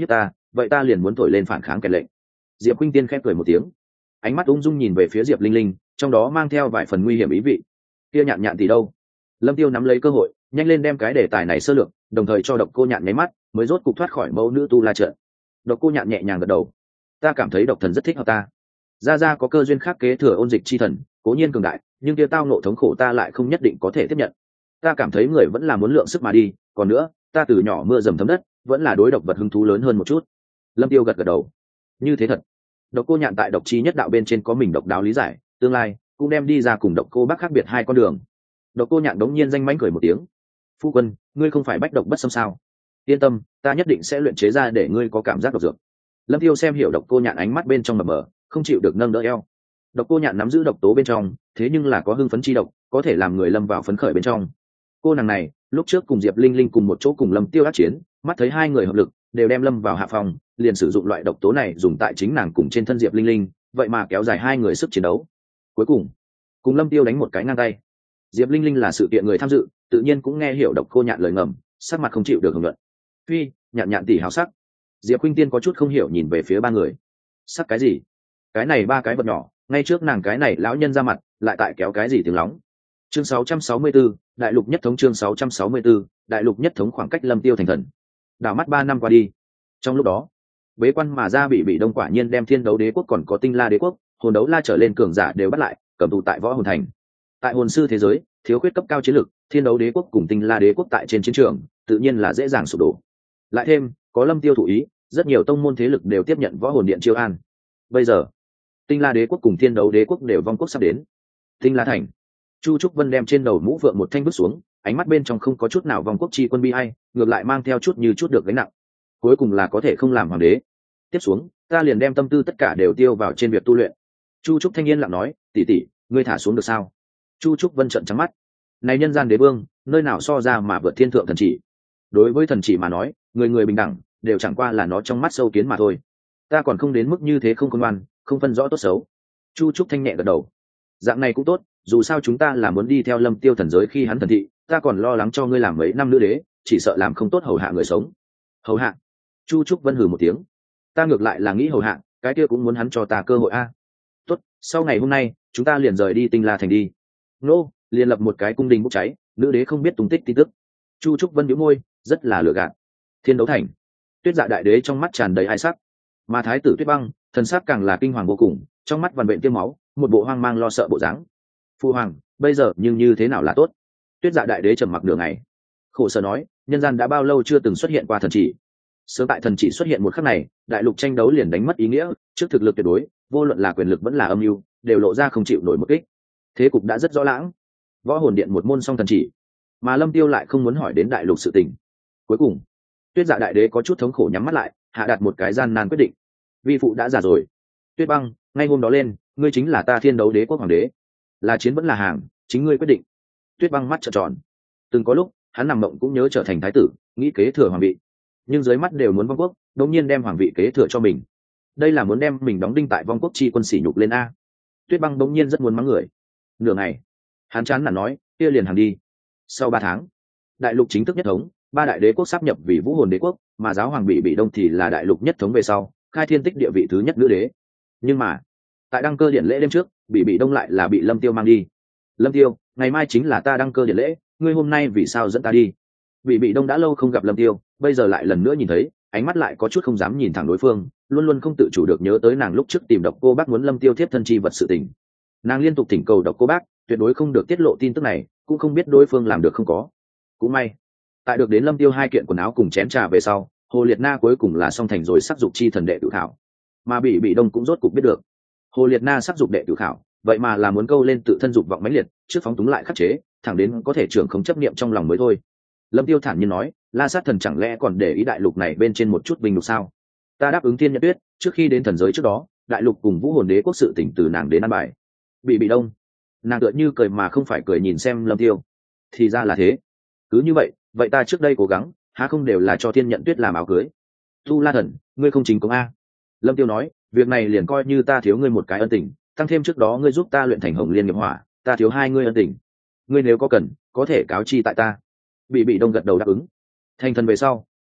vậy ta liền muốn thổi lên phản kháng kèn lệnh. Diệp Khuynh Tiên khép cười một tiếng, ánh mắt ung dung nhìn về phía Diệp Linh Linh, trong đó mang theo vài phần nguy hiểm ý vị. Kia Nhạn Nhạn tỷ đâu? Lâm Tiêu nắm lấy cơ hội, nhanh lên đem cái đề tài này sơ lược, đồng thời cho Độc Cô Nhạn nháy mắt, mới rốt cục thoát khỏi mẫu nữ tu la trận. Độc Cô Nhạn nhẹ nhàng gật đầu, ta cảm thấy độc thần rất thích hợp ta. Gia Gia có cơ duyên khác kế thừa ôn dịch chi thần, cố nhiên cường đại, nhưng kia tao nộ thống khổ ta lại không nhất định có thể tiếp nhận. Ta cảm thấy người vẫn là muốn lượng sức mà đi, còn nữa, ta từ nhỏ mưa dầm thấm đất, vẫn là đối độc vật hứng thú lớn hơn một chút. Lâm Tiêu gật gật đầu, như thế thật. Độc Cô Nhạn tại độc chi nhất đạo bên trên có mình độc đáo lý giải, tương lai cũng đem đi ra cùng Độc Cô Bác khác biệt hai con đường. Độc Cô Nhạn đống nhiên danh mánh cười một tiếng, phu quân, ngươi không phải bách độc bất xâm sao? Yên tâm, ta nhất định sẽ luyện chế ra để ngươi có cảm giác độc dược. Lâm Tiêu xem hiểu Độc Cô Nhạn ánh mắt bên trong mờ mờ, không chịu được nâng đỡ eo. Độc Cô Nhạn nắm giữ độc tố bên trong, thế nhưng là có hưng phấn chi độc, có thể làm người lâm vào phấn khởi bên trong. Cô nàng này, lúc trước cùng Diệp Linh Linh cùng một chỗ cùng Lâm Tiêu ác chiến, mắt thấy hai người hợp lực, đều đem lâm vào hạ phòng, liền sử dụng loại độc tố này dùng tại chính nàng cùng trên thân Diệp Linh Linh, vậy mà kéo dài hai người sức chiến đấu. Cuối cùng, cùng Lâm Tiêu đánh một cái ngang tay. Diệp Linh Linh là sự kiện người tham dự, tự nhiên cũng nghe hiểu Độc Cô Nhạn lời ngầm, sắc mặt không chịu được hưởng luận. Phi, Nhạn Nhạn tỷ hào sắc. Diệp Khuynh Tiên có chút không hiểu nhìn về phía ba người. Sắc cái gì? Cái này ba cái vật nhỏ, ngay trước nàng cái này lão nhân ra mặt, lại tại kéo cái gì tiếng lóng. Chương sáu trăm sáu mươi tư, Đại lục nhất thống chương sáu trăm sáu mươi tư, Đại lục nhất thống khoảng cách Lâm Tiêu thành thần. Đảo mắt ba năm qua đi. Trong lúc đó, bế quan mà ra bị bị đông quả nhiên đem Thiên Đấu Đế quốc còn có Tinh La Đế quốc, Hồn Đấu La trở lên cường giả đều bắt lại, cầm tù tại Võ Hồn thành. Tại hồn sư thế giới, thiếu khuyết cấp cao chiến lực, Thiên Đấu Đế quốc cùng Tinh La Đế quốc tại trên chiến trường, tự nhiên là dễ dàng sụp đổ. Lại thêm, có Lâm Tiêu thủ ý, rất nhiều tông môn thế lực đều tiếp nhận Võ Hồn điện chiêu an. Bây giờ, Tinh La Đế quốc cùng Thiên Đấu Đế quốc đều vong quốc sắp đến. Tinh La thành, Chu Trúc Vân đem trên đầu mũ vượng một thanh vứt xuống, ánh mắt bên trong không có chút nào vong quốc chi quân bi ai, ngược lại mang theo chút như chút được gánh nặng. Cuối cùng là có thể không làm hoàng đế. Tiếp xuống, ta liền đem tâm tư tất cả đều tiêu vào trên việc tu luyện. Chu Trúc thanh niên lặng nói, tỷ tỷ, ngươi thả xuống được sao? Chu Trúc Vân trợn trắng mắt. Này nhân gian đế vương, nơi nào so ra mà vượt thiên thượng thần chỉ? Đối với thần chỉ mà nói, người người bình đẳng, đều chẳng qua là nó trong mắt sâu kiến mà thôi. Ta còn không đến mức như thế không công ngoan, không phân rõ tốt xấu. Chu Trúc thanh nhẹ gật đầu. Dạng này cũng tốt, dù sao chúng ta là muốn đi theo Lâm Tiêu thần giới khi hắn thần thị, ta còn lo lắng cho ngươi làm mấy năm nữa đế, chỉ sợ làm không tốt hầu hạ người sống. Hầu hạ? Chu Trúc Vân hừ một tiếng. Ta ngược lại là nghĩ hầu hạ, cái kia cũng muốn hắn cho ta cơ hội a. Tốt, sau ngày hôm nay, chúng ta liền rời đi Tinh La thành đi. Nô, liền lập một cái cung đình bốc cháy, nữ đế không biết tung tích tin tức. Chu Trúc Vân nhíu môi, rất là lừa gạt. Thiên Đấu thành, Tuyết Dạ đại đế trong mắt tràn đầy hai sắc, mà thái tử Tuyết Băng, thần sắc càng là kinh hoàng vô cùng, trong mắt vằn vện tiêm máu, một bộ hoang mang lo sợ bộ dáng. Phu hoàng, bây giờ nhưng như thế nào là tốt? Tuyết Dạ đại đế trầm mặc nửa ngày, khổ sở nói, nhân gian đã bao lâu chưa từng xuất hiện qua thần chỉ. Sớm tại thần chỉ xuất hiện một khắc này, đại lục tranh đấu liền đánh mất ý nghĩa, trước thực lực tuyệt đối, vô luận là quyền lực vẫn là âm mưu, đều lộ ra không chịu nổi một kích. Thế cục đã rất rõ lãng. Võ Hồn điện một môn song thần chỉ, mà Lâm Tiêu lại không muốn hỏi đến đại lục sự tình. Cuối cùng, Tuyết Dạ đại đế có chút thống khổ nhắm mắt lại, hạ đặt một cái gian nan quyết định. Vi phụ đã già rồi. Tuyết Băng, ngay hôm đó lên, ngươi chính là ta Thiên Đấu Đế quốc hoàng đế. Là chiến vẫn là hàng, chính ngươi quyết định. Tuyết Băng mắt trợn tròn. Từng có lúc, hắn nằm mộng cũng nhớ trở thành thái tử, nghĩ kế thừa hoàng vị, nhưng dưới mắt đều muốn vong quốc, đột nhiên đem hoàng vị kế thừa cho mình. Đây là muốn đem mình đóng đinh tại vong quốc chi quân sỉ nhục lên a. Tuyết Băng đột nhiên rất muốn mắng người. Nửa ngày, hắn chán nản nói, kia liền hàng đi. Sau ba tháng, đại lục chính thức nhất thống, ba đại đế quốc sáp nhập vì Vũ Hồn đế quốc, mà giáo hoàng bị bị đông thì là đại lục nhất thống về sau, khai thiên tích địa vị thứ nhất nữ đế. Nhưng mà, tại đăng cơ điện lễ đêm trước, bị bị đông lại là bị Lâm Tiêu mang đi. Lâm Tiêu, ngày mai chính là ta đăng cơ điện lễ, ngươi hôm nay vì sao dẫn ta đi? Bị bị đông đã lâu không gặp Lâm Tiêu, bây giờ lại lần nữa nhìn thấy, ánh mắt lại có chút không dám nhìn thẳng đối phương, luôn luôn không tự chủ được nhớ tới nàng lúc trước tìm Độc Cô Bác muốn Lâm Tiêu tiếp thân chi vật sự tình. Nàng liên tục thỉnh cầu Độc Cô Bác tuyệt đối không được tiết lộ tin tức này, cũng không biết đối phương làm được không có. Cũng may, tại được đến Lâm Tiêu hai kiện quần áo cùng chén trà về sau, Hồ Liệt Na cuối cùng là xong thành rồi sắc dục chi thần đệ tự thảo, mà bị bị đông cũng rốt cục biết được, Hồ Liệt Na sắc dục đệ tự thảo, vậy mà là muốn câu lên tự thân dục vọng mãnh liệt, trước phóng túng lại khắc chế, thẳng đến có thể trưởng không chấp niệm trong lòng mới thôi. Lâm Tiêu thản nhiên nói, La Sát thần chẳng lẽ còn để ý đại lục này bên trên một chút bình lục sao? Ta đáp ứng Thiên Nhật Tuyết, trước khi đến thần giới trước đó, đại lục cùng Vũ Hồn đế quốc sự tỉnh từ nàng đến ăn bài. Bị bị đông, nàng tựa như cười mà không phải cười nhìn xem Lâm Tiêu. Thì ra là thế. Cứ như vậy, vậy ta trước đây cố gắng, há không đều là cho Thiên Nhận Tuyết làm áo cưới? Tu La thần, ngươi không chính công a? Lâm Tiêu nói, việc này liền coi như ta thiếu ngươi một cái ân tình, tăng thêm trước đó ngươi giúp ta luyện thành Hồng Liên nghiệp hỏa, ta thiếu hai ngươi ân tình. Ngươi nếu có cần, có thể cáo chi tại ta. Bị bị đông gật đầu đáp ứng. Thành thần về sau,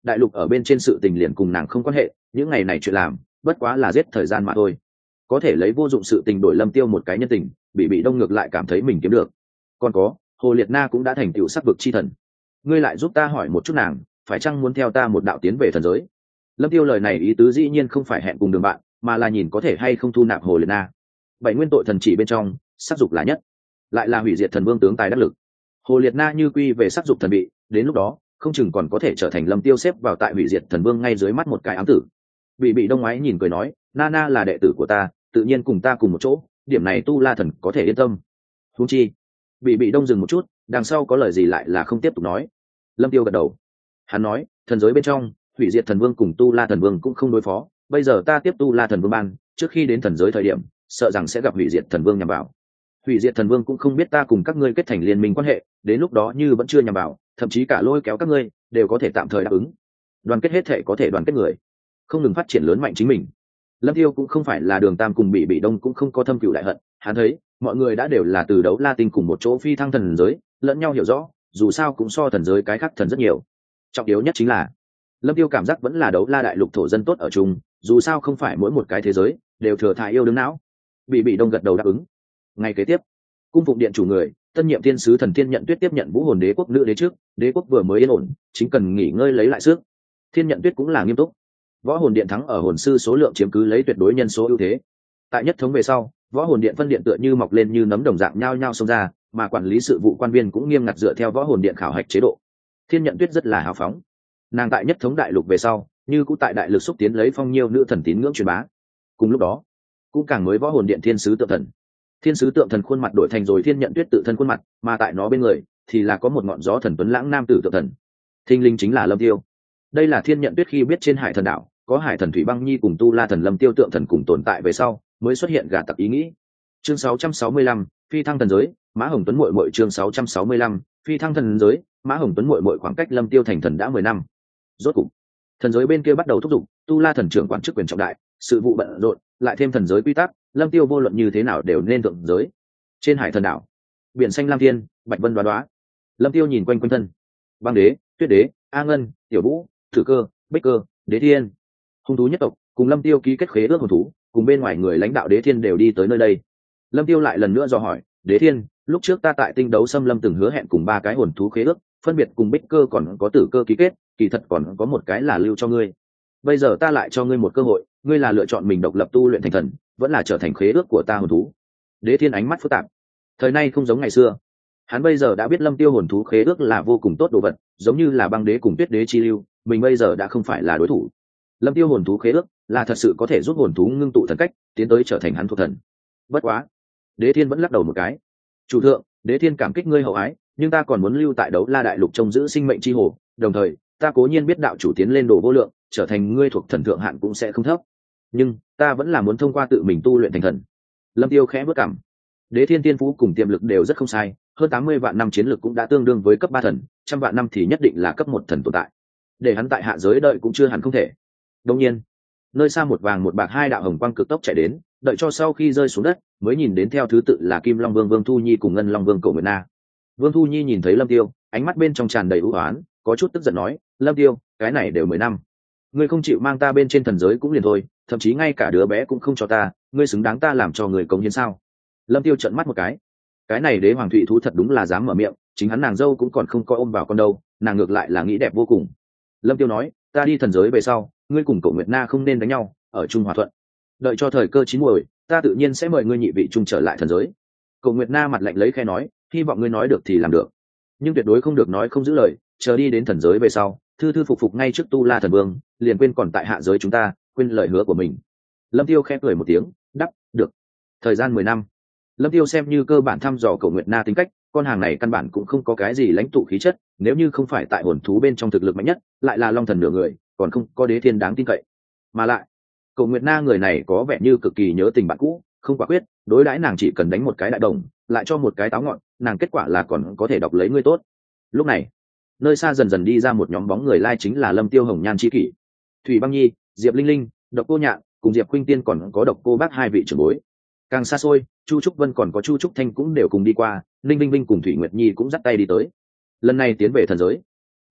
đại lục ở bên trên sự tình liền cùng nàng không quan hệ, những ngày này chuyện làm bất quá là giết thời gian mà thôi. Có thể lấy vô dụng sự tình đổi Lâm Tiêu một cái nhân tình, bị bị đông ngược lại cảm thấy mình kiếm được. Còn có, Hồ Liệt Na cũng đã thành tựu sắc vực chi thần, ngươi lại giúp ta hỏi một chút nàng, phải chăng muốn theo ta một đạo tiến về thần giới? Lâm Tiêu lời này ý tứ dĩ nhiên không phải hẹn cùng đường bạn, mà là nhìn có thể hay không thu nạp Hồ Liệt Na. Bảy nguyên tội thần chỉ bên trong, sắc dục là nhất, lại là hủy diệt thần vương tướng tài đắc lực. Hồ Liệt Na như quy về sắc dục thần bị, đến lúc đó không chừng còn có thể trở thành Lâm Tiêu xếp vào tại hủy diệt thần vương ngay dưới mắt một cái ám tử. Bị bị đông ngoái nhìn cười nói, Nana là đệ tử của ta, tự nhiên cùng ta cùng một chỗ, điểm này Tu La thần có thể yên tâm. Huống chi, bị bị đông dừng một chút, đằng sau có lời gì lại là không tiếp tục nói. Lâm Tiêu gật đầu, hắn nói, thần giới bên trong, hủy diệt thần vương cùng Tu La thần vương cũng không đối phó, bây giờ ta tiếp Tu La thần vương ban, trước khi đến thần giới thời điểm, sợ rằng sẽ gặp hủy diệt thần vương nhằm vào. Hủy diệt thần vương cũng không biết ta cùng các ngươi kết thành liên minh quan hệ, đến lúc đó như vẫn chưa nhằm vào, thậm chí cả lôi kéo các ngươi đều có thể tạm thời đáp ứng. Đoàn kết hết thể có thể đoàn kết người, không ngừng phát triển lớn mạnh chính mình. Lâm Tiêu cũng không phải là Đường Tam cùng bị bị đông cũng không có thâm cừu đại hận, hắn thấy mọi người đã đều là từ đấu la tinh cùng một chỗ phi thăng thần giới, lẫn nhau hiểu rõ, dù sao cũng so thần giới cái khác thần rất nhiều. Trọng yếu nhất chính là Lâm Tiêu cảm giác vẫn là đấu la đại lục thổ dân tốt ở chung, dù sao không phải mỗi một cái thế giới đều thừa thải yêu đương não. Bị bị đông gật đầu đáp ứng. Ngày kế tiếp, cung phụng điện chủ người, tân nhiệm thiên sứ thần thiên nhận tuyết tiếp nhận vũ hồn đế quốc nữ đế trước, đế quốc vừa mới yên ổn, chính cần nghỉ ngơi lấy lại sức. Thiên nhận tuyết cũng là nghiêm túc. Võ hồn điện thắng ở hồn sư số lượng chiếm cứ lấy tuyệt đối nhân số ưu thế. Tại nhất thống về sau, võ hồn điện phân điện tựa như mọc lên như nấm đồng dạng nhao nhao xông ra, mà quản lý sự vụ quan viên cũng nghiêm ngặt dựa theo võ hồn điện khảo hạch chế độ. Thiên nhận tuyết rất là hào phóng. Nàng tại nhất thống đại lục về sau, như cũng tại đại lực xúc tiến lấy phong nhiêu nữ thần tín ngưỡng truyền bá. Cùng lúc đó, cũng càng mới võ hồn điện thiên sứ tượng thần. Thiên sứ tượng thần khuôn mặt đổi thành rồi thiên nhận tuyết tự thân khuôn mặt, mà tại nó bên người thì là có một ngọn gió thần tuấn lãng nam tử tượng thần. Thinh linh chính là Lâm Tiêu. Đây là thiên nhận tuyết khi biết trên hải thần đảo có hải thần thủy băng nhi cùng tu la thần Lâm Tiêu tượng thần cùng tồn tại về sau mới xuất hiện gà tặc ý nghĩ. Chương sáu trăm sáu mươi lăm, phi thăng thần giới, Mã Hồng Tuấn muội muội. Chương sáu trăm sáu mươi lăm, phi thăng thần giới, Mã Hồng Tuấn muội muội. Khoảng cách Lâm Tiêu thành thần đã mười năm. Rốt cục, thần giới bên kia bắt đầu thúc giục, tu la thần trưởng quản chức quyền trọng đại, sự vụ bận rộn, lại thêm thần giới quy tắc, Lâm Tiêu vô luận như thế nào đều nên thượng giới. Trên hải thần đảo, biển xanh lam thiên, bạch vân đoá đoá. Lâm Tiêu nhìn quanh quanh thân, băng đế, tuyết đế, a ngân, tiểu vũ, thử cơ, bích cơ, đế thiên, hung thú nhất tộc cùng Lâm Tiêu ký kết khế ước hồn thú, cùng bên ngoài người lãnh đạo đế thiên đều đi tới nơi đây. Lâm Tiêu lại lần nữa dò hỏi, đế thiên, lúc trước ta tại tinh đấu xâm lâm từng hứa hẹn cùng ba cái hồn thú khế ước, phân biệt cùng bích cơ còn có tử cơ ký kết, kỳ thật còn có một cái là lưu cho ngươi. Bây giờ ta lại cho ngươi một cơ hội, ngươi là lựa chọn mình độc lập tu luyện thành thần, vẫn là trở thành khế ước của ta hồn thú. Đế thiên ánh mắt phức tạp. Thời nay không giống ngày xưa, hắn bây giờ đã biết Lâm Tiêu hồn thú khế ước là vô cùng tốt đồ vật, giống như là băng đế cùng tuyết đế chi lưu, mình bây giờ đã không phải là đối thủ. Lâm Tiêu hồn thú khế ước là thật sự có thể giúp hồn thú ngưng tụ thần cách, tiến tới trở thành hắn thuộc thần. Bất quá, đế thiên vẫn lắc đầu một cái. Chủ thượng, đế thiên cảm kích ngươi hậu ái, nhưng ta còn muốn lưu tại đấu la đại lục trông giữ sinh mệnh chi hồ, đồng thời ta cố nhiên biết đạo chủ tiến lên đồ vô lượng, trở thành ngươi thuộc thần thượng hạn cũng sẽ không thấp, nhưng ta vẫn là muốn thông qua tự mình tu luyện thành thần. Lâm Tiêu khẽ bước cằm. Đế thiên tiên phú cùng tiềm lực đều rất không sai, hơn tám mươi vạn năm chiến lực cũng đã tương đương với cấp ba thần, trăm vạn năm thì nhất định là cấp một thần tồn tại. Để hắn tại hạ giới đợi cũng chưa hẳn không thể. Đương nhiên, nơi xa một vàng một bạc hai đạo hồng quang cực tốc chạy đến, đợi cho sau khi rơi xuống đất, mới nhìn đến theo thứ tự là Kim Long Vương Vương Thu Nhi cùng Ngân Long Vương Cổ Nguyệt Na. Vương Thu Nhi nhìn thấy Lâm Tiêu, ánh mắt bên trong tràn đầy ưu oán, có chút tức giận nói, Lâm Tiêu, cái này đều mười năm, ngươi không chịu mang ta bên trên thần giới cũng liền thôi, thậm chí ngay cả đứa bé cũng không cho ta, ngươi xứng đáng ta làm cho người cống hiến sao? Lâm Tiêu trợn mắt một cái, cái này đế hoàng thụy thú thật đúng là dám mở miệng, chính hắn nàng dâu cũng còn không coi ôm vào con đâu, nàng ngược lại là nghĩ đẹp vô cùng. Lâm Tiêu nói, ta đi thần giới về sau, ngươi cùng Cổ Nguyệt Na không nên đánh nhau, ở chung hòa thuận. Đợi cho thời cơ chín muồi, ta tự nhiên sẽ mời ngươi nhị vị chung trở lại thần giới. Cổ Nguyệt Na mặt lạnh lấy khe nói, hy vọng ngươi nói được thì làm được, nhưng tuyệt đối không được nói không giữ lời, chờ đi đến thần giới về sau, thư thư phục phục ngay trước tu la thần vương, liền quên còn tại hạ giới chúng ta, quên lời hứa của mình. Lâm Tiêu khẽ cười một tiếng, đáp, được. Thời gian mười năm, Lâm Tiêu xem như cơ bản thăm dò Cổ Nguyệt Na tính cách, con hàng này căn bản cũng không có cái gì lãnh tụ khí chất, nếu như không phải tại hồn thú bên trong thực lực mạnh nhất, lại là long thần nửa người, còn không có đế thiên đáng tin cậy. Mà lại, Cổ Nguyệt Na người này có vẻ như cực kỳ nhớ tình bạn cũ, không quả quyết, đối đãi nàng chỉ cần đánh một cái đại đồng, lại cho một cái táo ngọn, nàng kết quả là còn có thể đọc lấy ngươi tốt. Lúc này, nơi xa dần dần đi ra một nhóm bóng người lai chính là Lâm Tiêu hồng nhan chi kỷ, Thủy Băng Nhi, Diệp Linh Linh, Độc Cô Nhạn, cùng Diệp Khuynh Tiên còn có Độc Cô Bác hai vị trưởng bối. Càng xa xôi, Chu Trúc Vân còn có Chu Trúc Thanh cũng đều cùng đi qua, Ninh Vinh Vinh cùng Thủy Nguyệt Nhi cũng dắt tay đi tới. Lần này tiến về thần giới,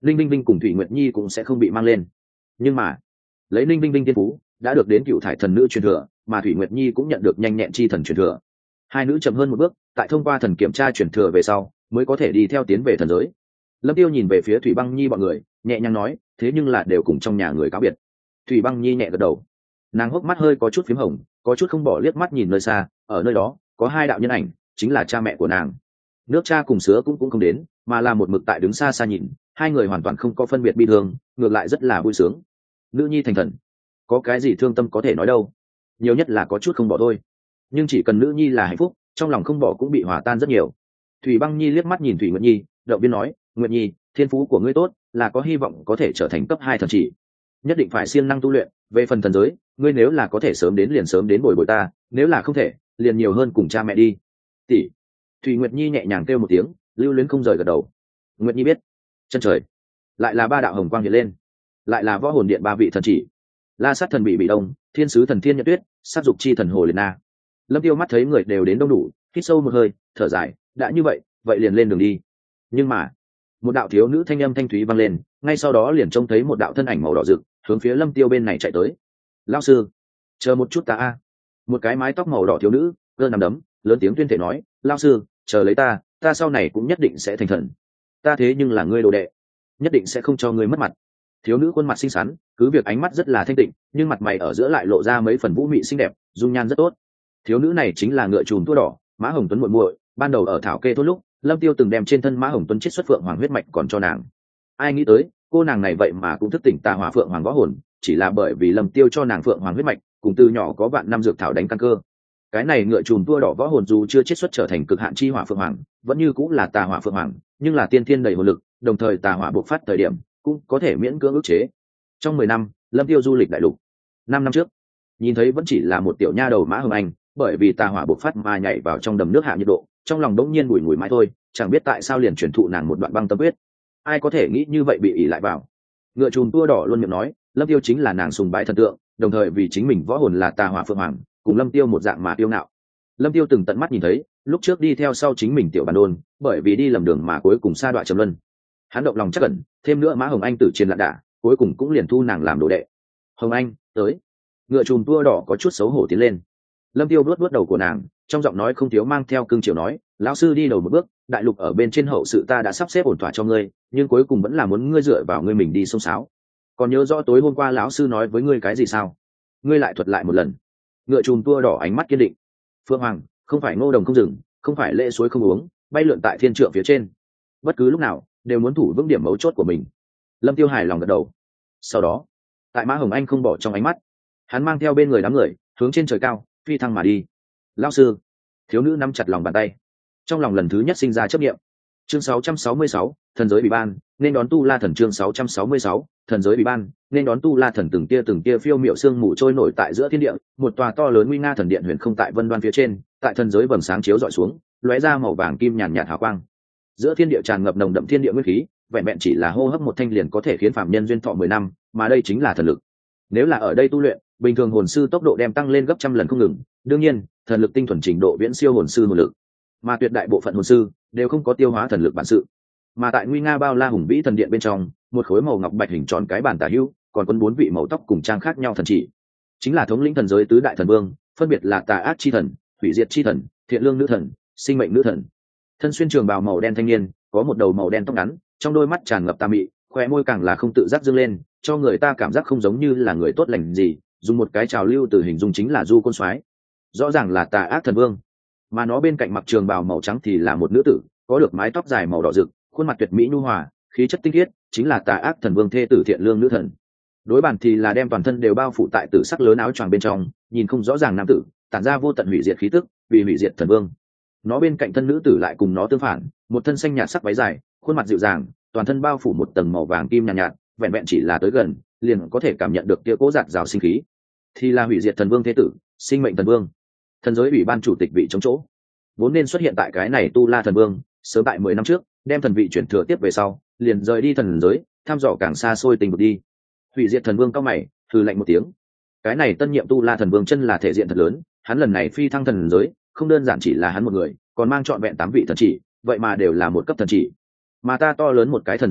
Ninh Vinh Vinh cùng Thủy Nguyệt Nhi cũng sẽ không bị mang lên. Nhưng mà lấy Ninh Vinh Vinh tiên phú đã được đến cựu thải thần nữ truyền thừa, mà Thủy Nguyệt Nhi cũng nhận được nhanh nhẹn chi thần truyền thừa. Hai nữ chậm hơn một bước, tại thông qua thần kiểm tra truyền thừa về sau mới có thể đi theo tiến về thần giới. Lâm Tiêu nhìn về phía Thủy Băng Nhi bọn người, nhẹ nhàng nói, thế nhưng là đều cùng trong nhà người cáo biệt. Thủy Băng Nhi nhẹ gật đầu, nàng hốc mắt hơi có chút phím hồng, có chút không bỏ liếc mắt nhìn nơi xa, ở nơi đó có hai đạo nhân ảnh, chính là cha mẹ của nàng. Nước cha cùng sứa cũng cũng không đến, mà là một mực tại đứng xa xa nhìn, hai người hoàn toàn không có phân biệt bi thương, ngược lại rất là vui sướng. Nữ nhi thành thần, có cái gì thương tâm có thể nói đâu, nhiều nhất là có chút không bỏ thôi, nhưng chỉ cần nữ nhi là hạnh phúc, trong lòng không bỏ cũng bị hòa tan rất nhiều. Thủy Băng Nhi liếc mắt nhìn Thủy Nguyệt Nhi, động viên nói, Nguyệt Nhi, thiên phú của ngươi tốt, là có hy vọng có thể trở thành cấp hai thần chỉ, nhất định phải siêng năng tu luyện. Về phần thần giới, ngươi nếu là có thể sớm đến liền sớm đến bồi bồi ta, nếu là không thể liền nhiều hơn cùng cha mẹ đi. Tỷ. Thủy Nguyệt Nhi nhẹ nhàng kêu một tiếng, lưu luyến không rời gật đầu. Nguyệt Nhi biết. Chân trời lại là ba đạo hồng quang hiện lên, lại là võ hồn điện ba vị thần chỉ: La Sát thần bị bị đông, thiên sứ thần thiên nhật tuyết, sát dục chi thần hồ liệt na. Lâm Tiêu mắt thấy người đều đến đông đủ, hít sâu một hơi, thở dài, đã như vậy vậy liền lên đường đi. Nhưng mà một đạo thiếu nữ thanh âm thanh thúy vang lên, ngay sau đó liền trông thấy một đạo thân ảnh màu đỏ rực hướng phía Lâm Tiêu bên này chạy tới. Lão sư, chờ một chút ta a. Một cái mái tóc màu đỏ thiếu nữ cơ nằm đấm lớn tiếng tuyên thể nói, lão sư, chờ lấy ta, ta sau này cũng nhất định sẽ thành thần. Ta thế nhưng là ngươi đồ đệ, nhất định sẽ không cho ngươi mất mặt. Thiếu nữ khuôn mặt xinh xắn, cứ việc ánh mắt rất là thanh tịnh, nhưng mặt mày ở giữa lại lộ ra mấy phần vũ mị xinh đẹp, dung nhan rất tốt. Thiếu nữ này chính là ngựa trùm tua đỏ, Mã Hồng Tuấn muội muội. Ban đầu ở thảo kê thốt lúc, Lâm Tiêu từng đem trên thân Mã Hồng Tuấn chiết xuất phượng hoàng huyết mạch còn cho nàng. Ai nghĩ tới cô nàng này vậy mà cũng thức tỉnh tà hỏa phượng hoàng võ hồn, chỉ là bởi vì Lâm Tiêu cho nàng phượng hoàng huyết mạch, cùng từ nhỏ có vạn năm dược thảo đánh căn cơ. Cái này ngựa trùm tua đỏ võ hồn dù chưa chiết xuất trở thành cực hạn chi hỏa phượng hoàng, vẫn như cũng là tà hỏa phượng hoàng, nhưng là tiên thiên đầy hồn lực, đồng thời tà hỏa bộc phát thời điểm cũng có thể miễn cưỡng ức chế. Trong mười năm, Lâm Tiêu du lịch đại lục. Năm năm trước, nhìn thấy vẫn chỉ là một tiểu nha đầu Mã Hồng Anh, bởi vì tà hỏa bộc phát mà nhảy vào trong đầm nước hạ nhiệt độ, trong lòng đống nhiên bùi ngùi mãi thôi, chẳng biết tại sao liền truyền thụ nàng một đoạn băng tâm quyết. Ai có thể nghĩ như vậy bị ỷ lại vào. Ngựa trùm tua đỏ luôn miệng nói, Lâm Tiêu chính là nàng sùng bái thần tượng, đồng thời vì chính mình võ hồn là tà hỏa phượng hoàng, cùng Lâm Tiêu một dạng mà tiêu ngạo. Lâm Tiêu từng tận mắt nhìn thấy, lúc trước đi theo sau chính mình tiểu bản đôn, bởi vì đi lầm đường mà cuối cùng sa đọa trầm luân. Hắn động lòng chắc cẩn, thêm nữa Mã Hồng Anh tử chiến lạ đả, cuối cùng cũng liền thu nàng làm đồ đệ. Hồng Anh, tới. Ngựa trùm tua đỏ có chút xấu hổ tiến lên. Lâm Tiêu vuốt vuốt đầu của nàng, trong giọng nói không thiếu mang theo cương chiều nói, lão sư đi đầu một bước, đại lục ở bên trên hậu sự ta đã sắp xếp ổn thỏa cho ngươi, nhưng cuối cùng vẫn là muốn ngươi dựa vào ngươi mình đi xông xáo. Còn nhớ rõ tối hôm qua lão sư nói với ngươi cái gì sao? Ngươi lại thuật lại một lần. Ngựa trùm tua đỏ ánh mắt kiên định. Phương Hoàng, không phải ngô đồng không dừng, không phải lễ suối không uống, bay lượn tại thiên trượng phía trên. Bất cứ lúc nào đều muốn thủ vững điểm mấu chốt của mình. Lâm Tiêu hài lòng gật đầu. Sau đó, tại Mã Hồng Anh không bỏ trong ánh mắt, hắn mang theo bên người đám người hướng trên trời cao phi thăng mà đi. Lão sư. Thiếu nữ nắm chặt lòng bàn tay, trong lòng lần thứ nhất sinh ra chấp niệm. Chương sáu trăm sáu mươi sáu, thần giới bị ban, nên đón Tu La thần. Chương sáu trăm sáu mươi sáu, thần giới bị ban, nên đón Tu La thần. Từng tia từng tia phiêu miệu sương mù trôi nổi tại giữa thiên địa, một tòa to lớn nguy nga thần điện huyền không tại vân đoan phía trên, tại thần giới vầng sáng chiếu dọi xuống, lóe ra màu vàng kim nhàn nhạt hào quang. Giữa thiên địa tràn ngập nồng đậm thiên địa nguyên khí, vẹn vẹn chỉ là hô hấp một thanh liền có thể khiến phạm nhân duyên thọ mười năm, mà đây chính là thần lực. Nếu là ở đây tu luyện, bình thường hồn sư tốc độ đem tăng lên gấp trăm lần không ngừng, đương nhiên thần lực tinh thuần trình độ viễn siêu hồn sư hồn lực, mà tuyệt đại bộ phận hồn sư đều không có tiêu hóa thần lực bản sự. Mà tại nguy nga bao la hùng vĩ thần điện bên trong, một khối màu ngọc bạch hình tròn cái bàn tả hữu, còn quân bốn vị màu tóc cùng trang khác nhau thần chỉ, chính là thống lĩnh thần giới tứ đại thần vương, phân biệt là tà ác chi thần, hủy diệt chi thần, thiện lương nữ thần, sinh mệnh nữ thần. Thân xuyên trường bào màu đen thanh niên, có một đầu màu đen tóc ngắn, trong đôi mắt tràn ngập tà mị, khoe môi càng là không tự giác dương lên, cho người ta cảm giác không giống như là người tốt lành gì, dùng một cái trào lưu từ hình dung chính là du côn soái, rõ ràng là tà ác thần vương. Mà nó bên cạnh mặc trường bào màu trắng thì là một nữ tử, có được mái tóc dài màu đỏ rực, khuôn mặt tuyệt mỹ nhu hòa, khí chất tinh khiết, chính là tà ác thần vương thê tử thiện lương nữ thần. Đối bàn thì là đem toàn thân đều bao phủ tại tử sắc lớn áo choàng bên trong, nhìn không rõ ràng nam tử, tản ra vô tận hủy diệt khí tức, vì hủy diệt thần vương. Nó bên cạnh thân nữ tử lại cùng nó tương phản, một thân xanh nhạt sắc váy dài, khuôn mặt dịu dàng, toàn thân bao phủ một tầng màu vàng kim nhàn nhạt, nhạt, vẹn vẹn chỉ là tới gần, liền có thể cảm nhận được kia cố giạt rào sinh khí. Thì là hủy diệt thần vương thế tử, sinh mệnh thần vương, thần giới ủy ban chủ tịch vị chống chỗ, vốn nên xuất hiện tại cái này Tu La thần vương, sớm tại mười năm trước, đem thần vị chuyển thừa tiếp về sau, liền rời đi thần giới, thăm dò càng xa xôi tình vực đi. Hủy diệt thần vương cao mày, hừ lạnh một tiếng. Cái này tân nhiệm Tu La thần vương chân là thể diện thật lớn, hắn lần này phi thăng thần giới, không đơn giản chỉ là hắn một người, còn mang trọn vẹn tám vị thần chỉ, vậy mà đều là một cấp thần chỉ. Mà ta to lớn một cái thần giới,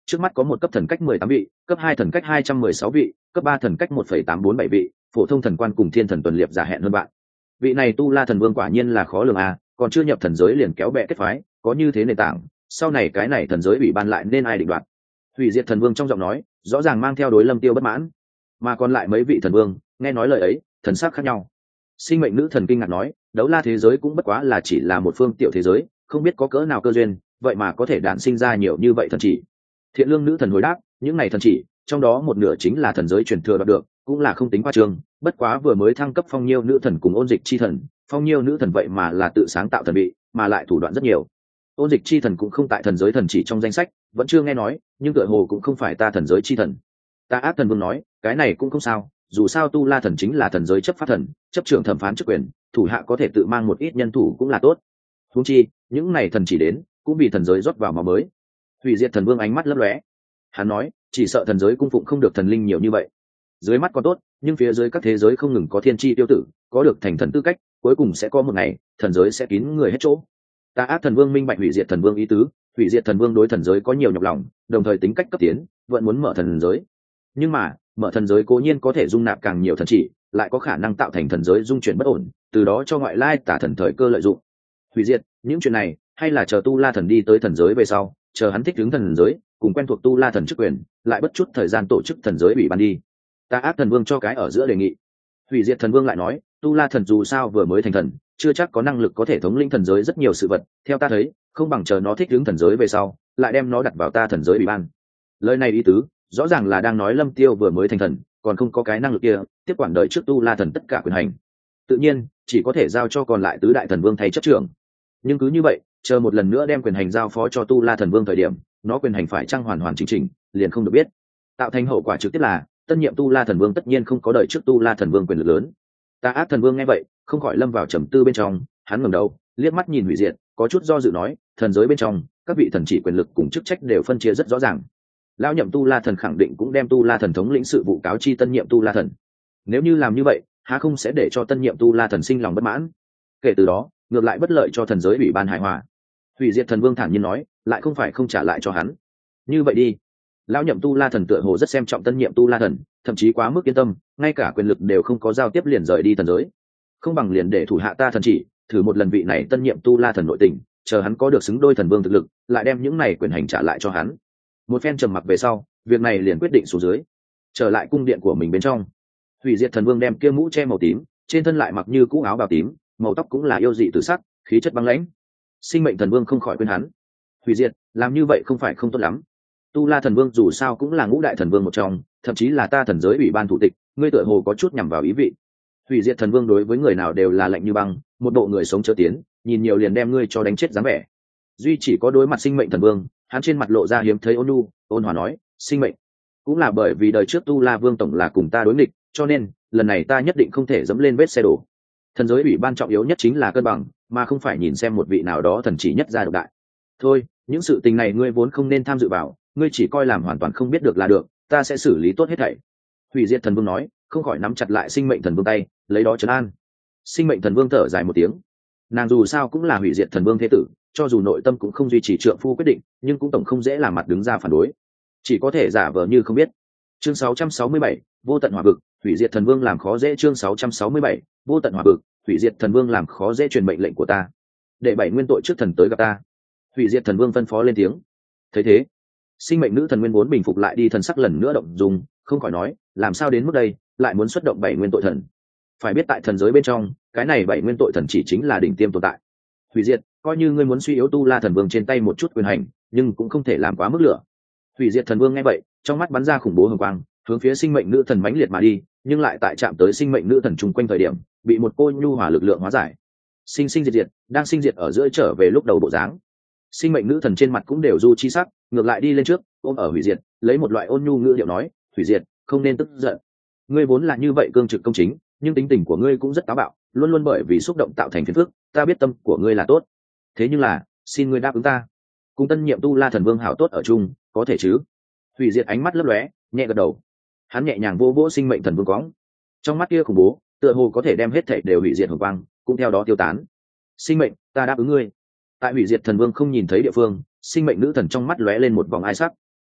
trước mắt có một cấp thần cách mười tám vị, cấp hai thần cách hai trăm mười sáu vị, cấp ba thần cách một phẩy tám bốn bảy vị, phổ thông thần quan cùng thiên thần tuần liệp giả hẹn hơn bạn. Vị này tu la thần vương quả nhiên là khó lường à, còn chưa nhập thần giới liền kéo bè kết phái, có như thế nền tảng, sau này cái này thần giới ủy ban lại nên ai định đoạt. Hủy diệt thần vương trong giọng nói rõ ràng mang theo đối Lâm Tiêu bất mãn, mà còn lại mấy vị thần vương nghe nói lời ấy thần sắc khác nhau. Sinh mệnh nữ thần kinh ngạc nói, đấu la thế giới cũng bất quá là chỉ là một phương tiểu thế giới, không biết có cỡ nào cơ duyên vậy mà có thể đản sinh ra nhiều như vậy thần chỉ. Thiện lương nữ thần hồi đáp, những này thần chỉ trong đó một nửa chính là thần giới truyền thừa đoạt được, cũng là không tính qua trường, bất quá vừa mới thăng cấp phong nhiêu nữ thần cùng ôn dịch chi thần, phong nhiêu nữ thần vậy mà là tự sáng tạo thần bị, mà lại thủ đoạn rất nhiều. Ôn dịch chi thần cũng không tại thần giới thần chỉ trong danh sách, vẫn chưa nghe nói, nhưng tựa hồ cũng không phải ta thần giới chi thần. Ta ác thần vương nói, cái này cũng không sao, dù sao tu la thần chính là thần giới chấp pháp thần, chấp trưởng thẩm phán chức quyền, thủ hạ có thể tự mang một ít nhân thủ cũng là tốt. Huống chi những này thần chỉ đến cũng vì thần giới rót vào máu mới. Hủy diệt thần vương ánh mắt lấp lóe, hắn nói, chỉ sợ thần giới cung phụng không được thần linh nhiều như vậy. Dưới mắt còn tốt, nhưng phía dưới các thế giới không ngừng có thiên chi tiêu tử, có được thành thần tư cách, cuối cùng sẽ có một ngày thần giới sẽ kín người hết chỗ. Ta ác thần vương minh bạch hủy diệt thần vương ý tứ, hủy diệt thần vương đối thần giới có nhiều nhọc lòng, đồng thời tính cách cấp tiến, vẫn muốn mở thần giới. Nhưng mà mở thần giới cố nhiên có thể dung nạp càng nhiều thần chỉ, lại có khả năng tạo thành thần giới dung chuyển bất ổn, từ đó cho ngoại lai tả thần thời cơ lợi dụng. Hủy diệt những chuyện này, hay là chờ tu la thần đi tới thần giới về sau, chờ hắn thích ứng thần giới, cùng quen thuộc tu la thần chức quyền, lại bất chút thời gian tổ chức thần giới bị ban đi. Ta ác thần vương cho cái ở giữa đề nghị. Hủy diệt thần vương lại nói, tu la thần dù sao vừa mới thành thần, chưa chắc có năng lực có thể thống lĩnh thần giới rất nhiều sự vật, theo ta thấy không bằng chờ nó thích ứng thần giới về sau, lại đem nó đặt vào ta thần giới bị ban. Lời này ý tứ rõ ràng là đang nói Lâm Tiêu vừa mới thành thần, còn không có cái năng lực kia tiếp quản đời trước tu la thần tất cả quyền hành, tự nhiên chỉ có thể giao cho còn lại tứ đại thần vương thay chấp trưởng. Nhưng cứ như vậy, chờ một lần nữa đem quyền hành giao phó cho tu la thần vương thời điểm, nó quyền hành phải chăng hoàn hoàn chỉnh chỉnh liền không được biết, tạo thành hậu quả trực tiếp là tân nhiệm tu la thần vương tất nhiên không có đời trước tu la thần vương quyền lực lớn. Ta ác thần vương nghe vậy không khỏi lâm vào trầm tư bên trong, hắn ngẩng đầu liếc mắt nhìn hủy diệt, có chút do dự nói, thần giới bên trong các vị thần chỉ quyền lực cùng chức trách đều phân chia rất rõ ràng, lão nhậm tu la thần khẳng định cũng đem tu la thần thống lĩnh sự vụ cáo chi tân nhiệm tu la thần, nếu như làm như vậy há không sẽ để cho tân nhiệm tu la thần sinh lòng bất mãn, kể từ đó ngược lại bất lợi cho thần giới ủy ban hài hòa. Hủy diệt thần vương thản nhiên nói, lại không phải không trả lại cho hắn. Như vậy đi, lão nhậm tu la thần tựa hồ rất xem trọng tân nhiệm tu la thần, thậm chí quá mức yên tâm, ngay cả quyền lực đều không có giao tiếp liền rời đi thần giới, không bằng liền để thủ hạ ta thần chỉ thử một lần vị này tân nhiệm tu la thần nội tình, chờ hắn có được xứng đôi thần vương thực lực, lại đem những này quyền hành trả lại cho hắn. Một phen trầm mặc về sau, việc này liền quyết định xuống dưới. Trở lại cung điện của mình bên trong, hủy diệt thần vương đem kia mũ che màu tím, trên thân lại mặc như cũ áo bào tím, màu tóc cũng là yêu dị tự sắc, khí chất băng lãnh. Sinh mệnh thần vương không khỏi quên hắn, hủy diệt làm như vậy không phải không tốt lắm. Tu la thần vương dù sao cũng là ngũ đại thần vương một trong, thậm chí là ta thần giới ủy ban thủ tịch, ngươi tựa hồ có chút nhằm vào ý vị. Hủy diệt thần vương đối với người nào đều là lạnh như băng, một bộ người sống chớ tiến, nhìn nhiều liền đem ngươi cho đánh chết dáng vẻ. Duy chỉ có đối mặt sinh mệnh thần vương, hắn trên mặt lộ ra hiếm thấy ôn nhu, ôn hòa nói, sinh mệnh, cũng là bởi vì đời trước tu la vương tổng là cùng ta đối nghịch, cho nên lần này ta nhất định không thể dẫm lên vết xe đổ. Thần giới ủy ban trọng yếu nhất chính là cân bằng, mà không phải nhìn xem một vị nào đó thần chỉ nhất ra độc đại. Thôi, những sự tình này ngươi vốn không nên tham dự vào, ngươi chỉ coi làm hoàn toàn không biết được là được, ta sẽ xử lý tốt hết thảy. Hủy diệt thần vương nói, không khỏi nắm chặt lại sinh mệnh thần vương tay, lấy đó trấn an. Sinh mệnh thần vương thở dài một tiếng, nàng dù sao cũng là hủy diệt thần vương thế tử, cho dù nội tâm cũng không duy trì trượng phu quyết định, nhưng cũng tổng không dễ làm mặt đứng ra phản đối, chỉ có thể giả vờ như không biết. Chương sáu trăm sáu mươi bảy, vô tận hỏa vực, hủy diệt thần vương làm khó dễ. Chương sáu trăm sáu mươi bảy, vô tận hỏa vực, hủy diệt thần vương làm khó dễ, truyền mệnh lệnh của ta, để bảy nguyên tội trước thần tới gặp ta. Hủy diệt thần vương phân phó lên tiếng. Thấy thế, sinh mệnh nữ thần nguyên vốn bình phục lại đi, thần sắc lần nữa động dùng, không khỏi nói, làm sao đến mức đây lại muốn xuất động bảy nguyên tội thần? Phải biết tại thần giới bên trong, cái này bảy nguyên tội thần chỉ chính là đỉnh tiêm tồn tại. Hủy diệt, coi như ngươi muốn suy yếu tu la thần vương trên tay một chút quyền hành, nhưng cũng không thể làm quá mức lửa. Hủy diệt thần vương nghe vậy, trong mắt bắn ra khủng bố hồng quang, hướng phía sinh mệnh nữ thần mãnh liệt mà đi, nhưng lại tại chạm tới sinh mệnh nữ thần chung quanh thời điểm, bị một cô nhu hòa lực lượng hóa giải. Sinh sinh diệt diệt, đang sinh diệt ở giữa trở về lúc đầu bộ dáng. Sinh mệnh nữ thần trên mặt cũng đều du chi sắc, ngược lại đi lên trước, ôm ở hủy diệt, lấy một loại ôn nhu ngữ điệu nói, hủy diệt, không nên tức giận. Ngươi vốn là như vậy cương trực công chính, nhưng tính tình của ngươi cũng rất táo bạo, luôn luôn bởi vì xúc động tạo thành phiền phức, ta biết tâm của ngươi là tốt. Thế nhưng là, xin ngươi đáp ứng ta, cùng tân nhiệm tu la thần vương hảo tốt ở chung, có thể chứ? Hủy diệt ánh mắt lấp lóe, nhẹ gật đầu. Hắn nhẹ nhàng vô vỗ sinh mệnh thần vương cóng, trong mắt kia khủng bố, tựa hồ có thể đem hết thảy đều hủy diệt hồng quang, cũng theo đó tiêu tán. Sinh mệnh, ta đáp ứng ngươi. Tại hủy diệt thần vương không nhìn thấy địa phương, sinh mệnh nữ thần trong mắt lóe lên một vòng ai sắc.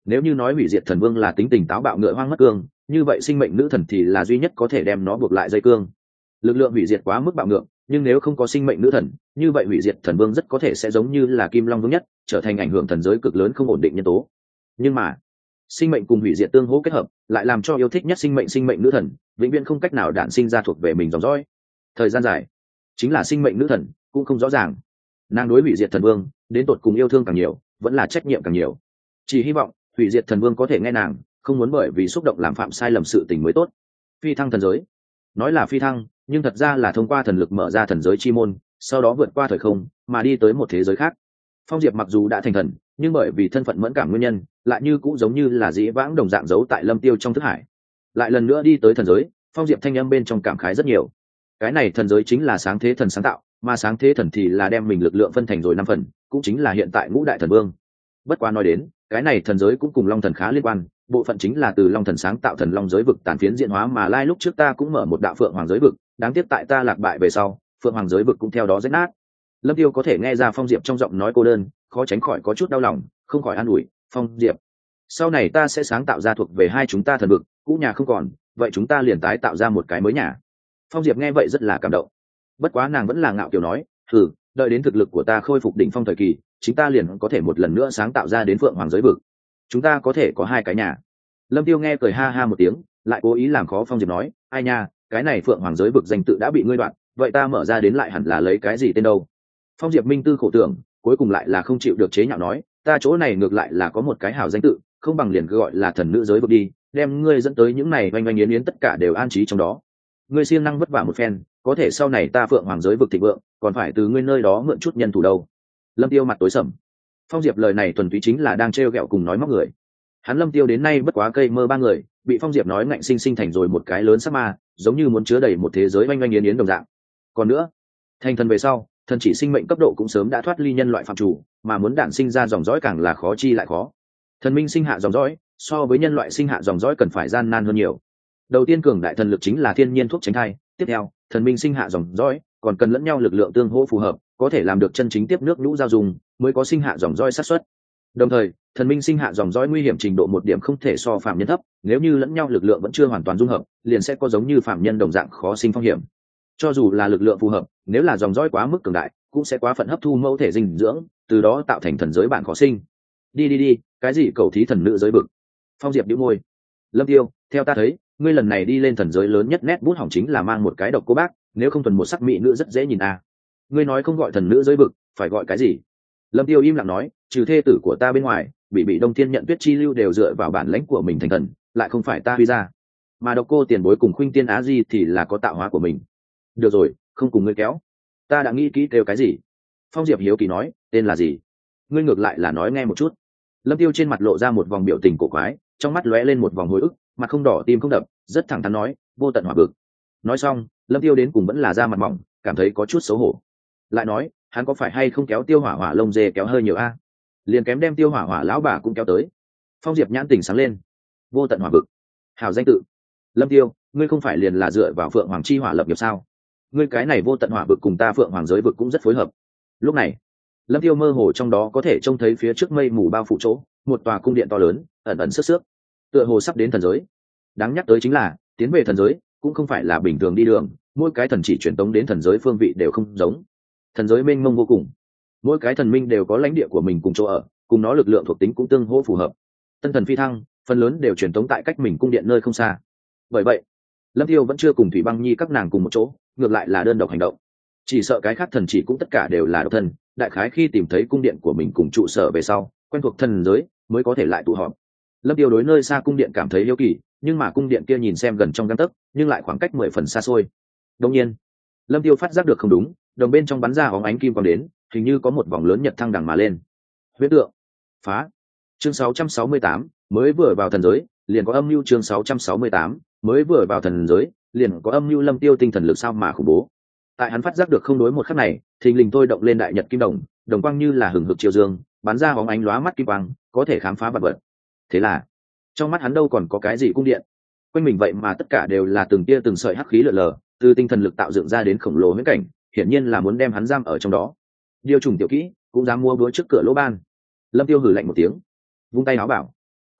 Nếu như nói hủy diệt thần vương là tính tình táo bạo ngựa hoang mất cương, như vậy sinh mệnh nữ thần thì là duy nhất có thể đem nó buộc lại dây cương. Lực lượng hủy diệt quá mức bạo ngược, nhưng nếu không có sinh mệnh nữ thần, như vậy hủy diệt thần vương rất có thể sẽ giống như là kim long vương nhất, trở thành ảnh hưởng thần giới cực lớn không ổn định nhân tố. Nhưng mà sinh mệnh cùng hủy diệt tương hỗ kết hợp, lại làm cho yêu thích nhất sinh mệnh sinh mệnh nữ thần vĩnh viễn không cách nào đản sinh ra thuộc về mình dòng dõi. Thời gian dài, chính là sinh mệnh nữ thần cũng không rõ ràng, nàng đối hủy diệt thần vương đến tột cùng yêu thương càng nhiều, vẫn là trách nhiệm càng nhiều. Chỉ hy vọng hủy diệt thần vương có thể nghe nàng, không muốn bởi vì xúc động làm phạm sai lầm sự tình mới tốt. Phi thăng thần giới, nói là phi thăng, nhưng thật ra là thông qua thần lực mở ra thần giới chi môn, sau đó vượt qua thời không mà đi tới một thế giới khác. Phong Diệp mặc dù đã thành thần, nhưng bởi vì thân phận mẫn cảm nguyên nhân, lại như cũng giống như là dĩ vãng đồng dạng giấu tại Lâm Tiêu trong thức hải. Lại lần nữa đi tới thần giới, Phong Diệp thanh âm bên trong cảm khái rất nhiều. Cái này thần giới chính là sáng thế thần sáng tạo, mà sáng thế thần thì là đem mình lực lượng phân thành rồi năm phần, cũng chính là hiện tại ngũ đại thần vương. Bất quá nói đến, cái này thần giới cũng cùng Long thần khá liên quan, bộ phận chính là từ Long thần sáng tạo thần Long giới vực tàn phiến diễn hóa mà lai lúc trước ta cũng mở một đạo Phượng Hoàng giới vực, đáng tiếc tại ta lạc bại về sau, Phượng Hoàng giới vực cũng theo đó rách nát. Lâm Tiêu có thể nghe ra Phong Diệp trong giọng nói cô đơn, khó tránh khỏi có chút đau lòng, không khỏi an ủi, "Phong Diệp, sau này ta sẽ sáng tạo ra thuộc về hai chúng ta thần vực, cũ nhà không còn, vậy chúng ta liền tái tạo ra một cái mới nhà." Phong Diệp nghe vậy rất là cảm động. Bất quá nàng vẫn là ngạo kiều nói, "Hừ, đợi đến thực lực của ta khôi phục đỉnh phong thời kỳ, chúng ta liền có thể một lần nữa sáng tạo ra đến Phượng Hoàng giới vực. Chúng ta có thể có hai cái nhà." Lâm Tiêu nghe cười ha ha một tiếng, lại cố ý làm khó Phong Diệp nói, "Ai nha, cái này Phượng Hoàng giới vực danh tự đã bị ngươi đoạn, vậy ta mở ra đến lại hẳn là lấy cái gì tên đâu?" Phong Diệp minh tư khổ tưởng, cuối cùng lại là không chịu được chế nhạo nói, "Ta chỗ này ngược lại là có một cái hảo danh tự, không bằng liền cứ gọi là thần nữ giới vực đi, đem ngươi dẫn tới những này oanh oanh yến yến tất cả đều an trí trong đó. Ngươi siêng năng vất vả một phen, có thể sau này ta Phượng Hoàng giới vực thịnh vượng, còn phải từ ngươi nơi đó mượn chút nhân thủ đâu." Lâm Tiêu mặt tối sầm. Phong Diệp lời này thuần túy chính là đang trêu ghẹo cùng nói móc người. Hắn Lâm Tiêu đến nay bất quá cây mơ ba người, bị Phong Diệp nói ngạnh sinh sinh thành rồi một cái lớn sắc ma, giống như muốn chứa đầy một thế giới oanh oanh yến yến đồng dạng. Còn nữa, thành thần về sau, thần chỉ sinh mệnh cấp độ cũng sớm đã thoát ly nhân loại phạm chủ, mà muốn đản sinh ra dòng dõi càng là khó chi lại khó. Thần minh sinh hạ dòng dõi, so với nhân loại sinh hạ dòng dõi cần phải gian nan hơn nhiều. Đầu tiên cường đại thần lực chính là thiên nhiên thuốc tránh thai, tiếp theo, thần minh sinh hạ dòng dõi, còn cần lẫn nhau lực lượng tương hỗ phù hợp, có thể làm được chân chính tiếp nước lũ giao dùng, mới có sinh hạ dòng dõi xác suất. Đồng thời, thần minh sinh hạ dòng dõi nguy hiểm trình độ một điểm không thể so phạm nhân thấp, nếu như lẫn nhau lực lượng vẫn chưa hoàn toàn dung hợp, liền sẽ có giống như phạm nhân đồng dạng khó sinh phong hiểm. Cho dù là lực lượng phù hợp, nếu là dòng dõi quá mức cường đại, cũng sẽ quá phận hấp thu mẫu thể dinh dưỡng, từ đó tạo thành thần giới bản khó sinh. Đi đi đi, cái gì cầu thí thần nữ giới vực? Phong Diệp nhíu môi. Lâm Tiêu, theo ta thấy, ngươi lần này đi lên thần giới lớn nhất nét bút hỏng chính là mang một cái độc cô bác, nếu không thuần một sắc mỹ nữ rất dễ nhìn à. Ngươi nói không gọi thần nữ giới vực, phải gọi cái gì? Lâm Tiêu im lặng nói, trừ thê tử của ta bên ngoài, bị bị Đông Thiên nhận Tuyết Chi Lưu đều dựa vào bản lãnh của mình thành thần, lại không phải ta huy ra. Mà độc cô tiền bối cùng Khuynh Tiên Á Di thì là có tạo hóa của mình. Được rồi, không cùng ngươi kéo. Ta đã nghĩ kỹ kêu cái gì? Phong Diệp hiếu kỳ nói, tên là gì? Ngươi ngược lại là nói nghe một chút. Lâm Tiêu trên mặt lộ ra một vòng biểu tình cổ quái, trong mắt lóe lên một vòng hồi ức, mặt không đỏ tim không đập, rất thẳng thắn nói, vô tận hỏa vực. Nói xong, Lâm Tiêu đến cùng vẫn là da mặt mỏng, cảm thấy có chút xấu hổ. Lại nói, hắn có phải hay không kéo Tiêu Hỏa Hỏa lông dê kéo hơi nhiều a? Liền kém đem Tiêu Hỏa Hỏa lão bà cũng kéo tới. Phong Diệp nhãn tỉnh sáng lên. Vô tận hỏa vực, hảo danh tự. Lâm Tiêu, ngươi không phải liền là dựa vào Phượng Hoàng chi hỏa lập nghiệp sao? Ngươi cái này vô tận hỏa vực cùng ta Phượng Hoàng giới vực cũng rất phối hợp. Lúc này, Lâm Tiêu mơ hồ trong đó có thể trông thấy phía trước mây mù bao phủ chỗ, một tòa cung điện to lớn, ẩn ẩn sức sước, tựa hồ sắp đến thần giới. Đáng nhắc tới chính là, tiến về thần giới cũng không phải là bình thường đi đường, mỗi cái thần chỉ truyền tống đến thần giới phương vị đều không giống. Thần giới mênh mông vô cùng, mỗi cái thần minh đều có lãnh địa của mình cùng chỗ ở, cùng nó lực lượng thuộc tính cũng tương hỗ phù hợp. Tân thần phi thăng, phần lớn đều truyền tống tại cách mình cung điện nơi không xa. Bởi vậy, Lâm Tiêu vẫn chưa cùng Thủy Băng Nhi các nàng cùng một chỗ, ngược lại là đơn độc hành động. Chỉ sợ cái khác thần chỉ cũng tất cả đều là độc thân, đại khái khi tìm thấy cung điện của mình cùng trụ sở về sau, quen thuộc thần giới, mới có thể lại tụ họp. Lâm Tiêu đối nơi xa cung điện cảm thấy yêu kỳ, nhưng mà cung điện kia nhìn xem gần trong gang tấc, nhưng lại khoảng cách mười phần xa xôi. Đương nhiên, Lâm Tiêu phát giác được không đúng, đồng bên trong bắn ra óng ánh kim quang đến, hình như có một vòng lớn nhật thăng đằng mà lên. Huyễn tượng phá. Chương sáu trăm sáu mươi tám, mới vừa vào thần giới, liền có âm mưu. Chương sáu trăm sáu mươi tám, mới vừa vào thần giới, liền có âm mưu. Lâm Tiêu tinh thần lực sao mà khủng bố. Tại hắn phát giác được không đối một khắc này, thình lình tôi động lên đại nhật kim đồng, đồng quang như là hừng hực chiều dương, bắn ra óng ánh lóa mắt kim quang, có thể khám phá vật vật. Thế là, trong mắt hắn đâu còn có cái gì cung điện, quanh mình vậy mà tất cả đều là từng tia từng sợi hắc khí lờ lờ, từ tinh thần lực tạo dựng ra đến khổng lồ huyễn cảnh, hiển nhiên là muốn đem hắn giam ở trong đó. Điều trùng tiểu kỹ cũng dám mua búa trước cửa lỗ ban. Lâm Tiêu hừ lạnh một tiếng, vung tay áo bảo,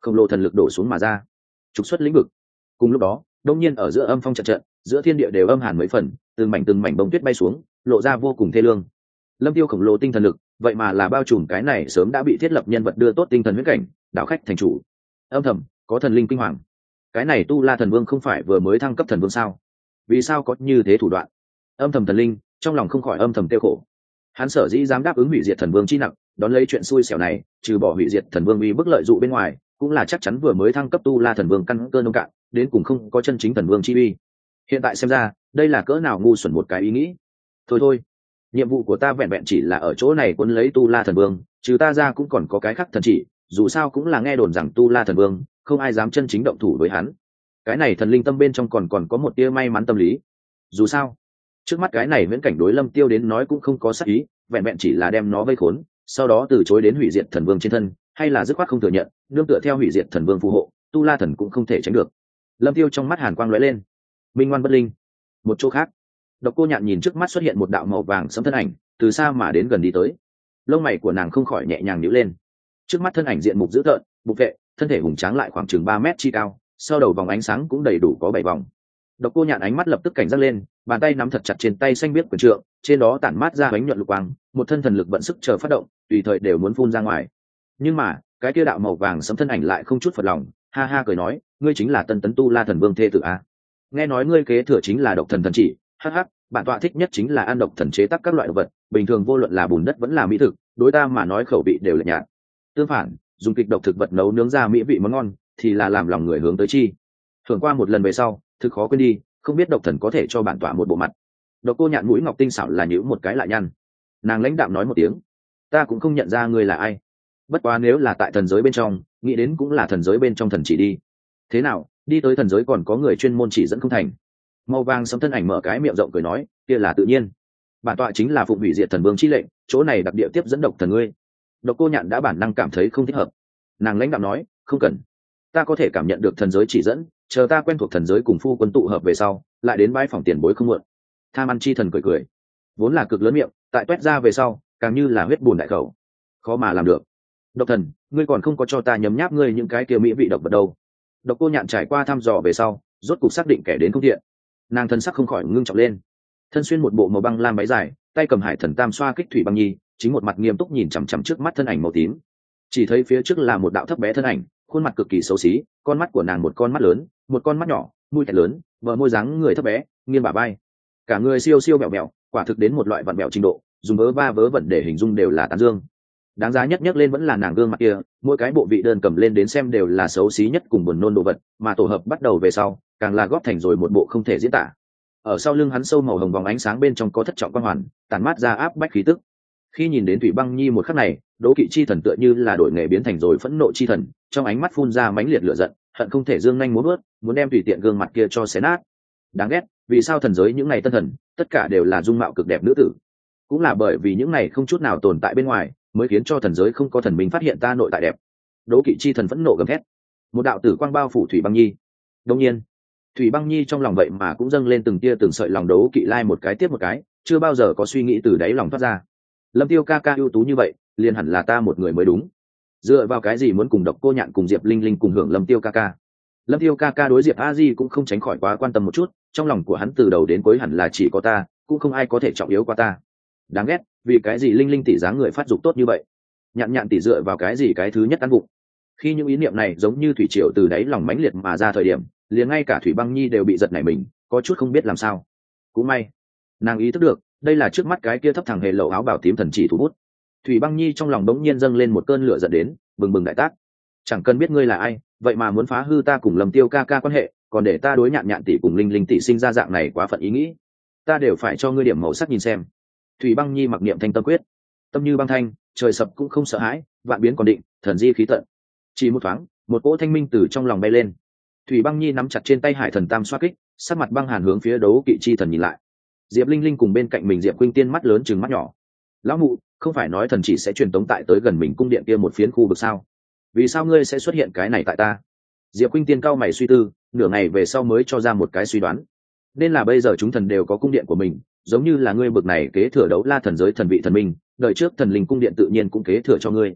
khổng lồ thần lực đổ xuống mà ra, trục xuất lĩnh vực. Cùng lúc đó đông nhiên ở giữa âm phong trận trận, giữa thiên địa đều âm hàn mấy phần, từng mảnh từng mảnh bông tuyết bay xuống, lộ ra vô cùng thê lương. Lâm Tiêu khổng lồ tinh thần lực, vậy mà là bao trùm cái này sớm đã bị thiết lập nhân vật đưa tốt tinh thần huyễn cảnh, đảo khách thành chủ. Âm thầm có thần linh kinh hoàng. Cái này Tu La thần vương không phải vừa mới thăng cấp thần vương sao? Vì sao có như thế thủ đoạn? Âm thầm thần linh trong lòng không khỏi âm thầm tiêu khổ. Hắn sở dĩ dám đáp ứng hủy diệt thần vương chi nặng, đón lấy chuyện xui xẻo này, trừ bỏ hủy diệt thần vương uy bức lợi dụ bên ngoài, cũng là chắc chắn vừa mới thăng cấp Tu La thần vương căn cơ nông cạn, đến cùng không có chân chính thần vương chi uy. Hiện tại xem ra, đây là cỡ nào ngu xuẩn một cái ý nghĩ. Thôi thôi, nhiệm vụ của ta vẹn vẹn chỉ là ở chỗ này quân lấy Tu La thần vương, trừ ta ra cũng còn có cái khác thần chỉ, dù sao cũng là nghe đồn rằng Tu La thần vương, không ai dám chân chính động thủ với hắn. Cái này thần linh tâm bên trong còn còn có một tia may mắn tâm lý. Dù sao, trước mắt cái này viễn cảnh đối Lâm Tiêu đến nói cũng không có sát ý, vẹn vẹn chỉ là đem nó vây khốn, sau đó từ chối đến hủy diệt thần vương trên thân, hay là dứt khoát không thừa nhận, nương tựa theo hủy diệt thần vương phù hộ, Tu La thần cũng không thể tránh được. Lâm Tiêu trong mắt hàn quang lóe lên. Minh ngoan bất linh. Một chỗ khác, Độc Cô Nhạn nhìn trước mắt xuất hiện một đạo màu vàng sẫm thân ảnh, từ xa mà đến gần đi tới. Lông mày của nàng không khỏi nhẹ nhàng nhíu lên. Trước mắt thân ảnh diện mục dữ tợn, bục vệ, thân thể hùng tráng lại khoảng chừng ba mét chi cao, sau đầu vòng ánh sáng cũng đầy đủ có bảy vòng. Độc Cô Nhạn ánh mắt lập tức cảnh giác lên, bàn tay nắm thật chặt trên tay xanh biếc quyền trượng, trên đó tản mát ra ánh nhuận lục quang, một thân thần lực vận sức chờ phát động, tùy thời đều muốn phun ra ngoài. Nhưng mà, cái kia đạo màu vàng sẫm thân ảnh lại không chút phật lòng, ha ha cười nói, ngươi chính là Tân Tấn Tu La thần vương thê tử a? Nghe nói ngươi kế thừa chính là độc thần thần chỉ, hắc hắc, bản tọa thích nhất chính là ăn độc thần chế tác các loại động vật, bình thường vô luận là bùn đất vẫn là mỹ thực, đối ta mà nói khẩu vị đều là nhạt. Tương phản, dùng kịch độc thực vật nấu nướng ra mỹ vị món ngon, thì là làm lòng người hướng tới chi. Thường qua một lần về sau, thực khó quên đi, không biết độc thần có thể cho bản tọa một bộ mặt. Độc Cô Nhạn mũi ngọc tinh xảo là nhíu một cái lại nhăn. Nàng lãnh đạm nói một tiếng, ta cũng không nhận ra ngươi là ai. Bất quá nếu là tại thần giới bên trong, nghĩ đến cũng là thần giới bên trong thần chỉ đi. Thế nào, đi tới thần giới còn có người chuyên môn chỉ dẫn không thành? Màu vàng sẫm thân ảnh mở cái miệng rộng cười nói, kia là tự nhiên. Bản tọa chính là phụng hủy diệt thần vương chi lệnh, chỗ này đặc địa tiếp dẫn độc thần ngươi. Độc Cô Nhạn đã bản năng cảm thấy không thích hợp. Nàng lãnh đạm nói, không cần, ta có thể cảm nhận được thần giới chỉ dẫn, chờ ta quen thuộc thần giới cùng phu quân tụ hợp về sau, lại đến bãi phòng tiền bối không muộn. Tham ăn chi thần cười cười, vốn là cực lớn miệng, tại toét ra về sau, càng như là huyết bùn đại khẩu, khó mà làm được. Độc thần, ngươi còn không có cho ta nhấm nháp ngươi những cái kia mỹ vị độc vật đâu. Độc Cô Nhạn trải qua thăm dò về sau, rốt cục xác định kẻ đến không thiện. Nàng thân sắc không khỏi ngưng trọng lên, thân xuyên một bộ màu băng lam váy dài, tay cầm hải thần tam xoa kích thủy băng nhi, chính một mặt nghiêm túc nhìn chằm chằm trước mắt thân ảnh màu tím. Chỉ thấy phía trước là một đạo thấp bé thân ảnh, khuôn mặt cực kỳ xấu xí, con mắt của nàng một con mắt lớn, một con mắt nhỏ, mũi thẹt lớn, bờ môi dáng người thấp bé, nghiêng bả vai, cả người siêu siêu bẹo bẹo, quả thực đến một loại vặn bẹo trình độ, dùng vớ va vớ vẩn để hình dung đều là tán dương. Đáng giá nhất nhất lên vẫn là nàng gương mặt kia, mỗi cái bộ vị đơn cầm lên đến xem đều là xấu xí nhất cùng buồn nôn đồ vật, mà tổ hợp bắt đầu về sau, càng là góp thành rồi một bộ không thể diễn tả. Ở sau lưng hắn sâu màu hồng vòng ánh sáng bên trong có thất trọng quang hoàn, tản mát ra áp bách khí tức. Khi nhìn đến Thủy Băng Nhi một khắc này, Đố Kỵ chi thần tựa như là đổi nghề biến thành rồi phẫn nộ chi thần, trong ánh mắt phun ra mãnh liệt lửa giận, hận không thể dương nhanh múa vớt, muốn đem tùy tiện gương mặt kia cho xé nát. Đáng ghét, vì sao thần giới những này tân thần, tất cả đều là dung mạo cực đẹp nữ tử? Cũng là bởi vì những này không chút nào tồn tại bên ngoài, mới khiến cho thần giới không có thần minh phát hiện ta nội tại đẹp. Đố Kỵ chi thần phẫn nộ gầm thét. Một đạo tử quang bao phủ Thủy Băng Nhi. Đương nhiên, Thủy Băng Nhi trong lòng vậy mà cũng dâng lên từng tia từng sợi lòng đấu kỵ lai một cái tiếp một cái, chưa bao giờ có suy nghĩ từ đáy lòng thoát ra. Lâm Tiêu ca ca ưu tú như vậy, liền hẳn là ta một người mới đúng. Dựa vào cái gì muốn cùng Độc Cô Nhạn cùng Diệp Linh Linh cùng hưởng Lâm Tiêu ca ca? Lâm Tiêu ca ca đối Diệp A Di cũng không tránh khỏi quá quan tâm một chút, trong lòng của hắn từ đầu đến cuối hẳn là chỉ có ta, cũng không ai có thể trọng yếu qua ta. Đáng ghét, vì cái gì Linh Linh tỷ dáng người phát dục tốt như vậy? Nhạn Nhạn tỷ dựa vào cái gì cái thứ nhất ăn bụng? Khi những ý niệm này giống như thủy triều từ đáy lòng mãnh liệt mà ra thời điểm, liền ngay cả Thủy Băng Nhi đều bị giật nảy mình, có chút không biết làm sao. Cũng may, nàng ý thức được, đây là trước mắt cái kia thấp thẳng hề lậu áo bảo tím thần chỉ thủ bút. Thủy Băng Nhi trong lòng đống nhiên dâng lên một cơn lửa giận đến, bừng bừng đại tác. Chẳng cần biết ngươi là ai, vậy mà muốn phá hư ta cùng Lâm Tiêu ca ca quan hệ, còn để ta đối Nhạn Nhạn tỷ cùng Linh Linh tỷ sinh ra dạng này quá phận ý nghĩ. Ta đều phải cho ngươi điểm màu sắc nhìn xem. Thủy Băng Nhi mặc niệm thanh tâm quyết, tâm như băng thanh, trời sập cũng không sợ hãi, vạn biến còn định, thần di khí tận. Chỉ một thoáng, một cỗ thanh minh từ trong lòng bay lên. Thủy Băng Nhi nắm chặt trên tay hải thần tam xoa kích, sắc mặt băng hàn hướng phía Đấu Kỵ chi thần nhìn lại. Diệp Linh Linh cùng bên cạnh mình Diệp Khuynh Tiên mắt lớn chừng mắt nhỏ. Lão mụ, không phải nói thần chỉ sẽ truyền tống tại tới gần mình cung điện kia một phiến khu vực sao? Vì sao ngươi sẽ xuất hiện cái này tại ta? Diệp Khuynh Tiên cao mày suy tư, nửa ngày về sau mới cho ra một cái suy đoán. Nên là bây giờ chúng thần đều có cung điện của mình, giống như là ngươi bực này kế thừa Đấu La thần giới thần vị thần minh, đời trước thần linh cung điện tự nhiên cũng kế thừa cho ngươi.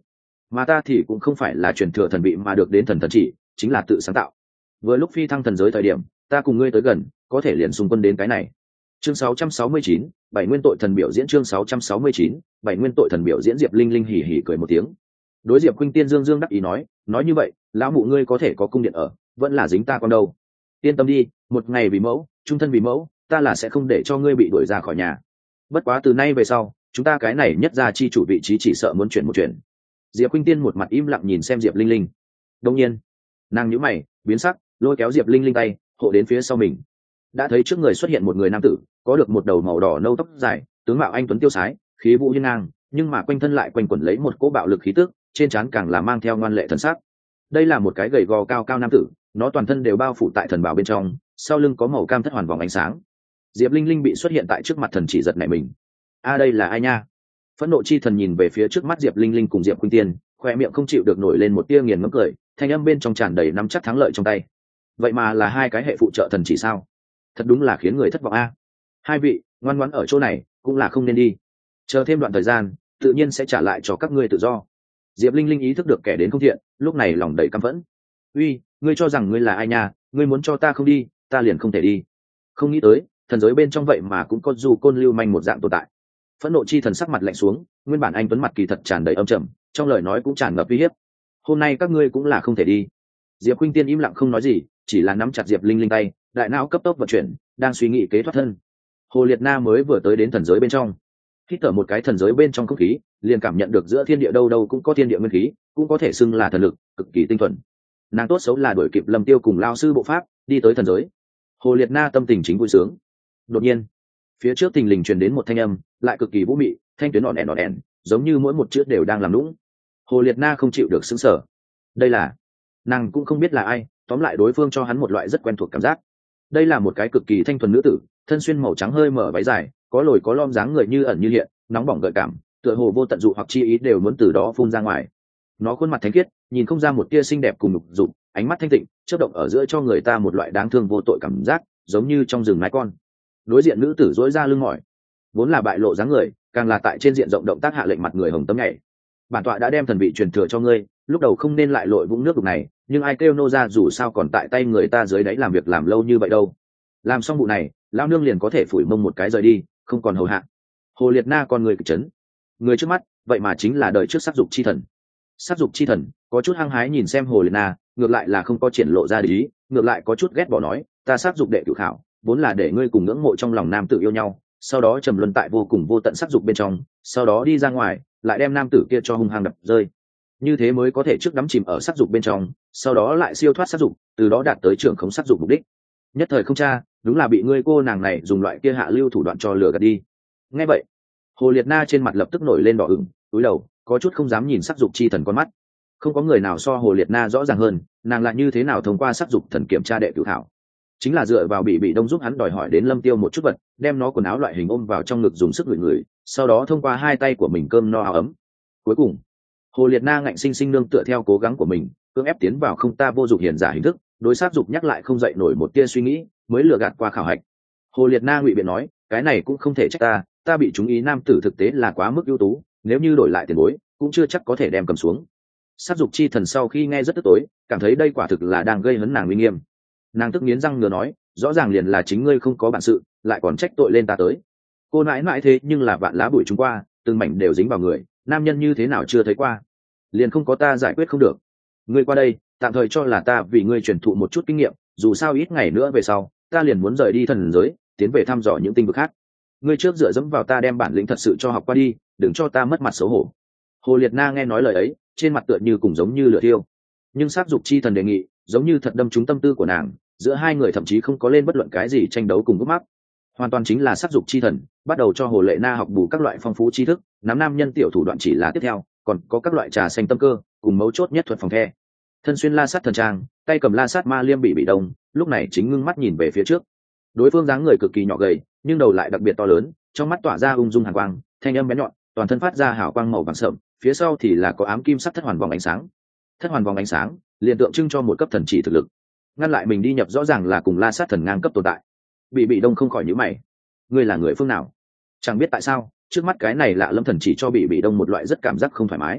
mà ta thì cũng không phải là truyền thừa thần vị mà được đến thần thần chỉ, chính là tự sáng tạo. Vừa lúc phi thăng thần giới thời điểm, ta cùng ngươi tới gần, có thể liền xung quân đến cái này. Chương sáu trăm sáu mươi chín, bảy nguyên tội thần biểu diễn. Chương sáu trăm sáu mươi chín, bảy nguyên tội thần biểu diễn. Diệp Linh Linh hỉ hỉ cười một tiếng. Đối Diệp Khuynh Tiên dương dương đắc ý nói, nói như vậy, lão mụ ngươi có thể có cung điện ở, vẫn là dính ta con đâu. Yên tâm đi, một ngày vì mẫu, trung thân vì mẫu, ta là sẽ không để cho ngươi bị đuổi ra khỏi nhà. Bất quá từ nay về sau, chúng ta cái này nhất gia chi chủ vị trí chỉ sợ muốn chuyển một chuyển. Diệp Khuynh Tiên một mặt im lặng nhìn xem Diệp Linh Linh. Đương nhiên, nàng nhíu mày, biến sắc, lôi kéo Diệp Linh Linh tay, hộ đến phía sau mình. Đã thấy trước người xuất hiện một người nam tử, có được một đầu màu đỏ nâu tóc dài, tướng mạo anh tuấn tiêu sái, khí vũ hiên ngang, nhưng mà quanh thân lại quanh quẩn lấy một cỗ bạo lực khí tức, trên trán càng là mang theo ngoan lệ thần sắc. Đây là một cái gầy gò cao cao nam tử, nó toàn thân đều bao phủ tại thần bảo bên trong, sau lưng có màu cam thất hoàn vòng ánh sáng. Diệp Linh Linh bị xuất hiện tại trước mặt thần chỉ giật nảy mình. A đây là ai nha? Phẫn nộ chi thần nhìn về phía trước mắt Diệp Linh Linh cùng Diệp Khuynh Tiên, khoe miệng không chịu được nổi lên một tia nghiền ngẫm cười, thanh âm bên trong tràn đầy nắm chắc thắng lợi trong tay. Vậy mà là hai cái hệ phụ trợ thần chỉ sao? Thật đúng là khiến người thất vọng a. Hai vị, ngoan ngoãn ở chỗ này, cũng là không nên đi. Chờ thêm đoạn thời gian, tự nhiên sẽ trả lại cho các ngươi tự do. Diệp Linh Linh ý thức được kẻ đến không thiện, lúc này lòng đầy căm phẫn. Uy, ngươi cho rằng ngươi là ai nha? Ngươi muốn cho ta không đi, ta liền không thể đi. Không nghĩ tới, thần giới bên trong vậy mà cũng có dù côn lưu manh một dạng tồn tại. Phẫn nộ chi thần sắc mặt lạnh xuống, nguyên bản anh tuấn mặt kỳ thật tràn đầy âm trầm, trong lời nói cũng tràn ngập uy hiếp. Hôm nay các ngươi cũng là không thể đi. Diệp Khuynh Tiên im lặng không nói gì, chỉ là nắm chặt Diệp Linh Linh tay, đại não cấp tốc vận chuyển, đang suy nghĩ kế thoát thân. Hồ Liệt Na mới vừa tới đến thần giới bên trong, hít thở một cái thần giới bên trong không khí, liền cảm nhận được giữa thiên địa đâu đâu cũng có thiên địa nguyên khí, cũng có thể xưng là thần lực, cực kỳ tinh thuần. Nàng tốt xấu là đuổi kịp Lâm Tiêu cùng lao sư bộ pháp, đi tới thần giới. Hồ Liệt Na tâm tình chính vui sướng. Đột nhiên, phía trước thình lình truyền đến một thanh âm, lại cực kỳ vũ mị, thanh tuyến ỏn ẻn ỏn ẻn, giống như mỗi một chữ đều đang làm nũng. Hồ Liệt Na không chịu được sững sờ. Đây là, nàng cũng không biết là ai, tóm lại đối phương cho hắn một loại rất quen thuộc cảm giác. Đây là một cái cực kỳ thanh thuần nữ tử, thân xuyên màu trắng hơi mở váy dài, có lồi có lõm dáng người như ẩn như hiện, nóng bỏng gợi cảm, tựa hồ vô tận dụ hoặc chi ý đều muốn từ đó phun ra ngoài. Nó khuôn mặt thánh khiết, nhìn không ra một tia xinh đẹp cùng nhục dục, ánh mắt thanh tịnh, chớp động ở giữa cho người ta một loại đáng thương vô tội cảm giác, giống như trong rừng nái con. Đối diện nữ tử dỗi ra lưng mỏi, vốn là bại lộ dáng người, càng là tại trên diện rộng động tác hạ lệnh mặt người hồng tấm nhảy. Bản tọa đã đem thần vị truyền thừa cho ngươi, lúc đầu không nên lại lội vũng nước đục này, nhưng ai kêu nô ra dù sao còn tại tay người ta dưới đáy làm việc làm lâu như vậy đâu. Làm xong vụ này, lao nương liền có thể phủi mông một cái rời đi, không còn hầu hạ. Hồ Liệt Na con người kịch chấn, người trước mắt vậy mà chính là đời trước sắc dục chi thần. Sắc dục chi thần có chút hăng hái nhìn xem Hồ Liệt Na, ngược lại là không có triển lộ ra ý, ngược lại có chút ghét bỏ nói, ta sắc dục đệ cửu khảo, vốn là để ngươi cùng ngưỡng mộ trong lòng nam tử yêu nhau, sau đó trầm luân tại vô cùng vô tận sắc dục bên trong, sau đó đi ra ngoài, lại đem nam tử kia cho hung hăng đập rơi. Như thế mới có thể trước đắm chìm ở sắc dục bên trong, sau đó lại siêu thoát sắc dục, từ đó đạt tới trưởng khống sắc dục mục đích. Nhất thời không cha, đúng là bị ngươi cô nàng này dùng loại kia hạ lưu thủ đoạn cho lừa gạt đi. Nghe vậy, Hồ Liệt Na trên mặt lập tức nổi lên đỏ ửng, cúi đầu, có chút không dám nhìn sắc dục chi thần con mắt. Không có người nào so Hồ Liệt Na rõ ràng hơn, nàng lại như thế nào thông qua sắc dục thần kiểm tra đệ cửu thảo. Chính là dựa vào bị bị đông giúp hắn đòi hỏi đến Lâm Tiêu một chút vật, đem nó quần áo loại hình ôm vào trong ngực dùng sức ngửi ngửi, sau đó thông qua hai tay của mình cơm no áo ấm. Cuối cùng, Hồ Liệt Na ngạnh sinh sinh nương tựa theo cố gắng của mình, cưỡng ép tiến vào không ta vô dụng hiền giả hình thức, đối sát dục nhắc lại không dậy nổi một tia suy nghĩ, mới lừa gạt qua khảo hạch. Hồ Liệt Na ngụy biện nói, cái này cũng không thể trách ta, ta bị chúng ý nam tử thực tế là quá mức ưu tú, nếu như đổi lại tiền bối, cũng chưa chắc có thể đem cầm xuống. Sát dục chi thần sau khi nghe rất tức tối, cảm thấy đây quả thực là đang gây hấn nàng uy nghiêm. Nàng tức nghiến răng ngừa nói, rõ ràng liền là chính ngươi không có bản sự, lại còn trách tội lên ta tới. Cô nãi nãi thế nhưng là vạn lá bụi chúng qua, từng mảnh đều dính vào người, nam nhân như thế nào chưa thấy qua, liền không có ta giải quyết không được. Ngươi qua đây, tạm thời cho là ta vì ngươi truyền thụ một chút kinh nghiệm, dù sao ít ngày nữa về sau, ta liền muốn rời đi thần giới, tiến về thăm dò những tinh vực khác. Ngươi trước dựa dẫm vào ta đem bản lĩnh thật sự cho học qua đi, đừng cho ta mất mặt xấu hổ. Hồ Liệt Na nghe nói lời ấy, trên mặt tựa như cùng giống như lửa thiêu, nhưng sát dục chi thần đề nghị giống như thật đâm trúng tâm tư của nàng, giữa hai người thậm chí không có lên bất luận cái gì tranh đấu cùng gút mắc, hoàn toàn chính là sát dục chi thần bắt đầu cho Hồ Lệ Na học bù các loại phong phú tri thức, nắm nam nhân tiểu thủ đoạn chỉ là tiếp theo, còn có các loại trà xanh tâm cơ cùng mấu chốt nhất thuật phòng the. Thân xuyên la sát thần trang, tay cầm la sát ma liêm bị bị đông, lúc này chính ngưng mắt nhìn về phía trước. Đối phương dáng người cực kỳ nhỏ gầy, nhưng đầu lại đặc biệt to lớn, trong mắt tỏa ra ung dung hàn quang, thanh âm bén nhọn, toàn thân phát ra hào quang màu vàng sậm, phía sau thì là có ám kim sắc thất hoàn vòng ánh sáng. Thất hoàn vòng ánh sáng liền tượng trưng cho một cấp thần chỉ thực lực, ngăn lại mình đi nhập rõ ràng là cùng la sát thần ngang cấp tồn tại. Bị bị đông không khỏi nhíu mày, ngươi là người phương nào? Chẳng biết tại sao trước mắt cái này lạ lâm thần chỉ cho bị bị đông một loại rất cảm giác không thoải mái.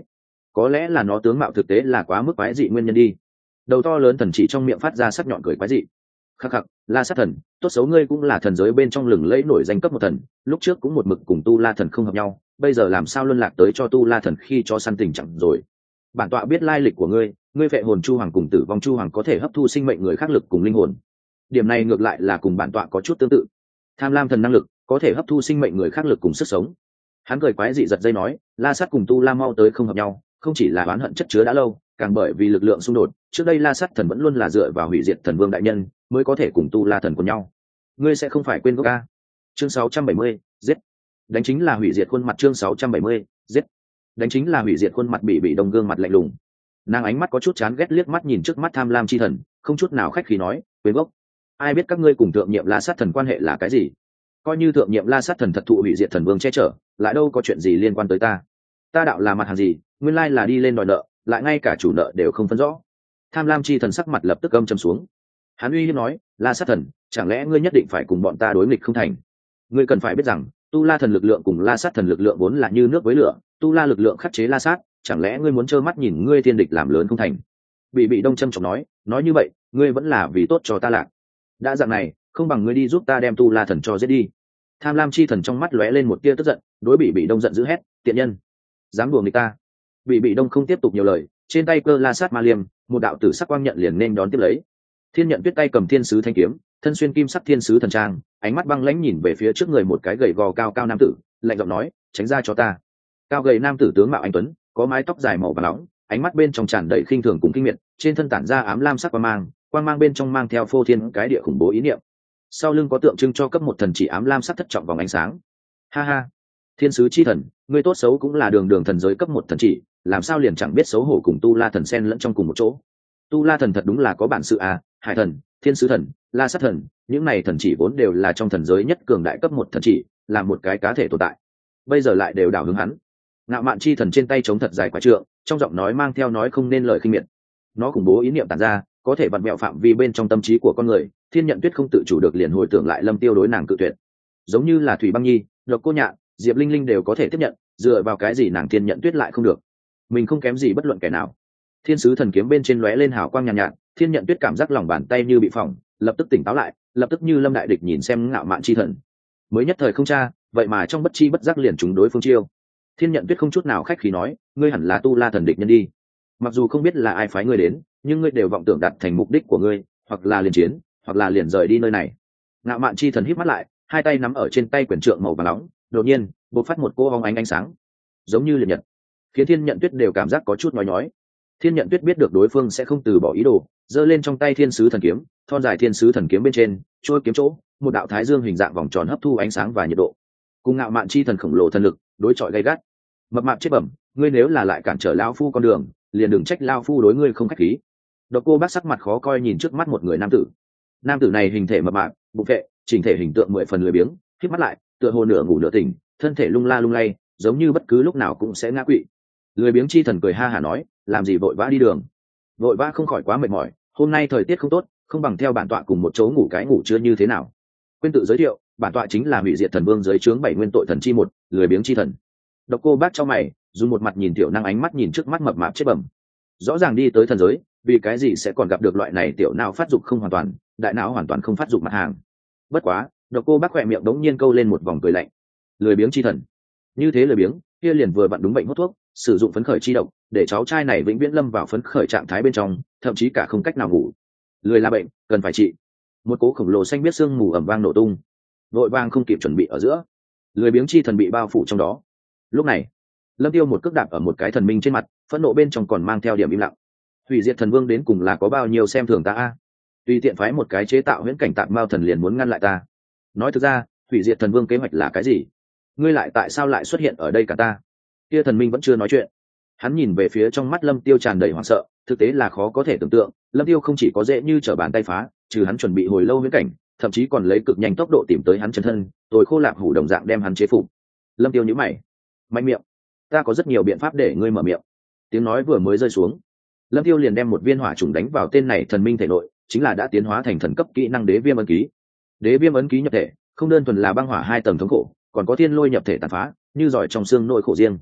có lẽ là nó tướng mạo thực tế là quá mức quái dị nguyên nhân đi. Đầu to lớn thần chỉ trong miệng phát ra sắc nhọn cười quái dị. Khắc khắc, La Sát thần, tốt xấu ngươi cũng là thần giới bên trong lừng lẫy nổi danh cấp một thần, lúc trước cũng một mực cùng Tu La thần không hợp nhau, bây giờ làm sao luân lạc tới cho Tu La thần khi cho săn tình chẳng rồi. Bản tọa biết lai lịch của ngươi, ngươi vệ hồn chu hoàng cùng tử vong chu hoàng có thể hấp thu sinh mệnh người khác lực cùng linh hồn. Điểm này ngược lại là cùng bản tọa có chút tương tự. Tham lam thần năng lực có thể hấp thu sinh mệnh người khác lực cùng sức sống. Hắn cười quái dị giật dây nói, La Sát cùng Tu La mau tới không hợp nhau, không chỉ là oán hận chất chứa đã lâu, càng bởi vì lực lượng xung đột, trước đây La Sát thần vẫn luôn là dựa vào hủy diệt thần vương đại nhân mới có thể cùng Tu La thần cùng nhau. Ngươi sẽ không phải quên gốc a. Chương sáu trăm bảy mươi, giết. Đánh chính là hủy diệt khuôn mặt. Chương sáu trăm bảy mươi, giết. Đánh chính là hủy diệt khuôn mặt bị bị đồng gương mặt lạnh lùng. Nàng ánh mắt có chút chán ghét liếc mắt nhìn trước mắt tham lam chi thần, không chút nào khách khí nói, quên gốc. Ai biết các ngươi cùng thượng nhiệm La Sát thần quan hệ là cái gì? Coi như thượng nhiệm La Sát thần thật thụ hủy diệt thần vương che chở, lại đâu có chuyện gì liên quan tới ta. Ta đạo là mặt hàng gì, nguyên lai là đi lên đòi nợ, lại ngay cả chủ nợ đều không phân rõ. Tham lam chi thần sắc mặt lập tức âm trầm xuống. Hắn uy hiếp nói, La Sát thần, chẳng lẽ ngươi nhất định phải cùng bọn ta đối nghịch không thành? Ngươi cần phải biết rằng, Tu La thần lực lượng cùng La Sát thần lực lượng vốn là như nước với lửa, Tu La lực lượng khắc chế La Sát, chẳng lẽ ngươi muốn trơ mắt nhìn ngươi thiên địch làm lớn không thành? Bị bị đông châm trọng nói, nói như vậy, ngươi vẫn là vì tốt cho ta lạc. Đã dạng này, không bằng ngươi đi giúp ta đem Tu La thần cho giết đi. Tham lam chi thần trong mắt lóe lên một tia tức giận, đối bị bị đông giận dữ hét, tiện nhân, dám đùa nghịch ta. Bị bị đông không tiếp tục nhiều lời, trên tay cơ La Sát ma liêm, một đạo tử sắc quang nhận liền nên đón tiếp lấy. Thiên nhận tuyết tay cầm thiên sứ thanh kiếm, thân xuyên kim sắc thiên sứ thần trang, ánh mắt băng lãnh nhìn về phía trước người một cái gầy gò cao cao nam tử, lạnh giọng nói, tránh ra cho ta. Cao gầy nam tử tướng mạo anh tuấn, có mái tóc dài màu vàng nóng, ánh mắt bên trong tràn đầy khinh thường cùng kinh miệt, trên thân tản ra ám lam sắc quang mang, quang mang bên trong mang theo phô thiên cái địa khủng bố ý niệm. Sau lưng có tượng trưng cho cấp một thần chỉ ám lam sắc thất trọng vòng ánh sáng. Ha ha, thiên sứ chi thần, ngươi tốt xấu cũng là đường đường thần giới cấp một thần chỉ, làm sao liền chẳng biết xấu hổ cùng Tu La thần xen lẫn trong cùng một chỗ. Tu La thần thật đúng là có bản sự à, hải thần, thiên sứ thần, La Sát thần, những này thần chỉ vốn đều là trong thần giới nhất cường đại cấp một thần chỉ, là một cái cá thể tồn tại, bây giờ lại đều đảo hướng hắn. Ngạo mạn chi thần trên tay chống thật dài quả trượng, trong giọng nói mang theo nói không nên lời khinh miệt. Nó khủng bố ý niệm tản ra, có thể vặn vẹo phạm vi bên trong tâm trí của con người. Thiên nhận tuyết không tự chủ được liền hồi tưởng lại Lâm Tiêu đối nàng cự tuyệt, giống như là Thủy Băng Nhi, Độc Cô Nhạn, Diệp Linh Linh đều có thể tiếp nhận, dựa vào cái gì nàng Thiên nhận tuyết lại không được? Mình không kém gì bất luận kẻ nào. Thiên sứ thần kiếm bên trên lóe lên hào quang nhàn nhạt, nhạt, Thiên nhận tuyết cảm giác lòng bàn tay như bị phỏng, lập tức tỉnh táo lại, lập tức như lâm đại địch nhìn xem ngạo mạn chi thần. Mới nhất thời không tra, vậy mà trong bất chi bất giác liền trúng đối phương chiêu. Thiên nhận tuyết không chút nào khách khí nói, ngươi hẳn là Tu La thần địch nhân đi. Mặc dù không biết là ai phái ngươi đến, nhưng ngươi đều vọng tưởng đạt thành mục đích của ngươi, hoặc là liền chiến, hoặc là liền rời đi nơi này. Ngạo mạn chi thần híp mắt lại, hai tay nắm ở trên tay quyển trượng màu vàng nóng, đột nhiên bộc phát một cô hóng ánh ánh sáng, giống như liệt nhật, khiến Thiên nhận tuyết đều cảm giác có chút nhói nhói. Thiên nhận tuyết biết được đối phương sẽ không từ bỏ ý đồ, giơ lên trong tay thiên sứ thần kiếm, thon dài thiên sứ thần kiếm bên trên trôi kiếm chỗ một đạo thái dương hình dạng vòng tròn hấp thu ánh sáng và nhiệt độ, cùng ngạo mạn chi thần khổng lồ thần lực đối chọi gay gắt. Mập mạp chết bẩm, ngươi nếu là lại cản trở lao phu con đường, liền đừng trách lao phu đối ngươi không khách khí. Độc Cô Bác sắc mặt khó coi nhìn trước mắt một người nam tử. Nam tử này hình thể mập mạp, bụng vệ, chỉnh thể hình tượng mười phần lười biếng, khép mắt lại, tựa hồ nửa ngủ nửa tỉnh, thân thể lung la lung lay, giống như bất cứ lúc nào cũng sẽ ngã quỵ. Lười biếng chi thần cười ha hả nói, làm gì vội vã đi đường? Vội vã không khỏi quá mệt mỏi, hôm nay thời tiết không tốt, không bằng theo bản tọa cùng một chỗ ngủ cái ngủ trưa như thế nào? Quên tự giới thiệu, bản tọa chính là hủy diệt thần vương dưới trướng bảy nguyên tội thần chi một, lười biếng chi thần. Độc Cô Bác cho mày, dùng một mặt nhìn tiểu năng ánh mắt nhìn trước mắt mập mạp chết bẩm. Rõ ràng đi tới thần giới, vì cái gì sẽ còn gặp được loại này tiểu não phát dục không hoàn toàn, đại não hoàn toàn không phát dục mặt hàng? Bất quá, Độc Cô Bác khỏe miệng đống nhiên câu lên một vòng cười lạnh. Lười biếng chi thần, như thế lười biếng, kia liền vừa vặn đúng bệnh hút thuốc, sử dụng phấn khởi chi độc, để cháu trai này vĩnh viễn lâm vào phấn khởi trạng thái bên trong, thậm chí cả không cách nào ngủ. Lười là bệnh, cần phải trị. Một cỗ khổng lồ xanh biết xương mù ẩm vang nổ tung, vội vàng không kịp chuẩn bị ở giữa, lười biếng chi thần bị bao phủ trong đó. Lúc này, Lâm Tiêu một cước đạp ở một cái thần minh trên mặt, phẫn nộ bên trong còn mang theo điểm im lặng. Hủy diệt thần vương đến cùng là có bao nhiêu xem thường ta a? Tùy tiện phái một cái chế tạo huyễn cảnh tạm mao thần liền muốn ngăn lại ta. Nói thực ra, hủy diệt thần vương kế hoạch là cái gì? Ngươi lại tại sao lại xuất hiện ở đây cả ta? Kia thần minh vẫn chưa nói chuyện. Hắn nhìn về phía trong mắt Lâm Tiêu tràn đầy hoảng sợ, thực tế là khó có thể tưởng tượng, Lâm Tiêu không chỉ có dễ như trở bàn tay phá, trừ hắn chuẩn bị hồi lâu huyễn cảnh, thậm chí còn lấy cực nhanh tốc độ tìm tới hắn chân thân, rồi khô lạc hủ đồng dạng đem hắn chế phục. Lâm Tiêu nhíu mày, mạnh miệng, ta có rất nhiều biện pháp để ngươi mở miệng. Tiếng nói vừa mới rơi xuống, Lâm Tiêu liền đem một viên hỏa trùng đánh vào tên này thần minh thể nội, chính là đã tiến hóa thành thần cấp kỹ năng đế viêm ấn ký. Đế viêm ấn ký nhập thể, không đơn thuần là băng hỏa hai tầng thống khổ, còn có thiên lôi nhập thể tàn phá, như giỏi trong xương nội khổ riêng.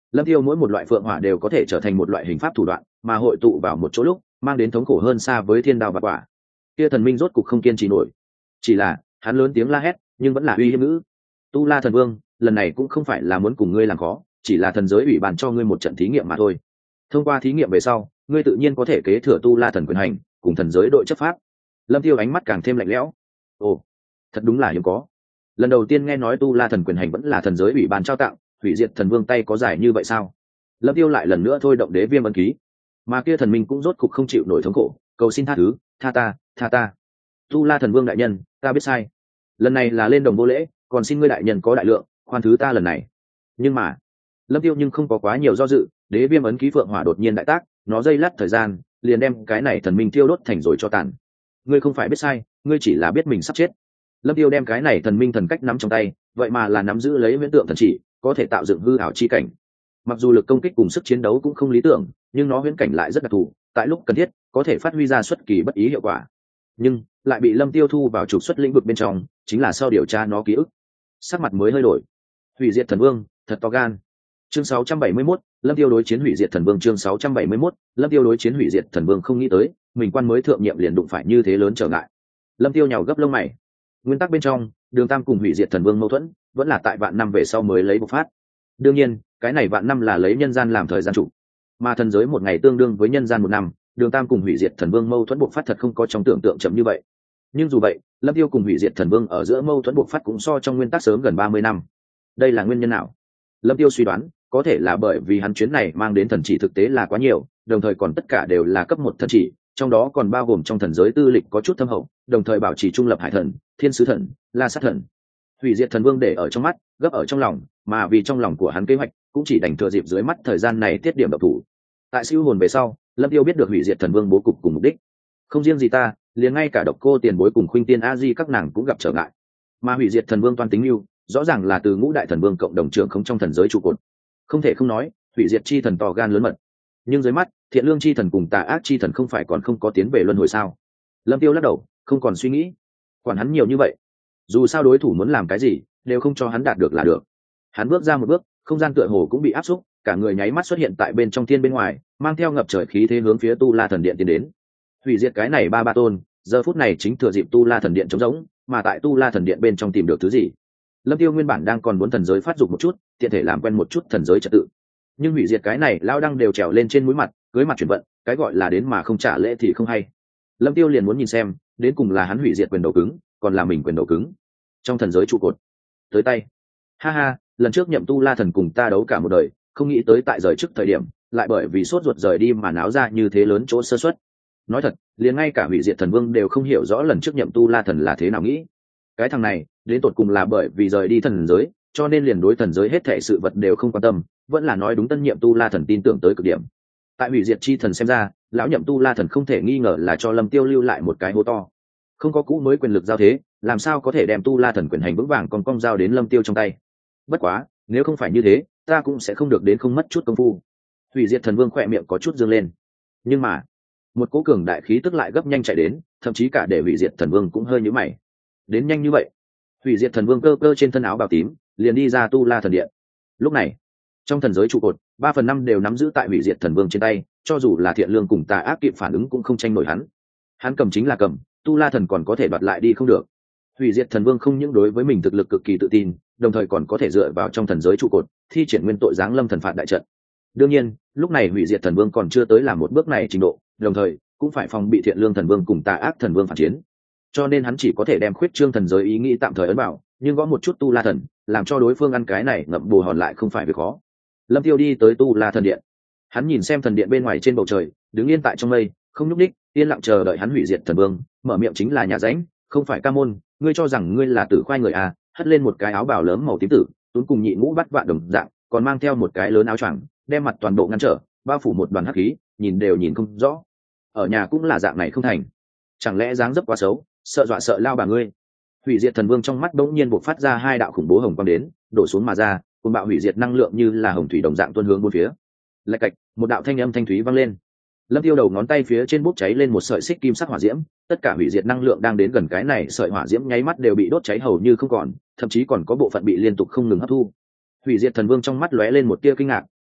Lâm Tiêu mỗi một loại phượng hỏa đều có thể trở thành một loại hình pháp thủ đoạn, mà hội tụ vào một chỗ lúc, mang đến thống khổ hơn xa với thiên đao và quả. Kia thần minh rốt cục không kiên trì nổi, chỉ là hắn lớn tiếng la hét, nhưng vẫn là uy hiếp ngữ. Tu La thần vương, lần này cũng không phải là muốn cùng ngươi làm khó, chỉ là thần giới ủy bàn cho ngươi một trận thí nghiệm mà thôi. Thông qua thí nghiệm về sau, ngươi tự nhiên có thể kế thừa Tu La thần quyền hành, cùng thần giới đội chấp pháp. Lâm Tiêu ánh mắt càng thêm lạnh lẽo. Ồ, thật đúng là hiếm có. Lần đầu tiên nghe nói Tu La thần quyền hành vẫn là thần giới ủy ban trao tặng, hủy diệt thần vương tay có giải như vậy sao? Lâm Tiêu lại lần nữa thôi động đế viêm ấn ký, mà kia thần minh cũng rốt cục không chịu nổi thống khổ, cầu xin tha thứ, tha ta, tha ta. Tu La thần vương đại nhân, ta biết sai, lần này là lên đồng vô lễ, còn xin ngươi đại nhân có đại lượng, khoan thứ ta lần này. Nhưng mà Lâm Tiêu nhưng không có quá nhiều do dự, đế viêm ấn ký phượng hỏa đột nhiên đại tác, nó dây lắt thời gian, liền đem cái này thần minh tiêu đốt thành rồi cho tàn. Ngươi không phải biết sai, ngươi chỉ là biết mình sắp chết. Lâm Tiêu đem cái này thần minh thần cách nắm trong tay, vậy mà là nắm giữ lấy huyễn tượng thần chỉ, có thể tạo dựng hư ảo chi cảnh. Mặc dù lực công kích cùng sức chiến đấu cũng không lý tưởng, nhưng nó huyễn cảnh lại rất đặc thù, tại lúc cần thiết có thể phát huy ra xuất kỳ bất ý hiệu quả. Nhưng lại bị Lâm Tiêu thu vào trục xuất lĩnh vực bên trong, chính là sau điều tra nó ký ức. Sắc mặt mới hơi đổi. Hủy diệt thần vương, thật to gan. Chương sáu trăm bảy mươi mốt, Lâm Tiêu đối chiến hủy diệt thần vương. Chương sáu trăm bảy mươi mốt, Lâm Tiêu đối chiến hủy diệt thần vương. Không nghĩ tới mình quan mới thượng nhiệm liền đụng phải như thế lớn trở ngại. Lâm Tiêu nhào gấp lông mày. Nguyên tắc bên trong, Đường Tam cùng hủy diệt thần vương mâu thuẫn vẫn là tại vạn năm về sau mới lấy bộc phát. Đương nhiên cái này vạn năm là lấy nhân gian làm thời gian chủ, mà thần giới một ngày tương đương với nhân gian một năm. Đường Tam cùng hủy diệt thần vương mâu thuẫn bộc phát thật không có trong tưởng tượng chậm như vậy. Nhưng dù vậy, Lâm Tiêu cùng hủy diệt thần vương ở giữa mâu thuẫn bộc phát cũng so trong nguyên tắc sớm gần ba mươi năm. Đây là nguyên nhân nào? Lâm Tiêu suy đoán, có thể là bởi vì hắn chuyến này mang đến thần chỉ thực tế là quá nhiều, đồng thời còn tất cả đều là cấp một thần chỉ, trong đó còn bao gồm trong thần giới tư lịch có chút thâm hậu, đồng thời bảo trì trung lập hải thần, thiên sứ thần, la sát thần. Hủy diệt thần vương để ở trong mắt, gấp ở trong lòng, mà vì trong lòng của hắn kế hoạch cũng chỉ đành thừa dịp dưới mắt thời gian này tiết điểm độc thủ. Tại siêu hồn về sau, Lâm Tiêu biết được hủy diệt thần vương bố cục cùng mục đích. Không riêng gì ta, liền ngay cả độc cô tiền bối cùng khuynh tiên a di các nàng cũng gặp trở ngại. Mà hủy diệt thần vương toan tính lưu, rõ ràng là từ ngũ đại thần vương cộng đồng trưởng không trong thần giới trụ cột. Không thể không nói, hủy diệt chi thần to gan lớn mật. Nhưng dưới mắt, thiện lương chi thần cùng tà ác chi thần không phải còn không có tiến về luân hồi sao? Lâm Tiêu lắc đầu, không còn suy nghĩ. Quản hắn nhiều như vậy, dù sao đối thủ muốn làm cái gì, đều không cho hắn đạt được là được. Hắn bước ra một bước, không gian tựa hồ cũng bị áp xúc, cả người nháy mắt xuất hiện tại bên trong thiên bên ngoài, mang theo ngập trời khí thế hướng phía Tu La thần điện tiến đến. Hủy diệt cái này ba ba tôn, giờ phút này chính thừa dịp Tu La thần điện trống rỗng, mà tại Tu La thần điện bên trong tìm được thứ gì. Lâm Tiêu nguyên bản đang còn muốn thần giới phát dục một chút, tiện thể làm quen một chút thần giới trật tự. Nhưng hủy diệt cái này lao đăng đều trèo lên trên mũi mặt, cưới mặt chuyển vận, cái gọi là đến mà không trả lễ thì không hay. Lâm Tiêu liền muốn nhìn xem, đến cùng là hắn hủy diệt quyền đầu cứng, còn là mình quyền đầu cứng. Trong thần giới trụ cột, tới tay. Ha ha, lần trước nhậm Tu La thần cùng ta đấu cả một đời, không nghĩ tới tại rời trước thời điểm, lại bởi vì sốt ruột rời đi mà náo ra như thế lớn chỗ sơ suất. Nói thật, liền ngay cả hủy diệt thần vương đều không hiểu rõ lần trước nhậm Tu La thần là thế nào nghĩ. Cái thằng này, đến tột cùng là bởi vì rời đi thần giới, cho nên liền đối thần giới hết thảy sự vật đều không quan tâm, vẫn là nói đúng tân nhiệm Tu La thần tin tưởng tới cực điểm. Tại hủy diệt chi thần xem ra, lão nhậm Tu La thần không thể nghi ngờ là cho Lâm Tiêu lưu lại một cái hố to. Không có cũ mới quyền lực giao thế, làm sao có thể đem Tu La thần quyền hành vững vàng còn cong giao đến Lâm Tiêu trong tay. Bất quá, nếu không phải như thế, ta cũng sẽ không được đến không mất chút công phu. Hủy diệt thần vương khỏe miệng có chút dương lên. Nhưng mà, một cỗ cường đại khí tức lại gấp nhanh chạy đến, thậm chí cả để hủy diệt thần vương cũng hơi nhíu mày. Đến nhanh như vậy? Hủy diệt thần vương cơ cơ trên thân áo bào tím, liền đi ra Tu La thần điện. Lúc này, trong thần giới trụ cột, ba phần năm đều nắm giữ tại hủy diệt thần vương trên tay, cho dù là thiện lương cùng tà ác kịp phản ứng cũng không tranh nổi hắn. Hắn cầm chính là cầm, Tu La thần còn có thể đoạt lại đi không được. Hủy diệt thần vương không những đối với mình thực lực cực kỳ tự tin, đồng thời còn có thể dựa vào trong thần giới trụ cột, thi triển nguyên tội giáng lâm thần phạt đại trận. Đương nhiên, lúc này hủy diệt thần vương còn chưa tới làm một bước này trình độ, đồng thời cũng phải phòng bị thiện lương thần vương cùng tà ác thần vương phản chiến. Cho nên hắn chỉ có thể đem khuyết trương thần giới ý nghĩ tạm thời ấn bảo, nhưng gõ một chút Tu La thần, làm cho đối phương ăn cái này ngậm bù hòn lại không phải việc khó. Lâm Tiêu đi tới Tu La thần điện, hắn nhìn xem thần điện bên ngoài trên bầu trời, đứng yên tại trong mây, không nhúc nhích, yên lặng chờ đợi hắn hủy diệt thần vương, mở miệng chính là nhà ránh, không phải ca môn, ngươi cho rằng ngươi là tử khoai người à? Hất lên một cái áo bào lớn màu tím tử, tuấn cùng nhị ngũ bắt vạn đồng dạng, còn mang theo một cái lớn áo choàng, đem mặt toàn bộ ngăn trở, bao phủ một đoàn hắc khí, nhìn đều nhìn không rõ. Ở nhà cũng là dạng này không thành, chẳng lẽ dáng dấp quá xấu, sợ dọa sợ lao bà ngươi? Hủy diệt thần vương trong mắt đống nhiên bộc phát ra hai đạo khủng bố hồng quang đến, đổ xuống mà ra, cùng bạo hủy diệt năng lượng như là hồng thủy đồng dạng tuôn hướng bốn phía. Lạch cạch, một đạo thanh âm thanh thúy vang lên. Lâm Tiêu đầu ngón tay phía trên bốc cháy lên một sợi xích kim sắc hỏa diễm, tất cả hủy diệt năng lượng đang đến gần cái này sợi hỏa diễm nháy mắt đều bị đốt cháy hầu như không còn, thậm chí còn có bộ phận bị liên tục không ngừng hấp thu. Hủy diệt thần vương trong mắt lóe lên một tia kinh ngạc,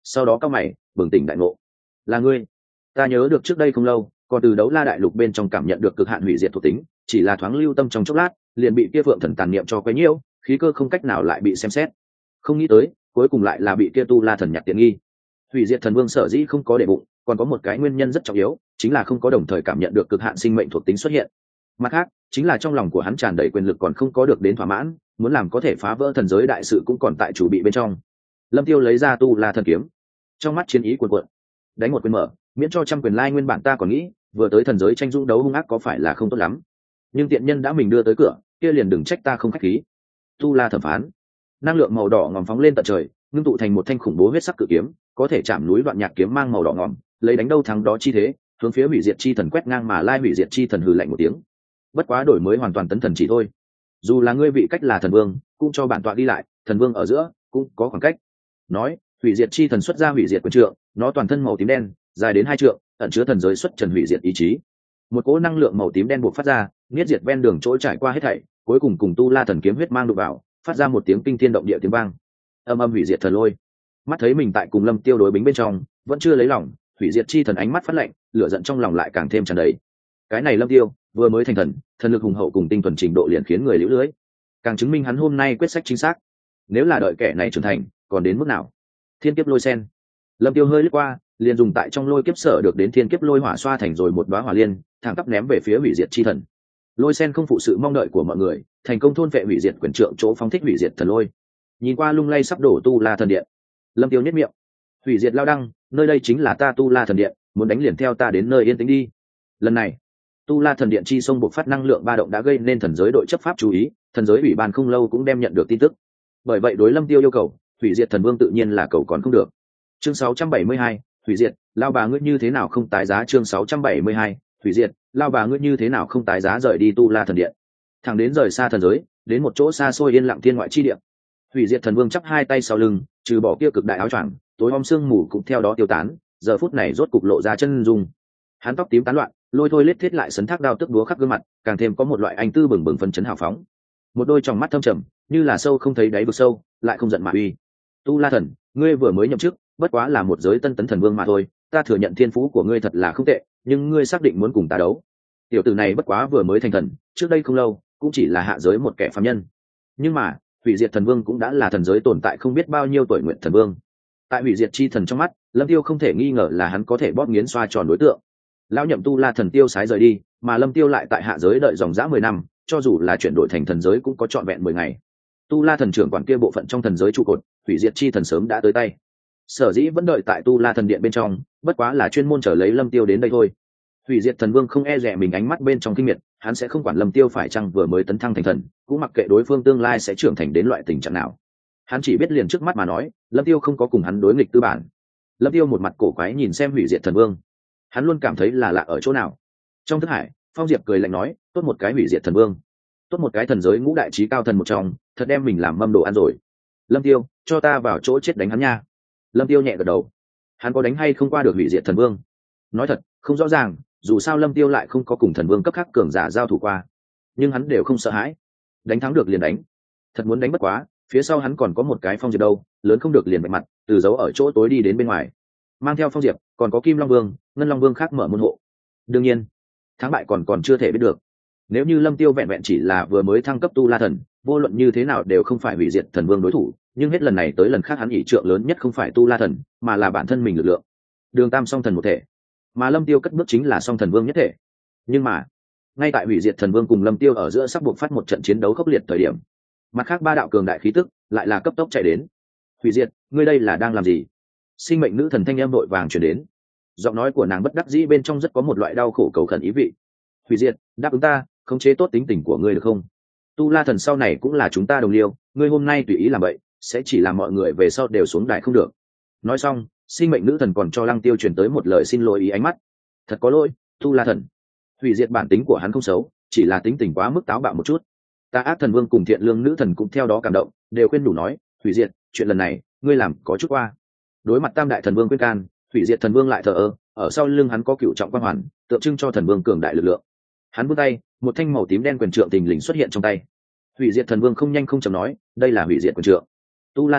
sau đó cao mày bừng tỉnh đại ngộ. Là ngươi? Ta nhớ được trước đây không lâu còn từ đấu la đại lục bên trong cảm nhận được cực hạn hủy diệt thuộc tính, chỉ là thoáng lưu tâm trong chốc lát liền bị kia phượng thần tàn niệm cho quấy nhiễu, khí cơ không cách nào lại bị xem xét. Không nghĩ tới cuối cùng lại là bị kia tu la thần nhặt tiện nghi. Hủy diệt thần vương sở dĩ không có để bụng, còn có một cái nguyên nhân rất trọng yếu, chính là không có đồng thời cảm nhận được cực hạn sinh mệnh thuộc tính xuất hiện. Mặt khác chính là trong lòng của hắn tràn đầy quyền lực còn không có được đến thỏa mãn, muốn làm có thể phá vỡ thần giới đại sự cũng còn tại chủ bị bên trong. Lâm Tiêu lấy ra tu la thần kiếm, trong mắt chiến ý cuồn cuộn, đánh một quyền mở, miễn cho trăm quyền lai nguyên bản ta còn nghĩ vừa tới thần giới tranh dũng đấu hung ác có phải là không tốt lắm, nhưng tiện nhân đã mình đưa tới cửa kia liền đừng trách ta không khách khí. Tu la thẩm phán, năng lượng màu đỏ ngòm phóng lên tận trời, ngưng tụ thành một thanh khủng bố huyết sắc cự kiếm, có thể chạm núi đoạn nhạc kiếm mang màu đỏ ngòm, lấy đánh đâu thắng đó chi thế, hướng phía hủy diệt chi thần quét ngang mà lai. Hủy diệt chi thần hừ lạnh một tiếng, bất quá đổi mới hoàn toàn tấn thần chỉ thôi, dù là ngươi vị cách là thần vương cũng cho bản tọa đi lại, thần vương ở giữa cũng có khoảng cách. Nói hủy diệt chi thần xuất ra hủy diệt quyền trượng, nó toàn thân màu tím đen, dài đến hai trượng, ẩn chứa thần giới xuất trần hủy diệt ý chí. Một cỗ năng lượng màu tím đen buộc phát ra, nghiết diệt ven đường chỗ trải qua hết thảy, cuối cùng cùng tu la thần kiếm huyết mang đụng vào, phát ra một tiếng kinh thiên động địa tiếng vang. Âm âm hủy diệt thần lôi. Mắt thấy mình tại cùng Lâm Tiêu đối bính bên trong, vẫn chưa lấy lòng, hủy diệt chi thần ánh mắt phát lạnh, lửa giận trong lòng lại càng thêm tràn đầy. Cái này Lâm Tiêu vừa mới thành thần, thần lực hùng hậu cùng tinh thuần trình độ liền khiến người liễu lưới, càng chứng minh hắn hôm nay quyết sách chính xác. Nếu là đợi kẻ này trưởng thành, còn đến mức nào? Thiên kiếp lôi sen. Lâm Tiêu hơi lướt qua, liền dùng tại trong lôi kiếp sở được đến thiên kiếp lôi hỏa xoa thành rồi một đóa hỏa liên, thẳng tắp ném về phía hủy diệt chi thần. Lôi sen không phụ sự mong đợi của mọi người, thành công thôn vệ hủy diệt quyền trượng chỗ phóng thích hủy diệt thần lôi. Nhìn qua lung lay sắp đổ tu la thần điện, Lâm Tiêu nhếch miệng, hủy diệt lao đăng, nơi đây chính là ta tu la thần điện, muốn đánh liền theo ta đến nơi yên tĩnh đi. Lần này tu la thần điện chi sông bộc phát năng lượng ba động đã gây nên thần giới đội chấp pháp chú ý, thần giới ủy ban không lâu cũng đem nhận được tin tức, bởi vậy đối Lâm Tiêu yêu cầu hủy diệt thần vương tự nhiên là cầu còn không được. Chương sáu trăm bảy mươi hai, hủy diệt lao bà ngươi như thế nào không tái giá. Chương sáu trăm bảy mươi hai, hủy diệt lao bà ngươi như thế nào không tái giá. Rời đi tu la thần điện, thẳng đến rời xa thần giới, đến một chỗ xa xôi yên lặng thiên ngoại chi địa. Hủy diệt thần vương chắp hai tay sau lưng, trừ bỏ kia cực đại áo choàng, tối om sương mù cũng theo đó tiêu tán, giờ phút này rốt cục lộ ra chân dung. Hắn tóc tím tán loạn, lôi thôi lết thiết lại sấn thác đao tức đúa khắp gương mặt, càng thêm có một loại anh tư bừng bừng phấn chấn hào phóng. Một đôi tròng mắt thâm trầm, như là sâu không thấy đáy vực sâu, lại không giận mà uy. Tu la thần, ngươi vừa mới nhậm chức, bất quá là một giới tân tấn thần vương mà thôi, ta thừa nhận thiên phú của ngươi thật là không tệ, nhưng ngươi xác định muốn cùng ta đấu? Tiểu tử này bất quá vừa mới thành thần, trước đây không lâu cũng chỉ là hạ giới một kẻ phàm nhân, nhưng mà hủy diệt thần vương cũng đã là thần giới tồn tại không biết bao nhiêu tuổi nguyện thần vương. Tại hủy diệt chi thần trong mắt, Lâm Tiêu không thể nghi ngờ là hắn có thể bóp nghiến xoa tròn đối tượng. Lão nhậm tu la thần tiêu sái rời đi, mà Lâm Tiêu lại tại hạ giới đợi dòng dã mười năm, cho dù là chuyển đổi thành thần giới cũng có trọn vẹn mười ngày. Tu la thần trưởng quản kia bộ phận trong thần giới trụ cột, hủy diệt chi thần sớm đã tới tay. Sở dĩ vẫn đợi tại tu la thần điện bên trong, bất quá là chuyên môn chờ lấy Lâm Tiêu đến đây thôi. Hủy diệt thần vương không e dè mình ánh mắt bên trong kinh miệt, hắn sẽ không quản Lâm Tiêu phải chăng vừa mới tấn thăng thành thần, cũng mặc kệ đối phương tương lai sẽ trưởng thành đến loại tình trạng nào. Hắn chỉ biết liền trước mắt mà nói, Lâm Tiêu không có cùng hắn đối nghịch tư bản. Lâm Tiêu một mặt cổ quái nhìn xem hủy diệt thần vương, hắn luôn cảm thấy là lạ ở chỗ nào. Trong thức hải, Phong Diệp cười lạnh nói, tốt một cái hủy diệt thần vương, tốt một cái thần giới ngũ đại trí cao thần một trong, thật đem mình làm mâm đồ ăn rồi. Lâm Tiêu, cho ta vào chỗ chết đánh hắn nha. Lâm Tiêu nhẹ gật đầu, hắn có đánh hay không qua được hủy diệt thần vương? Nói thật, không rõ ràng, dù sao Lâm Tiêu lại không có cùng thần vương cấp khác cường giả giao thủ qua, nhưng hắn đều không sợ hãi, đánh thắng được liền đánh, thật muốn đánh bất quá, phía sau hắn còn có một cái Phong Diệp đâu, lớn không được liền bạch mặt, từ giấu ở chỗ tối đi đến bên ngoài, mang theo Phong Diệp, còn có Kim Long Vương, Ngân Long Vương khác mở môn hộ. Đương nhiên, thắng bại còn còn chưa thể biết được. Nếu như Lâm Tiêu vẹn vẹn chỉ là vừa mới thăng cấp tu la thần, vô luận như thế nào đều không phải hủy diệt thần vương đối thủ, nhưng hết lần này tới lần khác hắn ỷ trượng lớn nhất không phải tu la thần, mà là bản thân mình lực lượng. Đường Tam song thần một thể, mà Lâm Tiêu cất bước chính là song thần vương nhất thể. Nhưng mà, ngay tại hủy diệt thần vương cùng Lâm Tiêu ở giữa sắp buộc phát một trận chiến đấu khốc liệt thời điểm, mặt khác ba đạo cường đại khí tức lại là cấp tốc chạy đến. Hủy diệt, ngươi đây là đang làm gì? Sinh mệnh nữ thần thanh em vội vàng truyền đến, giọng nói của nàng bất đắc dĩ bên trong rất có một loại đau khổ cầu khẩn ý vị. Hủy diệt, đáp ứng ta, khống chế tốt tính tình của ngươi được không? Tu la thần sau này cũng là chúng ta đồng liêu, ngươi hôm nay tùy ý làm vậy, sẽ chỉ làm mọi người về sau đều xuống đài không được. Nói xong, sinh mệnh nữ thần còn cho Lăng Tiêu truyền tới một lời xin lỗi ý ánh mắt. Thật có lỗi, Tu la thần. Hủy diệt bản tính của hắn không xấu, chỉ là tính tình quá mức táo bạo một chút. Ta ác thần vương cùng thiện lương nữ thần cũng theo đó cảm động, đều khuyên đủ nói, hủy diệt, chuyện lần này, ngươi làm có chút qua. Đối mặt tam đại thần vương khuyên can, hủy diệt thần vương lại thờ ơ, ở sau lưng hắn có cựu trọng quan hoàn, tượng trưng cho thần vương cường đại lực lượng. Hắn vươn tay, một thanh màu tím đen quyền trượng tình lình xuất hiện trong tay. Hủy diệt thần vương không nhanh không chậm nói, đây là hủy diệt quyền trượng. Tu la thần,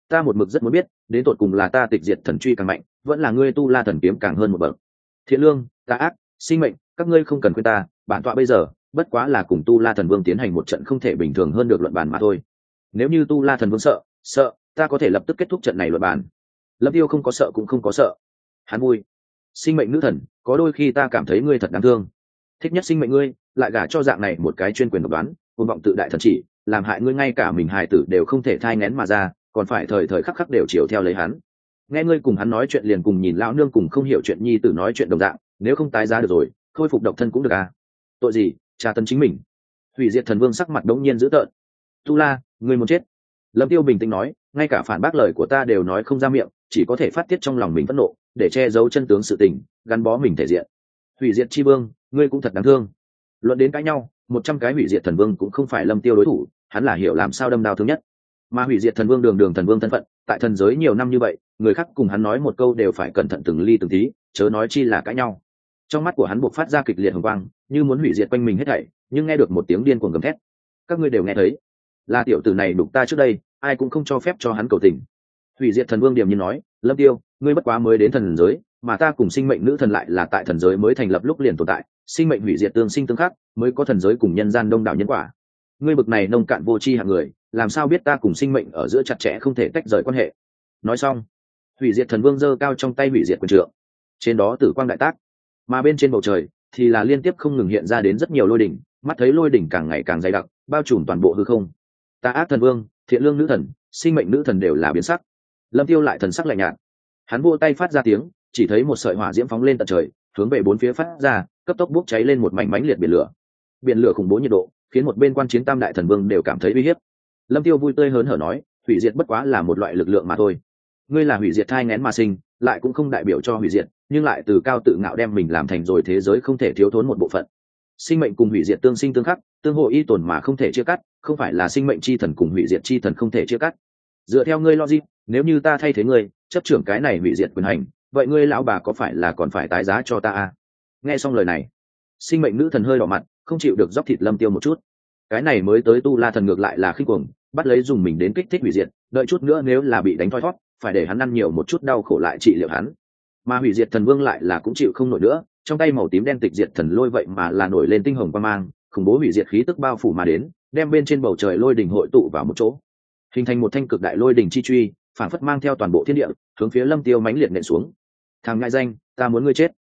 ta một mực rất muốn biết đến tột cùng là ta tịch diệt thần truy càng mạnh vẫn là ngươi tu la thần kiếm càng hơn một bậc. Thiện lương, tà ác, sinh mệnh, các ngươi không cần khuyên ta, bản tọa bây giờ bất quá là cùng tu la thần vương tiến hành một trận không thể bình thường hơn được luận bàn mà thôi. Nếu như tu la thần vương sợ sợ ta có thể lập tức kết thúc trận này luận bàn. Lâm Tiêu không có sợ cũng không có sợ, hắn vui. Sinh mệnh nữ thần, có đôi khi ta cảm thấy ngươi thật đáng thương, thích nhất sinh mệnh ngươi lại gả cho dạng này một cái chuyên quyền độc đoán cuồng vọng tự đại thần chỉ, làm hại ngươi ngay cả mình hài tử đều không thể thai nghén mà ra, còn phải thời thời khắc khắc đều chiều theo lấy hắn. Nghe ngươi cùng hắn nói chuyện liền cùng nhìn lão nương cùng không hiểu chuyện nhi tử nói chuyện đồng dạng, nếu không tái giá được rồi khôi phục độc thân cũng được à. Tội gì tra tấn chính mình. Hủy diệt thần vương sắc mặt đống nhiên dữ tợn. Tu La, ngươi muốn chết. Lâm Tiêu bình tĩnh nói, ngay cả phản bác lời của ta đều nói không ra miệng, chỉ có thể phát tiết trong lòng mình phẫn nộ để che giấu chân tướng sự tình, gắn bó mình thể diện. Hủy diệt chi vương, ngươi cũng thật đáng thương. Luận đến cãi nhau, một trăm cái hủy diệt thần vương cũng không phải Lâm Tiêu đối thủ, hắn là hiểu làm sao đâm đao thương nhất. Mà hủy diệt thần vương đường đường thần vương thân phận, tại thần giới nhiều năm như vậy, người khác cùng hắn nói một câu đều phải cẩn thận từng ly từng tí, chớ nói chi là cãi nhau. Trong mắt của hắn bộc phát ra kịch liệt hồng quang, như muốn hủy diệt quanh mình hết thảy, nhưng nghe được một tiếng điên cuồng gầm thét. Các ngươi đều nghe thấy, là tiểu tử này đụng ta trước đây, ai cũng không cho phép cho hắn cầu tình. Hủy diệt thần vương điềm nhiên nói, Lâm Tiêu, ngươi bất quá mới đến thần giới, mà ta cùng sinh mệnh nữ thần lại là tại thần giới mới thành lập lúc liền tồn tại, sinh mệnh hủy diệt tương sinh tương khắc, mới có thần giới cùng nhân gian đông đảo nhân quả. Ngươi bực này nông cạn vô tri hạng người, làm sao biết ta cùng sinh mệnh ở giữa chặt chẽ không thể tách rời quan hệ. Nói xong, hủy diệt thần vương giơ cao trong tay hủy diệt quyền trượng, trên đó tử quang đại tác, mà bên trên bầu trời thì là liên tiếp không ngừng hiện ra đến rất nhiều lôi đỉnh, mắt thấy lôi đỉnh càng ngày càng dày đặc, bao trùm toàn bộ hư không. Tà ác thần vương, thiện lương nữ thần, sinh mệnh nữ thần đều là biến sắc. Lâm Tiêu lại thần sắc lạnh nhạt, hắn vỗ tay phát ra tiếng, chỉ thấy một sợi hỏa diễm phóng lên tận trời, hướng về bốn phía phát ra, cấp tốc bốc cháy lên một mảnh mãnh liệt biển lửa. Biển lửa khủng bố nhiệt độ, khiến một bên quan chiến tam đại thần vương đều cảm thấy uy hiếp. Lâm Tiêu vui tươi hớn hở nói, hủy diệt bất quá là một loại lực lượng mà thôi. Ngươi là hủy diệt thai nghén mà sinh, lại cũng không đại biểu cho hủy diệt, nhưng lại từ cao tự ngạo đem mình làm thành rồi thế giới không thể thiếu thốn một bộ phận. Sinh mệnh cùng hủy diệt tương sinh tương khắc, tương hỗ y tồn mà không thể chia cắt, không phải là sinh mệnh chi thần cùng hủy diệt chi thần không thể chia cắt. Dựa theo ngươi logic, nếu như ta thay thế ngươi, chấp trưởng cái này hủy diệt quyền hành, vậy ngươi lão bà có phải là còn phải tái giá cho ta à? Nghe xong lời này, sinh mệnh nữ thần hơi đỏ mặt, không chịu được dốc thịt Lâm Tiêu một chút. Cái này mới tới tu la thần ngược lại là khinh cuồng, bắt lấy dùng mình đến kích thích hủy diệt, đợi chút nữa nếu là bị đánh thoi thoát, phải để hắn ăn nhiều một chút đau khổ lại trị liệu hắn. Mà hủy diệt thần vương lại là cũng chịu không nổi nữa, trong tay màu tím đen tịch diệt thần lôi vậy mà là nổi lên tinh hồng quang mang, khủng bố hủy diệt khí tức bao phủ mà đến, đem bên trên bầu trời lôi đỉnh hội tụ vào một chỗ, hình thành một thanh cực đại lôi đỉnh chi truy, phản phất mang theo toàn bộ thiên địa, hướng phía Lâm Tiêu mãnh liệt nện xuống. Thằng ngại danh, ta muốn ngươi chết.